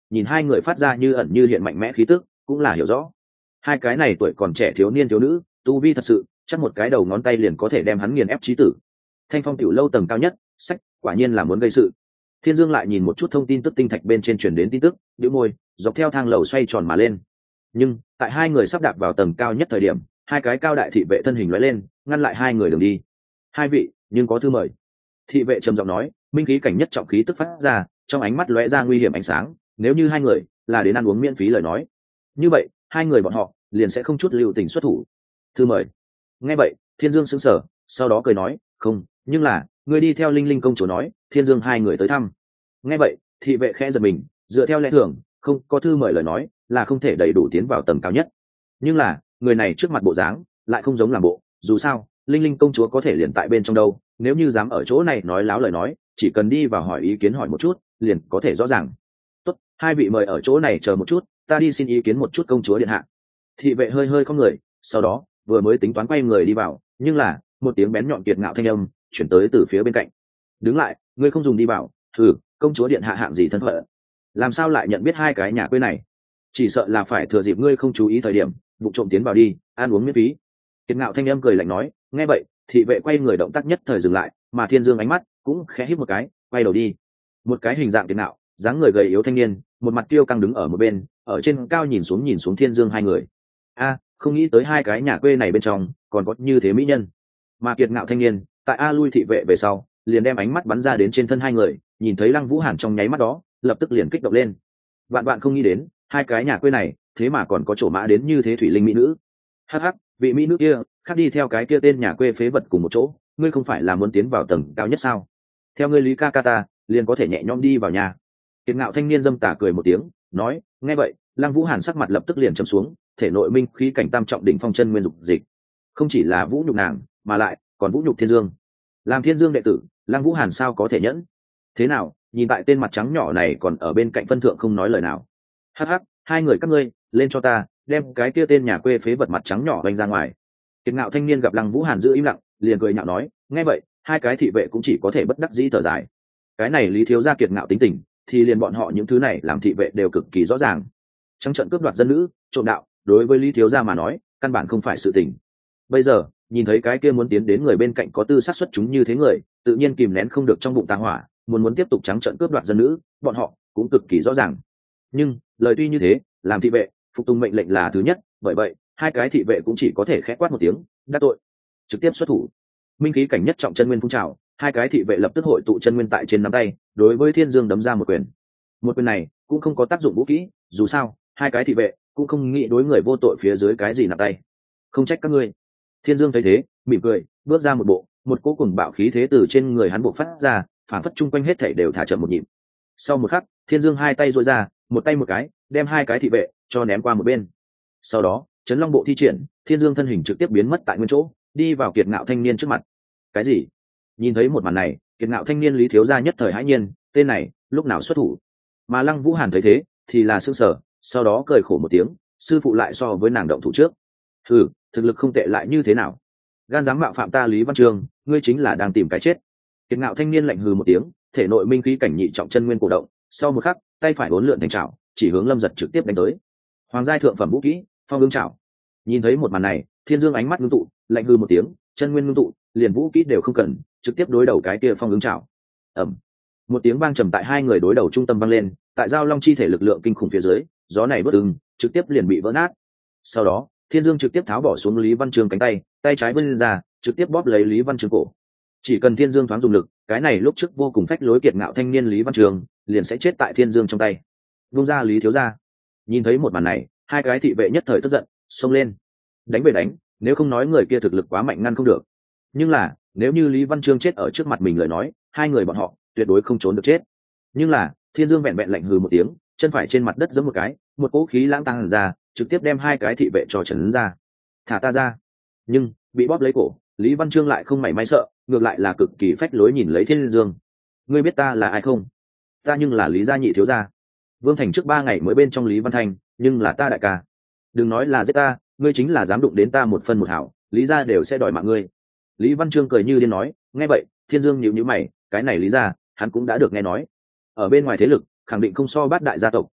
nhìn hai người phát ra như ẩn như hiện mạnh mẽ khí tức cũng là hiểu rõ hai cái này tuổi còn trẻ thiếu niên thiếu nữ tu vi thật sự chắc một cái đầu ngón tay liền có thể đem hắn nghiền ép chí tử. Thanh Phong tiểu lâu tầng cao nhất, sách quả nhiên là muốn gây sự. Thiên Dương lại nhìn một chút thông tin tức tinh thạch bên trên truyền đến tin tức, bĩu môi, dọc theo thang lầu xoay tròn mà lên. Nhưng tại hai người sắp đạp vào tầng cao nhất thời điểm, hai cái cao đại thị vệ thân hình lóe lên, ngăn lại hai người đường đi. Hai vị, nhưng có thư mời. Thị vệ trầm giọng nói, minh khí cảnh nhất trọng khí tức phát ra, trong ánh mắt lóe ra nguy hiểm ánh sáng. Nếu như hai người là đến ăn uống miễn phí lời nói, như vậy hai người bọn họ liền sẽ không chút lưu tình xuất thủ. Thư mời. Nghe vậy, Thiên Dương sững sờ, sau đó cười nói, không, nhưng là người đi theo Linh Linh công chúa nói, Thiên Dương hai người tới thăm. Nghe vậy, thị vệ khẽ giật mình, dựa theo lẽ thường, không có thư mời lời nói là không thể đầy đủ tiến vào tầng cao nhất. Nhưng là người này trước mặt bộ dáng lại không giống làm bộ, dù sao Linh Linh công chúa có thể liền tại bên trong đâu, nếu như dám ở chỗ này nói láo lời nói, chỉ cần đi vào hỏi ý kiến hỏi một chút liền có thể rõ ràng. Tốt, hai vị mời ở chỗ này chờ một chút, ta đi xin ý kiến một chút công chúa điện hạ. Thị vệ hơi hơi không người, sau đó vừa mới tính toán quay người đi vào, nhưng là một tiếng bén nhọn kiệt ngạo thanh âm chuyển tới từ phía bên cạnh. Đứng lại, ngươi không dùng đi vào. Thử, công chúa điện hạ hạng gì thân phận, làm sao lại nhận biết hai cái nhà quê này? Chỉ sợ là phải thừa dịp ngươi không chú ý thời điểm vụ trộm tiến vào đi ăn uống miễn phí. Kiệt ngạo thanh âm cười lạnh nói. Nghe vậy, thị vệ quay người động tác nhất thời dừng lại, mà Thiên Dương ánh mắt cũng khẽ híp một cái, quay đầu đi. Một cái hình dạng kiệt ngạo, dáng người gầy yếu thanh niên, một mặt tiêu căng đứng ở một bên, ở trên cao nhìn xuống nhìn xuống Thiên Dương hai người. A, không nghĩ tới hai cái nhà quê này bên trong còn có như thế mỹ nhân. Mà kiệt ngạo thanh niên tại A lui thị vệ về sau, liền đem ánh mắt bắn ra đến trên thân hai người, nhìn thấy Lăng Vũ Hàn trong nháy mắt đó, lập tức liền kích động lên. Vạn bạn không nghĩ đến, hai cái nhà quê này thế mà còn có chỗ mã đến như thế thủy linh mỹ nữ. Hắc hắc, vị mỹ nữ kia khác đi theo cái kia tên nhà quê phế vật cùng một chỗ, ngươi không phải là muốn tiến vào tầng cao nhất sao? Theo ngươi Lý ca ca ta liền có thể nhẹ nhõm đi vào nhà. Kiệt ngạo thanh niên dâm tà cười một tiếng, nói. Nghe vậy, Lăng Vũ Hàn sắc mặt lập tức liền trầm xuống, thể nội minh khí cảnh tam trọng đỉnh phong chân nguyên dục dịch, không chỉ là vũ nhục nàng, mà lại còn vũ nhục Thiên Dương. Làm Thiên Dương đệ tử, Lăng Vũ Hàn sao có thể nhẫn? Thế nào, nhìn tại tên mặt trắng nhỏ này còn ở bên cạnh phân thượng không nói lời nào. Hắc hắc, hai người các ngươi lên cho ta, đem cái kia tên nhà quê phế vật mặt trắng nhỏ đánh ra ngoài. Kiệt ngạo thanh niên gặp Lăng Vũ Hàn giữ im lặng, liền cười nhạo nói. Nghe vậy, hai cái thị vệ cũng chỉ có thể bất đắc dĩ thở dài. Cái này Lý thiếu gia kiệt ngạo tính tình, thì liền bọn họ những thứ này làm thị vệ đều cực kỳ rõ ràng. Trắng trợn cướp đoạt dân nữ, trộm đạo, đối với Lý thiếu gia mà nói, căn bản không phải sự tình. Bây giờ, nhìn thấy cái kia muốn tiến đến người bên cạnh có tư sát xuất chúng như thế người, tự nhiên kìm nén không được trong bụng tà hỏa, muốn muốn tiếp tục trắng trợn cướp đoạt dân nữ, bọn họ cũng cực kỳ rõ ràng. Nhưng lời tuy như thế, làm thị vệ phục tùng mệnh lệnh là thứ nhất, bởi vậy hai cái thị vệ cũng chỉ có thể khẽ quát một tiếng, đắc tội, trực tiếp xuất thủ. Minh khí cảnh nhất trọng chân nguyên phun trào, hai cái thị vệ lập tức hội tụ chân nguyên tại trên nắm tay, đối với Thiên Dương đấm ra một quyền. Một quyền này cũng không có tác dụng vũ kỹ, dù sao hai cái thị vệ cũng không nghĩ đối người vô tội phía dưới cái gì nặng tay. Không trách các ngươi. Thiên Dương thấy thế, mỉm cười, bước ra một bộ, một cỗ cùng bạo khí thế từ trên người hắn bộc phát ra, phản phất chung quanh hết thảy đều thả chậm một nhịp. Sau một khắc, Thiên Dương hai tay duỗi ra, một tay một cái, đem hai cái thị vệ cho ném qua một bên. Sau đó, Chấn Long bộ thi triển, Thiên Dương thân hình trực tiếp biến mất tại nguyên chỗ, đi vào kiệt ngạo thanh niên trước mặt. Cái gì? Nhìn thấy một màn này, kiệt ngạo thanh niên Lý thiếu gia nhất thời hãi nhiên, tên này lúc nào xuất thủ? Mà Lăng Vũ Hàn thấy thế, thì là sững sờ, sau đó cười khổ một tiếng, sư phụ lại so với nàng động thủ trước. Hừ, thực lực không tệ lại như thế nào? Gan dám mạo phạm ta Lý Văn Chương, ngươi chính là đang tìm cái chết. Kiệt ngạo thanh niên lạnh hừ một tiếng, thể nội minh khí cảnh nhị trọng chân nguyên cổ động, sau một khắc, tay phải uốn lượn thành trảo, chỉ hướng Lâm Giật trực tiếp đánh tới. Hoàng giai thượng phẩm vũ kỹ, Phong Ưng Trảo. Nhìn thấy một màn này, Thiên Dương ánh mắt ngưng tụ, lạnh hừ một tiếng, chân nguyên ngưng tụ, liền vũ kỹ đều không cần, trực tiếp đối đầu cái kia Phong Ưng Trảo. Ầm. Một tiếng vang trầm tại hai người đối đầu trung tâm vang lên, tại giao long chi thể lực lượng kinh khủng phía dưới, gió này bất ưng, trực tiếp liền bị vỡ nát. Sau đó, Thiên Dương trực tiếp tháo bỏ xuống Lý Văn Chương cánh tay, tay trái vươn ra, trực tiếp bóp lấy Lý Văn Chương cổ. Chỉ cần Thiên Dương thoáng dùng lực, cái này lúc trước vô cùng phách lối kiệt ngạo thanh niên Lý Văn Chương liền sẽ chết tại Thiên Dương trong tay. Vung ra Lý thiếu gia. Nhìn thấy một màn này, hai cái thị vệ nhất thời tức giận, xông lên. Đánh về đánh, nếu không nói người kia thực lực quá mạnh ngăn không được. Nhưng là, nếu như Lý Văn Chương chết ở trước mặt mình lời nói, hai người bọn họ tuyệt đối không trốn được chết. Nhưng là, Thiên Dương vẹn vẹn lạnh hừ một tiếng, chân phải trên mặt đất giẫm một cái, một cỗ khí lãng tăng ra, trực tiếp đem hai cái thị vệ cho trấn ra. Thả ta ra. Nhưng bị bóp lấy cổ, Lý Văn Chương lại không mảy may sợ, ngược lại là cực kỳ phách lối nhìn lấy Thiên Dương. Ngươi biết ta là ai không? Ta nhưng là Lý gia nhị thiếu gia. Vương Thành trước ba ngày mới bên trong Lý Văn Thành, nhưng là ta đại ca. Đừng nói là giết ta, ngươi chính là dám đụng đến ta một phân một hảo, Lý gia đều sẽ đòi mạng ngươi. Lý Văn Chương cười như điên nói. Nghe vậy, Thiên Dương nhíu nhíu mày, cái này Lý gia, hắn cũng đã được nghe nói. Ở bên ngoài thế lực, khẳng định không so bát đại gia tộc,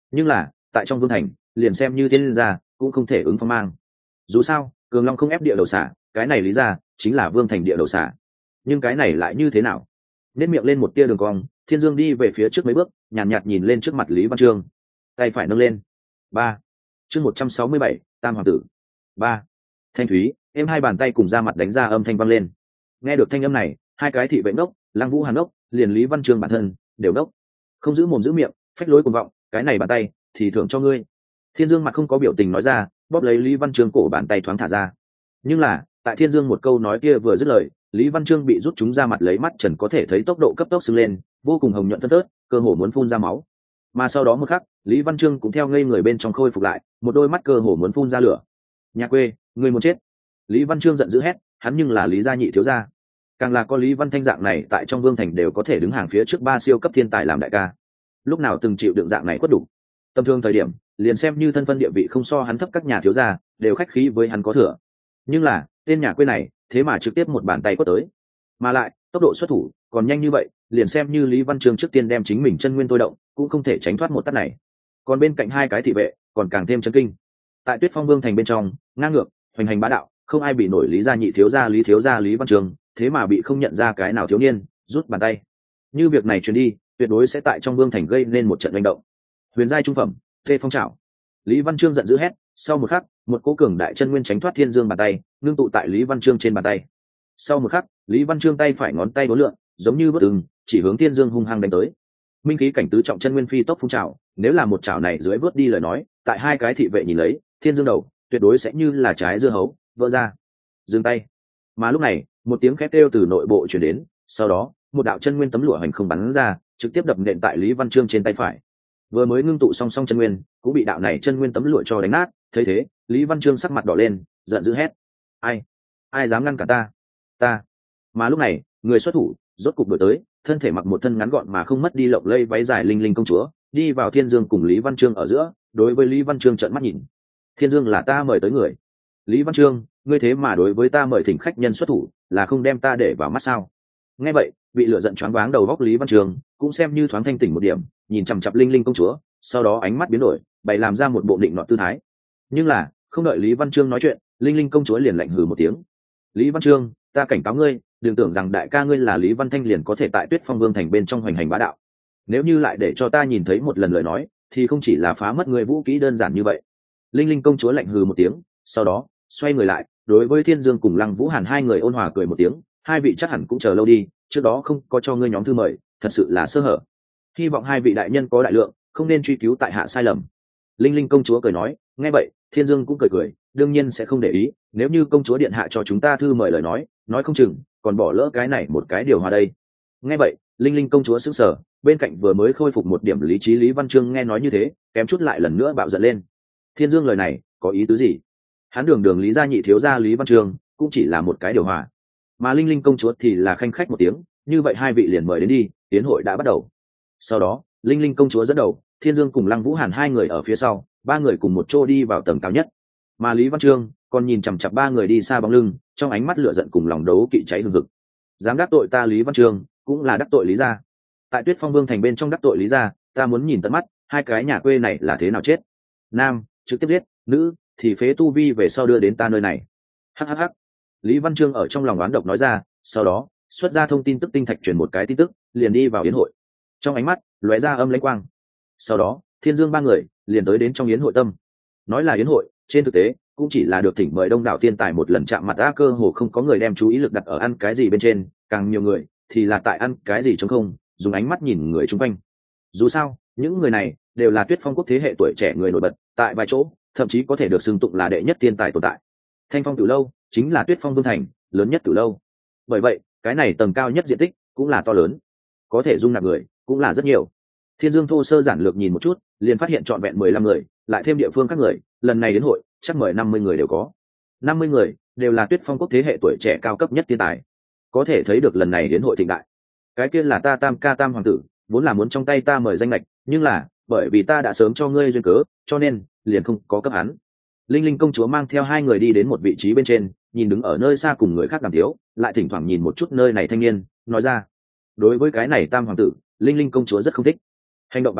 nhưng là tại trong vương thành liền xem như thiên gia cũng không thể ứng phong mang. Dù sao cường long không ép địa đầu xả, cái này lý ra chính là vương thành địa đầu xả. Nhưng cái này lại như thế nào? Nét miệng lên một tia đường cong, Thiên Dương đi về phía trước mấy bước, nhàn nhạt, nhạt nhìn lên trước mặt Lý Văn Chương, tay phải nâng lên. Ba. Chương một trăm sáu mươi bảy, Tam hoàng tử. Ba. Thanh thúy, em hai bàn tay cùng ra mặt đánh ra âm thanh vang lên. Nghe được thanh âm này, hai cái thị vệ ngốc, Lăng Vũ Hàn ngốc, liền Lý Văn Chương bản thân đều ngốc. Không giữ mồm giữ miệng, phách lối cuồng vọng, cái này bàn tay thì thưởng cho ngươi. Thiên Dương mặt không có biểu tình nói ra, bóp lấy Lý Văn Chương cổ bàn tay thoáng thả ra. Nhưng là, tại Thiên Dương một câu nói kia vừa dứt lời, Lý Văn Chương bị rút chúng ra mặt lấy mắt trần có thể thấy tốc độ cấp tốc sưng lên, vô cùng hồng nhuận phân tớt, cơ hồ muốn phun ra máu. Mà sau đó một khắc, Lý Văn Chương cũng theo ngây người bên trong khôi phục lại, một đôi mắt cơ hồ muốn phun ra lửa. Nhà quê, người muốn chết! Lý Văn Chương giận dữ hét, hắn nhưng là Lý gia nhị thiếu gia, càng là có Lý Văn Thanh dạng này tại trong vương thành đều có thể đứng hàng phía trước ba siêu cấp thiên tài làm đại ca. Lúc nào từng chịu đựng dạng này quất đủ. Tầm thường thời điểm, liền xem như thân phân địa vị không so hắn thấp các nhà thiếu gia, đều khách khí với hắn có thừa. Nhưng là, tên nhà quê này, thế mà trực tiếp một bàn tay quất tới. Mà lại, tốc độ xuất thủ còn nhanh như vậy, liền xem như Lý Văn Chương trước tiên đem chính mình chân nguyên tôi động, cũng không thể tránh thoát một tát này. Còn bên cạnh hai cái thị vệ, còn càng thêm chấn kinh. Tại Tuyết Phong Vương thành bên trong, ngang ngược, hoành hành bá đạo, không ai bị nổi Lý gia nhị thiếu gia Lý thiếu gia Lý Văn Chương, thế mà bị không nhận ra cái nào thiếu niên, rút bàn tay. Như việc này truyền đi, tuyệt đối sẽ tại trong vương thành gây nên một trận manh động. Huyền giai trung phẩm, Thê Phong Trảo. Lý Văn Chương giận dữ hét, sau một khắc, một cỗ cường đại chân nguyên tránh thoát Thiên Dương bàn tay, ngưng tụ tại Lý Văn Chương trên bàn tay. Sau một khắc, Lý Văn Chương tay phải ngón tay uốn lượn, giống như bất ưng, chỉ hướng Thiên Dương hung hăng đánh tới. Minh khí cảnh tứ trọng chân nguyên phi tốc phun trào, nếu là một chảo này dưới vớt đi lời nói, tại hai cái thị vệ nhìn lấy, Thiên Dương đầu tuyệt đối sẽ như là trái dưa hấu, vỡ ra. Dừng tay. Mà lúc này, một tiếng khét kêu từ nội bộ truyền đến, sau đó, một đạo chân nguyên tấm lụa hành không bắn ra, trực tiếp đập nện tại Lý Văn Chương trên tay phải. Vừa mới ngưng tụ song song chân nguyên, cũng bị đạo này chân nguyên tấm lụa cho đánh nát. Thấy thế, Lý Văn Chương sắc mặt đỏ lên, giận dữ hét: ai ai dám ngăn cả ta ta Mà lúc này, người xuất thủ rốt cục đổi tới, thân thể mặc một thân ngắn gọn mà không mất đi lộng lây váy dài linh linh công chúa, đi vào Thiên Dương cùng Lý Văn Chương ở giữa, đối với Lý Văn Chương trợn mắt nhìn. Thiên Dương là ta mời tới người. Lý Văn Chương, ngươi thế mà đối với ta mời thỉnh khách nhân xuất thủ, là không đem ta để vào mắt sao? Nghe vậy, bị lửa giận choáng váng đầu góc Lý Văn Chương cũng xem như thoáng thanh tỉnh một điểm, nhìn chằm chằm linh linh công chúa, sau đó ánh mắt biến đổi, bày làm ra một bộ định nọ tư thái. Nhưng là, không đợi Lý Văn Chương nói chuyện, linh linh công chúa liền lạnh hừ một tiếng. Lý Văn Chương, ta cảnh cáo ngươi, đừng tưởng rằng đại ca ngươi là Lý Văn Thanh liền có thể tại Tuyết Phong Vương thành bên trong hoành hành bá đạo. Nếu như lại để cho ta nhìn thấy một lần lời nói, thì không chỉ là phá mất ngươi vũ kỹ đơn giản như vậy. Linh linh công chúa lạnh hừ một tiếng, sau đó xoay người lại, đối với Thiên Dương cùng Lăng Vũ Hàn hai người ôn hòa cười một tiếng, hai vị chắc hẳn cũng chờ lâu đi, trước đó không có cho ngươi nhóm thư mời, thật sự là sơ hở. Hy vọng hai vị đại nhân có đại lượng, không nên truy cứu tại hạ sai lầm. Linh linh công chúa cười nói. Nghe vậy, Thiên Dương cũng cười cười, đương nhiên sẽ không để ý, nếu như công chúa điện hạ cho chúng ta thư mời lời nói, nói không chừng còn bỏ lỡ cái này một cái điều hòa đây. Nghe vậy, linh linh công chúa sững sờ, bên cạnh vừa mới khôi phục một điểm lý trí Lý Văn Chương nghe nói như thế, kém chút lại lần nữa bạo giận lên. Thiên Dương lời này có ý tứ gì? Hắn đường đường Lý gia nhị thiếu gia Lý Văn Chương cũng chỉ là một cái điều hòa, mà linh linh công chúa thì là khanh khách một tiếng, như vậy hai vị liền mời đến đi, tiến hội đã bắt đầu. Sau đó, linh linh công chúa dẫn đầu, Thiên Dương cùng Lăng Vũ Hàn hai người ở phía sau, ba người cùng một chỗ đi vào tầng cao nhất. Mà Lý Văn Chương còn nhìn chằm chằm ba người đi xa bóng lưng, trong ánh mắt lửa giận cùng lòng đấu kỵ cháy hừng hực. Dám đắc tội ta Lý Văn Chương, cũng là đắc tội Lý gia. Tại Tuyết Phong Vương thành bên trong đắc tội Lý gia, ta muốn nhìn tận mắt hai cái nhà quê này là thế nào chết. Nam trực tiếp giết, nữ thì phế tu vi về sau đưa đến ta nơi này. Hhh. Lý Văn Chương ở trong lòng oán độc nói ra, sau đó xuất ra thông tin tức tinh thạch truyền một cái tin tức, liền đi vào yến hội. Trong ánh mắt lóe ra âm lãnh quang. Sau đó, Thiên Dương ba người liền tới đến trong yến hội tâm. Nói là yến hội, trên thực tế cũng chỉ là được thỉnh mời đông đảo thiên tài một lần chạm mặt, a cơ hồ không có người đem chú ý lực đặt ở ăn cái gì bên trên, càng nhiều người thì là tại ăn cái gì trống không, dùng ánh mắt nhìn người chung quanh. Dù sao, những người này đều là Tuyết Phong quốc thế hệ tuổi trẻ người nổi bật, tại vài chỗ thậm chí có thể được xưng tụng là đệ nhất thiên tài tồn tại. Thanh Phong Tử lâu chính là Tuyết Phong Vương thành lớn nhất tử lâu, bởi vậy cái này tầng cao nhất diện tích cũng là to lớn, có thể dung nạp người cũng là rất nhiều. Thiên Dương thô sơ giản lược nhìn một chút, liền phát hiện trọn vẹn mười lăm người, lại thêm địa phương các người, lần này đến hội chắc mời năm mươi người đều có. năm mươi người đều là Tuyết Phong quốc thế hệ tuổi trẻ cao cấp nhất thiên tài, có thể thấy được lần này đến hội thịnh đại. Cái kia là ta Tam ca Tam hoàng tử, vốn là muốn trong tay ta mời danh lệch, nhưng là bởi vì ta đã sớm cho ngươi duyên cớ, cho nên liền không có cấp hắn. Linh linh công chúa mang theo hai người đi đến một vị trí bên trên, nhìn đứng ở nơi xa cùng người khác đàm tiếu, lại thỉnh thoảng nhìn một chút nơi này thanh niên, nói ra. Đối với cái này Tam hoàng tử, Linh linh công chúa rất không thích. Hành động bá đạo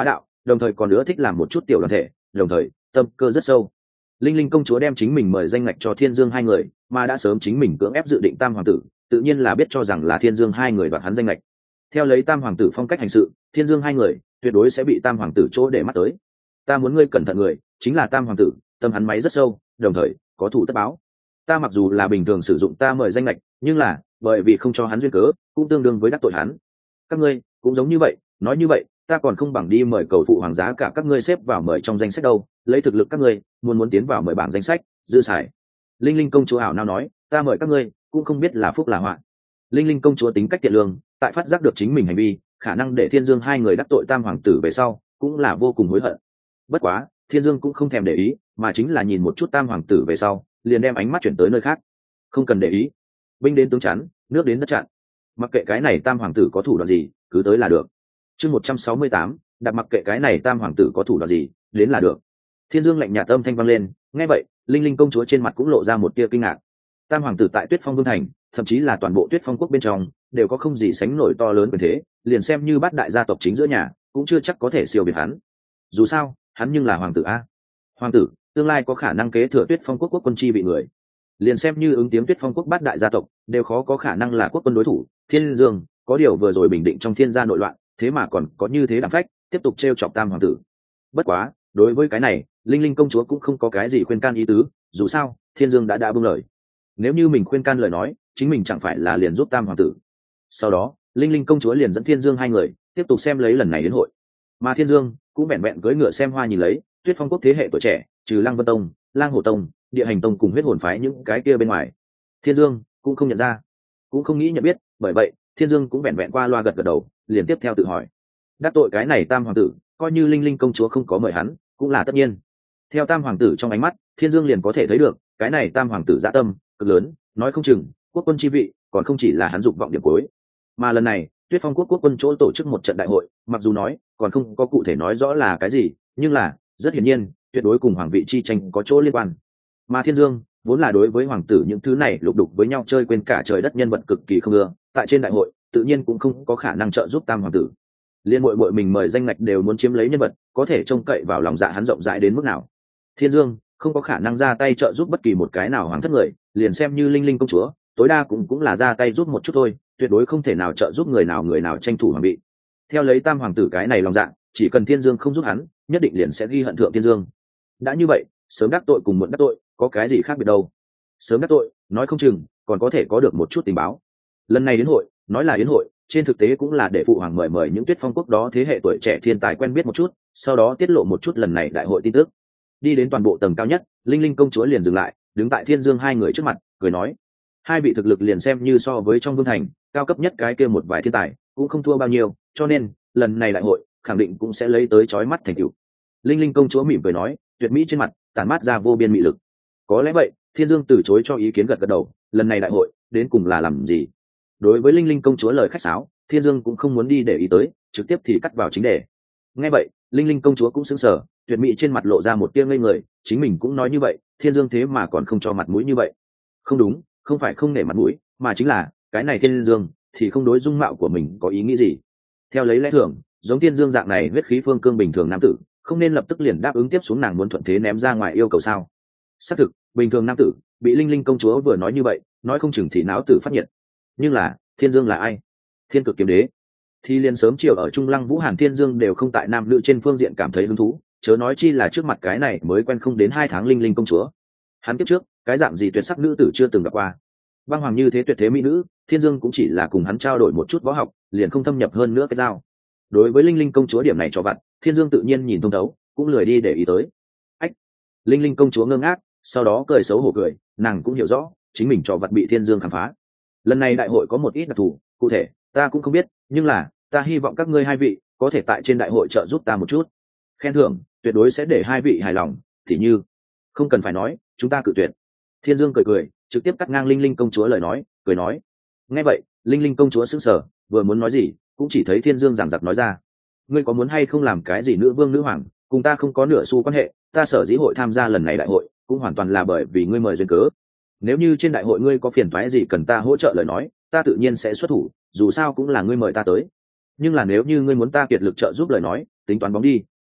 đồng thời còn nữa thích làm một chút tiểu đoàn thể, đồng thời tâm cơ rất sâu. Linh Linh công chúa đem chính mình mời danh ngạch cho Thiên Dương hai người, mà đã sớm chính mình cưỡng ép dự định tam hoàng tử, tự nhiên là biết cho rằng là Thiên Dương hai người đoạt hắn danh ngạch. Theo lấy tam hoàng tử phong cách hành sự, Thiên Dương hai người tuyệt đối sẽ bị tam hoàng tử chỗ để mắt tới. Ta muốn ngươi cẩn thận người, chính là tam hoàng tử, tâm hắn máy rất sâu, đồng thời có thủ tất báo. Ta mặc dù là bình thường sử dụng ta mời danh ngạch, nhưng là bởi vì không cho hắn duyên cớ, cũng tương đương với đắc tội hắn. Các ngươi cũng giống như vậy, nói như vậy, ta còn không bằng đi mời cầu phụ hoàng giá cả các ngươi xếp vào mời trong danh sách đâu, lấy thực lực các ngươi, muốn muốn tiến vào mời bảng danh sách, dư xài. Linh Linh công chúa ảo nào nói, ta mời các ngươi, cũng không biết là phúc là họa. Linh Linh công chúa tính cách thiện lương, tại phát giác được chính mình hành vi, khả năng để Thiên Dương hai người đắc tội tam hoàng tử về sau, cũng là vô cùng hối hận. Bất quá, Thiên Dương cũng không thèm để ý, mà chính là nhìn một chút tam hoàng tử về sau, liền đem ánh mắt chuyển tới nơi khác. Không cần để ý, binh đến tướng chắn, nước đến đất chặn, mặc kệ cái này tam hoàng tử có thủ đoạn gì, cứ tới là được. Chương một trăm sáu mươi tám, đặt mặc kệ cái này tam hoàng tử có thủ đoạn gì, đến là được. Thiên Dương lạnh nhạt âm thanh vang lên, nghe vậy, Linh Linh công chúa trên mặt cũng lộ ra một tia kinh ngạc. Tam hoàng tử tại Tuyết Phong Vương thành, thậm chí là toàn bộ Tuyết Phong quốc bên trong, đều có không gì sánh nổi to lớn quyền thế, liền xem như bát đại gia tộc chính giữa nhà, cũng chưa chắc có thể siêu việt hắn. Dù sao, hắn nhưng là hoàng tử a. Hoàng tử, tương lai có khả năng kế thừa Tuyết Phong quốc quốc quân chi vị người. Liền xem như ứng tiếng Tuyết Phong quốc bát đại gia tộc, đều khó có khả năng là quốc quân đối thủ. Thiên Dương, có điều vừa rồi bình định trong thiên gia nội loạn, thế mà còn có như thế đảm phách, tiếp tục trêu chọc tam hoàng tử. Bất quá, đối với cái này, Linh Linh công chúa cũng không có cái gì khuyên can ý tứ, dù sao, Thiên Dương đã đã buông lời. Nếu như mình khuyên can lời nói, chính mình chẳng phải là liền giúp tam hoàng tử. Sau đó, Linh Linh công chúa liền dẫn Thiên Dương hai người tiếp tục xem lấy lần này đến hội. Mà Thiên Dương cũng vẹn vẹn cưỡi ngựa xem hoa nhìn lấy, Tuyết Phong quốc thế hệ tuổi trẻ, trừ Lăng Vân Tông, Lang Hổ Tông, Địa Hành Tông cùng huyết hồn phái những cái kia bên ngoài, Thiên Dương cũng không nhận ra, cũng không nghĩ nhận biết, bởi vậy, Thiên Dương cũng vẹn vẹn qua loa gật gật đầu, liền tiếp theo tự hỏi. Đắc tội cái này tam hoàng tử, coi như Linh Linh công chúa không có mời hắn, cũng là tất nhiên. Theo tam hoàng tử trong ánh mắt, Thiên Dương liền có thể thấy được, cái này tam hoàng tử dạ tâm cực lớn, nói không chừng quốc quân chi vị còn không chỉ là hắn dục vọng điểm cuối. Mà lần này, Tuyết Phong quốc quốc quân chỗ tổ chức một trận đại hội, mặc dù nói còn không có cụ thể nói rõ là cái gì, nhưng là rất hiển nhiên, tuyệt đối cùng hoàng vị chi tranh có chỗ liên quan. Mà Thiên Dương vốn là đối với hoàng tử những thứ này lục đục với nhau chơi quên cả trời đất nhân vật cực kỳ không ưa, tại trên đại hội tự nhiên cũng không có khả năng trợ giúp tam hoàng tử. Liên muội muội mình mời danh ngạch đều muốn chiếm lấy nhân vật, có thể trông cậy vào lòng dạ hắn rộng rãi đến mức nào. Thiên Dương không có khả năng ra tay trợ giúp bất kỳ một cái nào hoàng thất người, liền xem như Linh Linh công chúa, tối đa cũng cũng là ra tay giúp một chút thôi, tuyệt đối không thể nào trợ giúp người nào người nào tranh thủ hoàng vị. Theo lấy tam hoàng tử cái này lòng dạ, chỉ cần Thiên Dương không giúp hắn, nhất định liền sẽ ghi hận thượng Thiên Dương. Đã như vậy, sớm đắc tội cùng muộn đắc tội, có cái gì khác biệt đâu. Sớm đắc tội, nói không chừng còn có thể có được một chút tình báo. Lần này đến hội, nói là yến hội, trên thực tế cũng là để phụ hoàng mời mời những Tuyết Phong quốc đó thế hệ tuổi trẻ thiên tài quen biết một chút, sau đó tiết lộ một chút lần này đại hội tin tức. Đi đến toàn bộ tầng cao nhất, Linh Linh công chúa liền dừng lại, đứng tại Thiên Dương hai người trước mặt, cười nói: hai vị thực lực liền xem như so với trong vương thành cao cấp nhất cái kia một vài thiên tài cũng không thua bao nhiêu, cho nên lần này đại hội khẳng định cũng sẽ lấy tới chói mắt thành tựu. Linh Linh công chúa mỉm cười nói, tuyệt mỹ trên mặt tản mát ra vô biên mị lực. Có lẽ vậy, Thiên Dương từ chối cho ý kiến gật gật đầu, lần này đại hội đến cùng là làm gì? Đối với Linh Linh công chúa lời khách sáo, Thiên Dương cũng không muốn đi để ý tới, trực tiếp thì cắt vào chính đề. Nghe vậy, Linh Linh công chúa cũng sững sờ, tuyệt mỹ trên mặt lộ ra một tia ngây người, chính mình cũng nói như vậy, Thiên Dương thế mà còn không cho mặt mũi như vậy. Không đúng, không phải không nể mặt mũi, mà chính là cái này Thiên Dương thì không đối dung mạo của mình có ý nghĩ gì. Theo lấy lẽ thường, giống Thiên Dương dạng này huyết khí phương cương bình thường nam tử, không nên lập tức liền đáp ứng tiếp xuống nàng muốn thuận thế ném ra ngoài yêu cầu sao? Xác thực, bình thường nam tử bị Linh Linh công chúa vừa nói như vậy, nói không chừng thì não tử phát nhiệt. Nhưng là, Thiên Dương là ai? Thiên Cực Kiếm Đế. Thì liền sớm chiều ở Trung Lăng Vũ Hàn Thiên Dương đều không tại nam nữ trên phương diện cảm thấy hứng thú, chớ nói chi là trước mặt cái này mới quen không đến hai tháng Linh Linh công chúa. Hắn kiếp trước, cái dạng gì tuyệt sắc nữ tử chưa từng gặp qua. Băng hoàng như thế tuyệt thế mỹ nữ, Thiên Dương cũng chỉ là cùng hắn trao đổi một chút võ học, liền không thâm nhập hơn nữa cái giao. Đối với Linh Linh công chúa điểm này cho vặt, Thiên Dương tự nhiên nhìn thông thấu, cũng lười đi để ý tới. Ách! Linh Linh công chúa ngơ ngác, sau đó cười xấu hổ cười, nàng cũng hiểu rõ, chính mình cho vặt bị Thiên Dương khám phá. Lần này đại hội có một ít đặc thù, cụ thể ta cũng không biết, nhưng là ta hy vọng các ngươi hai vị có thể tại trên đại hội trợ giúp ta một chút. Khen thưởng tuyệt đối sẽ để hai vị hài lòng, tỉ như không cần phải nói, chúng ta cự tuyệt. Thiên Dương cười cười, trực tiếp cắt ngang Linh Linh công chúa lời nói, cười nói. Nghe vậy, Linh Linh công chúa sững sờ, vừa muốn nói gì, cũng chỉ thấy Thiên Dương giằng giặc nói ra: ngươi có muốn hay không làm cái gì nữ vương nữ hoàng, cùng ta không có nửa xu quan hệ, ta sở dĩ hội tham gia lần này đại hội, cũng hoàn toàn là bởi vì ngươi mời duyên cớ. Nếu như trên đại hội ngươi có phiền toái gì cần ta hỗ trợ lời nói, ta tự nhiên sẽ xuất thủ, dù sao cũng là ngươi mời ta tới. Nhưng là nếu như ngươi muốn ta kiệt lực trợ giúp lời nói, tính toán bóng đi,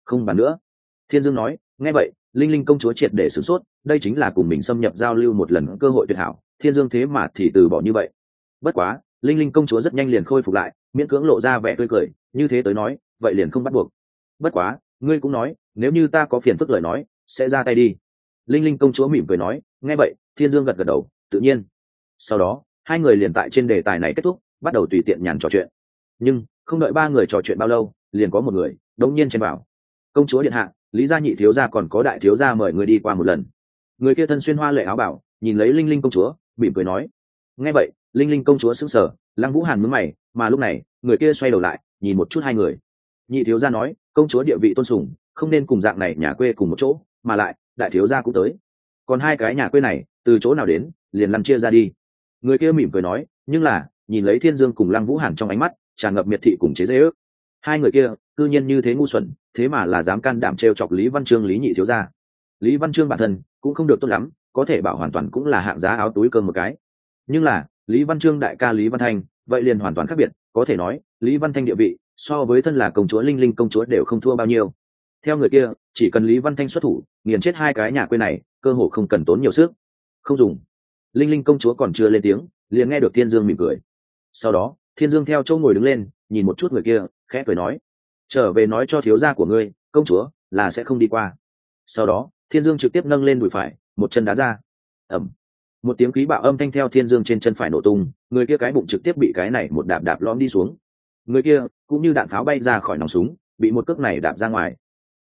không bàn nữa. Thiên Dương nói, nghe vậy linh linh công chúa triệt để sửng sốt, đây chính là cùng mình xâm nhập giao lưu một lần cơ hội tuyệt hảo, Thiên Dương thế mà thì từ bỏ như vậy. Bất quá linh linh công chúa rất nhanh liền khôi phục lại, miễn cưỡng lộ ra vẻ tươi cười, như thế tới nói vậy liền không bắt buộc. Bất quá ngươi cũng nói nếu như ta có phiền phức lời nói sẽ ra tay đi. Linh linh công chúa mỉm cười nói, nghe vậy Thiên Dương gật gật đầu, tự nhiên. Sau đó hai người liền tại trên đề tài này kết thúc, bắt đầu tùy tiện nhàn trò chuyện. Nhưng không đợi ba người trò chuyện bao lâu, liền có một người đống nhiên chen vào. Công chúa điện hạ, Lý gia nhị thiếu gia còn có đại thiếu gia mời người đi qua một lần. Người kia thân xuyên hoa lệ áo bảo, nhìn lấy linh linh công chúa mỉm cười nói. Nghe vậy linh linh công chúa sững sờ, Lăng Vũ Hàn nhướng mày, mà lúc này người kia xoay đầu lại nhìn một chút hai người. Nhị thiếu gia nói, công chúa địa vị tôn sùng, không nên cùng dạng này nhà quê cùng một chỗ, mà lại đại thiếu gia cũng tới. Còn hai cái nhà quê này từ chỗ nào đến, liền lăn chia ra đi. Người kia mỉm cười nói, nhưng là nhìn lấy Thiên Dương cùng Lăng Vũ Hàn trong ánh mắt tràn ngập miệt thị cùng chế giễu. Hai người kia cư nhiên như thế ngu xuẩn, thế mà là dám can đảm trêu chọc Lý Văn Chương Lý nhị thiếu gia. Lý Văn Chương bản thân cũng không được tốt lắm, có thể bảo hoàn toàn cũng là hạng giá áo túi cơm một cái. Nhưng là Lý Văn Chương đại ca Lý Văn Thanh vậy liền hoàn toàn khác biệt, có thể nói Lý Văn Thanh địa vị so với thân là công chúa linh linh công chúa đều không thua bao nhiêu. Theo người kia, chỉ cần Lý Văn Thanh xuất thủ nghiền chết hai cái nhà quê này, cơ hồ không cần tốn nhiều sức. Không dùng. Linh linh công chúa còn chưa lên tiếng, liền nghe được Thiên Dương mỉm cười. Sau đó Thiên Dương theo châu ngồi đứng lên, nhìn một chút người kia, khẽ cười nói, trở về nói cho thiếu gia của ngươi, công chúa là sẽ không đi qua. Sau đó Thiên Dương trực tiếp nâng lên đùi phải, một chân đá ra. Ầm. Một tiếng khí bạo âm thanh theo Thiên Dương trên chân phải nổ tung, người kia cái bụng trực tiếp bị cái này một đạp đạp lõm đi xuống. Người kia cũng như đạn pháo bay ra khỏi nòng súng, bị một cước này đạp ra ngoài.